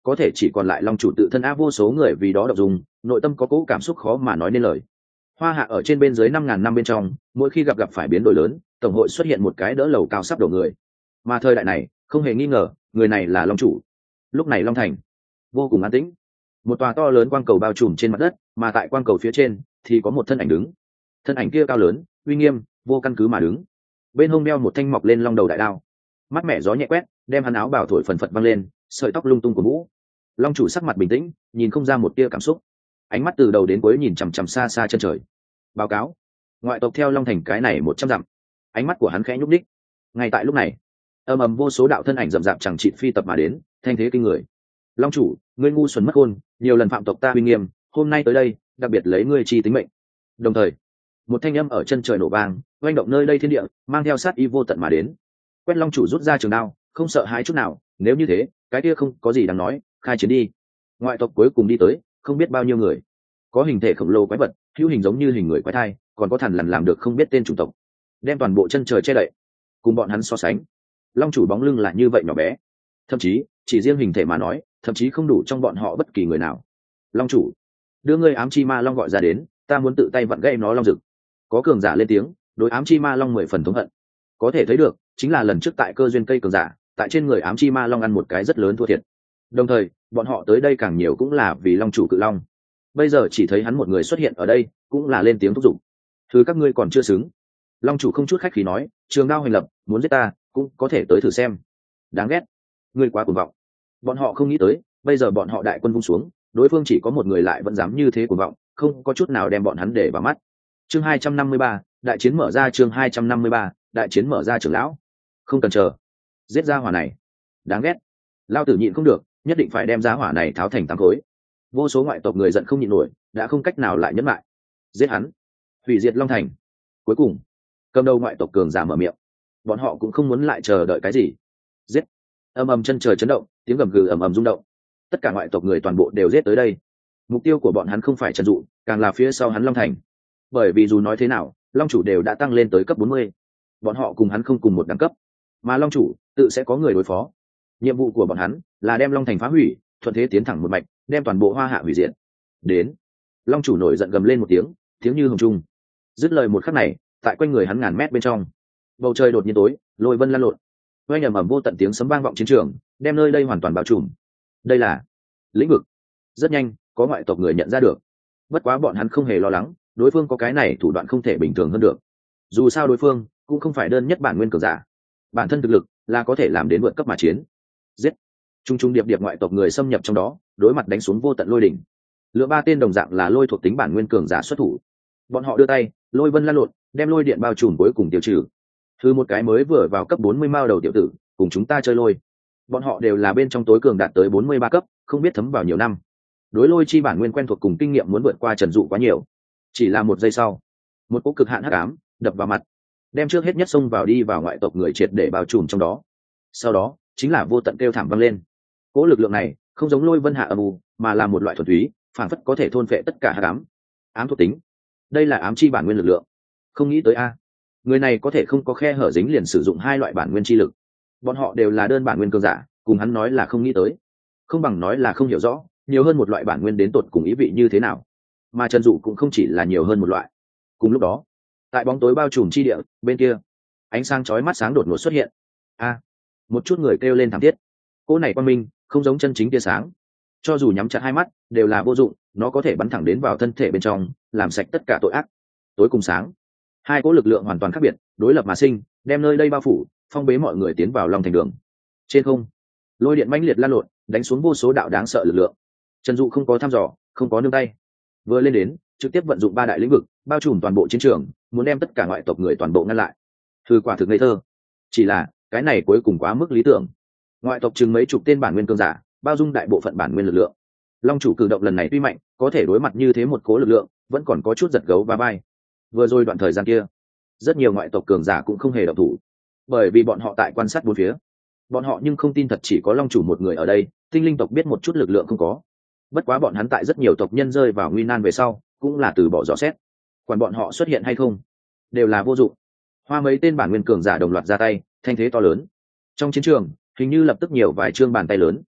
Speaker 1: có thể chỉ còn lại long chủ tự thân áp vô số người vì đó đọc dùng, nội tâm có cỗ cảm xúc khó mà nói nên lời. Hoa Hạ ở trên bên dưới 5.000 năm bên trong, mỗi khi gặp phải biến đổi lớn, tổng hội xuất hiện một cái đỡ lầu cao sắp đổ người. Mà thời đại này, không hề nghi ngờ, người này là long chủ. Lúc này Long Thành vô cùng an tĩnh, một tòa to lớn quang cầu bao trùm trên mặt đất, mà tại quang cầu phía trên thì có một thân ảnh đứng. Thân ảnh kia cao lớn, uy nghiêm, vô căn cứ mà đứng. Bên hông đeo một thanh mọc lên long đầu đại đao, mắt mẹ gió nhẹ quét, đem hắn áo bào thổi phần phật văng lên, sợi tóc lung tung của vũ. Long chủ sắc mặt bình tĩnh, nhìn không ra một tia cảm xúc, ánh mắt từ đầu đến cuối nhìn chằm chằm xa xa chân trời. Báo cáo, ngoại tộc theo Long Thành cái này 100 dặm. Ánh mắt của hắn khẽ nhúc đích. Ngay tại lúc này, ầm ầm vô số đạo thân ảnh rậm rạp chẳng chịt phi tập mà đến, thanh thế kinh người. Long chủ, ngươi ngu xuẩn mất khôn, nhiều lần phạm tộc ta uy nghiêm, hôm nay tới đây, đặc biệt lấy ngươi chi tính mệnh. Đồng thời, một thanh âm ở chân trời nổ vang, oanh động nơi đây thiên địa, mang theo sát ý vô tận mà đến. Quét Long chủ rút ra trường đao, không sợ hãi chút nào, nếu như thế, cái kia không có gì đáng nói, khai chiến đi. Ngoại tộc cuối cùng đi tới, không biết bao nhiêu người, có hình thể khổng lồ quái vật, hữu hình giống như hình người quái thai, còn có thằn lằn làm được không biết tên chủng tộc, đem toàn bộ chân trời che đậy. Cùng bọn hắn so sánh, long chủ bóng lưng là như vậy nhỏ bé, thậm chí chỉ riêng hình thể mà nói, thậm chí không đủ trong bọn họ bất kỳ người nào. Long chủ, đưa ngươi ám chi ma long gọi ra đến, ta muốn tự tay vặn gãy nó long rực. Có cường giả lên tiếng, đối ám chi ma long 10 phần thống hận. Có thể thấy được, chính là lần trước tại cơ duyên cây cường giả, tại trên người ám chi ma long ăn một cái rất lớn thua thiệt. Đồng thời, bọn họ tới đây càng nhiều cũng là vì long chủ cự long. Bây giờ chỉ thấy hắn một người xuất hiện ở đây, cũng là lên tiếng thúc giục. Thứ các ngươi còn chưa xứng. Long chủ không chút khách khí nói, trường đao hành lập, muốn giết ta, cũng có thể tới thử xem. Đáng ghét, ngươi quá cuồng vọng. Bọn họ không nghĩ tới, bây giờ bọn họ đại quân vung xuống, đối phương chỉ có một người lại vẫn dám như thế cuồng vọng, không có chút nào đem bọn hắn để vào mắt. Chương 253, đại chiến mở ra. Chương 253, đại chiến mở ra. Trưởng lão, không cần chờ, giết ra hỏa này. Đáng ghét, lao tử nhịn không được, nhất định phải đem ra hỏa này tháo thành tám khối. Vô số ngoại tộc người giận không nhịn nổi, đã không cách nào lại nhẫn lại, giết hắn, hủy diệt Long Thành. Cuối cùng, cầm đầu ngoại tộc cường giả mở miệng, bọn họ cũng không muốn lại chờ đợi cái gì. Giết! Ầm ầm chân trời chấn động, tiếng gầm gừ ầm ầm rung động. Tất cả ngoại tộc người toàn bộ đều giết tới đây. Mục tiêu của bọn hắn không phải Trần Dụ, càng là phía sau hắn Long Thành. Bởi vì dù nói thế nào, Long chủ đều đã tăng lên tới cấp 40. Bọn họ cùng hắn không cùng một đẳng cấp, mà Long chủ tự sẽ có người đối phó. Nhiệm vụ của bọn hắn là đem Long Thành phá hủy, thuận thế tiến thẳng một mạch, đem toàn bộ Hoa Hạ hủy diệt. Đến, Long chủ nổi giận gầm lên một tiếng, tiếng như hồng trung. Dứt lời một khắc này, tại quanh người hắn ngàn mét bên trong, bầu trời đột nhiên tối, lôi vân lan lộn, oanh ầm ầm vô tận tiếng sấm vang vọng chiến trường, đem nơi đây hoàn toàn bao trùm. Đây là lĩnh vực. Rất nhanh, có ngoại tộc người nhận ra được. Bất quá bọn hắn không hề lo lắng, đối phương có cái này thủ đoạn không thể bình thường hơn được. Dù sao đối phương cũng không phải đơn nhất bản nguyên cường giả, bản thân thực lực là có thể làm đến vượt cấp mà chiến. Giết! Trung trung điệp điệp ngoại tộc người xâm nhập trong đó, đối mặt đánh xuống vô tận lôi đỉnh. Lựa ba tên đồng dạng là lôi thuộc tính bản nguyên cường giả xuất thủ. Bọn họ đưa tay, lôi vân lan lộn, đem lôi điện bao trùm cuối cùng tiêu trừ. Thứ một cái mới vừa vào cấp 40 mao đầu tiểu tử, cùng chúng ta chơi lôi. Bọn họ đều là bên trong tối cường đạt tới 43 cấp, không biết thấm vào nhiều năm. Đối lôi chi bản nguyên quen thuộc cùng kinh nghiệm muốn vượt qua Trần Dụ quá nhiều. Chỉ là một giây sau, một cỗ cực hạn hắc ám đập vào mặt, đem trước hết nhất xông vào đi vào ngoại tộc người triệt để bao trùm trong đó. Sau đó, chính là vô tận kêu thảm vang lên. Cỗ lực lượng này không giống lôi vân hạ âm u, mà là một loại thuần túy, phản phất có thể thôn phệ tất cả hắc ám. Ám thuộc tính, đây là ám chi bản nguyên lực lượng. Không nghĩ tới a, người này có thể không có khe hở dính liền sử dụng hai loại bản nguyên chi lực. Bọn họ đều là đơn bản nguyên cường giả, cùng hắn nói là không nghĩ tới, không bằng nói là không hiểu rõ, nhiều hơn một loại bản nguyên đến tột cùng ý vị như thế nào. Mà Trần Dụ cũng không chỉ là nhiều hơn một loại. Cùng lúc đó, tại bóng tối bao trùm chi địa bên kia, ánh sáng chói mắt sáng đột ngột xuất hiện. A, một chút người kêu lên thảm thiết. Cỗ này quang minh không giống chân chính tia sáng, cho dù nhắm chặt hai mắt đều là vô dụng, nó có thể bắn thẳng đến vào thân thể bên trong, làm sạch tất cả tội ác. Tối cùng sáng, hai cỗ lực lượng hoàn toàn khác biệt, đối lập mà sinh, đem nơi đây bao phủ, phong bế mọi người tiến vào Long Thành đường. Trên không, lôi điện mãnh liệt lan lộn, đánh xuống vô số đạo đáng sợ lực lượng. Trần Dụ không có thăm dò, không có nương tay, vừa lên đến trực tiếp vận dụng ba đại lĩnh vực, bao trùm toàn bộ chiến trường, muốn đem tất cả ngoại tộc người toàn bộ ngăn lại. Thư quả thực ngây thơ. Chỉ là cái này cuối cùng quá mức lý tưởng. Ngoại tộc chừng mấy chục tên bản nguyên cường giả, bao dung đại bộ phận bản nguyên lực lượng. Long chủ cử động lần này tuy mạnh, có thể đối mặt như thế một cố lực lượng, vẫn còn có chút giật gấu và bay. Vừa rồi đoạn thời gian kia, rất nhiều ngoại tộc cường giả cũng không hề động thủ, bởi vì bọn họ tại quan sát bốn phía. Bọn họ nhưng không tin thật chỉ có Long chủ một người ở đây, tinh linh tộc biết một chút lực lượng không có. Bất quá bọn hắn tại rất nhiều tộc nhân rơi vào nguy nan về sau, cũng là từ bỏ dò xét. Quản bọn họ xuất hiện hay không, đều là vô dụng. Hoa mấy tên bản nguyên cường giả đồng loạt ra tay, thanh thế to lớn. Trong chiến trường, hình như lập tức nhiều vài trương bàn tay lớn.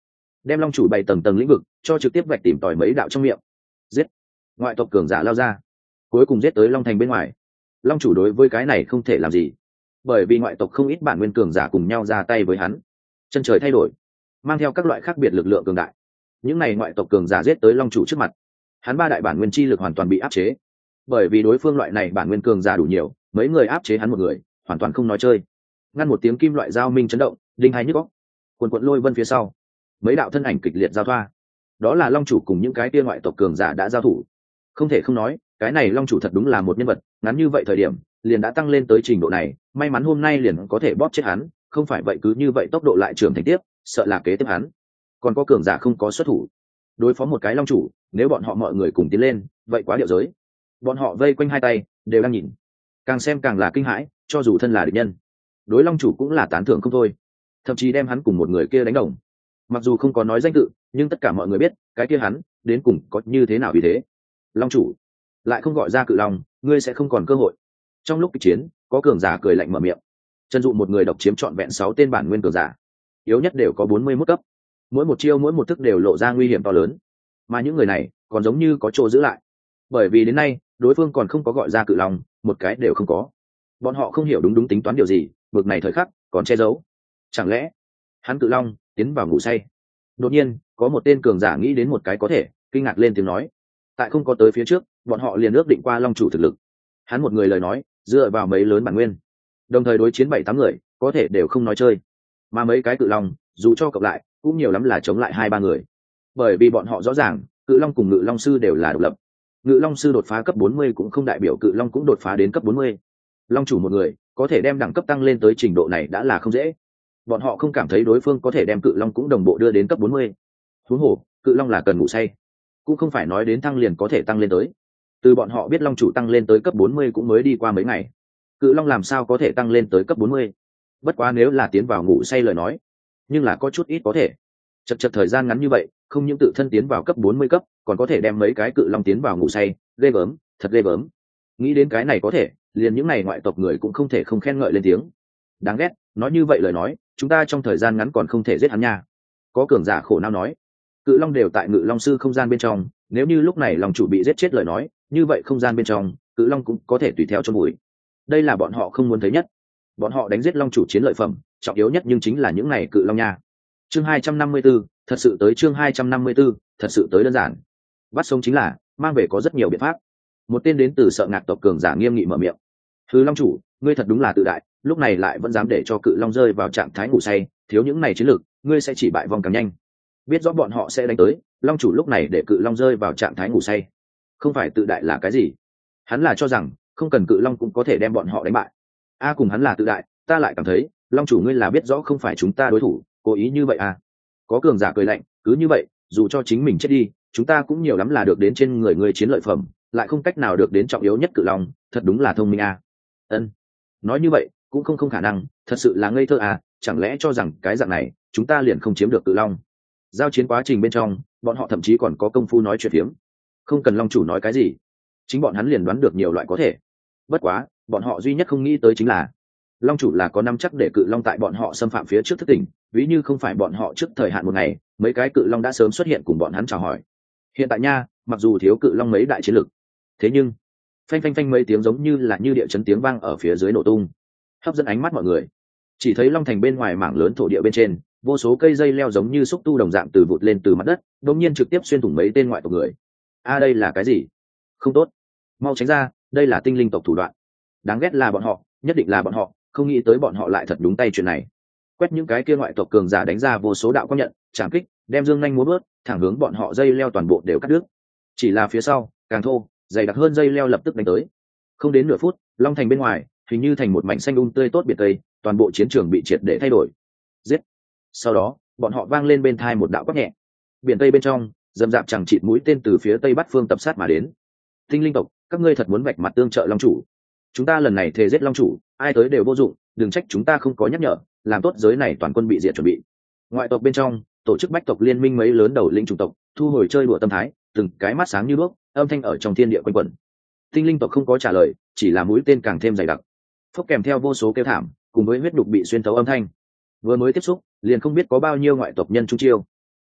Speaker 1: đem long chủ bày tầng tầng lĩnh vực cho trực tiếp vạch tìm tòi mấy đạo trong miệng. Giết! Ngoại tộc cường giả lao ra, cuối cùng giết tới long thành bên ngoài. Long chủ đối với cái này không thể làm gì, bởi vì ngoại tộc không ít bản nguyên cường giả cùng nhau ra tay với hắn. Chân trời thay đổi, mang theo các loại khác biệt lực lượng cường đại. Những này ngoại tộc cường giả giết tới long chủ trước mặt, hắn ba đại bản nguyên chi lực hoàn toàn bị áp chế, bởi vì đối phương loại này bản nguyên cường giả đủ nhiều, mấy người áp chế hắn một người hoàn toàn không nói chơi. Ngăn một tiếng kim loại dao minh chấn động, đinh hai nhức óc. Quần quận lôi vân phía sau, mấy đạo thân ảnh kịch liệt giao thoa. Đó là long chủ cùng những cái kia ngoại tộc cường giả đã giao thủ. Không thể không nói, cái này long chủ thật đúng là một nhân vật, ngắn như vậy thời điểm liền đã tăng lên tới trình độ này, may mắn hôm nay liền có thể bóp chết hắn, không phải vậy cứ như vậy tốc độ lại trưởng thành tiếp, sợ là kế tiếp hắn còn có cường giả không có xuất thủ đối phó một cái long chủ. Nếu bọn họ mọi người cùng tiến lên, vậy quá điệu giới. Bọn họ vây quanh hai tay đều đang nhìn, càng xem càng là kinh hãi, cho dù thân là địch nhân, đối long chủ cũng là tán thưởng không thôi, thậm chí đem hắn cùng một người kia đánh đồng. Mặc dù không có nói danh tự, nhưng tất cả mọi người biết cái kia hắn đến cùng có như thế nào. Vì thế long chủ lại không gọi ra cự long, ngươi sẽ không còn cơ hội. Trong lúc kịch chiến, có cường giả cười lạnh mở miệng. Chân dụ một người độc chiếm trọn vẹn 6 tên bản nguyên cường giả, yếu nhất đều có 41 cấp, mỗi một chiêu mỗi một thức đều lộ ra nguy hiểm to lớn, mà những người này còn giống như có chỗ giữ lại, bởi vì đến nay đối phương còn không có gọi ra cự long, một cái đều không có. Bọn họ không hiểu đúng tính toán điều gì, bực này thời khắc còn che giấu. Chẳng lẽ hắn cự long tiến vào ngủ say? Đột nhiên có một tên cường giả nghĩ đến một cái có thể, kinh ngạc lên tiếng nói. Tại không có tới phía trước, bọn họ liền ước định qua long chủ thực lực. Hắn một người lời nói dựa vào mấy lớn bản nguyên, đồng thời đối chiến 7-8 người có thể đều không nói chơi, mà mấy cái cự long dù cho cộng lại cũng nhiều lắm là chống lại 2-3 người, bởi vì bọn họ rõ ràng cự long cùng ngự long sư đều là độc lập. Ngự long sư đột phá cấp 40 cũng không đại biểu cự long cũng đột phá đến cấp 40. Long chủ một người có thể đem đẳng cấp tăng lên tới trình độ này đã là không dễ. Bọn họ không cảm thấy đối phương có thể đem cự long cũng đồng bộ đưa đến cấp 40. Huống hồ cự long là cần ngủ say, cũng không phải nói đến thăng liền có thể tăng lên tới. Từ bọn họ biết long chủ tăng lên tới cấp 40 cũng mới đi qua mấy ngày, cự long làm sao có thể tăng lên tới cấp 40? Bất quá nếu là tiến vào ngủ say lời nói, nhưng là có chút ít có thể. Chật thời gian ngắn như vậy, không những tự thân tiến vào cấp 40 cấp, còn có thể đem mấy cái cự long tiến vào ngủ say, ghê gớm, thật ghê gớm. Nghĩ đến cái này có thể, liền những này ngoại tộc người cũng không thể không khen ngợi lên tiếng. Đáng ghét, nói như vậy lời nói, chúng ta trong thời gian ngắn còn không thể giết hắn nha. Có cường giả khổ não nói, cự long đều tại ngự long sư không gian bên trong, nếu như lúc này long chủ bị giết chết lời nói, như vậy không gian bên trong cự long cũng có thể tùy theo chôn bụi. Đây là bọn họ không muốn thấy nhất. Bọn họ đánh giết long chủ chiến lợi phẩm trọng yếu nhất, nhưng chính là những này cự long nha. Chương 254, thật sự tới. Chương 254, thật sự tới đơn giản. Bắt sống chính là mang về có rất nhiều biện pháp. Một tên đến từ Sợ Ngạc tộc cường giả nghiêm nghị mở miệng. Hứ long chủ, ngươi thật đúng là tự đại, lúc này lại vẫn dám để cho cự long rơi vào trạng thái ngủ say, thiếu những này chiến lược, ngươi sẽ chỉ bại vong càng nhanh. Biết rõ bọn họ sẽ đánh tới, long chủ lúc này để cự long rơi vào trạng thái ngủ say, không phải tự đại là cái gì? Hắn là cho rằng không cần cự long cũng có thể đem bọn họ đánh bại. Cùng hắn là tự đại, ta lại cảm thấy long chủ ngươi là biết rõ không phải chúng ta đối thủ, cố ý như vậy à? Có cường giả cười lạnh, cứ như vậy, dù cho chính mình chết đi, chúng ta cũng nhiều lắm là được đến trên người ngươi chiến lợi phẩm, lại không cách nào được đến trọng yếu nhất cự long, thật đúng là thông minh à? Ân, nói như vậy cũng không khả năng, thật sự là ngây thơ à? Chẳng lẽ cho rằng cái dạng này chúng ta liền không chiếm được cự long? Giao chiến quá trình bên trong, bọn họ thậm chí còn có công phu nói chuyện phiếm, không cần long chủ nói cái gì, chính bọn hắn liền đoán được nhiều loại có thể. Bất quá bọn họ duy nhất không nghĩ tới chính là long chủ là có nắm chắc để cự long tại bọn họ xâm phạm phía trước thức tỉnh, ví như không phải bọn họ trước thời hạn một ngày, mấy cái cự long đã sớm xuất hiện cùng bọn hắn chào hỏi. Hiện tại nha, mặc dù thiếu cự long mấy đại chiến lực, thế nhưng phanh phanh phanh mấy tiếng giống như là như địa chấn tiếng vang ở phía dưới nổ tung, hấp dẫn ánh mắt mọi người. Chỉ thấy long thành bên ngoài mảng lớn thổ địa bên trên, vô số cây dây leo giống như xúc tu đồng dạng từ vụt lên từ mặt đất, đột nhiên trực tiếp xuyên thủng mấy tên ngoại tộc người. Đây là cái gì? Không tốt, mau tránh ra, đây là tinh linh tộc thủ đoạn. Đáng ghét là bọn họ, nhất định là bọn họ, không nghĩ tới bọn họ lại thật đúng tay chuyện này. Quét những cái kia ngoại tộc cường giả đánh ra vô số đạo quang nhận, trảm kích, đem dương nhanh múa bước, thẳng hướng bọn họ dây leo toàn bộ đều cắt đứt. Chỉ là phía sau càng thô, dày đặc hơn dây leo lập tức đánh tới. Không đến nửa phút, long thành bên ngoài hình như thành một mảnh xanh tươi tốt biệt tây, toàn bộ chiến trường bị triệt để thay đổi. Giết! Sau đó bọn họ vang lên bên tai một đạo quát nhẹ. Biển tây bên trong dầm dạp chẳng chịt mũi tên từ phía tây bắc phương tập sát mà đến. Tinh linh tộc, các ngươi thật muốn vạch mặt tương trợ long chủ? Chúng ta lần này thề giết long chủ, ai tới đều vô dụng, đừng trách chúng ta không có nhắc nhở, làm tốt giới này toàn quân bị diệt chuẩn bị. Ngoại tộc bên trong tổ chức bách tộc liên minh mấy lớn đầu lĩnh chủng tộc thu hồi chơi đùa tâm thái, từng cái mắt sáng như đuốc, âm thanh ở trong thiên địa quanh quẩn. Tinh linh tộc không có trả lời, chỉ là mũi tên càng thêm dày đặc, phốc kèm theo vô số kêu thảm cùng với huyết đục bị xuyên thấu âm thanh. Vừa mới tiếp xúc liền không biết có bao nhiêu ngoại tộc nhân trung chiêu.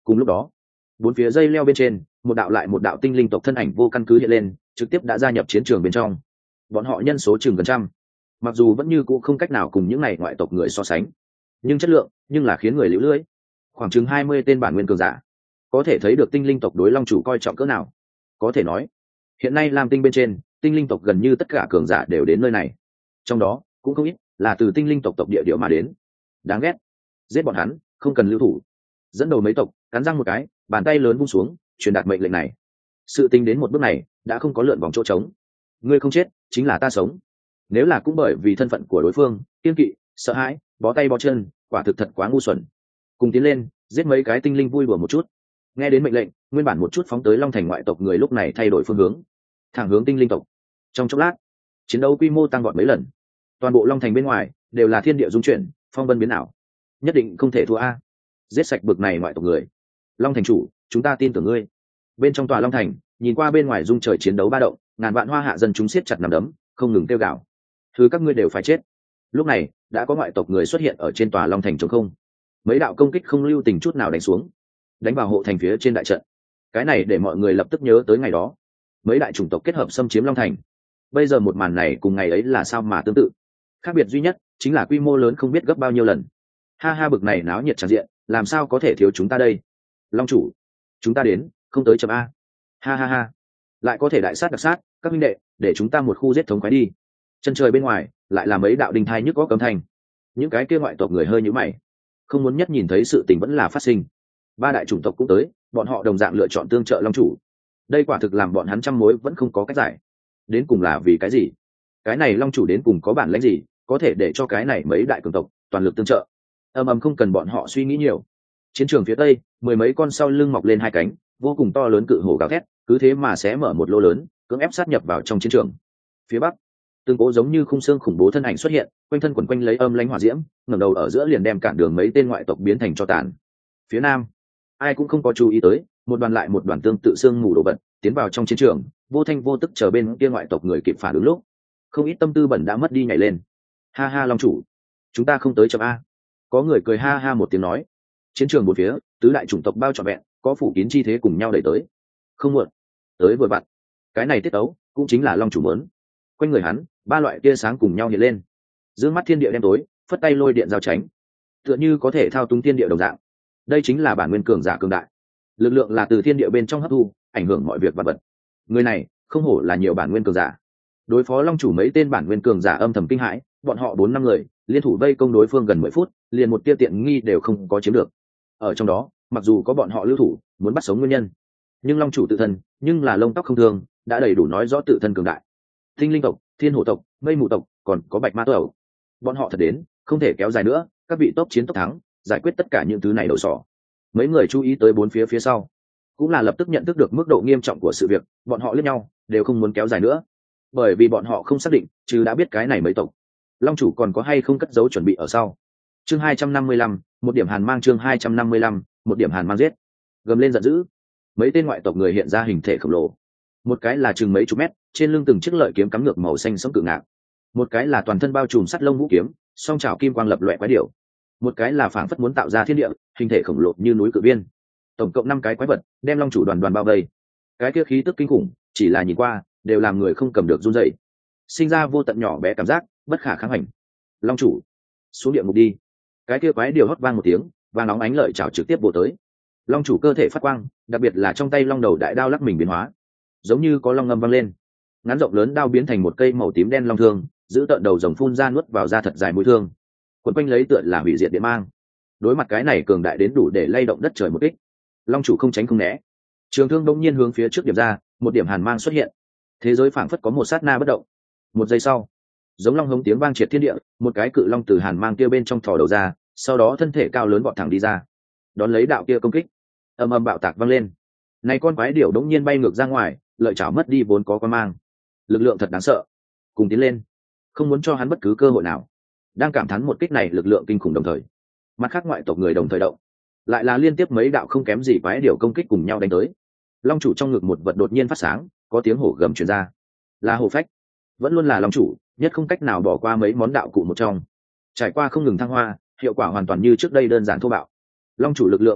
Speaker 1: Cùng lúc đó, bốn phía dây leo bên trên, một đạo lại một đạo tinh linh tộc thân ảnh vô căn cứ hiện lên, trực tiếp đã gia nhập chiến trường bên trong. Bọn họ nhân số chừng gần trăm, mặc dù vẫn như cũ không cách nào cùng những này ngoại tộc người so sánh, nhưng chất lượng nhưng là khiến người liễu lưỡi. Khoảng chừng 20 tên bản nguyên cường giả, có thể thấy được tinh linh tộc đối long chủ coi trọng cỡ nào. Có thể nói, hiện nay Lam Tinh bên trên, tinh linh tộc gần như tất cả cường giả đều đến nơi này. Trong đó, cũng không ít là từ tinh linh tộc tộc địa điệu mà đến. Đáng ghét, giết bọn hắn, không cần lưu thủ. Dẫn đầu mấy tộc cắn răng một cái, bàn tay lớn vung xuống, truyền đạt mệnh lệnh này. Sự tính đến một bước này, đã không có lượn vòng chỗ trống. Ngươi không chết, chính là ta sống. Nếu là cũng bởi vì thân phận của đối phương, kiên kỵ, sợ hãi, bó tay bó chân, quả thực thật quá ngu xuẩn. Cùng tiến lên, giết mấy cái tinh linh vui đùa một chút. Nghe đến mệnh lệnh, nguyên bản một chút phóng tới Long Thành ngoại tộc người lúc này thay đổi phương hướng, thẳng hướng tinh linh tộc. Trong chốc lát, chiến đấu quy mô tăng vọt mấy lần. Toàn bộ Long Thành bên ngoài đều là thiên địa dung chuyển, phong vân biến ảo. Nhất định không thể thua a. Giết sạch bực này ngoại tộc người. Long Thành chủ, chúng ta tin tưởng ngươi. Bên trong tòa Long Thành, nhìn qua bên ngoài dung trời chiến đấu ba động, ngàn vạn hoa hạ dân chúng siết chặt nắm đấm, không ngừng kêu gào. Thứ các ngươi đều phải chết. Lúc này, đã có ngoại tộc người xuất hiện ở trên tòa Long Thành trống không. Mấy đạo công kích không lưu tình chút nào đánh xuống, đánh vào hộ thành phía trên đại trận. Cái này để mọi người lập tức nhớ tới ngày đó, mấy đại chủng tộc kết hợp xâm chiếm Long Thành. Bây giờ một màn này cùng ngày ấy là sao mà tương tự. Khác biệt duy nhất chính là quy mô lớn không biết gấp bao nhiêu lần. Ha ha, bực này náo nhiệt tràn diện, làm sao có thể thiếu chúng ta đây. Long chủ, chúng ta đến, không tới chấm A. Ha ha ha, lại có thể đại sát đặc sát, các huynh đệ, để chúng ta một khu giết thống khoái đi. Chân trời bên ngoài lại là mấy đạo đinh thai nhức góc cấm thành. Những cái kia ngoại tộc người hơi nhíu mày, không muốn nhất nhìn thấy sự tình vẫn là phát sinh. Ba đại chủng tộc cũng tới, bọn họ đồng dạng lựa chọn tương trợ long chủ. Đây quả thực làm bọn hắn trăm mối vẫn không có cách giải. Đến cùng là vì cái gì? Cái này long chủ đến cùng có bản lĩnh gì, có thể để cho cái này mấy đại cường tộc toàn lực tương trợ? Không cần bọn họ suy nghĩ nhiều. Chiến trường phía tây, mười mấy con sau lưng mọc lên hai cánh, vô cùng to lớn cự hổ gào thét, cứ thế mà sẽ mở một lô lớn, cưỡng ép sát nhập vào trong chiến trường. Phía bắc, tương cố giống như khung xương khủng bố thân ảnh xuất hiện, quanh thân quần quanh lấy âm lãnh hỏa diễm, ngẩng đầu ở giữa liền đem cản đường mấy tên ngoại tộc biến thành tro tàn. Phía nam, ai cũng không có chú ý tới, một đoàn lại một đoàn tương tự xương mù đồ vật tiến vào trong chiến trường, vô thanh vô tức chờ bên kia ngoại tộc người kịp phản ứng lúc, không ít tâm tư bẩn đã mất đi nhảy lên. Ha ha long chủ, chúng ta không tới chậm a. Có người cười ha ha một tiếng nói. Chiến trường một phía, tứ đại chủng tộc bao trọn vẹn, có phủ kín chi thế cùng nhau đẩy tới. Không muộn, tới vừa vặn. Cái này tiết tấu cũng chính là long chủ muốn. Quanh người hắn, ba loại tia sáng cùng nhau hiện lên. Dương mắt thiên địa đen tối, phất tay lôi điện giao tránh, tựa như có thể thao túng thiên địa đồng dạng. Đây chính là bản nguyên cường giả cường đại. Lực lượng là từ thiên địa bên trong hấp thu, ảnh hưởng mọi việc vật vật. Người này không hổ là nhiều bản nguyên cường giả. Đối phó long chủ mấy tên bản nguyên cường giả âm thầm kinh hãi, bọn họ 4-5 người liên thủ vây công đối phương gần 10 phút, liền một tia tiện nghi đều không có chiếm được. Ở trong đó, mặc dù có bọn họ lưu thủ muốn bắt sống nguyên nhân, nhưng long chủ tự thân nhưng là lông tóc không thương, đã đầy đủ nói rõ tự thân cường đại. Tinh linh tộc, thiên hổ tộc, mây mù tộc, còn có bạch ma tộc, bọn họ thật đến không thể kéo dài nữa, các vị tốc chiến tốc thắng, giải quyết tất cả những thứ này đầu sỏ. Mấy người chú ý tới bốn phía phía sau, cũng là lập tức nhận thức được mức độ nghiêm trọng của sự việc, bọn họ liếc nhau đều không muốn kéo dài nữa, bởi vì bọn họ không xác định chứ đã biết cái này mấy tộc long chủ còn có hay không cất giấu chuẩn bị ở sau. Chương 255, một điểm hàn mang. Chương 255, một điểm hàn mang giết. Gầm lên giận dữ, mấy tên ngoại tộc người hiện ra hình thể khổng lồ. Một cái là chừng mấy chục mét, trên lưng từng chiếc lợi kiếm cắm ngược màu xanh sẫm cự ngạc. Một cái là toàn thân bao trùm sắt lông vũ kiếm, song chảo kim quang lập loè quái điểu. Một cái là phảng phất muốn tạo ra thiên địa, hình thể khổng lồ như núi cự viên. Tổng cộng 5 cái quái vật đem long chủ đoàn đoàn bao vây. Cái kia khí tức kinh khủng, chỉ là nhìn qua đều làm người không cầm được run rẩy, sinh ra vô tận nhỏ bé cảm giác bất khả kháng hành. Long chủ, xuống địa ngục đi. Cái kia quái điều hót vang một tiếng, vàng nóng ánh lợi chảo trực tiếp bổ tới. Long chủ cơ thể phát quang, đặc biệt là trong tay long đầu đại đao lắc mình biến hóa, giống như có long ngâm vang lên. Ngắn rộng lớn đao biến thành một cây màu tím đen long thương, giữ tận đầu rồng phun ra nuốt vào da thật dài mũi thương, quấn quanh lấy tựa là hủy diệt điện mang. Đối mặt cái này cường đại đến đủ để lay động đất trời một kích, long chủ không tránh không né, trường thương đông nhiên hướng phía trước điểm ra, một điểm hàn mang xuất hiện. Thế giới phảng phất có một sát na bất động. Một giây sau, giống long hống tiếng vang triệt thiên địa, một cái cự long từ hàn mang kia bên trong thò đầu ra, sau đó thân thể cao lớn vọt thẳng đi ra, đón lấy đạo kia công kích. Ầm bạo tạc vang lên. Này con quái điểu đống nhiên bay ngược ra ngoài, lợi chảo mất đi vốn có quan mang. Lực lượng thật đáng sợ. Cùng tiến lên, không muốn cho hắn bất cứ cơ hội nào. Đang cảm thán một kích này lực lượng kinh khủng đồng thời, mặt khác ngoại tộc người đồng thời động, lại là liên tiếp mấy đạo không kém gì quái điểu công kích cùng nhau đánh tới. Long chủ trong ngực một vật đột nhiên phát sáng, có tiếng hổ gầm truyền ra. Là hổ phách, vẫn luôn là long chủ nhất không cách nào bỏ qua mấy món đạo cụ một trong. Trải qua không ngừng thăng hoa, hiệu quả hoàn toàn như trước đây đơn giản thô bạo. Long chủ lực lượng tăng gọn,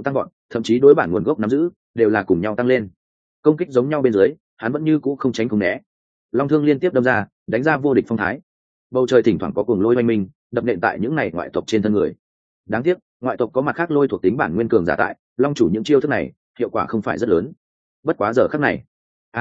Speaker 1: thậm chí đối bản nguồn gốc nắm giữ đều là cùng nhau tăng lên. Công kích giống nhau bên dưới, hắn vẫn như cũ không tránh không né. Long thương liên tiếp đâm ra, đánh ra vô địch phong thái. Bầu trời thỉnh thoảng có cuồng lôi oanh minh, đập nện tại những này ngoại tộc trên thân người. Đáng tiếc, ngoại tộc có mặt khác lôi thuộc tính bản nguyên cường giả tại, long chủ những chiêu thức này hiệu quả không phải rất lớn. Bất quá giờ khắc này,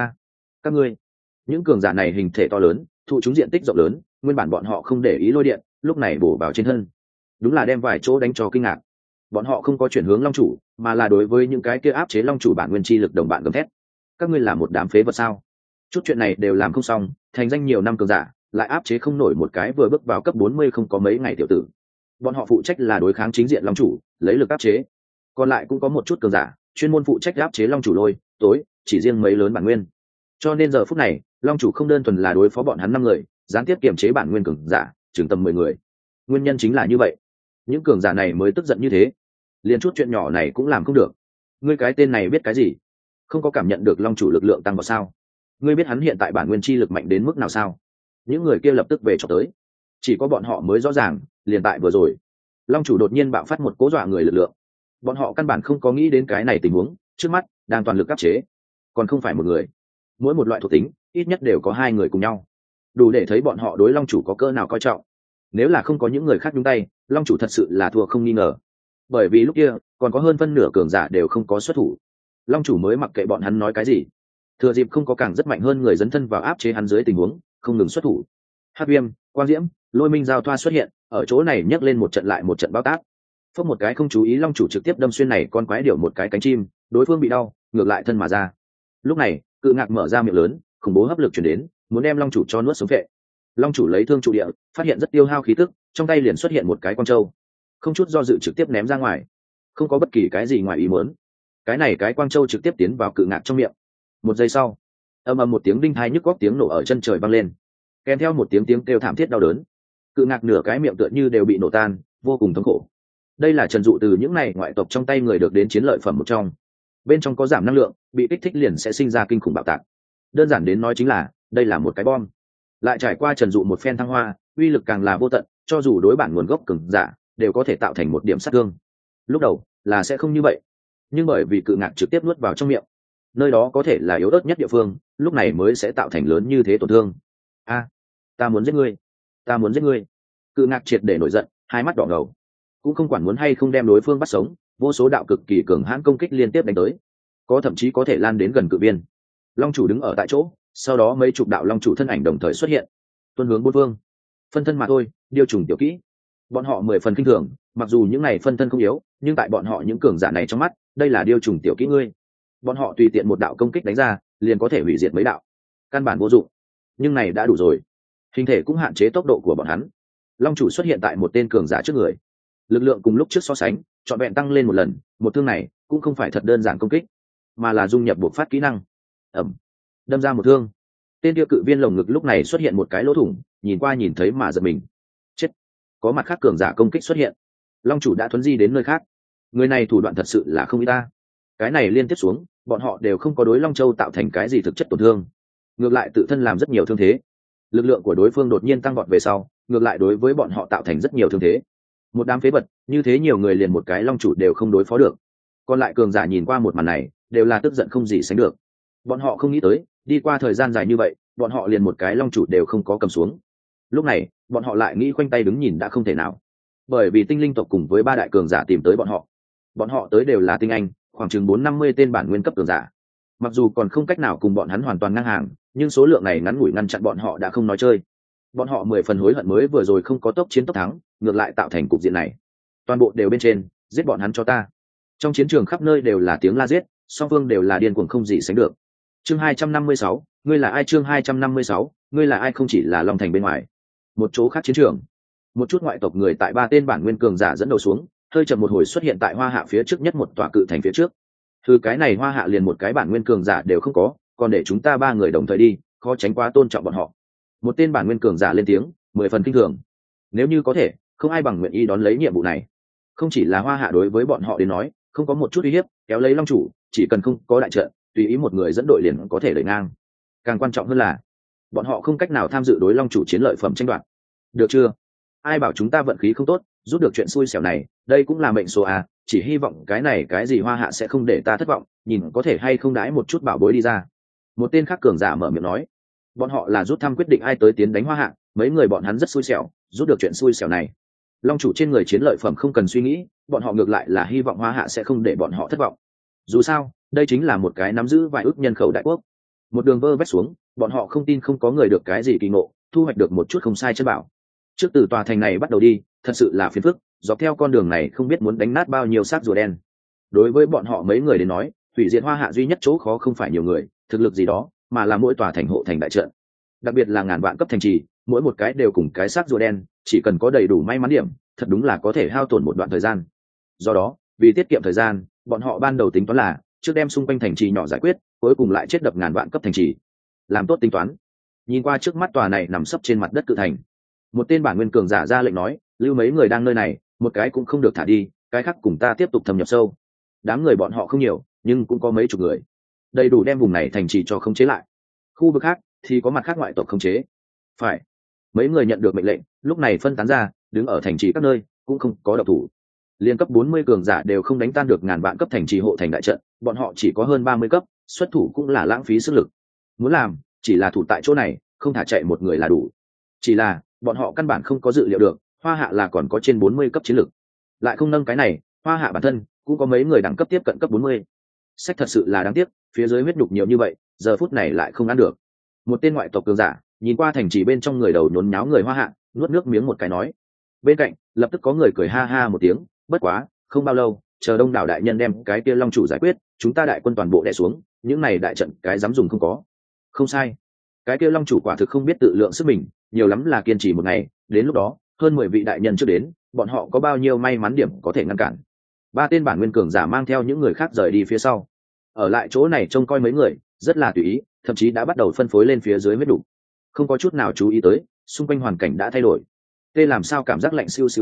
Speaker 1: các ngươi, những cường giả này hình thể to lớn, thụ chúng diện tích rộng lớn, nguyên bản bọn họ không để ý lôi điện, lúc này bổ vào trên thân, đúng là đem vài chỗ đánh cho kinh ngạc. Bọn họ không có chuyển hướng long chủ, mà là đối với những cái kia áp chế long chủ bản nguyên chi lực đồng bạn gầm thét. Các ngươi là một đám phế vật sao? Chút chuyện này đều làm không xong, thành danh nhiều năm cường giả, lại áp chế không nổi một cái vừa bước vào cấp 40 không có mấy ngày tiểu tử. Bọn họ phụ trách là đối kháng chính diện long chủ, lấy lực áp chế. Còn lại cũng có một chút cường giả, chuyên môn phụ trách áp chế long chủ lôi, tối, chỉ riêng mấy lớn bản nguyên. Cho nên giờ phút này, long chủ không đơn thuần là đối phó bọn hắn 5 người, gián tiếp kiểm chế bản nguyên cường giả, chừng tầm 10 người. Nguyên nhân chính là như vậy. Những cường giả này mới tức giận như thế. Liên chút chuyện nhỏ này cũng làm không được. Ngươi cái tên này biết cái gì? Không có cảm nhận được long chủ lực lượng tăng vào sao? Ngươi biết hắn hiện tại bản nguyên chi lực mạnh đến mức nào sao? Những người kia lập tức về cho tới. Chỉ có bọn họ mới rõ ràng, liền tại vừa rồi, long chủ đột nhiên bạo phát một cố dọa người lực lượng. Bọn họ căn bản không có nghĩ đến cái này tình huống, trước mắt đang toàn lực áp chế, còn không phải một người. Mỗi một loại thuộc tính, ít nhất đều có 2 người cùng nhau. Đủ để thấy bọn họ đối long chủ có cỡ nào coi trọng. Nếu là không có những người khác nhúng tay, long chủ thật sự là thua không nghi ngờ. Bởi vì lúc kia, còn có hơn phân nửa cường giả đều không có xuất thủ. Long chủ mới mặc kệ bọn hắn nói cái gì. Thừa dịp không có càng rất mạnh hơn người dấn thân vào áp chế hắn dưới tình huống, không ngừng xuất thủ. Hắc viêm, quang diễm, lôi minh giao thoa xuất hiện, ở chỗ này nhấc lên một trận lại một trận bao tác. Phốc một cái không chú ý, long chủ trực tiếp đâm xuyên này con quái điểu một cái cánh chim, đối phương bị đau, ngược lại thân mà ra. Lúc này, cự ngạc mở ra miệng lớn, khủng bố hấp lực truyền đến, muốn đem long chủ cho nuốt sống phệ. Long chủ lấy thương trụ địa, phát hiện rất tiêu hao khí tức, trong tay liền xuất hiện một cái quang châu, không chút do dự trực tiếp ném ra ngoài, không có bất kỳ cái gì ngoài ý muốn. Cái này cái quang châu trực tiếp tiến vào cự ngạc trong miệng. Một giây sau, ầm ầm một tiếng đinh tai nhức góc tiếng nổ ở chân trời vang lên, kèm theo một tiếng kêu thảm thiết đau đớn. Cự ngạc nửa cái miệng tựa như đều bị nổ tan, vô cùng thống khổ. Đây là trần dụ từ những này ngoại tộc trong tay người được đến chiến lợi phẩm một trong. Bên trong có giảm năng lượng, bị kích thích liền sẽ sinh ra kinh khủng bạo tạc. Đơn giản đến nói chính là, đây là một cái bom. Lại trải qua trần dụ một phen thăng hoa, uy lực càng là vô tận, cho dù đối bản nguồn gốc cường giả, đều có thể tạo thành một điểm sát thương. Lúc đầu là sẽ không như vậy, nhưng bởi vì cự ngạc trực tiếp nuốt vào trong miệng, nơi đó có thể là yếu ớt nhất địa phương, lúc này mới sẽ tạo thành lớn như thế tổn thương. Ta muốn giết ngươi, ta muốn giết ngươi. Cự ngạc triệt để nổi giận, hai mắt đỏ ngầu, cũng không quản muốn hay không đem đối phương bắt sống. Vô số đạo cực kỳ cường hãn công kích liên tiếp đánh tới, có thậm chí có thể lan đến gần cự viên. Long chủ đứng ở tại chỗ, sau đó mấy chục đạo long chủ thân ảnh đồng thời xuất hiện, tuôn hướng bốn phương. Phân thân mà thôi, điêu trùng tiểu kỹ. Bọn họ 10 phần kinh thường, mặc dù những này phân thân không yếu, nhưng tại bọn họ những cường giả này trong mắt, đây là điêu trùng tiểu kỹ ngươi. Bọn họ tùy tiện một đạo công kích đánh ra, liền có thể hủy diệt mấy đạo, căn bản vô dụng. Nhưng này đã đủ rồi. Hình thể cũng hạn chế tốc độ của bọn hắn. Long chủ xuất hiện tại một tên cường giả trước người, lực lượng cùng lúc trước so sánh trọn vẹn tăng lên một lần. Một thương này cũng không phải thật đơn giản công kích, mà là dung nhập bộc phát kỹ năng. Đâm ra một thương. Tên kia cự viên lồng ngực lúc này xuất hiện một cái lỗ thủng, nhìn qua nhìn thấy mà giật mình. Chết. Có mặt khác cường giả công kích xuất hiện, long chủ đã thuấn di đến nơi khác. Người này thủ đoạn thật sự là không ít ta. Cái này liên tiếp xuống, bọn họ đều không có đối long châu tạo thành cái gì thực chất tổn thương, ngược lại tự thân làm rất nhiều thương thế. Lực lượng của đối phương đột nhiên tăng vọt về sau, ngược lại đối với bọn họ tạo thành rất nhiều thương thế. Một đám phế vật, như thế nhiều người liền một cái long chủ đều không đối phó được. Còn lại cường giả nhìn qua một màn này, đều là tức giận không gì sánh được. Bọn họ không nghĩ tới, đi qua thời gian dài như vậy, bọn họ liền một cái long chủ đều không có cầm xuống. Lúc này, bọn họ lại nghĩ khoanh tay đứng nhìn đã không thể nào. Bởi vì tinh linh tộc cùng với 3 đại cường giả tìm tới bọn họ. Bọn họ tới đều là tinh anh, khoảng chừng 450 tên bản nguyên cấp cường giả. Mặc dù còn không cách nào cùng bọn hắn hoàn toàn ngang hàng, nhưng số lượng này ngắn ngủi ngăn chặn bọn họ đã không nói chơi. Bọn họ 10 phần hối hận mới vừa rồi không có tốc chiến tốc thắng, ngược lại tạo thành cục diện này. Toàn bộ đều bên trên, giết bọn hắn cho ta. Trong chiến trường khắp nơi đều là tiếng la giết, song phương đều là điên cuồng không gì sánh được. Chương 256, ngươi là ai? Chương 256, ngươi là ai? Không chỉ là Long Thành bên ngoài, một chỗ khác chiến trường, một chút ngoại tộc người tại 3 tên bản nguyên cường giả dẫn đầu xuống, hơi chậm một hồi xuất hiện tại Hoa Hạ phía trước nhất một tòa cự thành phía trước. Từ cái này Hoa Hạ liền một cái bản nguyên cường giả đều không có, còn để chúng ta 3 người đồng thời đi, khó tránh quá tôn trọng bọn họ. Một tên bản nguyên cường giả lên tiếng, 10 phần kinh thường. Nếu như có thể, không ai bằng nguyện ý đón lấy nhiệm vụ này. Không chỉ là Hoa Hạ đối với bọn họ đến nói, không có một chút uy hiếp, kéo lấy long chủ, chỉ cần không có đại trận, tùy ý một người dẫn đội liền có thể đẩy ngang. Càng quan trọng hơn là, bọn họ không cách nào tham dự đối long chủ chiến lợi phẩm tranh đoạt. Được chưa? Ai bảo chúng ta vận khí không tốt, rút được chuyện xui xẻo này, đây cũng là mệnh số à, chỉ hy vọng cái này cái gì hoa hạ sẽ không để ta thất vọng, nhìn có thể hay không đãi một chút bảo bối đi ra. Một tên khác cường giả mở miệng nói, bọn họ là rút thăm quyết định ai tới tiến đánh hoa hạ, mấy người bọn hắn rất xui xẻo, rút được chuyện xui xẻo này. Long chủ trên người chiến lợi phẩm không cần suy nghĩ, bọn họ ngược lại là hy vọng hoa hạ sẽ không để bọn họ thất vọng. Dù sao đây chính là một cái nắm giữ vài ước nhân khẩu đại quốc. Một đường vơ vét xuống, bọn họ không tin không có người được cái gì kỳ ngộ, thu hoạch được một chút không sai chân bảo. Trước từ tòa thành này bắt đầu đi, thật sự là phiền phức, dọc theo con đường này không biết muốn đánh nát bao nhiêu xác rùa đen. Đối với bọn họ mấy người đến nói, hủy diệt hoa hạ duy nhất chỗ khó không phải nhiều người, thực lực gì đó, mà là mỗi tòa thành hộ thành đại trận. Đặc biệt là ngàn vạn cấp thành trì, mỗi một cái đều cùng cái xác rùa đen, chỉ cần có đầy đủ may mắn điểm, thật đúng là có thể hao tổn một đoạn thời gian. Do đó, vì tiết kiệm thời gian, bọn họ ban đầu tính toán là trước đem xung quanh thành trì nhỏ giải quyết, cuối cùng lại chết đập ngàn vạn cấp thành trì. Làm tốt tính toán, nhìn qua trước mắt tòa này nằm sấp trên mặt đất cự thành, một tên bản nguyên cường giả ra lệnh nói, lưu mấy người đang nơi này, một cái cũng không được thả đi, cái khác cùng ta tiếp tục thâm nhập sâu. Đám người bọn họ không nhiều, nhưng cũng có mấy chục người, đầy đủ đem vùng này thành trì cho khống chế lại. Khu vực khác thì có mặt khác ngoại tộc khống chế. Phải. Mấy người nhận được mệnh lệnh, lúc này phân tán ra, đứng ở thành trì các nơi, cũng không có động thủ. Liên cấp 40 cường giả đều không đánh tan được ngàn vạn cấp thành trì hộ thành đại trận, bọn họ chỉ có hơn 30 cấp, xuất thủ cũng là lãng phí sức lực. Muốn làm, chỉ là thủ tại chỗ này, không thả chạy một người là đủ. Chỉ là, bọn họ căn bản không có dự liệu được, Hoa Hạ là còn có trên 40 cấp chiến lực. Lại không nâng cái này, Hoa Hạ bản thân cũng có mấy người đẳng cấp tiếp cận cấp 40. Sách thật sự là đáng tiếc, phía dưới huyết nhục nhiều như vậy, giờ phút này lại không ăn được. Một tên ngoại tộc cường giả, nhìn qua thành trì bên trong người đầu nhốn nháo người Hoa Hạ, nuốt nước miếng một cái nói. Bên cạnh, lập tức có người cười ha ha một tiếng, bất quá, không bao lâu, chờ Đông đảo đại nhân đem cái kia long chủ giải quyết, chúng ta đại quân toàn bộ đè xuống, những này đại trận cái dám dùng không có. Không sai, cái kia long chủ quả thực không biết tự lượng sức mình, nhiều lắm là kiên trì một ngày, đến lúc đó, hơn 10 vị đại nhân trước đến, bọn họ có bao nhiêu may mắn điểm có thể ngăn cản. Ba tên bản nguyên cường giả mang theo những người khác rời đi phía sau, ở lại chỗ này trông coi mấy người, rất là tùy ý, thậm chí đã bắt đầu phân phối lên phía dưới huyết đủ, không có chút nào chú ý tới xung quanh hoàn cảnh đã thay đổi. Tê làm sao cảm giác lạnh siêu siêu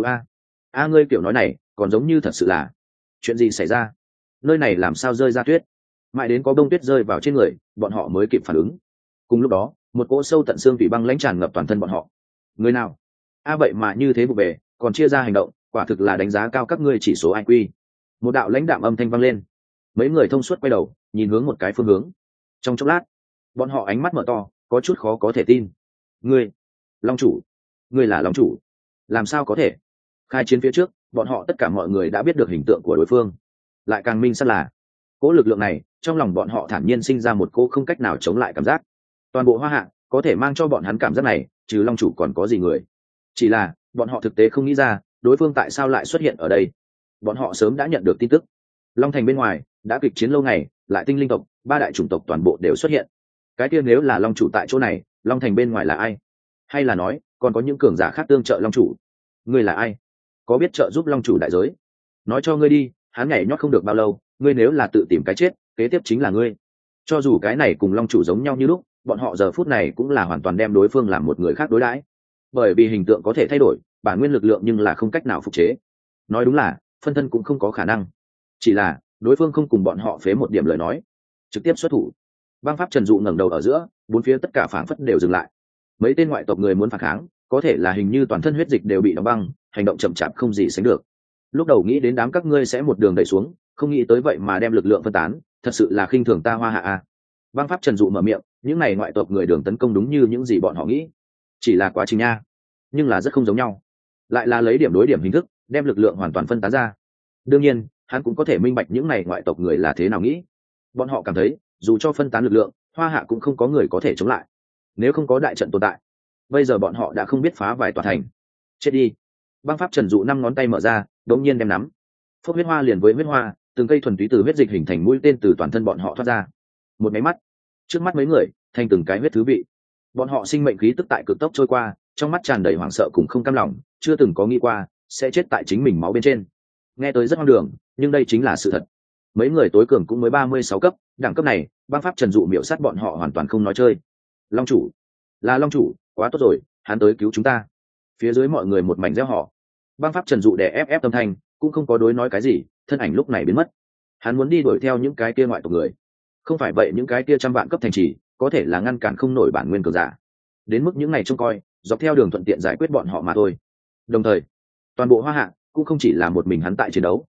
Speaker 1: a ngươi kiểu nói này còn giống như thật sự là chuyện gì xảy ra, nơi này làm sao rơi ra tuyết, mãi đến có bông tuyết rơi vào trên người bọn họ mới kịp phản ứng. Cùng lúc đó một cỗ sâu tận xương thủy băng lãnh tràn ngập toàn thân bọn họ. Người nào vậy mà như thế vụ bề còn chia ra hành động, quả thực là đánh giá cao các ngươi chỉ số IQ. Một đạo lãnh đạm âm thanh vang lên, mấy người thông suốt quay đầu nhìn hướng một cái phương hướng. Trong chốc lát bọn họ ánh mắt mở to, có chút khó có thể tin. Ngươi long chủ, ngươi là long chủ? Làm sao có thể? Khai chiến phía trước bọn họ tất cả mọi người đã biết được hình tượng của đối phương, lại càng minh xác là cỗ lực lượng này trong lòng bọn họ thản nhiên sinh ra một cỗ không cách nào chống lại cảm giác. Toàn bộ Hoa Hạ có thể mang cho bọn hắn cảm giác này trừ long chủ còn có gì người, chỉ là bọn họ thực tế không nghĩ ra đối phương tại sao lại xuất hiện ở đây. Bọn họ sớm đã nhận được tin tức, long thành bên ngoài đã kịch chiến lâu ngày, lại tinh linh tộc ba đại chủng tộc toàn bộ đều xuất hiện. Cái kia nếu là long chủ tại chỗ này, long thành bên ngoài là ai? Hay là nói còn có những cường giả khác tương trợ long chủ? Ngươi là ai? Có biết trợ giúp long chủ đại giới? Nói cho ngươi đi, hắn nhảy nhót không được bao lâu, ngươi nếu là tự tìm cái chết, kế tiếp chính là ngươi. Cho dù cái này cùng long chủ giống nhau như lúc, bọn họ giờ phút này cũng là hoàn toàn đem đối phương làm một người khác đối đãi. Bởi vì hình tượng có thể thay đổi, bản nguyên lực lượng nhưng là không cách nào phục chế. Nói đúng là phân thân cũng không có khả năng. Chỉ là đối phương không cùng bọn họ phế một điểm lời nói, trực tiếp xuất thủ. Băng pháp trần dụ ngẩng đầu ở giữa, bốn phía tất cả phảng phất đều dừng lại. Mấy tên ngoại tộc người muốn phản kháng, có thể là hình như toàn thân huyết dịch đều bị đóng băng, hành động chậm chạp không gì sánh được. Lúc đầu nghĩ đến đám các ngươi sẽ một đường đẩy xuống, không nghĩ tới vậy mà đem lực lượng phân tán, thật sự là khinh thường ta Hoa Hạ a. Băng pháp trần dụ mở miệng, những này ngoại tộc người đường tấn công đúng như những gì bọn họ nghĩ, chỉ là quá trình nha, nhưng là rất không giống nhau, lại là lấy điểm đối điểm hình thức đem lực lượng hoàn toàn phân tán ra. Đương nhiên hắn cũng có thể minh bạch những này ngoại tộc người là thế nào nghĩ. Bọn họ cảm thấy dù cho phân tán lực lượng, Hoa Hạ cũng không có người có thể chống lại. Nếu không có đại trận tồn tại, bây giờ bọn họ đã không biết phá vài tòa thành. Chết đi. Băng pháp trần dụ 5 ngón tay mở ra, đột nhiên đem nắm phốc huyết hoa liền với huyết hoa, từng cây thuần túy từ huyết dịch hình thành mũi tên từ toàn thân bọn họ thoát ra. Một máy mắt, trước mắt mấy người thành từng cái huyết thứ vị. Bọn họ sinh mệnh khí tức tại cực tốc trôi qua, trong mắt tràn đầy hoảng sợ cùng không cam lòng, chưa từng có nghĩ qua sẽ chết tại chính mình máu bên trên. Nghe tới rất hoang đường, nhưng đây chính là sự thật. Mấy người tối cường cũng mới 36 cấp, đẳng cấp này băng pháp trần dụ miểu sát bọn họ hoàn toàn không nói chơi. Long chủ, là long chủ, quá tốt rồi, hắn tới cứu chúng ta. Phía dưới mọi người một mảnh reo hò. Băng pháp trần dụ đè ép tâm thanh, cũng không có đối nói cái gì, thân ảnh lúc này biến mất. Hắn muốn đi đuổi theo những cái kia ngoại tộc người, không phải vậy những cái kia trăm vạn cấp thành trì có thể là ngăn cản không nổi bản nguyên cường giả. Đến mức những ngày trông coi, dọc theo đường thuận tiện giải quyết bọn họ mà thôi. Đồng thời toàn bộ Hoa Hạ cũng không chỉ là một mình hắn tại chiến đấu.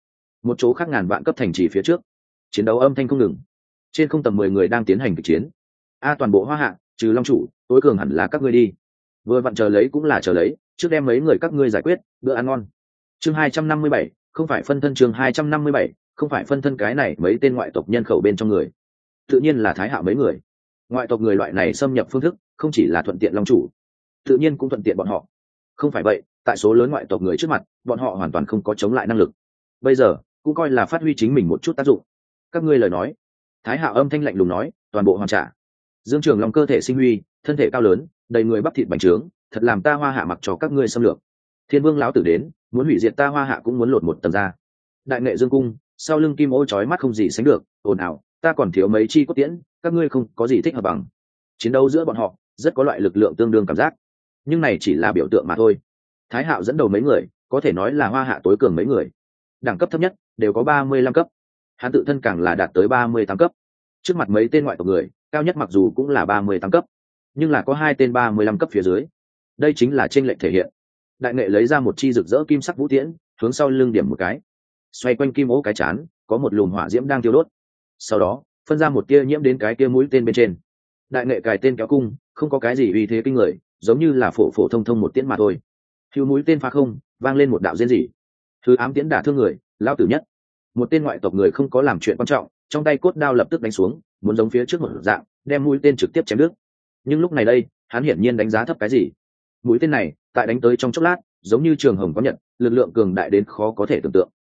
Speaker 1: một chỗ khác ngàn vạn cấp thành trì phía trước, chiến đấu âm thanh không ngừng, trên không tầm 10 người đang tiến hành kịch chiến. Toàn bộ Hoa Hạ trừ long chủ tối cường hẳn là các ngươi đi, vừa vặn chờ lấy cũng là chờ lấy, trước đem mấy người các ngươi giải quyết bữa ăn ngon. Chương 257, không phải phân thân. Chương 257, không phải phân thân. Cái này mấy tên ngoại tộc nhân khẩu bên trong người, tự nhiên là Thái Hạo mấy người. Ngoại tộc người loại này xâm nhập phương thức không chỉ là thuận tiện long chủ, tự nhiên cũng thuận tiện bọn họ. Không phải vậy, tại số lớn ngoại tộc người trước mặt, bọn họ hoàn toàn không có chống lại năng lực. Bây giờ cũng coi là phát huy chính mình một chút tác dụng. Các ngươi lời nói, Thái Hạo âm thanh lạnh lùng nói, toàn bộ hoàn trả. Dương Trường Long cơ thể sinh huy, thân thể cao lớn, đầy người bắp thịt bành trướng, thật làm ta Hoa Hạ mặc cho các ngươi xâm lược. Thiên Vương lão tử đến, muốn hủy diệt ta Hoa Hạ cũng muốn lột một tầng ra. Đại nghệ Dương cung, sau lưng kim ô chói mắt không gì sánh được, ồn ào, ta còn thiếu mấy chi cốt tiễn, các ngươi không có gì thích hợp bằng. Chiến đấu giữa bọn họ rất có loại lực lượng tương đương cảm giác, nhưng này chỉ là biểu tượng mà thôi. Thái Hạo dẫn đầu mấy người, có thể nói là Hoa Hạ tối cường mấy người, đẳng cấp thấp nhất đều có 35 cấp, hắn tự thân càng là đạt tới 38 cấp. Trước mặt mấy tên ngoại tộc người, cao nhất mặc dù cũng là 38 cấp, nhưng là có 2 tên 35 cấp phía dưới, đây chính là chênh lệch thể hiện. Đại nghệ lấy ra một chi rực rỡ kim sắc vũ tiễn, hướng sau lưng điểm một cái, xoay quanh kim ố cái chán có một luồng hỏa diễm đang thiêu đốt, sau đó phân ra một tia nhiễm đến cái tia mũi tên bên trên. Đại nghệ cài tên kéo cung, không có cái gì uy thế kinh người, giống như là phổ phổ thông thông một tiễn mà thôi. Hưu mũi tên phá không, vang lên một đạo rên rỉ. Thứ ám tiễn đả thương người, lao tử nhất. Một tên ngoại tộc người không có làm chuyện quan trọng, trong tay cốt đao lập tức đánh xuống, muốn giống phía trước một dạng, đem mũi tên trực tiếp chém đứt. Nhưng lúc này đây, hắn hiển nhiên đánh giá thấp cái gì. Mũi tên này, tại đánh tới trong chốc lát, giống như trường hồng có nhận, lực lượng cường đại đến khó có thể tưởng tượng.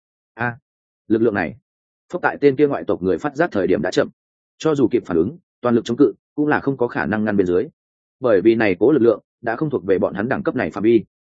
Speaker 1: Lực lượng này, phốc tại tên kia ngoại tộc người phát giác thời điểm đã chậm, cho dù kịp phản ứng, toàn lực chống cự cũng là không có khả năng ngăn bên dưới, bởi vì này cố lực lượng đã không thuộc về bọn hắn đẳng cấp này phạm vi.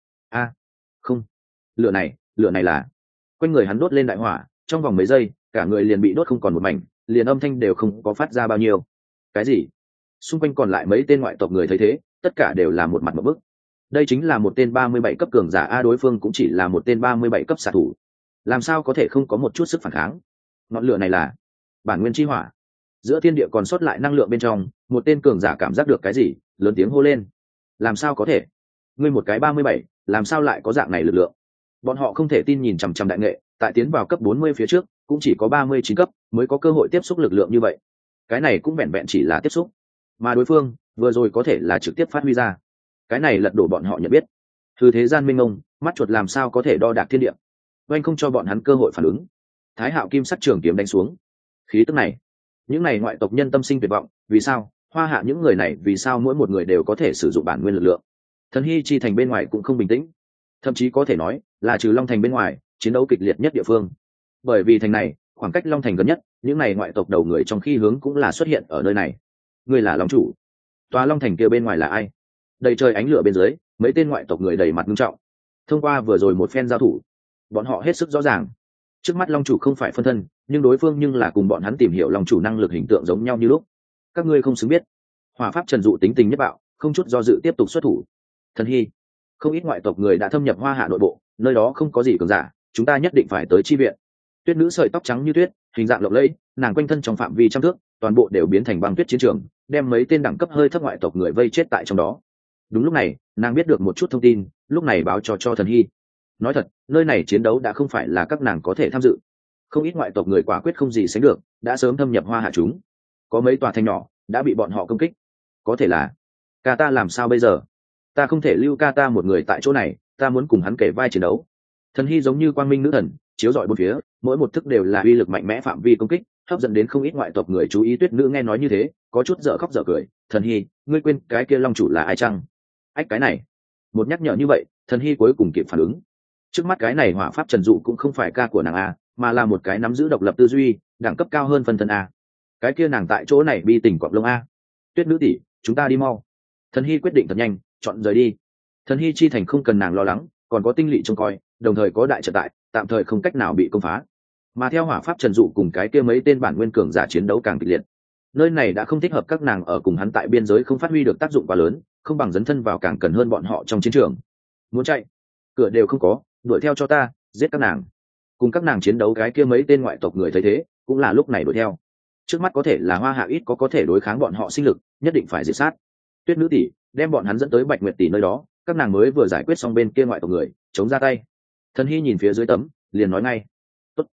Speaker 1: Không, lửa này là quanh người hắn đốt lên đại hỏa, trong vòng mấy giây cả người liền bị đốt không còn một mảnh, liền âm thanh đều không có phát ra bao nhiêu. Cái gì? Xung quanh còn lại mấy tên ngoại tộc người thấy thế, tất cả đều là một mặt một bức. Đây chính là một tên 37 cấp cường giả đối phương cũng chỉ là một tên 37 cấp xạ thủ, làm sao có thể không có một chút sức phản kháng? Ngọn lửa này là bản nguyên chi hỏa. Giữa thiên địa còn sót lại năng lượng bên trong, một tên cường giả cảm giác được cái gì, lớn tiếng hô lên. Làm sao có thể? Ngươi một cái 37, làm sao lại có dạng này lực lượng? Bọn họ không thể tin nhìn chằm chằm đại nghệ, tại tiến vào cấp 40 phía trước, cũng chỉ có 39 cấp mới có cơ hội tiếp xúc lực lượng như vậy. Cái này cũng vẹn vẹn chỉ là tiếp xúc, mà đối phương vừa rồi có thể là trực tiếp phát huy ra. Cái này lật đổ bọn họ nhận biết. Từ thế gian minh ông, mắt chuột làm sao có thể đo đạc thiên địa? Oanh không cho bọn hắn cơ hội phản ứng. Thái Hạo kim sắc trường kiếm đánh xuống. Khí tức này, những này ngoại tộc nhân tâm sinh tuyệt vọng. Vì sao? Hoa Hạ những người này vì sao mỗi một người đều có thể sử dụng bản nguyên lực lượng? Thần Hy chi thành bên ngoài cũng không bình tĩnh, thậm chí có thể nói là trừ Long thành bên ngoài chiến đấu kịch liệt nhất địa phương. Bởi vì thành này khoảng cách Long thành gần nhất, những này ngoại tộc đầu người trong khi hướng cũng là xuất hiện ở nơi này. Người là Long chủ. Tòa Long thành kia bên ngoài là ai? Đầy trời ánh lửa bên dưới, mấy tên ngoại tộc người đầy mặt nghiêm trọng. Thông qua vừa rồi một phen giao thủ, bọn họ hết sức rõ ràng, trước mắt Long chủ không phải phân thân, nhưng đối phương nhưng là cùng bọn hắn tìm hiểu Long chủ năng lực hình tượng giống nhau như lúc. Các ngươi không xứng biết. Hỏa pháp Trần Dụ tính tình nhất bạo, không chút do dự tiếp tục xuất thủ. Thần Hy, không ít ngoại tộc người đã thâm nhập Hoa Hạ nội bộ, nơi đó không có gì cường giả, chúng ta nhất định phải tới chi viện. Tuyết nữ sợi tóc trắng như tuyết, hình dạng lộng lẫy, nàng quanh thân trong phạm vi trăm thước, toàn bộ đều biến thành băng tuyết chiến trường, đem mấy tên đẳng cấp hơi thấp ngoại tộc người vây chết tại trong đó. Đúng lúc này, nàng biết được một chút thông tin, lúc này báo cho Thần Hy. Nói thật, nơi này chiến đấu đã không phải là các nàng có thể tham dự. Không ít ngoại tộc người quả quyết không gì sánh được, đã sớm thâm nhập Hoa Hạ chúng. Có mấy tòa thành nhỏ đã bị bọn họ công kích. Có thể là ca ta làm sao bây giờ? Ta không thể lưu ca ta một người tại chỗ này, ta muốn cùng hắn kể vai chiến đấu. Thần Hy giống như quang minh nữ thần, chiếu rọi bốn phía, mỗi một thức đều là uy lực mạnh mẽ phạm vi công kích, hấp dẫn đến không ít ngoại tộc người chú ý. Tuyết nữ nghe nói như thế, có chút dở khóc dở cười. Thần Hy, ngươi quên cái kia Long chủ là ai chăng? Ách, cái này. Một nhắc nhở như vậy, Thần Hy cuối cùng kịp phản ứng. Trước mắt cái này Hỏa pháp Trần Dụ cũng không phải ca của nàng a, mà là một cái nắm giữ độc lập tư duy, đẳng cấp cao hơn phân thân a. Cái kia nàng tại chỗ này bi tình cọp lông a. Tuyết nữ tỷ, chúng ta đi mau. Thần Hy quyết định thật nhanh, chọn rời đi. Thần Hy chi thành không cần nàng lo lắng, còn có tinh lỵ trông coi, đồng thời có đại trận tại, tạm thời không cách nào bị công phá. Mà theo Hỏa pháp Trần Dụ cùng cái kia mấy tên bản nguyên cường giả chiến đấu càng kịch liệt, nơi này đã không thích hợp các nàng ở cùng hắn, tại biên giới không phát huy được tác dụng quá lớn, không bằng dấn thân vào càng cần hơn bọn họ trong chiến trường. Muốn chạy, cửa đều không có, đuổi theo cho ta, giết các nàng. Cùng các nàng chiến đấu cái kia mấy tên ngoại tộc người thấy thế, cũng là lúc này đuổi theo. Trước mắt có thể là Hoa Hạ ít có thể đối kháng bọn họ sinh lực, nhất định phải diệt sát. Tuyết nữ tỷ, đem bọn hắn dẫn tới Bạch Nguyệt tỷ nơi đó, các nàng mới vừa giải quyết xong bên kia ngoại tộc người, chống ra tay. Thần Hy nhìn phía dưới tấm, liền nói ngay. Tốt.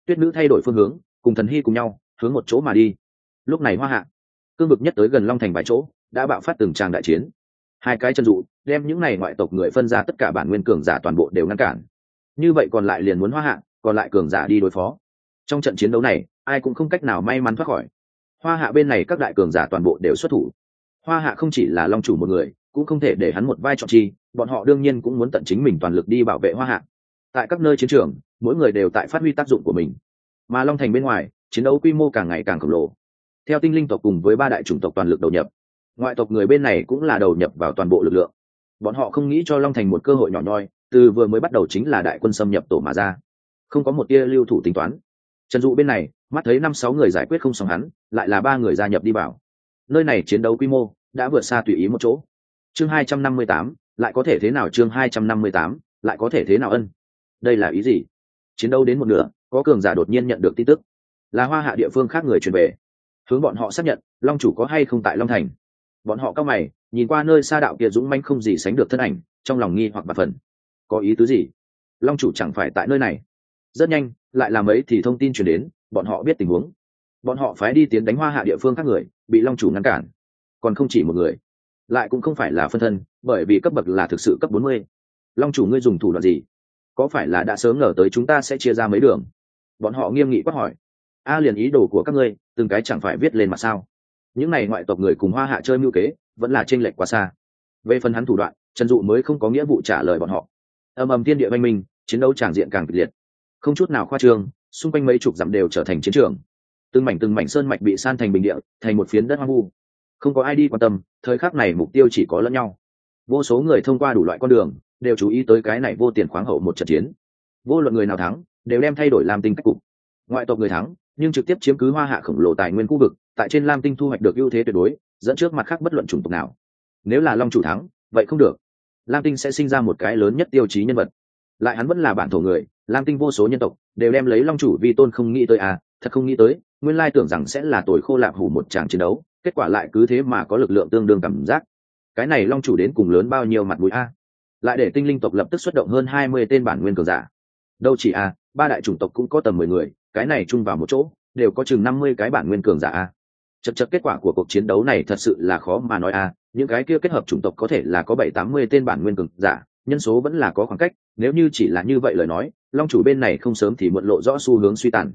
Speaker 1: Tuyết nữ thay đổi phương hướng, cùng thần hy cùng nhau hướng một chỗ mà đi. Lúc này Hoa Hạ cương vực nhất tới gần Long Thành vài chỗ đã bạo phát từng tràng đại chiến. Hai cái chân dụ đem những này ngoại tộc người phân ra tất cả bản nguyên cường giả toàn bộ đều ngăn cản. Như vậy còn lại liền muốn Hoa Hạ còn lại cường giả đi đối phó. Trong trận chiến đấu này ai cũng không cách nào may mắn thoát khỏi. Hoa Hạ bên này các đại cường giả toàn bộ đều xuất thủ. Hoa Hạ không chỉ là Long chủ một người, cũng không thể để hắn một vai trò chi, bọn họ đương nhiên cũng muốn tận chính mình toàn lực đi bảo vệ Hoa Hạ. Tại các nơi chiến trường, mỗi người đều tại phát huy tác dụng của mình. Mà Long Thành bên ngoài, chiến đấu quy mô càng ngày càng khổng lồ. Theo tinh linh tộc cùng với ba đại chủng tộc toàn lực đầu nhập, ngoại tộc người bên này cũng là đầu nhập vào toàn bộ lực lượng. Bọn họ không nghĩ cho Long Thành một cơ hội nhỏ nhoi, từ vừa mới bắt đầu chính là đại quân xâm nhập tổ mà ra, không có một tia lưu thủ tính toán. Trần Dụ bên này mắt thấy 5-6 người giải quyết không xong hắn, lại là 3 người gia nhập đi vào. Nơi này chiến đấu quy mô đã vượt xa tùy ý một chỗ. Chương 258, lại có thể thế nào? Chương 258, lại có thể thế nào? Ân, đây là ý gì? Chiến đấu đến một nửa, có cường giả đột nhiên nhận được tin tức, là Hoa Hạ địa phương khác người truyền về, hướng bọn họ xác nhận Long chủ có hay không tại Long Thành. Bọn họ cao mày nhìn qua nơi xa đạo kia dũng mãnh không gì sánh được thân ảnh, trong lòng nghi hoặc bạt phần. Có ý tứ gì? Long chủ chẳng phải tại nơi này? Rất nhanh lại làm ấy thì thông tin truyền đến, bọn họ biết tình huống. Bọn họ phái đi tiến đánh Hoa Hạ địa phương khác người, bị Long chủ ngăn cản. Còn không chỉ một người, lại cũng không phải là phân thân, bởi vì cấp bậc là thực sự cấp 40. Long chủ ngươi dùng thủ đoạn gì? Có phải là đã sớm ngờ tới chúng ta sẽ chia ra mấy đường? Bọn họ nghiêm nghị quát hỏi. Liền ý đồ của các ngươi từng cái chẳng phải viết lên mặt sao? Những này ngoại tộc người cùng Hoa Hạ chơi mưu kế, vẫn là chênh lệch quá xa. Về phần hắn thủ đoạn, Trần Dụ mới không có nghĩa vụ trả lời bọn họ. Ầm ầm thiên địa vang minh, chiến đấu tràng diện càng kịch liệt, không chút nào khoa trương, xung quanh mấy chục dặm đều trở thành chiến trường. Từng mảnh sơn mạch bị san thành bình địa, thành một phiến đất hoang vu. Không có ai đi quan tâm, thời khắc này mục tiêu chỉ có lẫn nhau. Vô số người thông qua đủ loại con đường, đều chú ý tới cái này vô tiền khoáng hậu một trận chiến. Vô luận người nào thắng, đều đem thay đổi Lam Tinh cách cục. Ngoại tộc người thắng, nhưng trực tiếp chiếm cứ Hoa Hạ khổng lồ tài nguyên khu vực, tại trên Lam Tinh thu hoạch được ưu thế tuyệt đối, dẫn trước mặt khác bất luận chủng tộc nào. Nếu là Long chủ thắng, vậy không được. Lam Tinh sẽ sinh ra một cái lớn nhất tiêu chí nhân vật. Lại hắn vẫn là bản thổ người, Lam Tinh vô số nhân tộc đều đem lấy Long chủ vi tôn, không nghĩ tới thật không nghĩ tới, nguyên lai tưởng rằng sẽ là tuổi khô lạp hủ một tràng chiến đấu, kết quả lại cứ thế mà có lực lượng tương đương cảm giác. Cái này Long chủ đến cùng lớn bao nhiêu mặt mũi lại để tinh linh tộc lập tức xuất động hơn 20 tên bản nguyên cường giả. Đâu chỉ ba đại chủng tộc cũng có tầm 10 người, cái này chung vào một chỗ đều có chừng 50 cái bản nguyên cường giả chật kết quả của cuộc chiến đấu này thật sự là khó mà nói những cái kia kết hợp chủng tộc có thể là có 70-80 tên bản nguyên cường giả, nhân số vẫn là có khoảng cách. Nếu như chỉ là như vậy lời nói, Long chủ bên này không sớm thì muộn lộ rõ xu hướng suy tàn.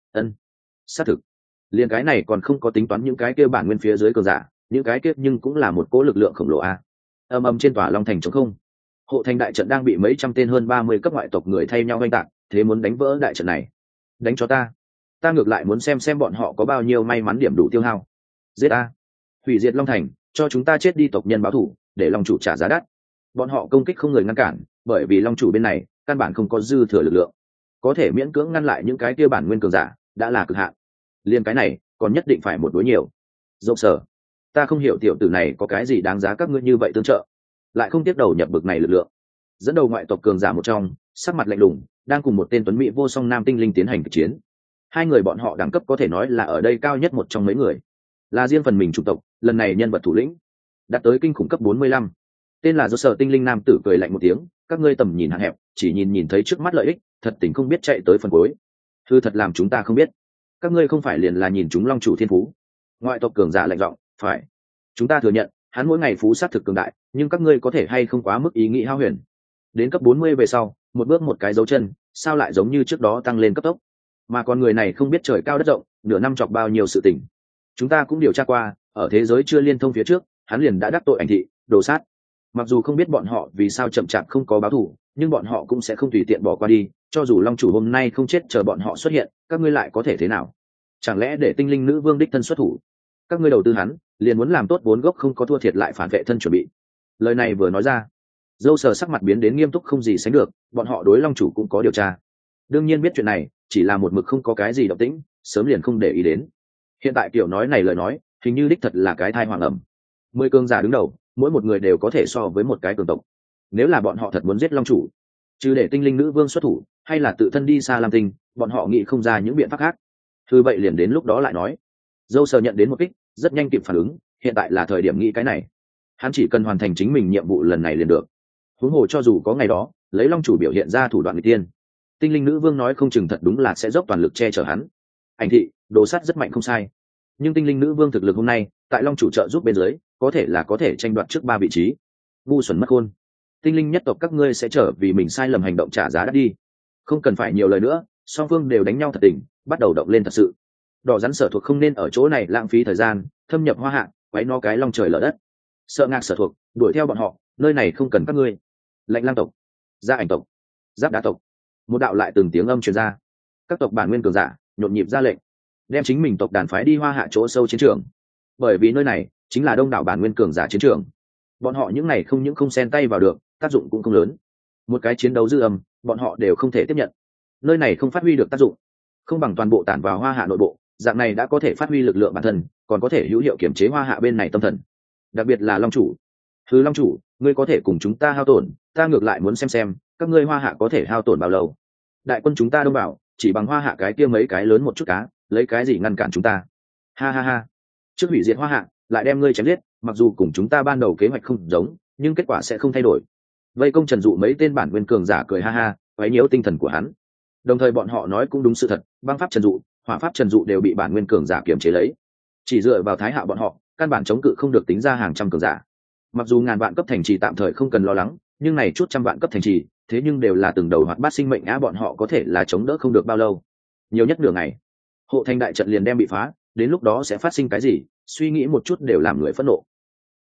Speaker 1: Xác thực, liền cái này còn không có tính toán những cái kia bản nguyên phía dưới cường giả, những cái kia nhưng cũng là một cỗ lực lượng khổng lồ ầm trên tòa Long thành trống không, hộ thành đại trận đang bị mấy trăm tên hơn 30 cấp ngoại tộc người thay nhau oanh tạc, thế muốn đánh vỡ đại trận này. Đánh cho ta ngược lại muốn xem bọn họ có bao nhiêu may mắn điểm đủ tiêu hao. Giết hủy diệt Long thành, cho chúng ta chết đi tộc nhân báo thù, để Long chủ trả giá đắt. Bọn họ công kích không người ngăn cản, bởi vì Long chủ bên này căn bản không có dư thừa lực lượng, có thể miễn cưỡng ngăn lại những cái kia bản nguyên cường giả đã là cực hạn. Liên cái này còn nhất định phải một đối nhiều. Dốc sở, ta không hiểu tiểu tử này có cái gì đáng giá các ngươi như vậy tương trợ, lại không tiếp đầu nhập bực này lực lượng. Dẫn đầu ngoại tộc cường giả một trong, sắc mặt lạnh lùng, đang cùng một tên tuấn mỹ vô song nam tinh linh tiến hành kịch chiến. Hai người bọn họ đẳng cấp có thể nói là ở đây cao nhất một trong mấy người, là riêng phần mình chủng tộc, lần này nhân vật thủ lĩnh đạt tới kinh khủng cấp 45. Tên là Do Sở tinh linh nam tử cười lạnh một tiếng, các ngươi tầm nhìn hạn hẹp, chỉ nhìn thấy trước mắt lợi ích, thật tình không biết chạy tới phần cuối. Thư thật làm chúng ta không biết, các ngươi không phải liền là nhìn chúng Long chủ thiên phú? Ngoại tộc cường giả lạnh giọng, phải, chúng ta thừa nhận hắn mỗi ngày phú sát thực cường đại, nhưng các ngươi có thể hay không quá mức ý nghĩ hao huyền? Đến cấp 40 về sau, một bước một cái dấu chân, sao lại giống như trước đó tăng lên cấp tốc? Mà con người này không biết trời cao đất rộng, nửa năm chọc bao nhiêu sự tình. Chúng ta cũng điều tra qua, ở thế giới chưa liên thông phía trước, hắn liền đã đắc tội ảnh thị, đồ sát. Mặc dù không biết bọn họ vì sao chậm chạp không có báo thù, nhưng bọn họ cũng sẽ không tùy tiện bỏ qua đi. Cho dù Long chủ hôm nay không chết chờ bọn họ xuất hiện, các ngươi lại có thể thế nào? Chẳng lẽ để tinh linh nữ vương đích thân xuất thủ? Các ngươi đầu tư hắn, liền muốn làm tốt vốn gốc không có thua thiệt lại phản vệ thân chuẩn bị. Lời này vừa nói ra, Dâu Sờ sắc mặt biến đến nghiêm túc không gì sánh được. Bọn họ đối Long chủ cũng có điều tra, đương nhiên biết chuyện này chỉ là một mực không có cái gì động tĩnh, sớm liền không để ý đến. Hiện tại kiểu nói này lời nói, hình như đích thật là cái thai hoàng ẩm. 10 cường giả đứng đầu, mỗi một người đều có thể so với một cái cường tộc. Nếu là bọn họ thật muốn giết Long chủ, chứ để tinh linh nữ vương xuất thủ, hay là tự thân đi xa Lam Tinh, bọn họ nghĩ không ra những biện pháp khác. Thư vậy liền đến lúc đó lại nói. Dâu Sờ nhận đến một kích, rất nhanh kịp phản ứng, hiện tại là thời điểm nghĩ cái này. Hắn chỉ cần hoàn thành chính mình nhiệm vụ lần này liền được. Huống hồ cho dù có ngày đó lấy Long chủ biểu hiện ra thủ đoạn người tiên, Tinh linh nữ vương nói không chừng thật đúng là sẽ dốc toàn lực che chở hắn. Ảnh thị đồ sắt rất mạnh không sai, nhưng tinh linh nữ vương thực lực hôm nay tại long chủ trợ giúp bên dưới có thể là có thể tranh đoạt trước 3 vị trí. Ngu xuẩn mất khôn, tinh linh nhất tộc các ngươi sẽ trở vì mình sai lầm hành động trả giá đắt đi. Không cần phải nhiều lời nữa, song phương đều đánh nhau thật tình, bắt đầu động lên thật sự. Đỏ rắn sở thuộc không nên ở chỗ này lãng phí thời gian thâm nhập hoa hạ quấy nó cái long trời lở đất. Sợ ngạc sở thuộc đuổi theo bọn họ, nơi này không cần các ngươi. Lạnh lang tộc, gia ảnh tộc, giáp đá tộc, một đạo lại từng tiếng âm truyền ra. Các tộc bản nguyên cường giả nhộn nhịp ra lệnh đem chính mình tộc đàn phái đi hoa hạ chỗ sâu chiến trường, bởi vì nơi này chính là đông đảo bản nguyên cường giả chiến trường. Bọn họ những này không những không xen tay vào được, tác dụng cũng không lớn. Một cái chiến đấu dư âm bọn họ đều không thể tiếp nhận, nơi này không phát huy được tác dụng, không bằng toàn bộ tản vào hoa hạ nội bộ, dạng này đã có thể phát huy lực lượng bản thân, còn có thể hữu hiệu kiểm chế hoa hạ bên này tâm thần. Đặc biệt là long chủ. Long chủ, ngươi có thể cùng chúng ta hao tổn, ta ngược lại muốn xem các ngươi hoa hạ có thể hao tổn bao lâu. Đại quân chúng ta đông bảo chỉ bằng hoa hạ cái kia mấy cái lớn một chút cá, lấy cái gì ngăn cản chúng ta? Ha ha ha, trước hủy diệt hoa hạ lại đem ngươi chém giết, mặc dù cùng chúng ta ban đầu kế hoạch không giống, nhưng kết quả sẽ không thay đổi. Vây công Trần Dụ mấy tên bản nguyên cường giả cười ha ha, quấy nhiễu tinh thần của hắn. Đồng thời bọn họ nói cũng đúng sự thật, băng pháp Trần Dụ, hỏa pháp Trần Dụ đều bị bản nguyên cường giả kiềm chế lấy. Chỉ dựa vào thái hạ bọn họ, căn bản chống cự không được tính ra hàng trăm cường giả. Mặc dù ngàn vạn cấp thành trì tạm thời không cần lo lắng, nhưng này chút trăm vạn cấp thành trì, thế nhưng đều là từng đầu hoạt bát sinh mệnh á, bọn họ có thể là chống đỡ không được bao lâu, nhiều nhất nửa ngày hộ thành đại trận liền đem bị phá, đến lúc đó sẽ phát sinh cái gì, suy nghĩ một chút đều làm người phẫn nộ.